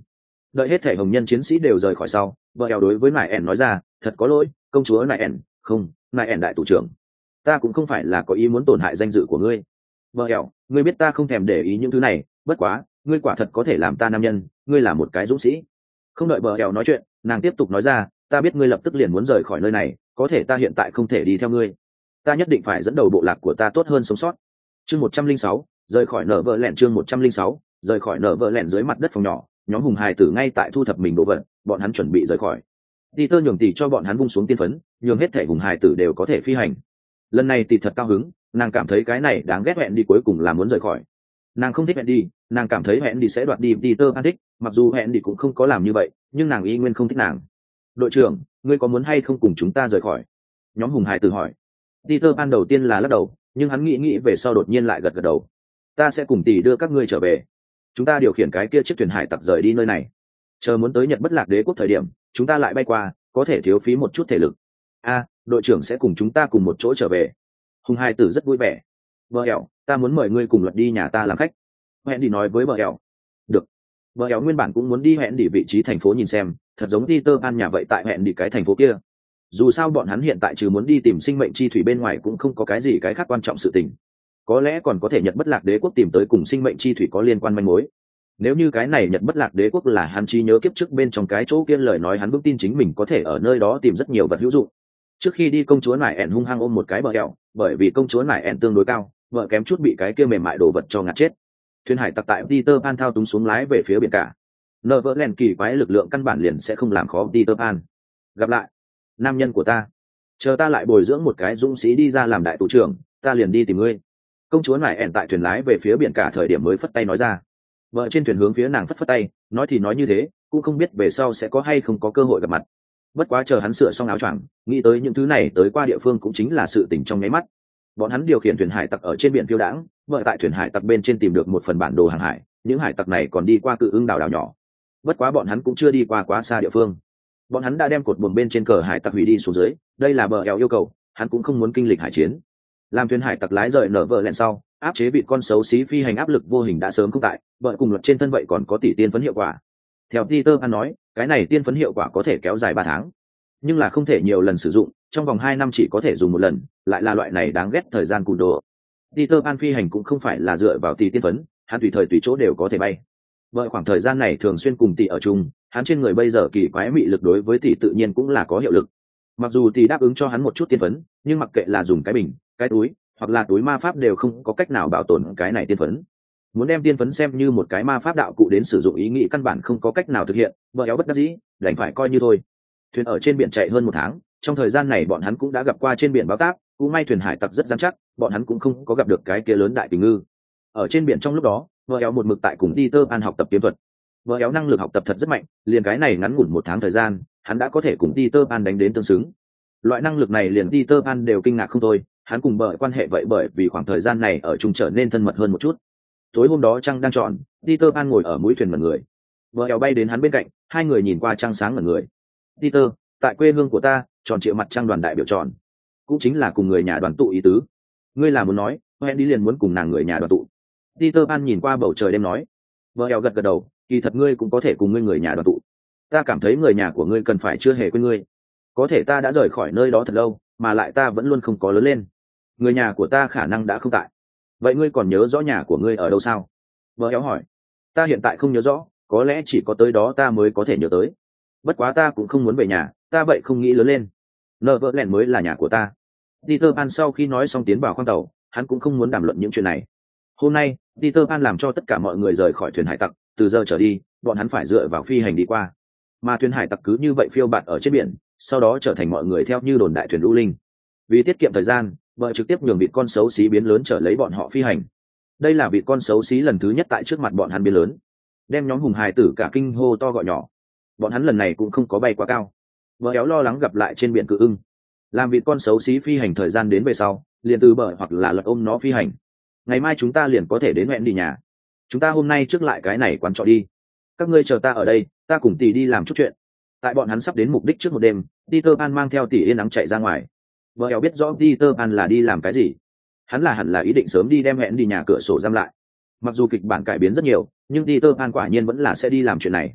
Đợi hết thể hồng nhân chiến sĩ đều rời khỏi sau, vợ eo đối với nại ẻn nói ra, thật có lỗi, công chúa nại ẻn, không, nại ẻn đại tù trưởng, ta cũng không phải là có ý muốn tổn hại danh dự của ngươi. Vợ eo, ngươi biết ta không thèm để ý những thứ này, bất quá, ngươi quả thật có thể làm ta nam nhân, ngươi là một cái dũng sĩ. Không đợi vợ eo nói chuyện, nàng tiếp tục nói ra, ta biết ngươi lập tức liền muốn rời khỏi nơi này, có thể ta hiện tại không thể đi theo ngươi, ta nhất định phải dẫn đầu bộ lạc của ta tốt hơn sống sót. Chương một trăm linh sáu, rời khỏi nở vợ lẹn. Chương một trăm linh sáu, rời khỏi nở vợ lẹn. Dưới mặt đất phòng nhỏ, nhóm hùng hài tử ngay tại thu thập mình đồ vật, bọn hắn chuẩn bị rời khỏi. Peter nhường tỷ cho bọn hắn vung xuống tiên phấn, nhường hết thể hùng hài tử đều có thể phi hành. Lần này tỷ thật cao hứng, nàng cảm thấy cái này đáng ghét, hẹn đi cuối cùng là muốn rời khỏi. Nàng không thích hẹn đi, nàng cảm thấy hẹn đi sẽ đoạt đi Peter Pan thích, mặc dù hẹn đi cũng không có làm như vậy, nhưng nàng y nguyên không thích nàng. Đội trưởng, ngươi có muốn hay không cùng chúng ta rời khỏi? Nhóm hùng hài tử hỏi. Peter Pan đầu tiên là lắc đầu, nhưng hắn nghĩ nghĩ về sau đột nhiên lại gật gật đầu. Ta sẽ cùng tỷ đưa các ngươi trở về. Chúng ta điều khiển cái kia chiếc thuyền hải tặc rời đi nơi này. Chờ muốn tới Nhật Bất Lạc Đế quốc thời điểm, chúng ta lại bay qua, có thể thiếu phí một chút thể lực. A, đội trưởng sẽ cùng chúng ta cùng một chỗ trở về. Hùng hai tử rất vui vẻ. Bờ ẻo, ta muốn mời ngươi cùng luật đi nhà ta làm khách. Hẹn đi nói với bờ ẻo. Được. Bờ ẻo nguyên bản cũng muốn đi hẹn đi vị trí thành phố nhìn xem, thật giống Peter Pan nhà vậy tại hẹn đi cái thành phố kia. Dù sao bọn hắn hiện tại trừ muốn đi tìm sinh mệnh chi thủy bên ngoài cũng không có cái gì cái khác quan trọng sự tình. Có lẽ còn có thể Nhật Bất Lạc Đế quốc tìm tới cùng sinh mệnh chi thủy có liên quan manh mối. Nếu như cái này Nhật Bất Lạc Đế quốc là hắn trí nhớ kiếp trước bên trong cái chỗ kia, lời nói hắn vững tin chính mình có thể ở nơi đó tìm rất nhiều vật hữu dụng. Trước khi đi, công chúa nải ẻn hung hăng ôm một cái bờ ẻo, bởi vì công chúa nải ẻn tương đối cao, vợ kém chút bị cái kia mềm mại đồ vật cho ngạt chết. Thuyền hải tặc tại Peter Pan thao túng xuống lái về phía biển cả. Nơ vỡ len kỳ quái lực lượng căn bản liền sẽ không làm khó Peter Pan. Gặp lại, nam nhân của ta, chờ ta lại bồi dưỡng một cái dũng sĩ đi ra làm đại tù trưởng, ta liền đi tìm ngươi. Công chúa nải ẻn tại thuyền lái về phía biển cả thời điểm mới phất tay nói ra. Vợ trên thuyền hướng phía nàng phất phất tay, nói thì nói như thế, cũng không biết về sau sẽ có hay không có cơ hội gặp mặt. Bất quá chờ hắn sửa xong áo choàng, nghĩ tới những thứ này tới qua địa phương cũng chính là sự tình trong nháy mắt. Bọn hắn điều khiển thuyền hải tặc ở trên biển phiêu đãng, vợ tại thuyền hải tặc bên trên tìm được một phần bản đồ hàng hải, những hải tặc này còn đi qua Cự Ưng đảo đảo nhỏ. Bất quá bọn hắn cũng chưa đi qua quá xa địa phương. Bọn hắn đã đem cột buồm bên trên cờ hải tặc hủy đi xuống dưới, đây là bờ eo yêu cầu, hắn cũng không muốn kinh lịch hải chiến. Làm thuyền hải tặc lái rời nở vợ lẹn sau, áp chế vị con xấu xí phi hành áp lực vô hình đã sớm không tại, vợ cùng luật trên thân vậy còn có tỷ tiên phấn hiệu quả. Theo Peter Pan nói, cái này tiên phấn hiệu quả có thể kéo dài ba tháng, nhưng là không thể nhiều lần sử dụng, trong vòng hai năm chỉ có thể dùng một lần, lại là loại này đáng ghét thời gian cùn đồ. Peter Pan phi hành cũng không phải là dựa vào tỷ tiên phấn, hắn tùy thời tùy chỗ đều có thể bay. Vợ khoảng thời gian này thường xuyên cùng tỷ ở chung, hắn trên người bây giờ kỳ quái mị lực đối với tỷ tự nhiên cũng là có hiệu lực. Mặc dù tỷ đáp ứng cho hắn một chút tiên phấn, nhưng mặc kệ là dùng cái bình, cái túi, hoặc là túi ma pháp đều không có cách nào bảo tồn cái này tiên phấn. Muốn đem tiên phấn xem như một cái ma pháp đạo cụ đến sử dụng, ý nghĩ căn bản không có cách nào thực hiện, vợ éo bất đắc dĩ, đành phải coi như thôi. Thuyền ở trên biển chạy hơn một tháng, trong thời gian này bọn hắn cũng đã gặp qua trên biển báo táp, cũng may thuyền hải tặc rất dán chắc, bọn hắn cũng không có gặp được cái kia lớn đại tình ngư. Ở trên biển trong lúc đó, vợ éo một mực tại cùng Peter Pan học tập kiếm thuật. Vợ éo năng lực học tập thật rất mạnh, liền cái này ngắn ngủn một tháng thời gian, hắn đã có thể cùng Peter Pan đánh đến tương xứng. Loại năng lực này liền Peter Pan đều kinh ngạc không thôi, hắn cùng bờ quan hệ vậy bởi vì khoảng thời gian này ở chung trở nên thân mật hơn một chút. Tối hôm đó trăng đang tròn, Peter Pan ngồi ở mũi thuyền mật người. Vợ éo bay đến hắn bên cạnh, hai người nhìn qua trăng sáng mật người. Peter, tại quê hương của ta, tròn triệu mặt trăng đoàn đại biểu tròn, cũng chính là cùng người nhà đoàn tụ ý tứ. Ngươi là muốn nói, hẹn đi liền muốn cùng nàng người nhà đoàn tụ. Peter Pan nhìn qua bầu trời đêm nói. Vợ éo gật gật đầu, kỳ thật ngươi cũng có thể cùng ngươi người nhà đoàn tụ. Ta cảm thấy người nhà của ngươi cần phải chưa hề quên ngươi. Có thể ta đã rời khỏi nơi đó thật lâu, mà lại ta vẫn luôn không có lớn lên. Người nhà của ta khả năng đã không tại. Vậy ngươi còn nhớ rõ nhà của ngươi ở đâu sao? Vợ éo hỏi. Ta hiện tại không nhớ rõ, có lẽ chỉ có tới đó ta mới có thể nhớ tới. Bất quá ta cũng không muốn về nhà, ta vậy không nghĩ lớn lên. Nợ vợ lẹn mới là nhà của ta. Peter Pan sau khi nói xong tiến vào khoang tàu, hắn cũng không muốn đàm luận những chuyện này. Hôm nay, Peter Pan làm cho tất cả mọi người rời khỏi thuyền hải tặc, từ giờ trở đi, bọn hắn phải dựa vào phi hành đi qua. Mà thuyền hải tặc cứ như vậy phiêu bạt ở trên biển, sau đó trở thành mọi người theo như đồn đại thuyền lũ linh. Vì tiết kiệm thời gian, vợ trực tiếp nhường vịt con xấu xí biến lớn trở lấy bọn họ phi hành. Đây là vịt con xấu xí lần thứ nhất tại trước mặt bọn hắn biến lớn, đem nhóm hùng hài tử cả kinh hô to gọi nhỏ. Bọn hắn lần này cũng không có bay quá cao. Vợ éo lo lắng gặp lại trên biển Cự Ưng. Làm vịt con xấu xí phi hành thời gian đến về sau, liền từ bờ hoặc là lật ôm nó phi hành. Ngày mai chúng ta liền có thể đến hẹn đi nhà. Chúng ta hôm nay trước lại cái này quán trọ đi. Các ngươi chờ ta ở đây, ta cùng tỷ đi làm chút chuyện. Tại bọn hắn sắp đến mục đích trước một đêm, Peter Pan mang theo tỷ yên nắng chạy ra ngoài. Vợ éo biết rõ Peter Pan là đi làm cái gì. Hắn là hẳn là ý định sớm đi đem hẹn đi nhà cửa sổ giam lại. Mặc dù kịch bản cải biến rất nhiều, nhưng Peter Pan quả nhiên vẫn là sẽ đi làm chuyện này.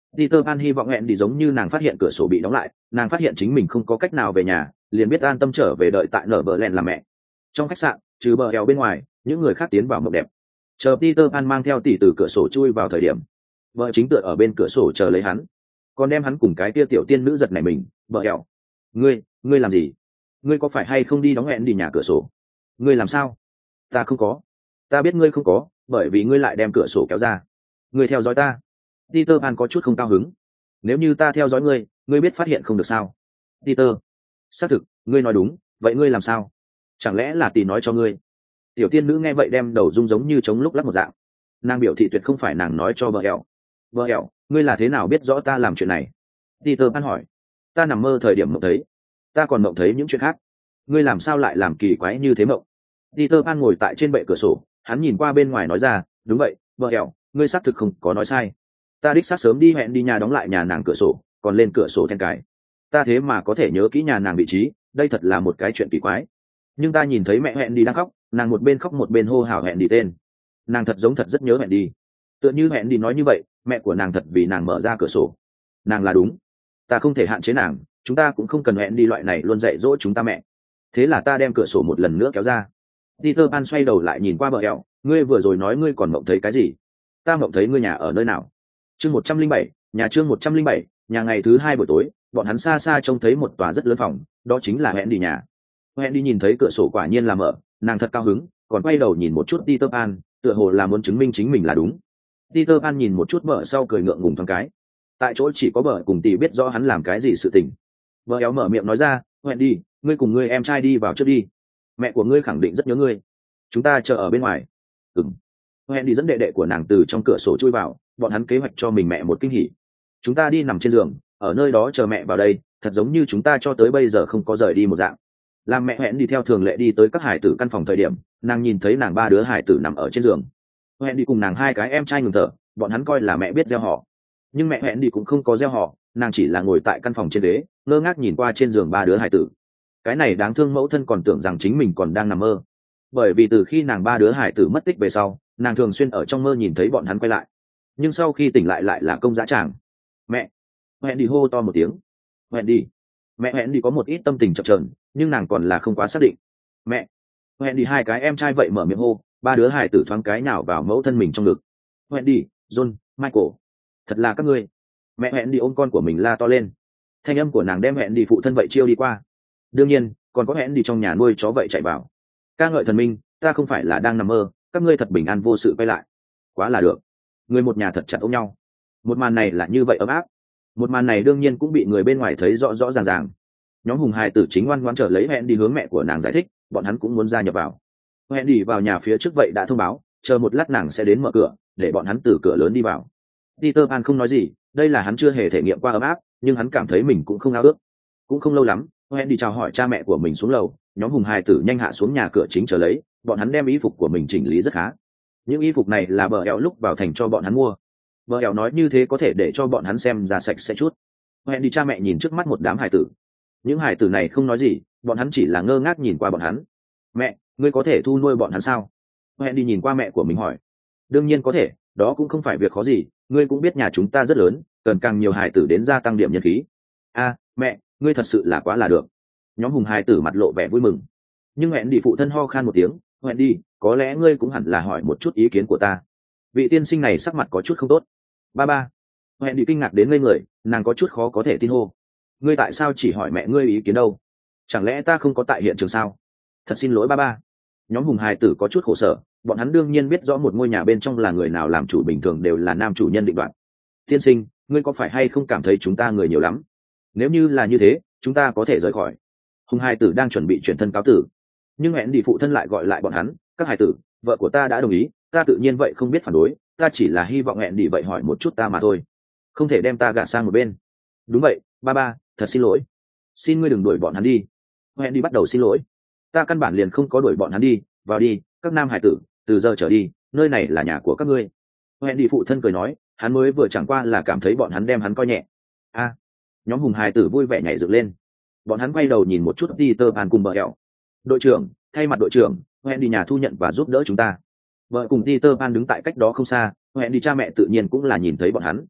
Peter Pan hy vọng hẹn đi giống như nàng phát hiện cửa sổ bị đóng lại, nàng phát hiện chính mình không có cách nào về nhà, liền biết an tâm trở về đợi tại nở bờ lẹn làm mẹ. Trong khách sạn, trừ bờ eo bên ngoài, những người khác tiến vào mộng đẹp. Chờ Peter Pan mang theo tỷ từ cửa sổ chui vào thời điểm, vợ chính tựa ở bên cửa sổ chờ lấy hắn, còn đem hắn cùng cái tia tiểu tiên nữ giật này mình. Bờ eo, ngươi, ngươi làm gì? Ngươi có phải hay không đi đóng hẹn đi nhà cửa sổ? Ngươi làm sao? Ta không có. Ta biết ngươi không có, bởi vì ngươi lại đem cửa sổ kéo ra. Ngươi theo dõi ta. Peter Pan có chút không cao hứng. Nếu như ta theo dõi ngươi, ngươi biết phát hiện không được sao? Peter, xác thực, ngươi nói đúng, vậy ngươi làm sao? Chẳng lẽ là tỷ nói cho ngươi? Tiểu tiên nữ nghe vậy đem đầu rung giống như trống lúc lắc một dạng. Nàng biểu thị tuyệt không phải nàng nói cho vợ eo. Vợ eo, ngươi là thế nào biết rõ ta làm chuyện này? Peter Pan hỏi. Ta nằm mơ thời điểm mộng thấy. Ta còn mộng thấy những chuyện khác. Ngươi làm sao lại làm kỳ quái như thế mộng? Peter Pan ngồi tại trên bệ cửa sổ, hắn nhìn qua bên ngoài nói ra, đúng vậy, vợ eo, ngươi xác thực không có nói sai. Ta đích xác sớm đi hẹn đi nhà đóng lại nhà nàng cửa sổ, còn lên cửa sổ then cài. Ta thế mà có thể nhớ kỹ nhà nàng vị trí, đây thật là một cái chuyện kỳ quái. Nhưng ta nhìn thấy mẹ hẹn đi đang khóc, nàng một bên khóc một bên hô hào hẹn đi tên. Nàng thật giống thật rất nhớ hẹn đi. Tựa như hẹn đi nói như vậy, mẹ của nàng thật vì nàng mở ra cửa sổ. Nàng là đúng. Ta không thể hạn chế nàng, chúng ta cũng không cần hẹn đi loại này luôn dạy dỗ chúng ta mẹ. Thế là ta đem cửa sổ một lần nữa kéo ra. Peter Pan xoay đầu lại nhìn qua bờ eo, ngươi vừa rồi nói ngươi còn mộng thấy cái gì? Ta mộng thấy ngươi nhà ở nơi nào? Chương một trăm linh bảy, nhà chương một trăm linh bảy, nhà ngày thứ hai buổi tối, bọn hắn xa xa trông thấy một tòa rất lớn phòng, đó chính là hẹn đi nhà. Hẹn đi nhìn thấy cửa sổ quả nhiên là mở, nàng thật cao hứng, còn quay đầu nhìn một chút Peter Pan, tựa hồ là muốn chứng minh chính mình là đúng. Peter Pan nhìn một chút vợ sau cười ngượng ngùng thoáng cái. Tại chỗ chỉ có vợ cùng tỷ biết rõ hắn làm cái gì sự tình. Vợ éo mở miệng nói ra, hẹn đi, ngươi cùng ngươi em trai đi vào trước đi. Mẹ của ngươi khẳng định rất nhớ ngươi. Chúng ta chờ ở bên ngoài. Ừm. Hẹn đi dẫn đệ đệ của nàng từ trong cửa sổ chui vào, bọn hắn kế hoạch cho mình mẹ một kinh hỉ. Chúng ta đi nằm trên giường, ở nơi đó chờ mẹ vào đây, thật giống như chúng ta cho tới bây giờ không có rời đi một dạng. Làm mẹ hẹn đi theo thường lệ đi tới các hải tử căn phòng thời điểm, nàng nhìn thấy nàng ba đứa hải tử nằm ở trên giường. Hẹn đi cùng nàng hai cái em trai ngừng thở, bọn hắn coi là mẹ biết gieo họ. Nhưng mẹ hẹn đi cũng không có gieo họ, nàng chỉ là ngồi tại căn phòng trên ghế, ngơ ngác nhìn qua trên giường ba đứa hải tử. Cái này đáng thương mẫu thân còn tưởng rằng chính mình còn đang nằm mơ. Bởi vì từ khi nàng ba đứa hải tử mất tích về sau, nàng thường xuyên ở trong mơ nhìn thấy bọn hắn quay lại. Nhưng sau khi tỉnh lại lại là công dã tràng. Mẹ, hẹn đi hô to một tiếng. Hẹn đi. Mẹ hẹn đi có một ít tâm tình chập chờn, nhưng nàng còn là không quá xác định. Mẹ, hẹn đi hai cái em trai vậy mở miệng hô, ba đứa hài tử thoáng cái nào vào mẫu thân mình trong ngực. Hẹn đi, John, Michael, thật là các ngươi. Mẹ hẹn đi ôm con của mình la to lên. Thanh âm của nàng đem hẹn đi phụ thân vậy chiêu đi qua. Đương nhiên, còn có hẹn đi trong nhà nuôi chó vậy chạy vào. Ca ngợi thần minh, ta không phải là đang nằm mơ, các ngươi thật bình an vô sự quay lại. Quá là được. Người một nhà thật chặt ôm nhau. Một màn này là như vậy ấm áp. Một màn này đương nhiên cũng bị người bên ngoài thấy rõ rõ ràng ràng. Nhóm hùng hài tử chính ngoan ngoãn trở lấy hẹn đi hướng mẹ của nàng giải thích, bọn hắn cũng muốn gia nhập vào. Hẹn đi vào nhà phía trước vậy đã thông báo, chờ một lát nàng sẽ đến mở cửa, để bọn hắn từ cửa lớn đi vào. Peter Pan không nói gì, đây là hắn chưa hề thể nghiệm qua ấm áp, nhưng hắn cảm thấy mình cũng không ao ước. Cũng không lâu lắm, hẹn đi chào hỏi cha mẹ của mình xuống lầu, nhóm hùng hài tử nhanh hạ xuống nhà cửa chính chờ lấy, bọn hắn đem y phục của mình chỉnh lý rất khá. Những y phục này là bờ eo lúc vào thành cho bọn hắn mua. Bờ eo nói như thế có thể để cho bọn hắn xem ra sạch sẽ chút. Hẹn đi cha mẹ nhìn trước mắt một đám hài tử. Những hài tử này không nói gì, bọn hắn chỉ là ngơ ngác nhìn qua bọn hắn. Mẹ, ngươi có thể thu nuôi bọn hắn sao? Hẹn đi nhìn qua mẹ của mình hỏi. Đương nhiên có thể, đó cũng không phải việc khó gì, ngươi cũng biết nhà chúng ta rất lớn, cần càng nhiều hài tử đến gia tăng điểm nhân khí. A, mẹ, ngươi thật sự là quá là được. Nhóm hùng hài tử mặt lộ vẻ vui mừng. Nhưng hẹn đi phụ thân ho khan một tiếng, hẹn đi, có lẽ ngươi cũng hẳn là hỏi một chút ý kiến của ta. Vị tiên sinh này sắc mặt có chút không tốt. Ba ba. Hẹn đi kinh ngạc đến ngây người, nàng có chút khó có thể tin hô. Ngươi tại sao chỉ hỏi mẹ ngươi ý kiến đâu? Chẳng lẽ ta không có tại hiện trường sao? Thật xin lỗi ba ba. Nhóm hùng hài tử có chút khổ sở, bọn hắn đương nhiên biết rõ một ngôi nhà bên trong là người nào làm chủ bình thường đều là nam chủ nhân định đoạt. Tiên sinh, ngươi có phải hay không cảm thấy chúng ta người nhiều lắm? Nếu như là như thế, chúng ta có thể rời khỏi. Hùng hài tử đang chuẩn bị chuyển thân cáo tử, nhưng hẹn đi phụ thân lại gọi lại bọn hắn. Các hài tử, vợ của ta đã đồng ý, ta tự nhiên vậy không biết phản đối, ta chỉ là hy vọng hẹn đi vậy hỏi một chút ta mà thôi, không thể đem ta gạt sang một bên. Đúng vậy, ba ba, thật xin lỗi. Xin ngươi đừng đuổi bọn hắn đi. Hẹn đi bắt đầu xin lỗi. Ta căn bản liền không có đuổi bọn hắn đi, vào đi, các nam hải tử, từ giờ trở đi, nơi này là nhà của các ngươi. Hẹn đi phụ thân cười nói, hắn mới vừa chẳng qua là cảm thấy bọn hắn đem hắn coi nhẹ. A, nhóm hùng hải tử vui vẻ nhảy dựng lên. Bọn hắn quay đầu nhìn một chút Peter Pan cùng bờ eo. Đội trưởng, thay mặt đội trưởng, hẹn đi nhà thu nhận và giúp đỡ chúng ta. Vợ cùng Peter Pan đứng tại cách đó không xa, hẹn đi cha mẹ tự nhiên cũng là nhìn thấy bọn hắn.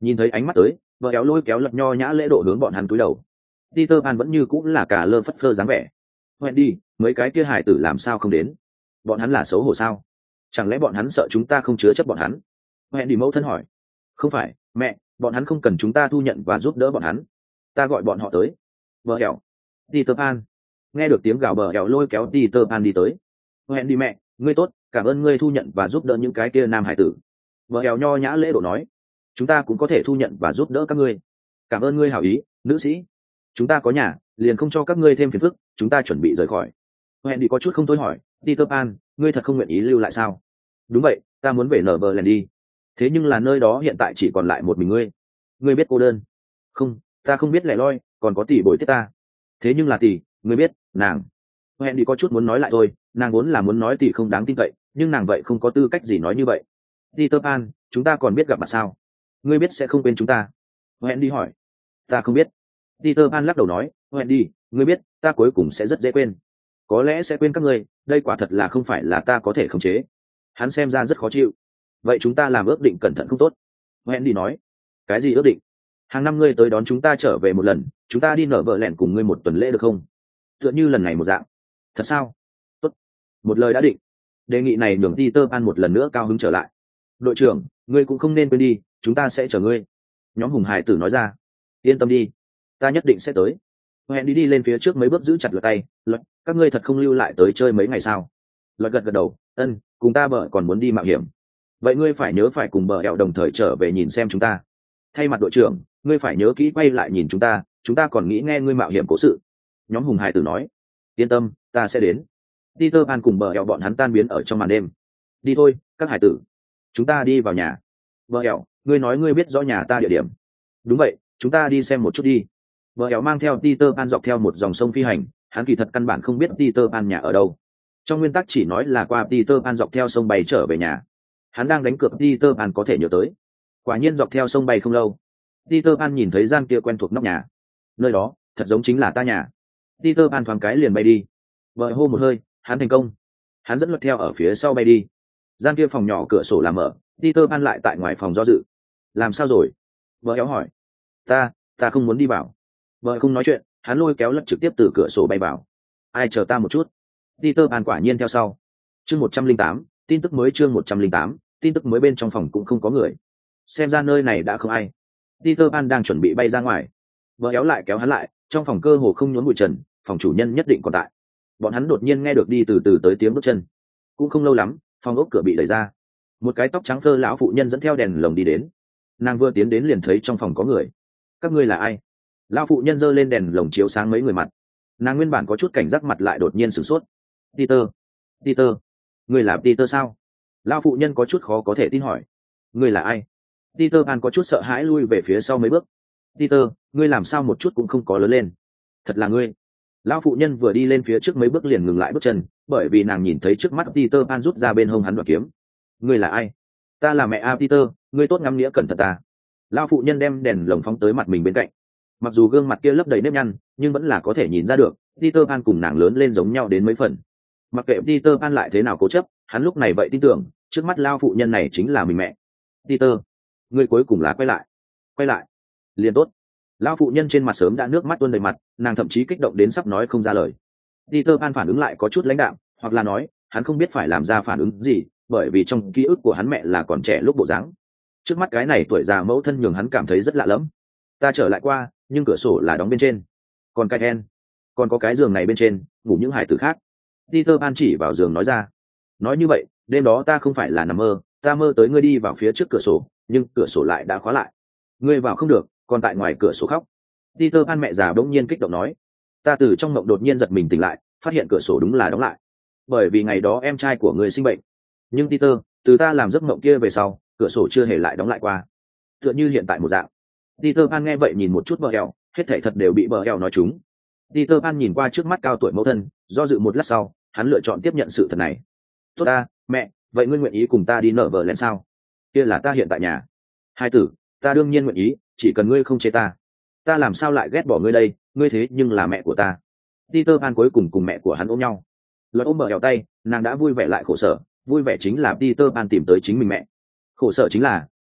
Nhìn thấy ánh mắt tới, vợ éo lôi kéo lật nho nhã lễ độ hướng bọn hắn cúi đầu. Peter Pan vẫn như cũng là cả lơ phất phơ dáng vẻ. Wendy, mấy cái kia hải tử làm sao không đến? Bọn hắn là xấu hổ sao? Chẳng lẽ bọn hắn sợ chúng ta không chứa chấp bọn hắn? Wendy mẫu thân hỏi. Không phải, mẹ, bọn hắn không cần chúng ta thu nhận và giúp đỡ bọn hắn. Ta gọi bọn họ tới. Bờ ẻo. Peter Pan. Nghe được tiếng gào, bờ ẻo lôi kéo Peter Pan đi tới. Wendy mẹ, ngươi tốt, cảm ơn ngươi thu nhận và giúp đỡ những cái kia nam hải tử. Bờ ẻo nho nhã lễ độ nói. Chúng ta cũng có thể thu nhận và giúp đỡ các ngươi. Cảm ơn ngươi hảo ý, nữ sĩ. Chúng ta có nhà, liền không cho các ngươi thêm phiền phức, chúng ta chuẩn bị rời khỏi. Wendy có chút không thôi hỏi, Peter Pan, ngươi thật không nguyện ý lưu lại sao? Đúng vậy, ta muốn về Neverland đi. Thế nhưng là nơi đó hiện tại chỉ còn lại một mình ngươi. Ngươi biết cô đơn? Không, ta không biết lẻ loi, còn có tỷ bồi tiếp ta. Thế nhưng là tỷ, ngươi biết, nàng. Wendy có chút muốn nói lại thôi, nàng vốn là muốn nói tỷ không đáng tin cậy, nhưng nàng vậy không có tư cách gì nói như vậy. Peter Pan, chúng ta còn biết gặp mặt sao? Ngươi biết sẽ không quên chúng ta. Wendy hỏi. Ta không biết. Peter Pan lắc đầu nói, Wendy, ngươi biết, ta cuối cùng sẽ rất dễ quên. Có lẽ sẽ quên các ngươi, đây quả thật là không phải là ta có thể khống chế. Hắn xem ra rất khó chịu. Vậy chúng ta làm ước định cẩn thận không tốt. Wendy nói. Cái gì ước định? Hàng năm ngươi tới đón chúng ta trở về một lần, chúng ta đi nở vợ lẹn cùng ngươi một tuần lễ được không? Tựa như lần này một dạng. Thật sao? Tốt. Một lời đã định. Đề nghị này nhường Peter Pan một lần nữa cao hứng trở lại. Đội trưởng, ngươi cũng không nên quên đi, chúng ta sẽ chờ ngươi. Nhóm hùng hải tử nói ra. Yên tâm đi, ta nhất định sẽ tới. Hẹn đi đi lên phía trước mấy bước giữ chặt lượt tay. Luật, các ngươi thật không lưu lại tới chơi mấy ngày sao? Luật gật gật đầu. Ân, cùng ta bờ còn muốn đi mạo hiểm. Vậy ngươi phải nhớ phải cùng bờ ẹo đồng thời trở về nhìn xem chúng ta. Thay mặt đội trưởng, ngươi phải nhớ kỹ quay lại nhìn chúng ta, chúng ta còn nghĩ nghe ngươi mạo hiểm cố sự. Nhóm hùng hải tử nói. Yên tâm, ta sẽ đến. Peter Pan cùng bờ ẹo bọn hắn tan biến ở trong màn đêm. Đi thôi, các hải tử, chúng ta đi vào nhà. Bờ ẹo, ngươi nói ngươi biết rõ nhà ta địa điểm. Đúng vậy, chúng ta đi xem một chút đi. Bờ éo mang theo Peter Pan dọc theo một dòng sông phi hành, hắn kỳ thật căn bản không biết Peter Pan nhà ở đâu. Trong nguyên tắc chỉ nói là qua Peter Pan dọc theo sông bay trở về nhà. Hắn đang đánh cược Peter Pan có thể nhớ tới. Quả nhiên dọc theo sông bay không lâu, Peter Pan nhìn thấy gian kia quen thuộc nóc nhà. Nơi đó, thật giống chính là ta nhà. Peter Pan thoáng cái liền bay đi. Bờ hô một hơi, hắn thành công. Hắn dẫn luật theo ở phía sau bay đi. Gian kia phòng nhỏ cửa sổ làm mở, Peter Pan lại tại ngoài phòng do dự. Làm sao rồi? Bờ éo hỏi. Ta, ta không muốn đi vào. Vợ không nói chuyện, hắn lôi kéo lật trực tiếp từ cửa sổ bay vào. Ai chờ ta một chút. Peter Pan quả nhiên theo sau. Chương một trăm linh tám, tin tức mới chương một trăm linh tám, tin tức mới bên trong phòng cũng không có người. Xem ra nơi này đã không ai. Peter Pan đang chuẩn bị bay ra ngoài. Vợ éo lại kéo hắn lại, trong phòng cơ hồ không nhốn bụi trần, phòng chủ nhân nhất định còn tại. Bọn hắn đột nhiên nghe được đi từ từ tới tiếng bước chân. Cũng không lâu lắm, phòng ốc cửa bị đẩy ra. Một cái tóc trắng phơ lão phụ nhân dẫn theo đèn lồng đi đến. Nàng vừa tiến đến liền thấy trong phòng có người. Các ngươi là ai? Lão phụ nhân giơ lên đèn lồng chiếu sáng mấy người mặt. Nàng nguyên bản có chút cảnh giác mặt lại đột nhiên sửng sốt. Peter, Peter, ngươi là Peter sao? Lão phụ nhân có chút khó có thể tin hỏi. Ngươi là ai? Peter Pan có chút sợ hãi lui về phía sau mấy bước. Peter, ngươi làm sao một chút cũng không có lớn lên? Thật là ngươi. Lão phụ nhân vừa đi lên phía trước mấy bước liền ngừng lại bước chân, bởi vì nàng nhìn thấy trước mắt Peter Pan rút ra bên hông hắn đoạt kiếm. Ngươi là ai? Ta là mẹ A Peter, ngươi tốt ngắm nghĩa cẩn thận ta. Lão phụ nhân đem đèn lồng phóng tới mặt mình bên cạnh. Mặc dù gương mặt kia lấp đầy nếp nhăn, nhưng vẫn là có thể nhìn ra được Peter Pan cùng nàng lớn lên giống nhau đến mấy phần. Mặc kệ Peter Pan lại thế nào cố chấp, hắn lúc này vậy tin tưởng trước mắt lão phụ nhân này chính là mình mẹ. Peter, ngươi cuối cùng là quay lại. Quay lại liền tốt. Lão phụ nhân trên mặt sớm đã nước mắt tuôn đầy mặt, nàng thậm chí kích động đến sắp nói không ra lời. Peter Pan phản ứng lại có chút lãnh đạm, hoặc là nói hắn không biết phải làm ra phản ứng gì, bởi vì trong ký ức của hắn mẹ là còn trẻ lúc bộ dáng. Trước mắt cái này tuổi già mẫu thân nhường hắn cảm thấy rất lạ lẫm. Ta trở lại qua, nhưng cửa sổ là đóng bên trên. Còn cái then, còn có cái giường này bên trên ngủ những hải tử khác. Peter Pan chỉ vào giường nói ra. Nói như vậy, đêm đó ta không phải là nằm mơ, ta mơ tới ngươi đi vào phía trước cửa sổ, nhưng cửa sổ lại đã khóa lại. Ngươi vào không được, còn tại ngoài cửa sổ khóc. Peter Pan mẹ già bỗng nhiên kích động nói. Ta từ trong mộng đột nhiên giật mình tỉnh lại, phát hiện cửa sổ đúng là đóng lại. Bởi vì ngày đó em trai của ngươi sinh bệnh. Nhưng Peter, từ ta làm giấc mộng kia về sau, cửa sổ chưa hề lại đóng lại qua. Tựa như hiện tại một dạng. Peter Pan nghe vậy nhìn một chút bờ eo, hết thảy thật đều bị bờ eo nói trúng. Peter Pan nhìn qua trước mắt cao tuổi mẫu thân, do dự một lát sau, hắn lựa chọn tiếp nhận sự thật này. Tốt ta, mẹ, vậy ngươi nguyện ý cùng ta đi nở vợ lén sao? Kia là ta hiện tại nhà. Hai tử, ta đương nhiên nguyện ý, chỉ cần ngươi không chế ta. Ta làm sao lại ghét bỏ ngươi đây, ngươi thế nhưng là mẹ của ta. Peter Pan cuối cùng cùng mẹ của hắn ôm nhau. Luật ôm bờ eo tay, nàng đã vui vẻ lại khổ sở, vui vẻ chính là Peter Pan tìm tới chính mình mẹ. Khổ sở chính là,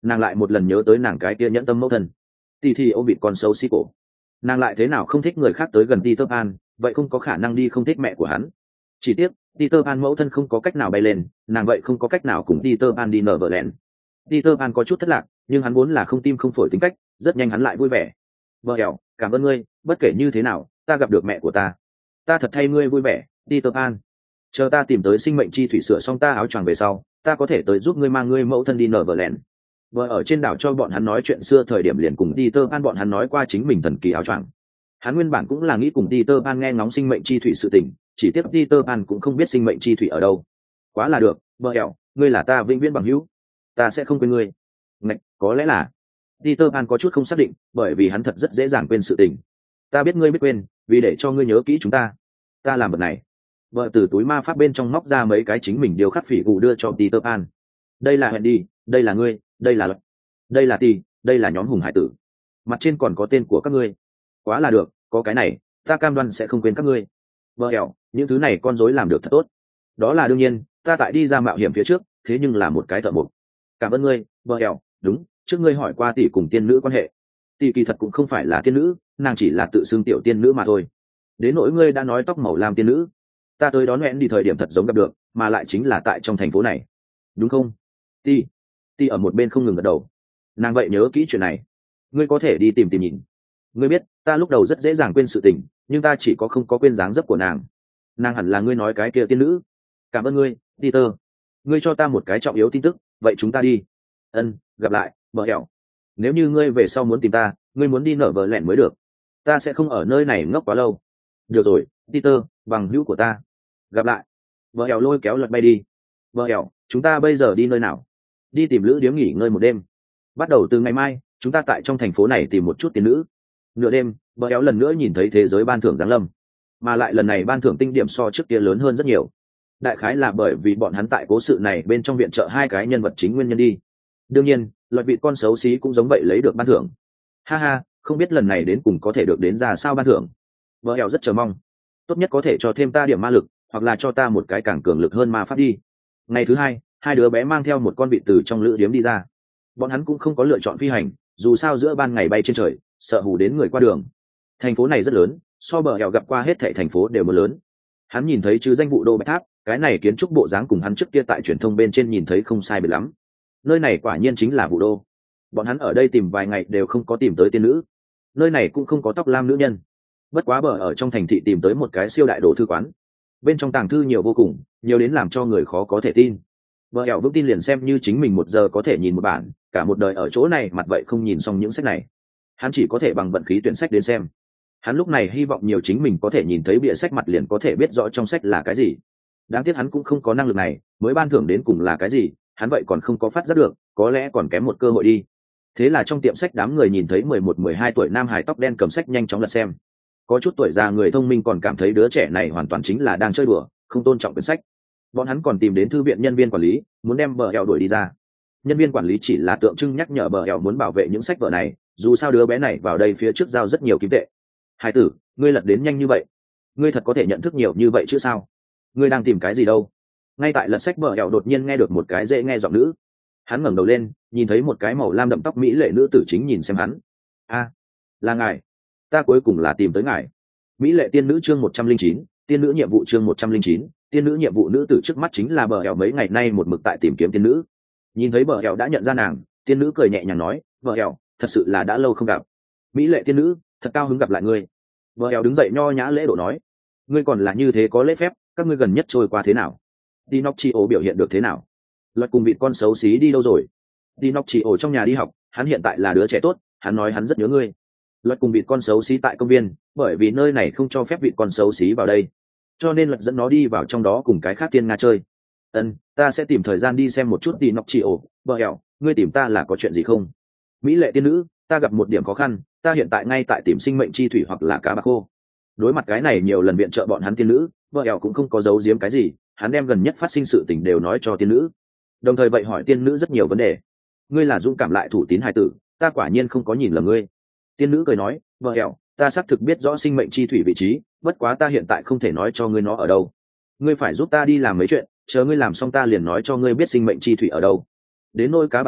nàng lại một lần nhớ tới nàng cái kia nhẫn tâm mẫu thân. Tỷ thì ôm vịt con xấu xí cổ, nàng lại thế nào không thích người khác tới gần Peter Pan, vậy không có khả năng đi không thích mẹ của hắn. Chỉ tiếc Peter Pan mẫu thân không có cách nào bay lên, nàng vậy không có cách nào cùng Peter Pan đi nở vợ lẹn. Peter Pan có chút thất lạc, nhưng hắn vốn là không tim không phổi tính cách, rất nhanh hắn lại vui vẻ. Vợ ẻo, cảm ơn ngươi, bất kể như thế nào ta gặp được mẹ của ta, ta thật thay ngươi vui vẻ. Peter Pan, chờ ta tìm tới sinh mệnh chi thủy sửa xong ta áo choàng về sau, ta có thể tới giúp ngươi mang ngươi mẫu thân đi nở vợ lẹn. Vợ ở trên đảo cho bọn hắn nói chuyện xưa thời điểm liền cùng Peter Pan bọn hắn nói qua chính mình thần kỳ áo choàng. Hắn nguyên bản cũng là nghĩ cùng Peter Pan nghe ngóng sinh mệnh chi thủy sự tình, chỉ tiếc Peter Pan cũng không biết sinh mệnh chi thủy ở đâu. Quá là được, vợ ẻo, ngươi là ta vĩnh viễn bằng hữu, ta sẽ không quên ngươi. Ngạch, có lẽ là Peter Pan có chút không xác định, bởi vì hắn thật rất dễ dàng quên sự tình. Ta biết ngươi biết quên, vì để cho ngươi nhớ kỹ chúng ta, ta làm vật này. Vợ từ túi ma pháp bên trong móc ra mấy cái chính mình điều khắc phỉ cụ đưa cho Peter Pan. Đây là Hendy, đây là ngươi, đây là Luật, đây là Ti, đây là nhóm hùng hải tử. Mặt trên còn có tên của các ngươi. Quá là được, có cái này, ta cam đoan sẽ không quên các ngươi. Vợ ẻo, những thứ này con rối làm được thật tốt. Đó là đương nhiên, ta tại đi ra mạo hiểm phía trước, thế nhưng là một cái thợ mộc. Cảm ơn ngươi, vợ ẻo. Đúng, trước ngươi hỏi qua tỷ cùng tiên nữ quan hệ. Tỷ kỳ thật cũng không phải là tiên nữ, nàng chỉ là tự xưng tiểu tiên nữ mà thôi. Đến nỗi ngươi đã nói tóc màu lam tiên nữ, ta tới đón hẹn đi thời điểm thật giống gặp được, mà lại chính là tại trong thành phố này, đúng không? Tỷ, tỷ ở một bên không ngừng gật đầu. Nàng vậy nhớ kỹ chuyện này, ngươi có thể đi tìm tìm nhìn. Ngươi biết, ta lúc đầu rất dễ dàng quên sự tình, nhưng ta chỉ có không có quên dáng dấp của nàng. Nàng hẳn là ngươi nói cái kia tiên nữ. Cảm ơn ngươi, Peter. Ngươi cho ta một cái trọng yếu tin tức, vậy chúng ta đi. Ân, gặp lại, bờ hẹo. Nếu như ngươi về sau muốn tìm ta, ngươi muốn đi nở vợ lẹn mới được. Ta sẽ không ở nơi này ngốc quá lâu. Được rồi, Peter, bằng hữu của ta. Gặp lại. Bờ hẹo lôi kéo Luật bay đi. Bờ hẹo, chúng ta bây giờ đi nơi nào? Đi tìm lữ điếm nghỉ ngơi một đêm. Bắt đầu từ ngày mai, chúng ta tại trong thành phố này tìm một chút tiên nữ. Nửa đêm, bờ éo lần nữa nhìn thấy thế giới ban thưởng giáng lâm, mà lại lần này ban thưởng tinh điểm so trước kia lớn hơn rất nhiều. Đại khái là bởi vì bọn hắn tại cố sự này bên trong viện trợ hai cái nhân vật chính nguyên nhân đi. Đương nhiên, loại vị con xấu xí cũng giống vậy lấy được ban thưởng. Ha ha, không biết lần này đến cùng có thể được đến ra sao ban thưởng. Bờ éo rất chờ mong. Tốt nhất có thể cho thêm ta điểm ma lực, hoặc là cho ta một cái càng cường lực hơn ma pháp đi. Ngày thứ hai, hai đứa bé mang theo một con vịt từ trong lữ điếm đi ra. Bọn hắn cũng không có lựa chọn phi hành, dù sao giữa ban ngày bay trên trời, sợ hù đến người qua đường. Thành phố này rất lớn, so bờ hẹo gặp qua hết thảy thành phố đều mưa lớn. Hắn nhìn thấy chứ danh vụ đô bạch tháp, cái này kiến trúc bộ dáng cùng hắn trước kia tại truyền thông bên trên nhìn thấy không sai biệt lắm. Nơi này quả nhiên chính là vụ đô. Bọn hắn ở đây tìm vài ngày đều không có tìm tới tiên nữ. Nơi này cũng không có tóc lam nữ nhân. Bất quá bờ ở trong thành thị tìm tới một cái siêu đại đồ thư quán. Bên trong tàng thư nhiều vô cùng, nhiều đến làm cho người khó có thể tin. Bờ hẹo vững tin liền xem như chính mình một giờ có thể nhìn một bản, cả một đời ở chỗ này mặt vậy không nhìn xong những sách này. Hắn chỉ có thể bằng vận khí tuyển sách đến xem. Hắn lúc này hy vọng nhiều chính mình có thể nhìn thấy bìa sách mặt liền có thể biết rõ trong sách là cái gì. Đáng tiếc hắn cũng không có năng lực này, mới ban thưởng đến cùng là cái gì, hắn vậy còn không có phát giác được, có lẽ còn kém một cơ hội đi. Thế là trong tiệm sách đám người nhìn thấy mười một mười hai tuổi nam hải tóc đen cầm sách nhanh chóng lật xem. Có chút tuổi già người thông minh còn cảm thấy đứa trẻ này hoàn toàn chính là đang chơi đùa, không tôn trọng quyển sách. Bọn hắn còn tìm đến thư viện nhân viên quản lý, muốn đem bờ hẹo đuổi đi ra. Nhân viên quản lý chỉ là tượng trưng nhắc nhở bờ hẹo muốn bảo vệ những sách vở này, dù sao đứa bé này vào đây phía trước giao rất nhiều kim tệ. Hải tử, ngươi lật đến nhanh như vậy, ngươi thật có thể nhận thức nhiều như vậy chứ sao? Ngươi đang tìm cái gì đâu? Ngay tại lật sách bờ hẹo đột nhiên nghe được một cái dễ nghe giọng nữ. Hắn ngẩng đầu lên, nhìn thấy một cái màu lam đậm tóc mỹ lệ nữ tử chính nhìn xem hắn. A, là ngài, ta cuối cùng là tìm tới ngài. Mỹ lệ tiên nữ chương một trăm linh chín, tiên nữ nhiệm vụ chương một trăm linh chín, tiên nữ nhiệm vụ nữ tử trước mắt chính là bờ hẹo mấy ngày nay một mực tại tìm kiếm tiên nữ. Nhìn thấy bờ hẹo đã nhận ra nàng, tiên nữ cười nhẹ nhàng nói, vợ hẹo, thật sự là đã lâu không gặp. Mỹ lệ tiên nữ, thật cao hứng gặp lại ngươi. Vợ hẹo đứng dậy nho nhã lễ độ nói, ngươi còn là như thế có lễ phép, các ngươi gần nhất trôi qua thế nào? Pinocchio biểu hiện được thế nào? Luật cùng vịt con xấu xí đi đâu rồi? Pinocchio trong nhà đi học, hắn hiện tại là đứa trẻ tốt, hắn nói hắn rất nhớ ngươi. Luật cùng vịt con xấu xí tại công viên, bởi vì nơi này không cho phép vịt con xấu xí vào đây, cho nên Luật dẫn nó đi vào trong đó cùng cái khác tiên nga chơi. Ân, ta sẽ tìm thời gian đi xem một chút Pinocchio. Bờ hẹo, ngươi tìm ta là có chuyện gì không? Mỹ lệ tiên nữ, ta gặp một điểm khó khăn, ta hiện tại ngay tại tìm sinh mệnh chi thủy hoặc là cá bạc khô. Đối mặt cái này nhiều lần viện trợ bọn hắn tiên nữ, bờ hẹo cũng không có giấu giếm cái gì, hắn đem gần nhất phát sinh sự tình đều nói cho tiên nữ, đồng thời vậy hỏi tiên nữ rất nhiều vấn đề. Ngươi là dũng cảm lại thủ tín hài tử, ta quả nhiên không có nhìn lầm ngươi. Tiên nữ cười nói, bờ hẹo, ta xác thực biết rõ sinh mệnh chi thủy vị trí, bất quá ta hiện tại không thể nói cho ngươi nó ở đâu. Ngươi phải giúp ta đi làm mấy chuyện, chờ ngươi làm xong ta liền nói cho ngươi biết sinh mệnh chi thủy ở đâu. Đến nôi cá bạc khô,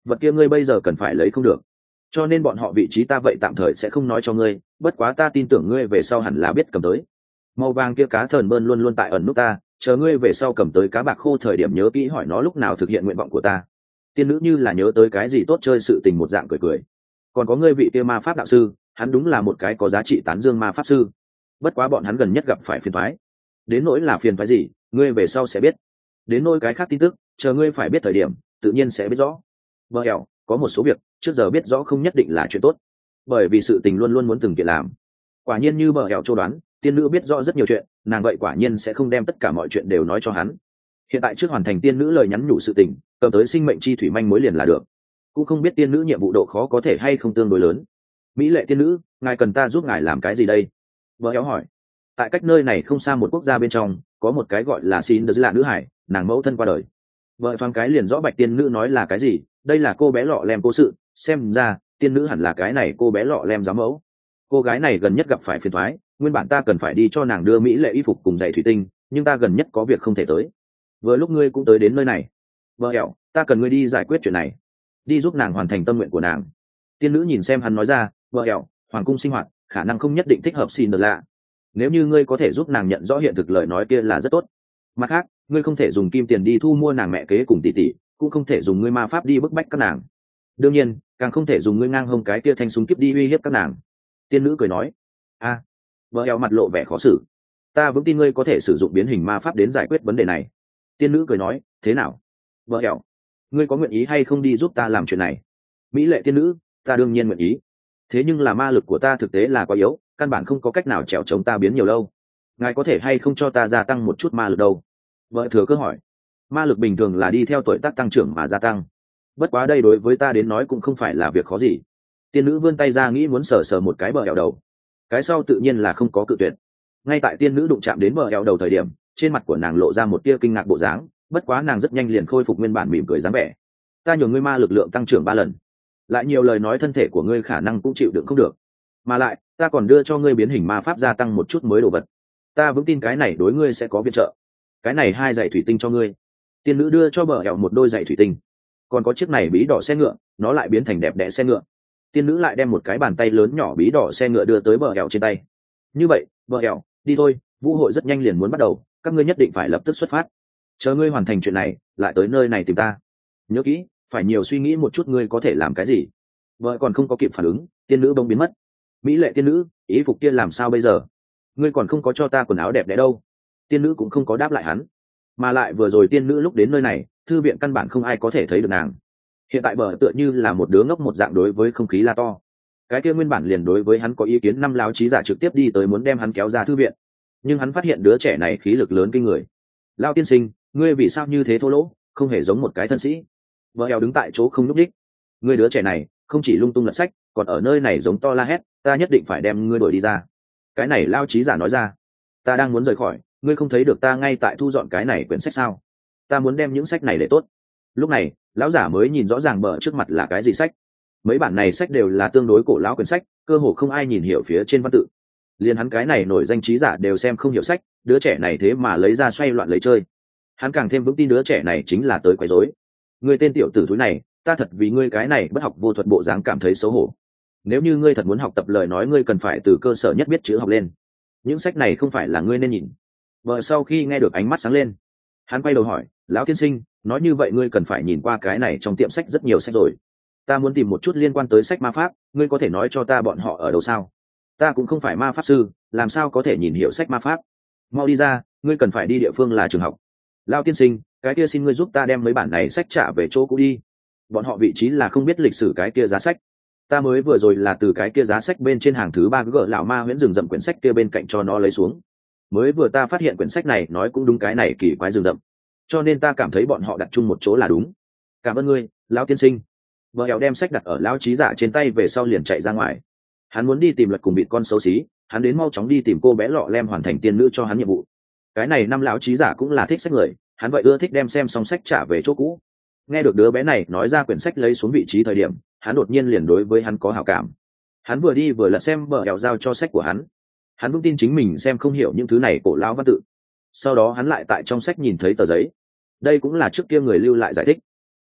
vật kia ngươi bây giờ cần phải lấy không được, cho nên bọn họ vị trí ta vậy tạm thời sẽ không nói cho ngươi, bất quá ta tin tưởng ngươi về sau hẳn là biết cầm tới. Màu vàng kia cá thần bơn luôn luôn tại ẩn nút ta, chờ ngươi về sau cầm tới cá bạc khô thời điểm nhớ kỹ hỏi nó lúc nào thực hiện nguyện vọng của ta. Tiên nữ như là nhớ tới cái gì tốt chơi sự tình một dạng cười cười. Còn có ngươi vị kia ma pháp đạo sư, hắn đúng là một cái có giá trị tán dương ma pháp sư, bất quá bọn hắn gần nhất gặp phải phiền toái. Đến nỗi là phiền toái gì, ngươi về sau sẽ biết. Đến nỗi cái khác tin tức, chờ ngươi phải biết thời điểm tự nhiên sẽ biết rõ. Bờ ẻo, có một số việc trước giờ biết rõ không nhất định là chuyện tốt, bởi vì sự tình luôn luôn muốn từng kiện làm. Quả nhiên như bờ ẻo châu đoán, tiên nữ biết rõ rất nhiều chuyện, nàng vậy quả nhiên sẽ không đem tất cả mọi chuyện đều nói cho hắn. Hiện tại trước hoàn thành tiên nữ lời nhắn nhủ sự tình, cầm tới sinh mệnh chi thủy manh mối liền là được. Cũng không biết tiên nữ nhiệm vụ độ khó có thể hay không tương đối lớn. Mỹ lệ tiên nữ, ngài cần ta giúp ngài làm cái gì đây? Bờ ẻo hỏi. Tại cách nơi này không xa một quốc gia bên trong, có một cái gọi là xin đờ là nữ hải, nàng mẫu thân qua đời. Vợ thoáng cái liền rõ bạch tiên nữ nói là cái gì, đây là cô bé lọ lem cố sự, xem ra tiên nữ hẳn là cái này cô bé lọ lem giám mẫu. Cô gái này gần nhất gặp phải phiền toái, nguyên bản ta cần phải đi cho nàng đưa mỹ lệ y phục cùng giày thủy tinh, nhưng ta gần nhất có việc không thể tới. Vừa lúc ngươi cũng tới đến nơi này, vợ ẻo, ta cần ngươi đi giải quyết chuyện này, đi giúp nàng hoàn thành tâm nguyện của nàng. Tiên nữ nhìn xem hắn nói ra, vợ ẻo, hoàng cung sinh hoạt khả năng không nhất định thích hợp xin được lạ, nếu như ngươi có thể giúp nàng nhận rõ hiện thực lời nói kia là rất tốt. Mặt khác, ngươi không thể dùng kim tiền đi thu mua nàng mẹ kế cùng tỷ tỷ, cũng không thể dùng ngươi ma pháp đi bức bách các nàng, đương nhiên càng không thể dùng ngươi ngang hông cái kia thanh súng kiếp đi uy hiếp các nàng. Tiên nữ cười nói. A, à, vợ eo mặt lộ vẻ khó xử. Ta vững tin ngươi có thể sử dụng biến hình ma pháp đến giải quyết vấn đề này. Tiên nữ cười nói. Thế nào, vợ eo, ngươi có nguyện ý hay không đi giúp ta làm chuyện này? Mỹ lệ tiên nữ, ta đương nhiên nguyện ý, thế nhưng là ma lực của ta thực tế là quá yếu, căn bản không có cách nào trèo chống ta biến nhiều lâu. Ngài có thể hay không cho ta gia tăng một chút ma lực đâu? Vợ thừa cơ hỏi. Ma lực bình thường là đi theo tuổi tác tăng trưởng mà gia tăng, bất quá đây đối với ta đến nói cũng không phải là việc khó gì. Tiên nữ vươn tay ra nghĩ muốn sờ sờ một cái bờ eo đầu, cái sau tự nhiên là không có cự tuyệt. Ngay tại tiên nữ đụng chạm đến bờ eo đầu thời điểm, trên mặt của nàng lộ ra một tia kinh ngạc bộ dáng, bất quá nàng rất nhanh liền khôi phục nguyên bản mỉm cười dáng vẻ. Ta nhường ngươi ma lực lượng tăng trưởng ba lần, lại nhiều lời nói thân thể của ngươi khả năng cũng chịu đựng không được, mà lại ta còn đưa cho ngươi biến hình ma pháp gia tăng một chút mới đồ vật, ta vững tin cái này đối ngươi sẽ có viện trợ. Cái này hai giày thủy tinh cho ngươi. Tiên nữ đưa cho bờ eo một đôi giày thủy tinh, còn có chiếc này bí đỏ xe ngựa, nó lại biến thành đẹp đẽ xe ngựa. Tiên nữ lại đem một cái bàn tay lớn nhỏ bí đỏ xe ngựa đưa tới bờ eo trên tay. Như vậy, bờ eo, đi thôi, vũ hội rất nhanh liền muốn bắt đầu, các ngươi nhất định phải lập tức xuất phát. Chờ ngươi hoàn thành chuyện này, lại tới nơi này tìm ta. Nhớ kỹ, phải nhiều suy nghĩ một chút ngươi có thể làm cái gì. Vợ còn không có kịp phản ứng, tiên nữ bỗng biến mất. Mỹ lệ tiên nữ, ý phục kia làm sao bây giờ? Ngươi còn không có cho ta quần áo đẹp đẽ đâu. Tiên nữ cũng không có đáp lại hắn, mà lại vừa rồi tiên nữ lúc đến nơi này, thư viện căn bản không ai có thể thấy được nàng. Hiện tại bờ tựa như là một đứa ngốc một dạng đối với không khí la to. Cái kia nguyên bản liền đối với hắn có ý kiến năm lão trí giả trực tiếp đi tới muốn đem hắn kéo ra thư viện, nhưng hắn phát hiện đứa trẻ này khí lực lớn kinh người. Lao tiên sinh, ngươi vì sao như thế thô lỗ, không hề giống một cái thân sĩ? Vợ eo đứng tại chỗ không nhúc đích. Ngươi đứa trẻ này không chỉ lung tung lật sách, còn ở nơi này giống to la hét, ta nhất định phải đem ngươi đuổi đi ra. Cái này lao trí giả nói ra. Ta đang muốn rời khỏi, ngươi không thấy được ta ngay tại thu dọn cái này quyển sách sao? Ta muốn đem những sách này để tốt. Lúc này lão giả mới nhìn rõ ràng bờ trước mặt là cái gì sách. Mấy bản này sách đều là tương đối cổ lão quyển sách, cơ hồ không ai nhìn hiểu phía trên văn tự. Liên hắn cái này nổi danh trí giả đều xem không hiểu sách, đứa trẻ này thế mà lấy ra xoay loạn lấy chơi. Hắn càng thêm vững tin đứa trẻ này chính là tới quấy rối. Ngươi tên tiểu tử thúi này, ta thật vì ngươi cái này bất học vô thuật bộ dáng cảm thấy xấu hổ. Nếu như ngươi thật muốn học tập lời nói, ngươi cần phải từ cơ sở nhất biết chữ học lên. Những sách này không phải là ngươi nên nhìn. Vợ sau khi nghe được ánh mắt sáng lên, hắn quay đầu hỏi, lão tiên sinh, nói như vậy ngươi cần phải nhìn qua cái này trong tiệm sách rất nhiều sách rồi. Ta muốn tìm một chút liên quan tới sách ma pháp, ngươi có thể nói cho ta bọn họ ở đâu sao? Ta cũng không phải ma pháp sư, làm sao có thể nhìn hiểu sách ma pháp? Mau đi ra, ngươi cần phải đi địa phương là trường học. Lão tiên sinh, cái kia xin ngươi giúp ta đem mấy bản này sách trả về chỗ cũ đi. Bọn họ vị trí là không biết lịch sử cái kia giá sách. Ta mới vừa rồi là từ cái kia giá sách bên trên hàng thứ ba gỡ lão ma huyễn rừng rậm quyển sách kia bên cạnh cho nó lấy xuống. Mới vừa ta phát hiện quyển sách này nói cũng đúng, cái này kỳ quái rừng rậm, cho nên ta cảm thấy bọn họ đặt chung một chỗ là đúng. Cảm ơn ngươi, lão tiên sinh. Vợ eo đem sách đặt ở lão trí giả trên tay về sau liền chạy ra ngoài. Hắn muốn đi tìm Lật cùng Bịt con xấu xí, hắn đến mau chóng đi tìm cô bé lọ lem hoàn thành tiên nữ cho hắn nhiệm vụ. Cái này năm lão trí giả cũng là thích sách người, hắn vậy ưa thích đem xem xong sách trả về chỗ cũ. Nghe được đứa bé này nói ra quyển sách lấy xuống vị trí thời điểm, hắn đột nhiên liền đối với hắn có hảo cảm. Hắn vừa đi vừa lật xem vợ eo giao cho sách của hắn. Hắn vững tin chính mình xem không hiểu những thứ này cổ lão văn tự. Sau đó hắn lại tại trong sách nhìn thấy tờ giấy, đây cũng là trước kia người lưu lại giải thích.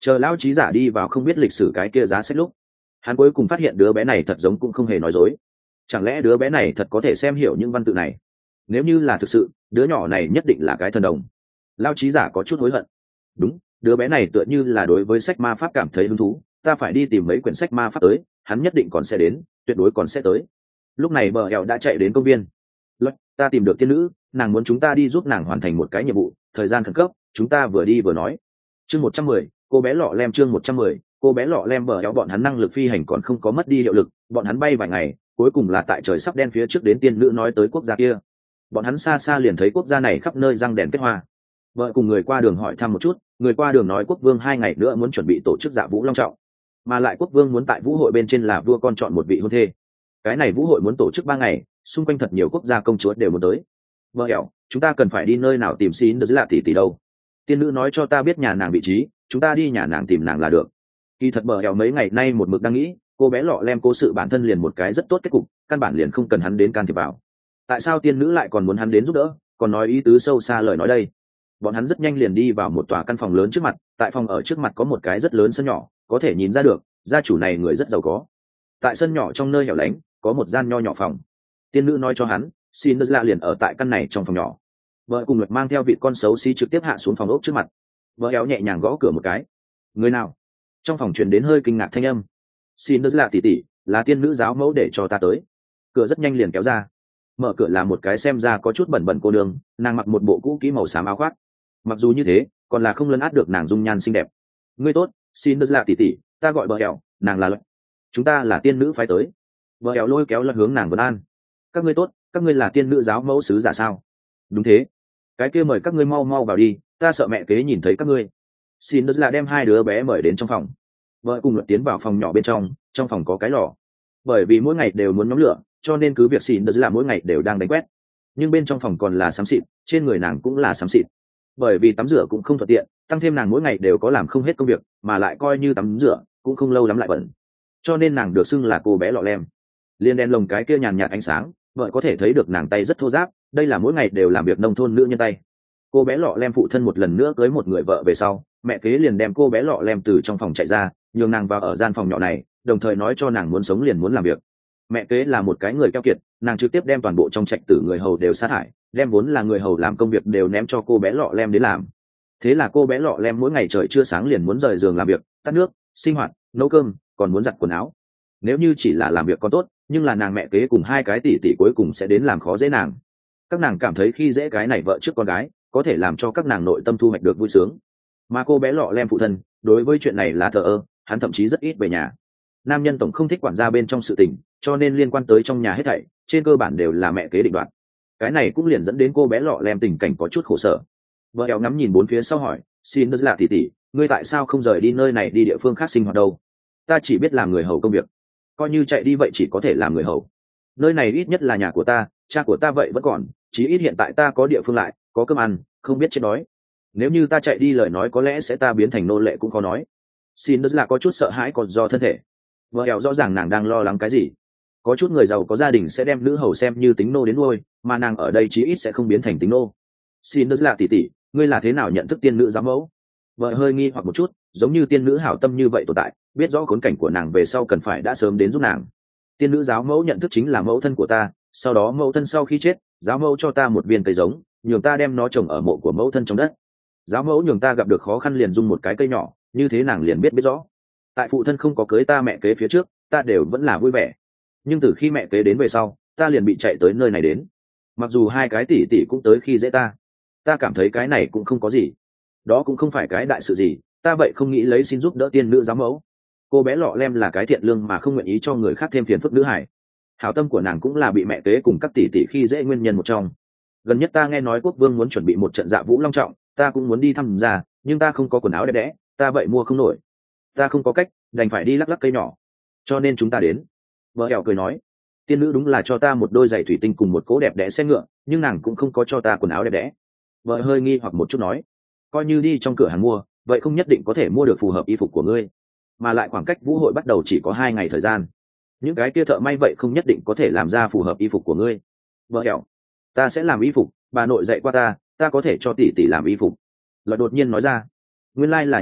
chờ lão trí giả đi vào không biết lịch sử cái kia giá sách lúc, hắn cuối cùng phát hiện đứa bé này thật giống cũng không hề nói dối. Chẳng lẽ đứa bé này thật có thể xem hiểu những văn tự này? Nếu như là thực sự, đứa nhỏ này nhất định là cái thần đồng. Lão trí giả có chút hối hận. Đúng, đứa bé này tựa như là đối với sách ma pháp cảm thấy hứng thú, ta phải đi tìm mấy quyển sách ma pháp tới, hắn nhất định còn sẽ đến, tuyệt đối còn sẽ tới. Lúc này bờ hẹo đã chạy đến công viên. Luật, ta tìm được tiên nữ, nàng muốn chúng ta đi giúp nàng hoàn thành một cái nhiệm vụ, thời gian khẩn cấp, chúng ta vừa đi vừa nói. Chương một trăm mười, cô bé lọ lem. Chương một trăm mười, cô bé lọ lem. Bờ hẹo bọn hắn năng lực phi hành còn không có mất đi hiệu lực, bọn hắn bay vài ngày, cuối cùng là tại trời sắp đen phía trước đến tiên nữ nói tới quốc gia kia. Bọn hắn xa xa liền thấy quốc gia này khắp nơi răng đèn kết hoa. Vợ cùng người qua đường hỏi thăm một chút, người qua đường nói quốc vương hai ngày nữa muốn chuẩn bị tổ chức dạ vũ long trọng, mà lại quốc vương muốn tại vũ hội bên trên là vua con chọn một vị hôn thê. Cái này vũ hội muốn tổ chức ba ngày, xung quanh thật nhiều quốc gia công chúa đều muốn tới. Vợ hẹo, chúng ta cần phải đi nơi nào tìm xin được là tỷ tỷ đâu? Tiên nữ nói cho ta biết nhà nàng vị trí, chúng ta đi nhà nàng tìm nàng là được. Kỳ thật bờ hẹo mấy ngày nay một mực đang nghĩ, cô bé lọ lem cố sự bản thân liền một cái rất tốt kết cục, căn bản liền không cần hắn đến can thiệp vào. Tại sao tiên nữ lại còn muốn hắn đến giúp đỡ, còn nói ý tứ sâu xa lời nói đây? Bọn hắn rất nhanh liền đi vào một tòa căn phòng lớn trước mặt, tại phòng ở trước mặt có một cái rất lớn sân nhỏ, có thể nhìn ra được gia chủ này người rất giàu có. Tại sân nhỏ trong nơi hẻo lánh có một gian nho nhỏ phòng. Tiên nữ nói cho hắn Cinderella liền ở tại căn này trong phòng nhỏ. Vợ cùng Luật mang theo vị con xấu xí trực tiếp hạ xuống phòng ốc trước mặt. Vợ éo nhẹ nhàng gõ cửa một cái. Người nào? Trong phòng truyền đến hơi kinh ngạc thanh âm. Cinderella tỷ tỷ, là tiên nữ giáo mẫu để cho ta tới. Cửa rất nhanh liền kéo ra. Mở cửa là một cái xem ra có chút bẩn bẩn cô nương, nàng mặc một bộ cũ kỹ màu xám áo khoác. Mặc dù như thế, còn là không lấn át được nàng dung nhan xinh đẹp. Ngươi tốt, Cinderella tỷ tỷ, ta gọi Bờ éo, nàng là Luật. Chúng ta là tiên nữ phái tới. Bờ éo lôi kéo Luật hướng nàng vấn an. Các ngươi tốt, các ngươi là tiên nữ giáo mẫu sứ giả sao? Đúng thế. Cái kia mời các ngươi mau mau vào đi, ta sợ mẹ kế nhìn thấy các ngươi. Cinderella đem hai đứa bé mời đến trong phòng. Vợ cùng Luật tiến vào phòng nhỏ bên trong, trong phòng có cái lò. Bởi vì mỗi ngày đều muốn nhóm lửa, cho nên cứ việc Cinderella mỗi ngày đều đang đánh quét. Nhưng bên trong phòng còn là xám xịt, trên người nàng cũng là xám xịt. Bởi vì tắm rửa cũng không thuận tiện, tăng thêm nàng mỗi ngày đều có làm không hết công việc, mà lại coi như tắm rửa cũng không lâu lắm lại bẩn. Cho nên nàng được xưng là cô bé lọ lem. Liên đen lồng cái kia nhàn nhạt ánh sáng, vợ có thể thấy được nàng tay rất thô ráp, đây là mỗi ngày đều làm việc nông thôn nữ nhân tay. Cô bé lọ lem phụ thân một lần nữa cưới một người vợ về sau, mẹ kế liền đem cô bé lọ lem từ trong phòng chạy ra, nhường nàng vào ở gian phòng nhỏ này, đồng thời nói cho nàng muốn sống liền muốn làm việc. Mẹ kế là một cái người keo kiệt, nàng trực tiếp đem toàn bộ trong trạch tử người hầu đều sa thải, đem vốn là người hầu làm công việc đều ném cho cô bé lọ lem đến làm. Thế là cô bé lọ lem mỗi ngày trời chưa sáng liền muốn rời giường làm việc, tắt nước, sinh hoạt, nấu cơm, còn muốn giặt quần áo. Nếu như chỉ là làm việc còn tốt, nhưng là nàng mẹ kế cùng hai cái tỷ tỷ cuối cùng sẽ đến làm khó dễ nàng. Các nàng cảm thấy khi dễ cái này vợ trước con gái, có thể làm cho các nàng nội tâm thu hoạch được vui sướng. Mà cô bé lọ lem phụ thân, đối với chuyện này là thờ ơ, hắn thậm chí rất ít về nhà. Nam nhân tổng không thích quản gia bên trong sự tình, cho nên liên quan tới trong nhà hết thảy, trên cơ bản đều là mẹ kế định đoạt. Cái này cũng liền dẫn đến cô bé lọ lem tình cảnh có chút khổ sở. Vợ éo ngắm nhìn bốn phía sau hỏi, xin đất là tỷ tỷ, ngươi tại sao không rời đi nơi này đi địa phương khác sinh hoạt đâu? Ta chỉ biết làm người hầu công việc, coi như chạy đi vậy chỉ có thể làm người hầu. Nơi này ít nhất là nhà của ta, cha của ta vậy vẫn còn, chí ít hiện tại ta có địa phương lại, có cơm ăn, không biết chết đói. Nếu như ta chạy đi lời nói có lẽ sẽ ta biến thành nô lệ cũng khó nói. Xin đất là có chút sợ hãi còn do thân thể. Vợ éo rõ ràng nàng đang lo lắng cái gì. Có chút người giàu có gia đình sẽ đem nữ hầu xem như tính nô đến nuôi, mà nàng ở đây chí ít sẽ không biến thành tính nô. Xin đất là tỷ tỷ, ngươi là thế nào nhận thức tiên nữ giáo mẫu? Vợ hơi nghi hoặc một chút, giống như tiên nữ hảo tâm như vậy tồn tại, biết rõ khốn cảnh của nàng về sau cần phải đã sớm đến giúp nàng. Tiên nữ giáo mẫu nhận thức chính là mẫu thân của ta, sau đó mẫu thân sau khi chết, giáo mẫu cho ta một viên cây giống, nhường ta đem nó trồng ở mộ của mẫu thân trong đất. Giáo mẫu nhường ta gặp được khó khăn liền dung một cái cây nhỏ, như thế nàng liền biết biết rõ. Tại phụ thân không có cưới ta mẹ kế phía trước, ta đều vẫn là vui vẻ. Nhưng từ khi mẹ kế đến về sau, ta liền bị chạy tới nơi này đến. Mặc dù hai cái tỷ tỷ cũng tới khi dễ ta, ta cảm thấy cái này cũng không có gì, đó cũng không phải cái đại sự gì, ta vậy không nghĩ lấy xin giúp đỡ tiên nữ giáo mẫu. Cô bé lọ lem là cái thiện lương mà không nguyện ý cho người khác thêm phiền phức nữ hải. Hảo tâm của nàng cũng là bị mẹ kế cùng các tỷ tỷ khi dễ nguyên nhân một trong. Gần nhất ta nghe nói quốc vương muốn chuẩn bị một trận dạ vũ long trọng, ta cũng muốn đi thăm gia, nhưng ta không có quần áo đẹp đẽ, ta vậy mua không nổi. Ta không có cách, đành phải đi lắc lắc cây nhỏ. Cho nên chúng ta đến. Vợ hẻo cười nói, tiên nữ đúng là cho ta một đôi giày thủy tinh cùng một cỗ đẹp đẽ xe ngựa, nhưng nàng cũng không có cho ta quần áo đẹp đẽ. Vợ hơi nghi hoặc một chút nói, coi như đi trong cửa hàng mua, vậy không nhất định có thể mua được phù hợp y phục của ngươi, mà lại khoảng cách vũ hội bắt đầu chỉ có hai ngày thời gian, những cái kia thợ may vậy không nhất định có thể làm ra phù hợp y phục của ngươi. Vợ hẻo, ta sẽ làm y phục, bà nội dạy qua ta, ta có thể cho tỷ tỷ làm y phục. Lợi đột nhiên nói ra, nguyên lai là như thế,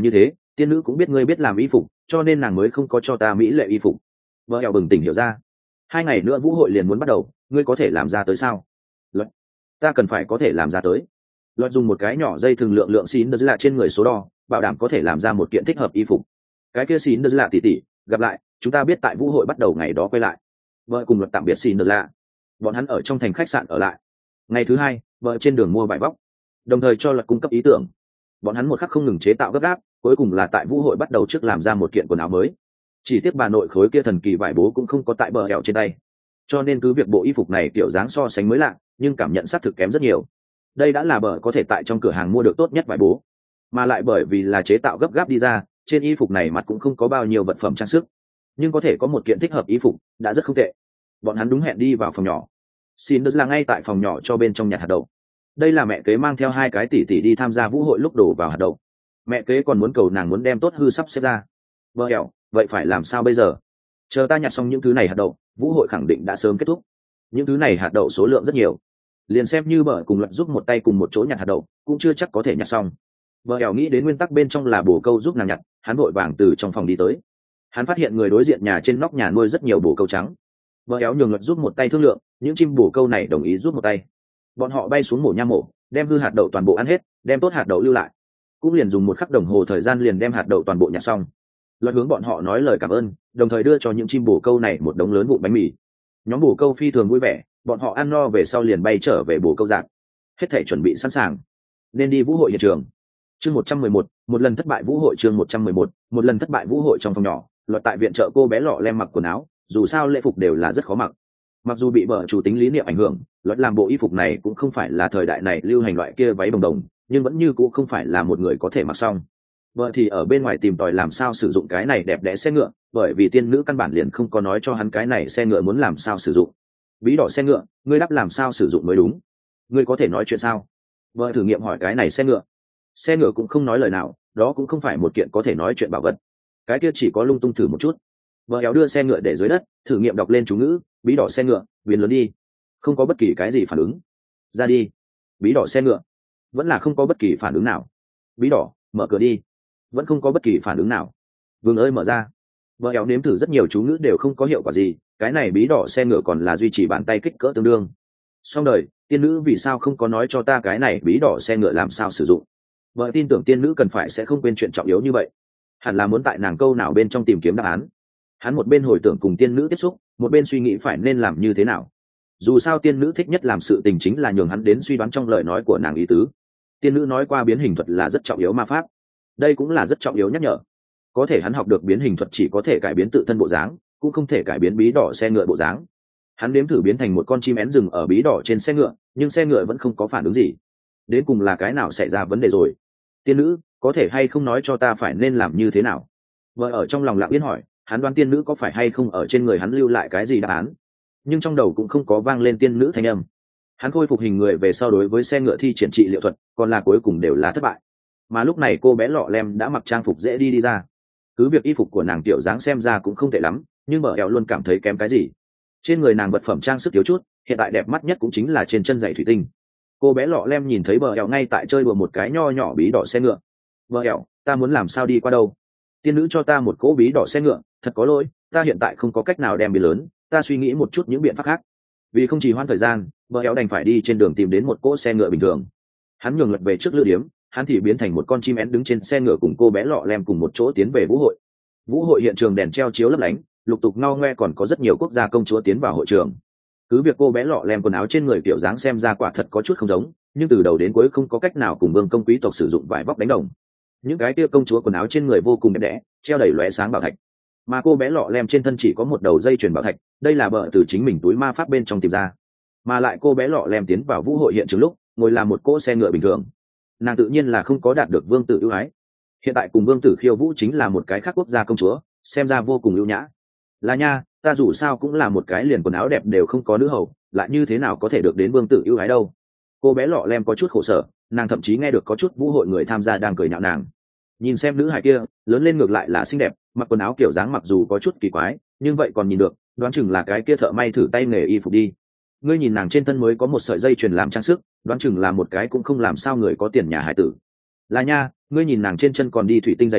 tiên nữ cũng biết ngươi biết làm y phục, cho nên nàng mới không có cho ta mỹ lệ y phục. Vợ eo bừng tỉnh hiểu ra. Hai ngày nữa vũ hội liền muốn bắt đầu, ngươi có thể làm ra tới sao? Luật, ta cần phải có thể làm ra tới. Luật dùng một cái nhỏ dây thường lượng lượng xín đứt lạ trên người số đo, bảo đảm có thể làm ra một kiện thích hợp y phục. Cái kia xín đứt lạ tỉ tỉ, gặp lại, chúng ta biết tại vũ hội bắt đầu ngày đó quay lại. Vợ cùng Luật tạm biệt xín đứt lạ. Bọn hắn ở trong thành khách sạn ở lại. Ngày thứ hai, vợ trên đường mua vải vóc, đồng thời cho Luật cung cấp ý tưởng. Bọn hắn một khắc không ngừng chế tạo gấp gáp, cuối cùng là tại vũ hội bắt đầu trước làm ra một kiện quần áo mới. Chỉ tiếc bà nội khối kia thần kỳ vải bố cũng không có tại bờ hẻo trên tay, cho nên cứ việc bộ y phục này kiểu dáng so sánh mới lạ, nhưng cảm nhận xác thực kém rất nhiều. Đây đã là bờ có thể tại trong cửa hàng mua được tốt nhất vải bố, mà lại bởi vì là chế tạo gấp gáp đi ra, trên y phục này mặt cũng không có bao nhiêu vật phẩm trang sức, nhưng có thể có một kiện thích hợp y phục đã rất không tệ. Bọn hắn đúng hẹn đi vào phòng nhỏ. Xin là ngay tại phòng nhỏ cho bên trong nhặt hạt đậu. Đây là mẹ kế mang theo hai cái tỷ tỷ đi tham gia vũ hội lúc đổ vào hạt đậu. Mẹ kế còn muốn cầu nàng muốn đem tốt hư sắp xếp ra. Bờ hẻo, vậy phải làm sao bây giờ? Chờ ta nhặt xong những thứ này hạt đậu, vũ hội khẳng định đã sớm kết thúc. Những thứ này hạt đậu số lượng rất nhiều, liền xem như bờ cùng Luật giúp một tay cùng một chỗ nhặt hạt đậu cũng chưa chắc có thể nhặt xong. Bờ hẻo nghĩ đến nguyên tắc bên trong là bồ câu giúp nàng nhặt, hắn vội vàng từ trong phòng đi tới. Hắn phát hiện người đối diện nhà trên nóc nhà nuôi rất nhiều bồ câu trắng. Bờ hẻo nhường Luật giúp một tay thương lượng, những chim bồ câu này đồng ý giúp một tay. Bọn họ bay xuống mổ nha mổ, đem hư hạt đậu toàn bộ ăn hết, đem tốt hạt đậu lưu lại. Cũng liền dùng một khắc đồng hồ thời gian liền đem hạt đậu toàn bộ nhặt xong. Luật hướng bọn họ nói lời cảm ơn, đồng thời đưa cho những chim bồ câu này một đống lớn vụn bánh mì. Nhóm bồ câu phi thường vui vẻ, bọn họ ăn no về sau liền bay trở về bồ câu dạng. Hết thể chuẩn bị sẵn sàng, nên đi vũ hội hiện trường. Chương một trăm mười một, một lần thất bại vũ hội. Chương một trăm mười một, một lần thất bại vũ hội. Trong phòng nhỏ, Luật tại viện chợ cô bé lọ lem mặc quần áo, dù sao lễ phục đều là rất khó mặc. Mặc dù bị bờ chủ tính lý niệm ảnh hưởng, Luật làm bộ y phục này cũng không phải là thời đại này lưu hành loại kia váy bồng đồng, nhưng vẫn như cũ không phải là một người có thể mặc xong. Vợ thì ở bên ngoài tìm tòi làm sao sử dụng cái này đẹp đẽ xe ngựa, bởi vì tiên nữ căn bản liền không có nói cho hắn cái này xe ngựa muốn làm sao sử dụng. Bí đỏ xe ngựa, ngươi đáp làm sao sử dụng mới đúng. Ngươi có thể nói chuyện sao? Vợ thử nghiệm hỏi cái này xe ngựa. Xe ngựa cũng không nói lời nào, đó cũng không phải một kiện có thể nói chuyện bảo vật. Cái kia chỉ có lung tung thử một chút. Vợ éo đưa xe ngựa để dưới đất, thử nghiệm đọc lên chú ngữ, bí đỏ xe ngựa, biến lớn đi. Không có bất kỳ cái gì phản ứng. Ra đi. Bí đỏ xe ngựa. Vẫn là không có bất kỳ phản ứng nào. Bí đỏ, mở cửa đi. Vẫn không có bất kỳ phản ứng nào. Vương ơi mở ra. Vợ éo nếm thử rất nhiều chú ngữ đều không có hiệu quả gì, cái này bí đỏ xe ngựa còn là duy trì bàn tay kích cỡ tương đương. Xong đời, tiên nữ vì sao không có nói cho ta cái này bí đỏ xe ngựa làm sao sử dụng? Vợ tin tưởng tiên nữ cần phải sẽ không quên chuyện trọng yếu như vậy, hẳn là muốn tại nàng câu nào bên trong tìm kiếm đáp án. Hắn một bên hồi tưởng cùng tiên nữ tiếp xúc, một bên suy nghĩ phải nên làm như thế nào. Dù sao tiên nữ thích nhất làm sự tình chính là nhường hắn đến suy đoán trong lời nói của nàng ý tứ. Tiên nữ nói qua biến hình thuật là rất trọng yếu ma pháp, đây cũng là rất trọng yếu nhắc nhở. Có thể hắn học được biến hình thuật chỉ có thể cải biến tự thân bộ dáng, cũng không thể cải biến bí đỏ xe ngựa bộ dáng. Hắn nếm thử biến thành một con chim én rừng ở bí đỏ trên xe ngựa, nhưng xe ngựa vẫn không có phản ứng gì. Đến cùng là cái nào xảy ra vấn đề rồi? Tiên nữ, có thể hay không nói cho ta phải nên làm như thế nào? Vợ ở trong lòng lặng yên hỏi, hắn đoán tiên nữ có phải hay không ở trên người hắn lưu lại cái gì đáp án, nhưng trong đầu cũng không có vang lên tiên nữ thanh âm. Hắn khôi phục hình người về sau đối với xe ngựa thi triển trị liệu thuật, còn là cuối cùng đều là thất bại. Mà lúc này cô bé lọ lem đã mặc trang phục dễ đi đi ra. Cứ việc y phục của nàng tiểu dáng xem ra cũng không tệ lắm, nhưng bờ eo luôn cảm thấy kém cái gì. Trên người nàng vật phẩm trang sức thiếu chút, hiện tại đẹp mắt nhất cũng chính là trên chân giày thủy tinh. Cô bé lọ lem nhìn thấy bờ eo ngay tại chơi đùa một cái nho nhỏ bí đỏ xe ngựa. Bờ eo, ta muốn làm sao đi qua đâu? Tiên nữ cho ta một cỗ bí đỏ xe ngựa, thật có lỗi, ta hiện tại không có cách nào đem bí lớn, ta suy nghĩ một chút những biện pháp khác. Vì không trì hoãn thời gian, bờ eo đành phải đi trên đường tìm đến một cỗ xe ngựa bình thường. Hắn nhường lật về trước lữ điếm, hắn thì biến thành một con chim én đứng trên xe ngựa cùng cô bé lọ lem cùng một chỗ tiến về vũ hội. Vũ hội hiện trường đèn treo chiếu lấp lánh, lục tục ngao ngoe, còn có rất nhiều quốc gia công chúa tiến vào hội trường. Cứ việc cô bé lọ lem quần áo trên người kiểu dáng xem ra quả thật có chút không giống, nhưng từ đầu đến cuối không có cách nào cùng vương công quý tộc sử dụng vải vóc đánh đồng. Những cái kia công chúa quần áo trên người vô cùng đẹp đẽ, treo đầy lóe sáng bảo thạch, mà cô bé lọ lem trên thân chỉ có một đầu dây chuyền bảo thạch, đây là bợ từ chính mình túi ma pháp bên trong tìm ra. Mà lại cô bé lọ lem tiến vào vũ hội hiện trường lúc ngồi làm một cỗ xe ngựa bình thường, nàng tự nhiên là không có đạt được vương tử ưu ái. Hiện tại cùng vương tử khiêu vũ chính là một cái khác quốc gia công chúa, xem ra vô cùng ưu nhã. Là nha, ta dù sao cũng là một cái liền quần áo đẹp đều không có nữ hầu, lại như thế nào có thể được đến vương tử ưu ái đâu. Cô bé lọ lem có chút khổ sở, nàng thậm chí nghe được có chút vũ hội người tham gia đang cười nhạo nàng. Nhìn xem nữ hài kia lớn lên ngược lại là xinh đẹp, mặc quần áo kiểu dáng mặc dù có chút kỳ quái, nhưng vậy còn nhìn được, đoán chừng là cái kia thợ may thử tay nghề y phục đi. Ngươi nhìn nàng trên thân mới có một sợi dây chuyền làm trang sức, đoán chừng là một cái cũng không làm sao người có tiền nhà hải tử. Là nha, ngươi nhìn nàng trên chân còn đi thủy tinh giày đâu,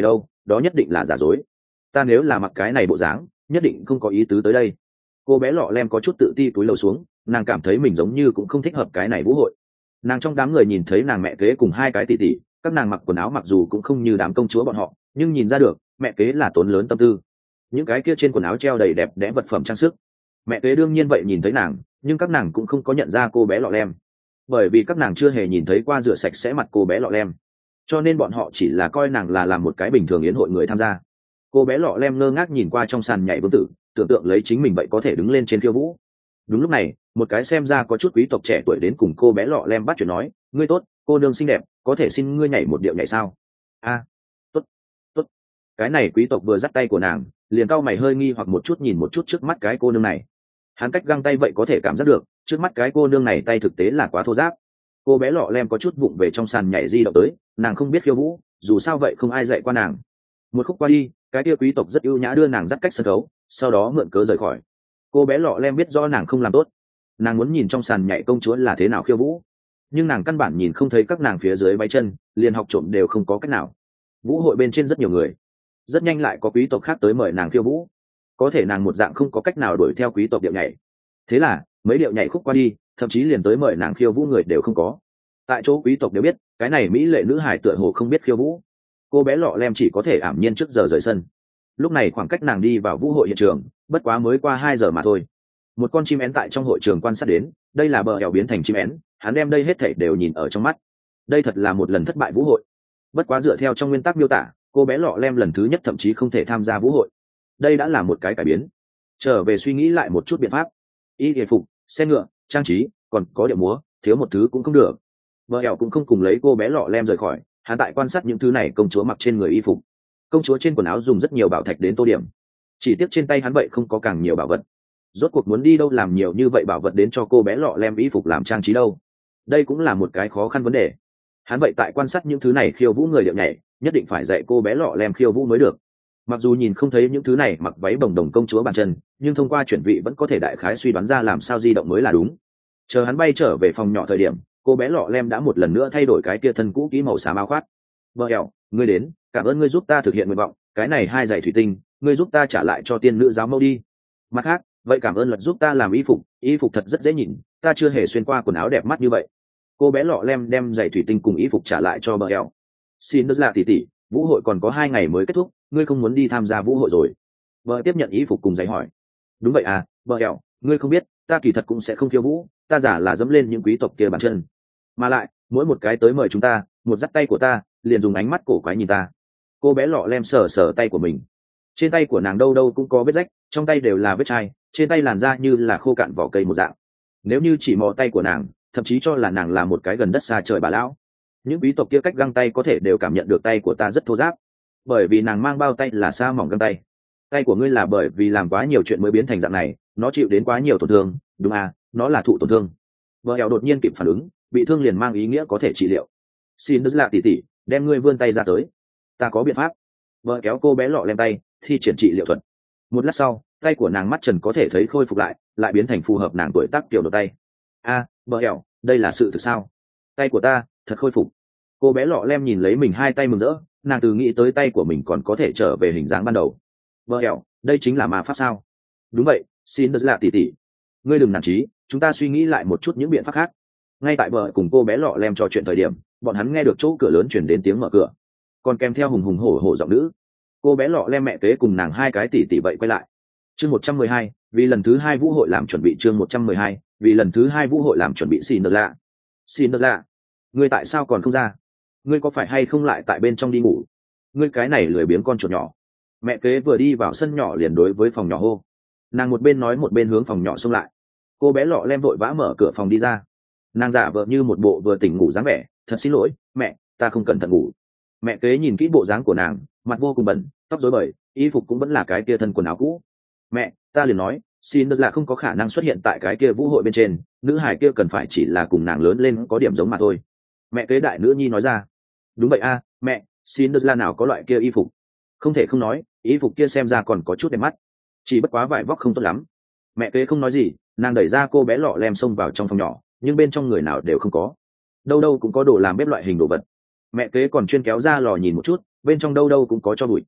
đó nhất định là giả dối. Ta nếu là mặc cái này bộ dáng nhất định không có ý tứ tới đây. Cô bé lọ lem có chút tự ti túi lầu xuống, nàng cảm thấy mình giống như cũng không thích hợp cái này vũ hội. Nàng trong đám người nhìn thấy nàng mẹ kế cùng hai cái tỷ tỷ, các nàng mặc quần áo mặc dù cũng không như đám công chúa bọn họ, nhưng nhìn ra được mẹ kế là tốn lớn tâm tư. Những cái kia trên quần áo treo đầy đẹp đẽ vật phẩm trang sức. Mẹ kế đương nhiên vậy nhìn thấy nàng, nhưng các nàng cũng không có nhận ra cô bé lọ lem, bởi vì các nàng chưa hề nhìn thấy qua rửa sạch sẽ mặt cô bé lọ lem, cho nên bọn họ chỉ là coi nàng là làm một cái bình thường yến hội người tham gia. Cô bé lọ lem ngơ ngác nhìn qua trong sàn nhảy vương tử, tưởng tượng lấy chính mình vậy có thể đứng lên trên khiêu vũ. Đúng lúc này, một cái xem ra có chút quý tộc trẻ tuổi đến cùng cô bé lọ lem bắt chuyện nói, ngươi tốt, cô nương xinh đẹp, có thể xin ngươi nhảy một điệu nhảy sao? A, à, tốt, tốt. Cái này quý tộc vừa dắt tay của nàng, liền cau mày hơi nghi hoặc một chút nhìn một chút trước mắt cái cô nương này. Hắn cách găng tay vậy có thể cảm giác được, trước mắt cái cô nương này tay thực tế là quá thô ráp. Cô bé lọ lem có chút vụng về trong sàn nhảy di động tới, nàng không biết khiêu vũ, dù sao vậy không ai dạy qua nàng. Một khúc qua đi, cái kia quý tộc rất ưu nhã đưa nàng dắt cách sân khấu, sau đó mượn cớ rời khỏi. Cô bé lọ lem biết do nàng không làm tốt, nàng muốn nhìn trong sàn nhảy công chúa là thế nào khiêu vũ, nhưng nàng căn bản nhìn không thấy các nàng phía dưới váy chân, liền học trộm đều không có cách nào. Vũ hội bên trên rất nhiều người, rất nhanh lại có quý tộc khác tới mời nàng khiêu vũ, có thể nàng một dạng không có cách nào đuổi theo quý tộc điệu nhảy. Thế là mấy điệu nhảy khúc qua đi, thậm chí liền tới mời nàng khiêu vũ người đều không có. Tại chỗ quý tộc đều biết cái này mỹ lệ nữ hải tựa hồ không biết khiêu vũ, cô bé lọ lem chỉ có thể ảm nhiên trước giờ rời sân. Lúc này khoảng cách nàng đi vào vũ hội hiện trường bất quá mới qua hai giờ mà thôi. Một con chim én tại trong hội trường quan sát đến, đây là bờ ẻo biến thành chim én, hắn đem đây hết thảy đều nhìn ở trong mắt. Đây thật là một lần thất bại vũ hội. Bất quá dựa theo trong nguyên tắc miêu tả, cô bé lọ lem lần thứ nhất thậm chí không thể tham gia vũ hội. Đây đã là một cái cải biến. Trở về suy nghĩ lại một chút biện pháp. Y y phục, xe ngựa, trang trí, còn có điệu múa, thiếu một thứ cũng không được. Bờ ẻo cũng không cùng lấy cô bé lọ lem rời khỏi, hắn tại quan sát những thứ này công chúa mặc trên người y phục. Công chúa trên quần áo dùng rất nhiều bảo thạch đến tô điểm, chỉ tiếc trên tay hắn vậy không có càng nhiều bảo vật. Rốt cuộc muốn đi đâu làm nhiều như vậy bảo vật đến cho cô bé lọ lem y phục làm trang trí đâu? Đây cũng là một cái khó khăn vấn đề. Hắn vậy tại quan sát những thứ này khiêu vũ người điệu nhảy, nhất định phải dạy cô bé lọ lem khiêu vũ mới được. Mặc dù nhìn không thấy những thứ này mặc váy bồng đồng công chúa bàn chân, nhưng thông qua chuyển vị vẫn có thể đại khái suy đoán ra làm sao di động mới là đúng. Chờ hắn bay trở về phòng nhỏ thời điểm, cô bé lọ lem đã một lần nữa thay đổi cái kia thân cũ kỹ màu xám áo khoác. Bờ ẻo, ngươi đến, cảm ơn ngươi giúp ta thực hiện nguyện vọng, cái này hai giày thủy tinh, ngươi giúp ta trả lại cho tiên nữ giáo mẫu đi. Mặt khác, vậy cảm ơn luật giúp ta làm y phục, y phục thật rất dễ nhìn, ta chưa hề xuyên qua quần áo đẹp mắt như vậy. Cô bé lọ lem đem giày thủy tinh cùng y phục trả lại cho bờ ẻo. Xin đất lạ tỉ tỉ, vũ hội còn có hai ngày mới kết thúc, ngươi không muốn đi tham gia vũ hội rồi? Vợ tiếp nhận y phục cùng giày hỏi. Đúng vậy à, bờ ẻo, ngươi không biết, ta kỳ thật cũng sẽ không khiêu vũ, ta giả là dẫm lên những quý tộc kia bàn chân. Mà lại, mỗi một cái tới mời chúng ta, một dắt tay của ta, liền dùng ánh mắt cổ quái nhìn ta. Cô bé lọ lem sờ sờ tay của mình, trên tay của nàng đâu đâu cũng có vết rách, trong tay đều là vết chai, trên tay làn da như là khô cạn vỏ cây một dạng. Nếu như chỉ mò tay của nàng, thậm chí cho là nàng là một cái gần đất xa trời bà lão. Những quý tộc kia cách găng tay có thể đều cảm nhận được tay của ta rất thô ráp, bởi vì nàng mang bao tay là sa mỏng găng tay. Tay của ngươi là bởi vì làm quá nhiều chuyện mới biến thành dạng này, nó chịu đến quá nhiều tổn thương, đúng à, nó là thụ tổn thương. Vợ hẻo đột nhiên kịp phản ứng, bị thương liền mang ý nghĩa có thể trị liệu. Xin đức lạ tỉ tỉ, đem ngươi vươn tay ra tới, ta có biện pháp. Vợ kéo cô bé lọ lem tay, thi triển trị liệu thuật. Một lát sau, tay của nàng mắt trần có thể thấy khôi phục lại, lại biến thành phù hợp nàng tuổi tác kiểu đột tay. A, à, vợ hẻo, đây là sự thực sao? Tay của ta thật khôi phục. Cô bé lọ lem nhìn lấy mình hai tay mừng rỡ, nàng từ nghĩ tới tay của mình còn có thể trở về hình dáng ban đầu. Vợ hẻo, đây chính là ma pháp sao? Đúng vậy, xin đất lạ tỉ tỉ, ngươi đừng nản chí, chúng ta suy nghĩ lại một chút những biện pháp khác. Ngay tại vợ cùng cô bé lọ lem trò chuyện thời điểm, bọn hắn nghe được chỗ cửa lớn chuyển đến tiếng mở cửa, còn kèm theo hùng hùng hổ hổ giọng nữ. Cô bé lọ lem mẹ kế cùng nàng hai cái tỷ tỷ vậy quay lại. Chương một trăm mười hai, vì lần thứ hai vũ hội làm chuẩn bị. Chương một trăm mười hai, vì lần thứ hai vũ hội làm chuẩn bị. Xin được lạ, xin được lạ, ngươi tại sao còn không ra? Ngươi có phải hay không lại tại bên trong đi ngủ? Ngươi cái này lười biếng con chuột nhỏ. Mẹ kế vừa đi vào sân nhỏ liền đối với phòng nhỏ hô. Nàng một bên nói một bên hướng phòng nhỏ xông lại. Cô bé lọ lem vội vã mở cửa phòng đi ra. Nàng giả vờ như một bộ vừa tỉnh ngủ dáng vẻ, thật xin lỗi mẹ, ta không cẩn thận ngủ. Mẹ kế nhìn kỹ bộ dáng của nàng, mặt vô cùng bẩn, tóc rối bời, y phục cũng vẫn là cái kia thân quần áo cũ. Mẹ, ta liền nói, xin được là không có khả năng xuất hiện tại cái kia vũ hội bên trên, nữ hải kia cần phải chỉ là cùng nàng lớn lên có điểm giống mà thôi. Mẹ kế đại nữ nhi nói ra. Đúng vậy a, mẹ, xin được là nào có loại kia y phục. Không thể không nói, y phục kia xem ra còn có chút đẹp mắt, chỉ bất quá vải vóc không tốt lắm. Mẹ kế không nói gì, nàng đẩy ra cô bé lọ lem xông vào trong phòng nhỏ, nhưng bên trong người nào đều không có. Đâu đâu cũng có đồ làm bếp loại hình đồ vật. Mẹ kế còn chuyên kéo ra lò nhìn một chút, bên trong đâu đâu cũng có cho bụi.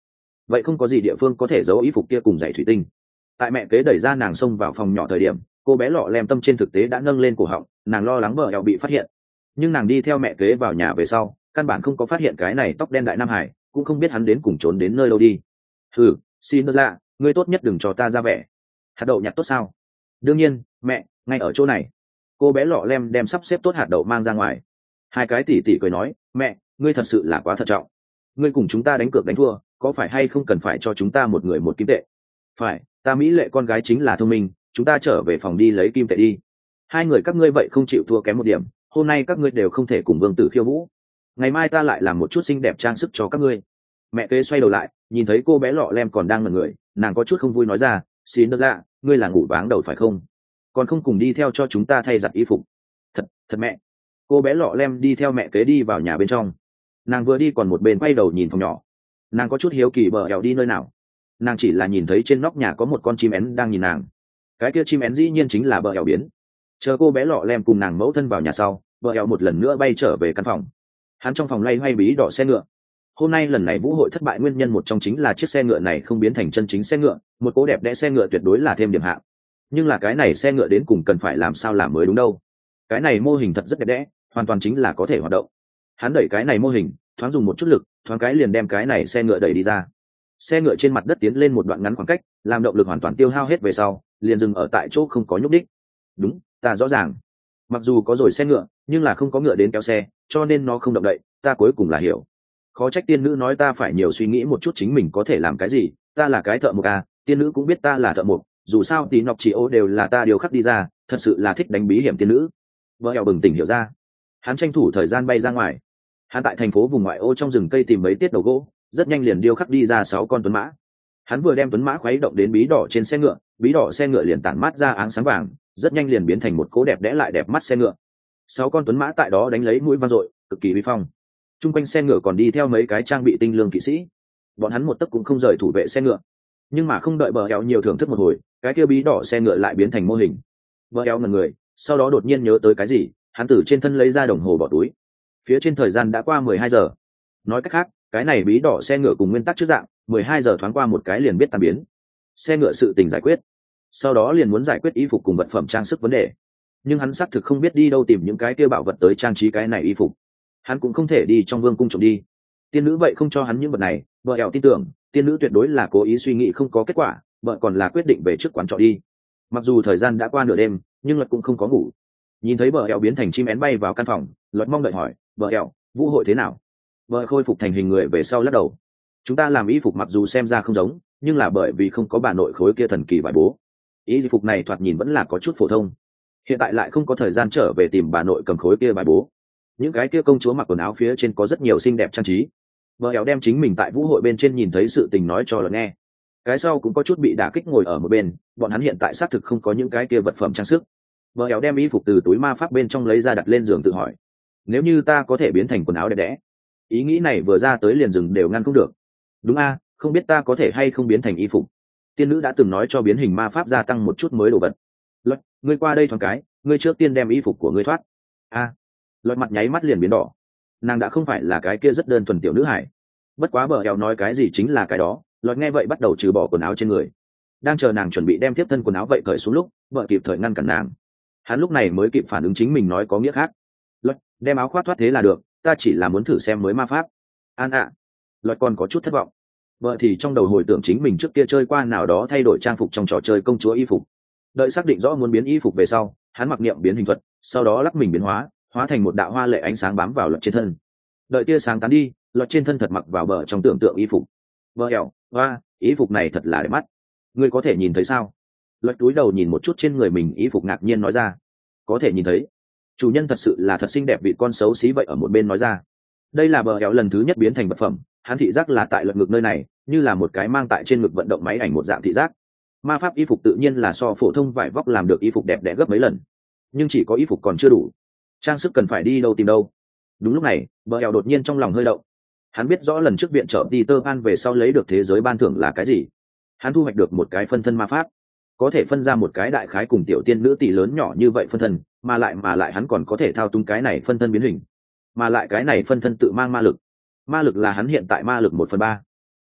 vậy không có gì địa phương có thể giấu y phục kia cùng giày thủy tinh. Tại mẹ kế đẩy ra nàng xông vào phòng nhỏ thời điểm, cô bé lọ lem tâm trên thực tế đã nâng lên cổ họng, nàng lo lắng bờ eo bị phát hiện. Nhưng nàng đi theo mẹ kế vào nhà về sau, căn bản không có phát hiện cái này tóc đen đại nam hải, cũng không biết hắn đến cùng trốn đến nơi đâu đi. Ừ, xin lạ, ngươi tốt nhất đừng cho ta ra vẻ. Hạt đậu nhặt tốt sao? Đương nhiên, mẹ, ngay ở chỗ này. Cô bé lọ lem đem sắp xếp tốt hạt đậu mang ra ngoài. Hai cái tỉ tỉ cười nói, mẹ, ngươi thật sự là quá thận trọng. Ngươi cùng chúng ta đánh cược đánh thua, có phải hay không cần phải cho chúng ta một người một kim tệ? Phải, ta mỹ lệ con gái chính là thông minh, chúng ta trở về phòng đi lấy kim tệ đi. Hai người các ngươi vậy không chịu thua kém một điểm, hôm nay các ngươi đều không thể cùng vương tử khiêu vũ. Ngày mai ta lại làm một chút xinh đẹp trang sức cho các ngươi. Mẹ kế xoay đầu lại, nhìn thấy cô bé lọ lem còn đang ngẩn người, nàng có chút không vui nói ra, xin nước lạ, ngươi là ngủ váng đầu phải không? Còn không cùng đi theo cho chúng ta thay giặt y phục. Thật, thật mẹ. Cô bé lọ lem đi theo mẹ kế đi vào nhà bên trong. Nàng vừa đi còn một bên quay đầu nhìn phòng nhỏ. Nàng có chút hiếu kỳ bờ ẻo đi nơi nào. Nàng chỉ là nhìn thấy trên nóc nhà có một con chim én đang nhìn nàng. Cái kia chim én dĩ nhiên chính là bờ ẻo biến. Chờ cô bé lọ lem cùng nàng mẫu thân vào nhà sau, bờ ẻo một lần nữa bay trở về căn phòng. Hắn trong phòng loay hoay bí đỏ xe ngựa. Hôm nay lần này vũ hội thất bại nguyên nhân một trong chính là chiếc xe ngựa này không biến thành chân chính xe ngựa, một cố đẹp đẽ xe ngựa tuyệt đối là thêm điểm hạng. Nhưng là cái này xe ngựa đến cùng cần phải làm sao làm mới đúng đâu. Cái này mô hình thật rất đẹp đẽ, hoàn toàn chính là có thể hoạt động. Hắn đẩy cái này mô hình, thoáng dùng một chút lực, thoáng cái liền đem cái này xe ngựa đẩy đi ra. Xe ngựa trên mặt đất tiến lên một đoạn ngắn khoảng cách, làm động lực hoàn toàn tiêu hao hết về sau, liền dừng ở tại chỗ không có nhúc đích. Đúng, ta rõ ràng. Mặc dù có rồi xe ngựa, nhưng là không có ngựa đến kéo xe, cho nên nó không động đậy, ta cuối cùng là hiểu. Khó trách tiên nữ nói ta phải nhiều suy nghĩ một chút chính mình có thể làm cái gì, ta là cái thợ mộc à, tiên nữ cũng biết ta là thợ mộc, dù sao tí nọc chỉ ô đều là ta điều khắc đi ra, thật sự là thích đánh bí hiểm tiên nữ. Vợ eo bừng tỉnh hiểu ra. Hắn tranh thủ thời gian bay ra ngoài. Hắn tại thành phố vùng ngoại ô trong rừng cây tìm mấy tiết đầu gỗ, rất nhanh liền điêu khắc đi ra sáu con tuấn mã. Hắn vừa đem tuấn mã khuấy động đến bí đỏ trên xe ngựa, bí đỏ xe ngựa liền tản mát ra áng sáng vàng, rất nhanh liền biến thành một cố đẹp đẽ lại đẹp mắt xe ngựa. Sáu con tuấn mã tại đó đánh lấy mũi vang dội, cực kỳ uy phong. Trung quanh xe ngựa còn đi theo mấy cái trang bị tinh lương kỵ sĩ. Bọn hắn một tấc cũng không rời thủ vệ xe ngựa. Nhưng mà không đợi bờ eo nhiều thưởng thức một hồi, cái kia bí đỏ xe ngựa lại biến thành mô hình. Bờ eo ngẩn người, sau đó đột nhiên nhớ tới cái gì, hắn từ trên thân lấy ra đồng hồ bỏ túi. Phía trên thời gian đã qua mười hai giờ. Nói cách khác, cái này bí đỏ xe ngựa cùng nguyên tắc trước dạng, mười hai giờ thoáng qua một cái liền biết tan biến. Xe ngựa sự tình giải quyết. Sau đó liền muốn giải quyết y phục cùng vật phẩm trang sức vấn đề. Nhưng hắn xác thực không biết đi đâu tìm những cái kia bảo vật tới trang trí cái này y phục. Hắn cũng không thể đi trong vương cung trộm đi. Tiên nữ vậy không cho hắn những vật này, vợ ẻo tin tưởng, tiên nữ tuyệt đối là cố ý suy nghĩ không có kết quả, vợ còn là quyết định về trước quán trọ đi. Mặc dù thời gian đã qua nửa đêm, nhưng luật cũng không có ngủ. Nhìn thấy vợ ẻo biến thành chim én bay vào căn phòng, luật mong đợi hỏi, vợ ẻo, vũ hội thế nào? Vợ khôi phục thành hình người về sau lắc đầu. Chúng ta làm y phục mặc dù xem ra không giống, nhưng là bởi vì không có bà nội khối kia thần kỳ vải bố. Y phục này thoạt nhìn vẫn là có chút phổ thông. Hiện tại lại không có thời gian trở về tìm bà nội cầm khối kia vải bố. Những cái kia công chúa mặc quần áo phía trên có rất nhiều xinh đẹp trang trí. Vợ éo đem chính mình tại vũ hội bên trên nhìn thấy sự tình nói cho luật nghe. Cái sau cũng có chút bị đả kích ngồi ở một bên, bọn hắn hiện tại xác thực không có những cái kia vật phẩm trang sức. Vợ éo đem y phục từ túi ma pháp bên trong lấy ra đặt lên giường tự hỏi, nếu như ta có thể biến thành quần áo đẹp đẽ. Ý nghĩ này vừa ra tới liền dừng đều ngăn không được. Đúng a, không biết ta có thể hay không biến thành y phục. Tiên nữ đã từng nói cho biến hình ma pháp gia tăng một chút mới đồ vật. Luật, ngươi qua đây thoáng cái, ngươi trước tiên đem y phục của ngươi thoát. A. Luật mặt nháy mắt liền biến đỏ. Nàng đã không phải là cái kia rất đơn thuần tiểu nữ hải. Bất quá bờ eo nói cái gì chính là cái đó. Luật nghe vậy bắt đầu trừ bỏ quần áo trên người. Đang chờ nàng chuẩn bị đem tiếp thân quần áo vậy cởi xuống lúc, vợ kịp thời ngăn cản nàng. Hắn lúc này mới kịp phản ứng chính mình nói có nghĩa khác. Luật, đem áo khoác thoát thế là được, ta chỉ là muốn thử xem mới ma pháp. An ạ. À. Luật còn có chút thất vọng. Vợ thì trong đầu hồi tưởng chính mình trước kia chơi qua nào đó thay đổi trang phục trong trò chơi công chúa y phục. Đợi xác định rõ muốn biến y phục về sau, hắn mặc niệm biến hình thuật, sau đó lắc mình biến hóa, hóa thành một đạo hoa lệ ánh sáng bám vào Luật trên thân. Đợi tia sáng tán đi, Luật trên thân thật mặc vào bờ trong tưởng tượng y phục. Vợ ẻo, hoa, y phục này thật là đẹp mắt. Ngươi có thể nhìn thấy sao? Luật cúi đầu nhìn một chút trên người mình y phục ngạc nhiên nói ra. Có thể nhìn thấy. Chủ nhân thật sự là thật xinh đẹp, vị con xấu xí vậy ở một bên nói ra. Đây là bờ ẻo lần thứ nhất biến thành vật phẩm, hắn thị giác là tại Luật ngực nơi này, như là một cái mang tại trên ngực vận động máy ảnh một dạng thị giác. Ma pháp y phục tự nhiên là so phổ thông vải vóc làm được y phục đẹp đẽ gấp mấy lần, nhưng chỉ có y phục còn chưa đủ, trang sức cần phải đi đâu tìm đâu. Đúng lúc này, bờ eo đột nhiên trong lòng hơi động. Hắn biết rõ lần trước viện trợ Peter Pan về sau lấy được thế giới ban thưởng là cái gì. Hắn thu hoạch được một cái phân thân ma pháp, có thể phân ra một cái đại khái cùng tiểu tiên nữ tỷ lớn nhỏ như vậy phân thân, mà lại mà lại hắn còn có thể thao túng cái này phân thân biến hình, mà lại cái này phân thân tự mang ma lực. Ma lực là hắn hiện tại ma lực một phần ba.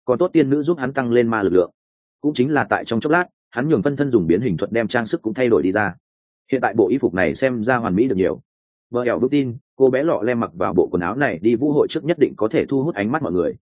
còn tốt tiên nữ giúp hắn tăng lên ma lực lượng. Cũng chính là tại trong chốc lát, hắn nhường phân thân dùng biến hình thuật đem trang sức cũng thay đổi đi ra. Hiện tại bộ y phục này xem ra hoàn mỹ được nhiều. Vợ ẻo vững tin cô bé lọ lem mặc vào bộ quần áo này đi vũ hội trước nhất định có thể thu hút ánh mắt mọi người.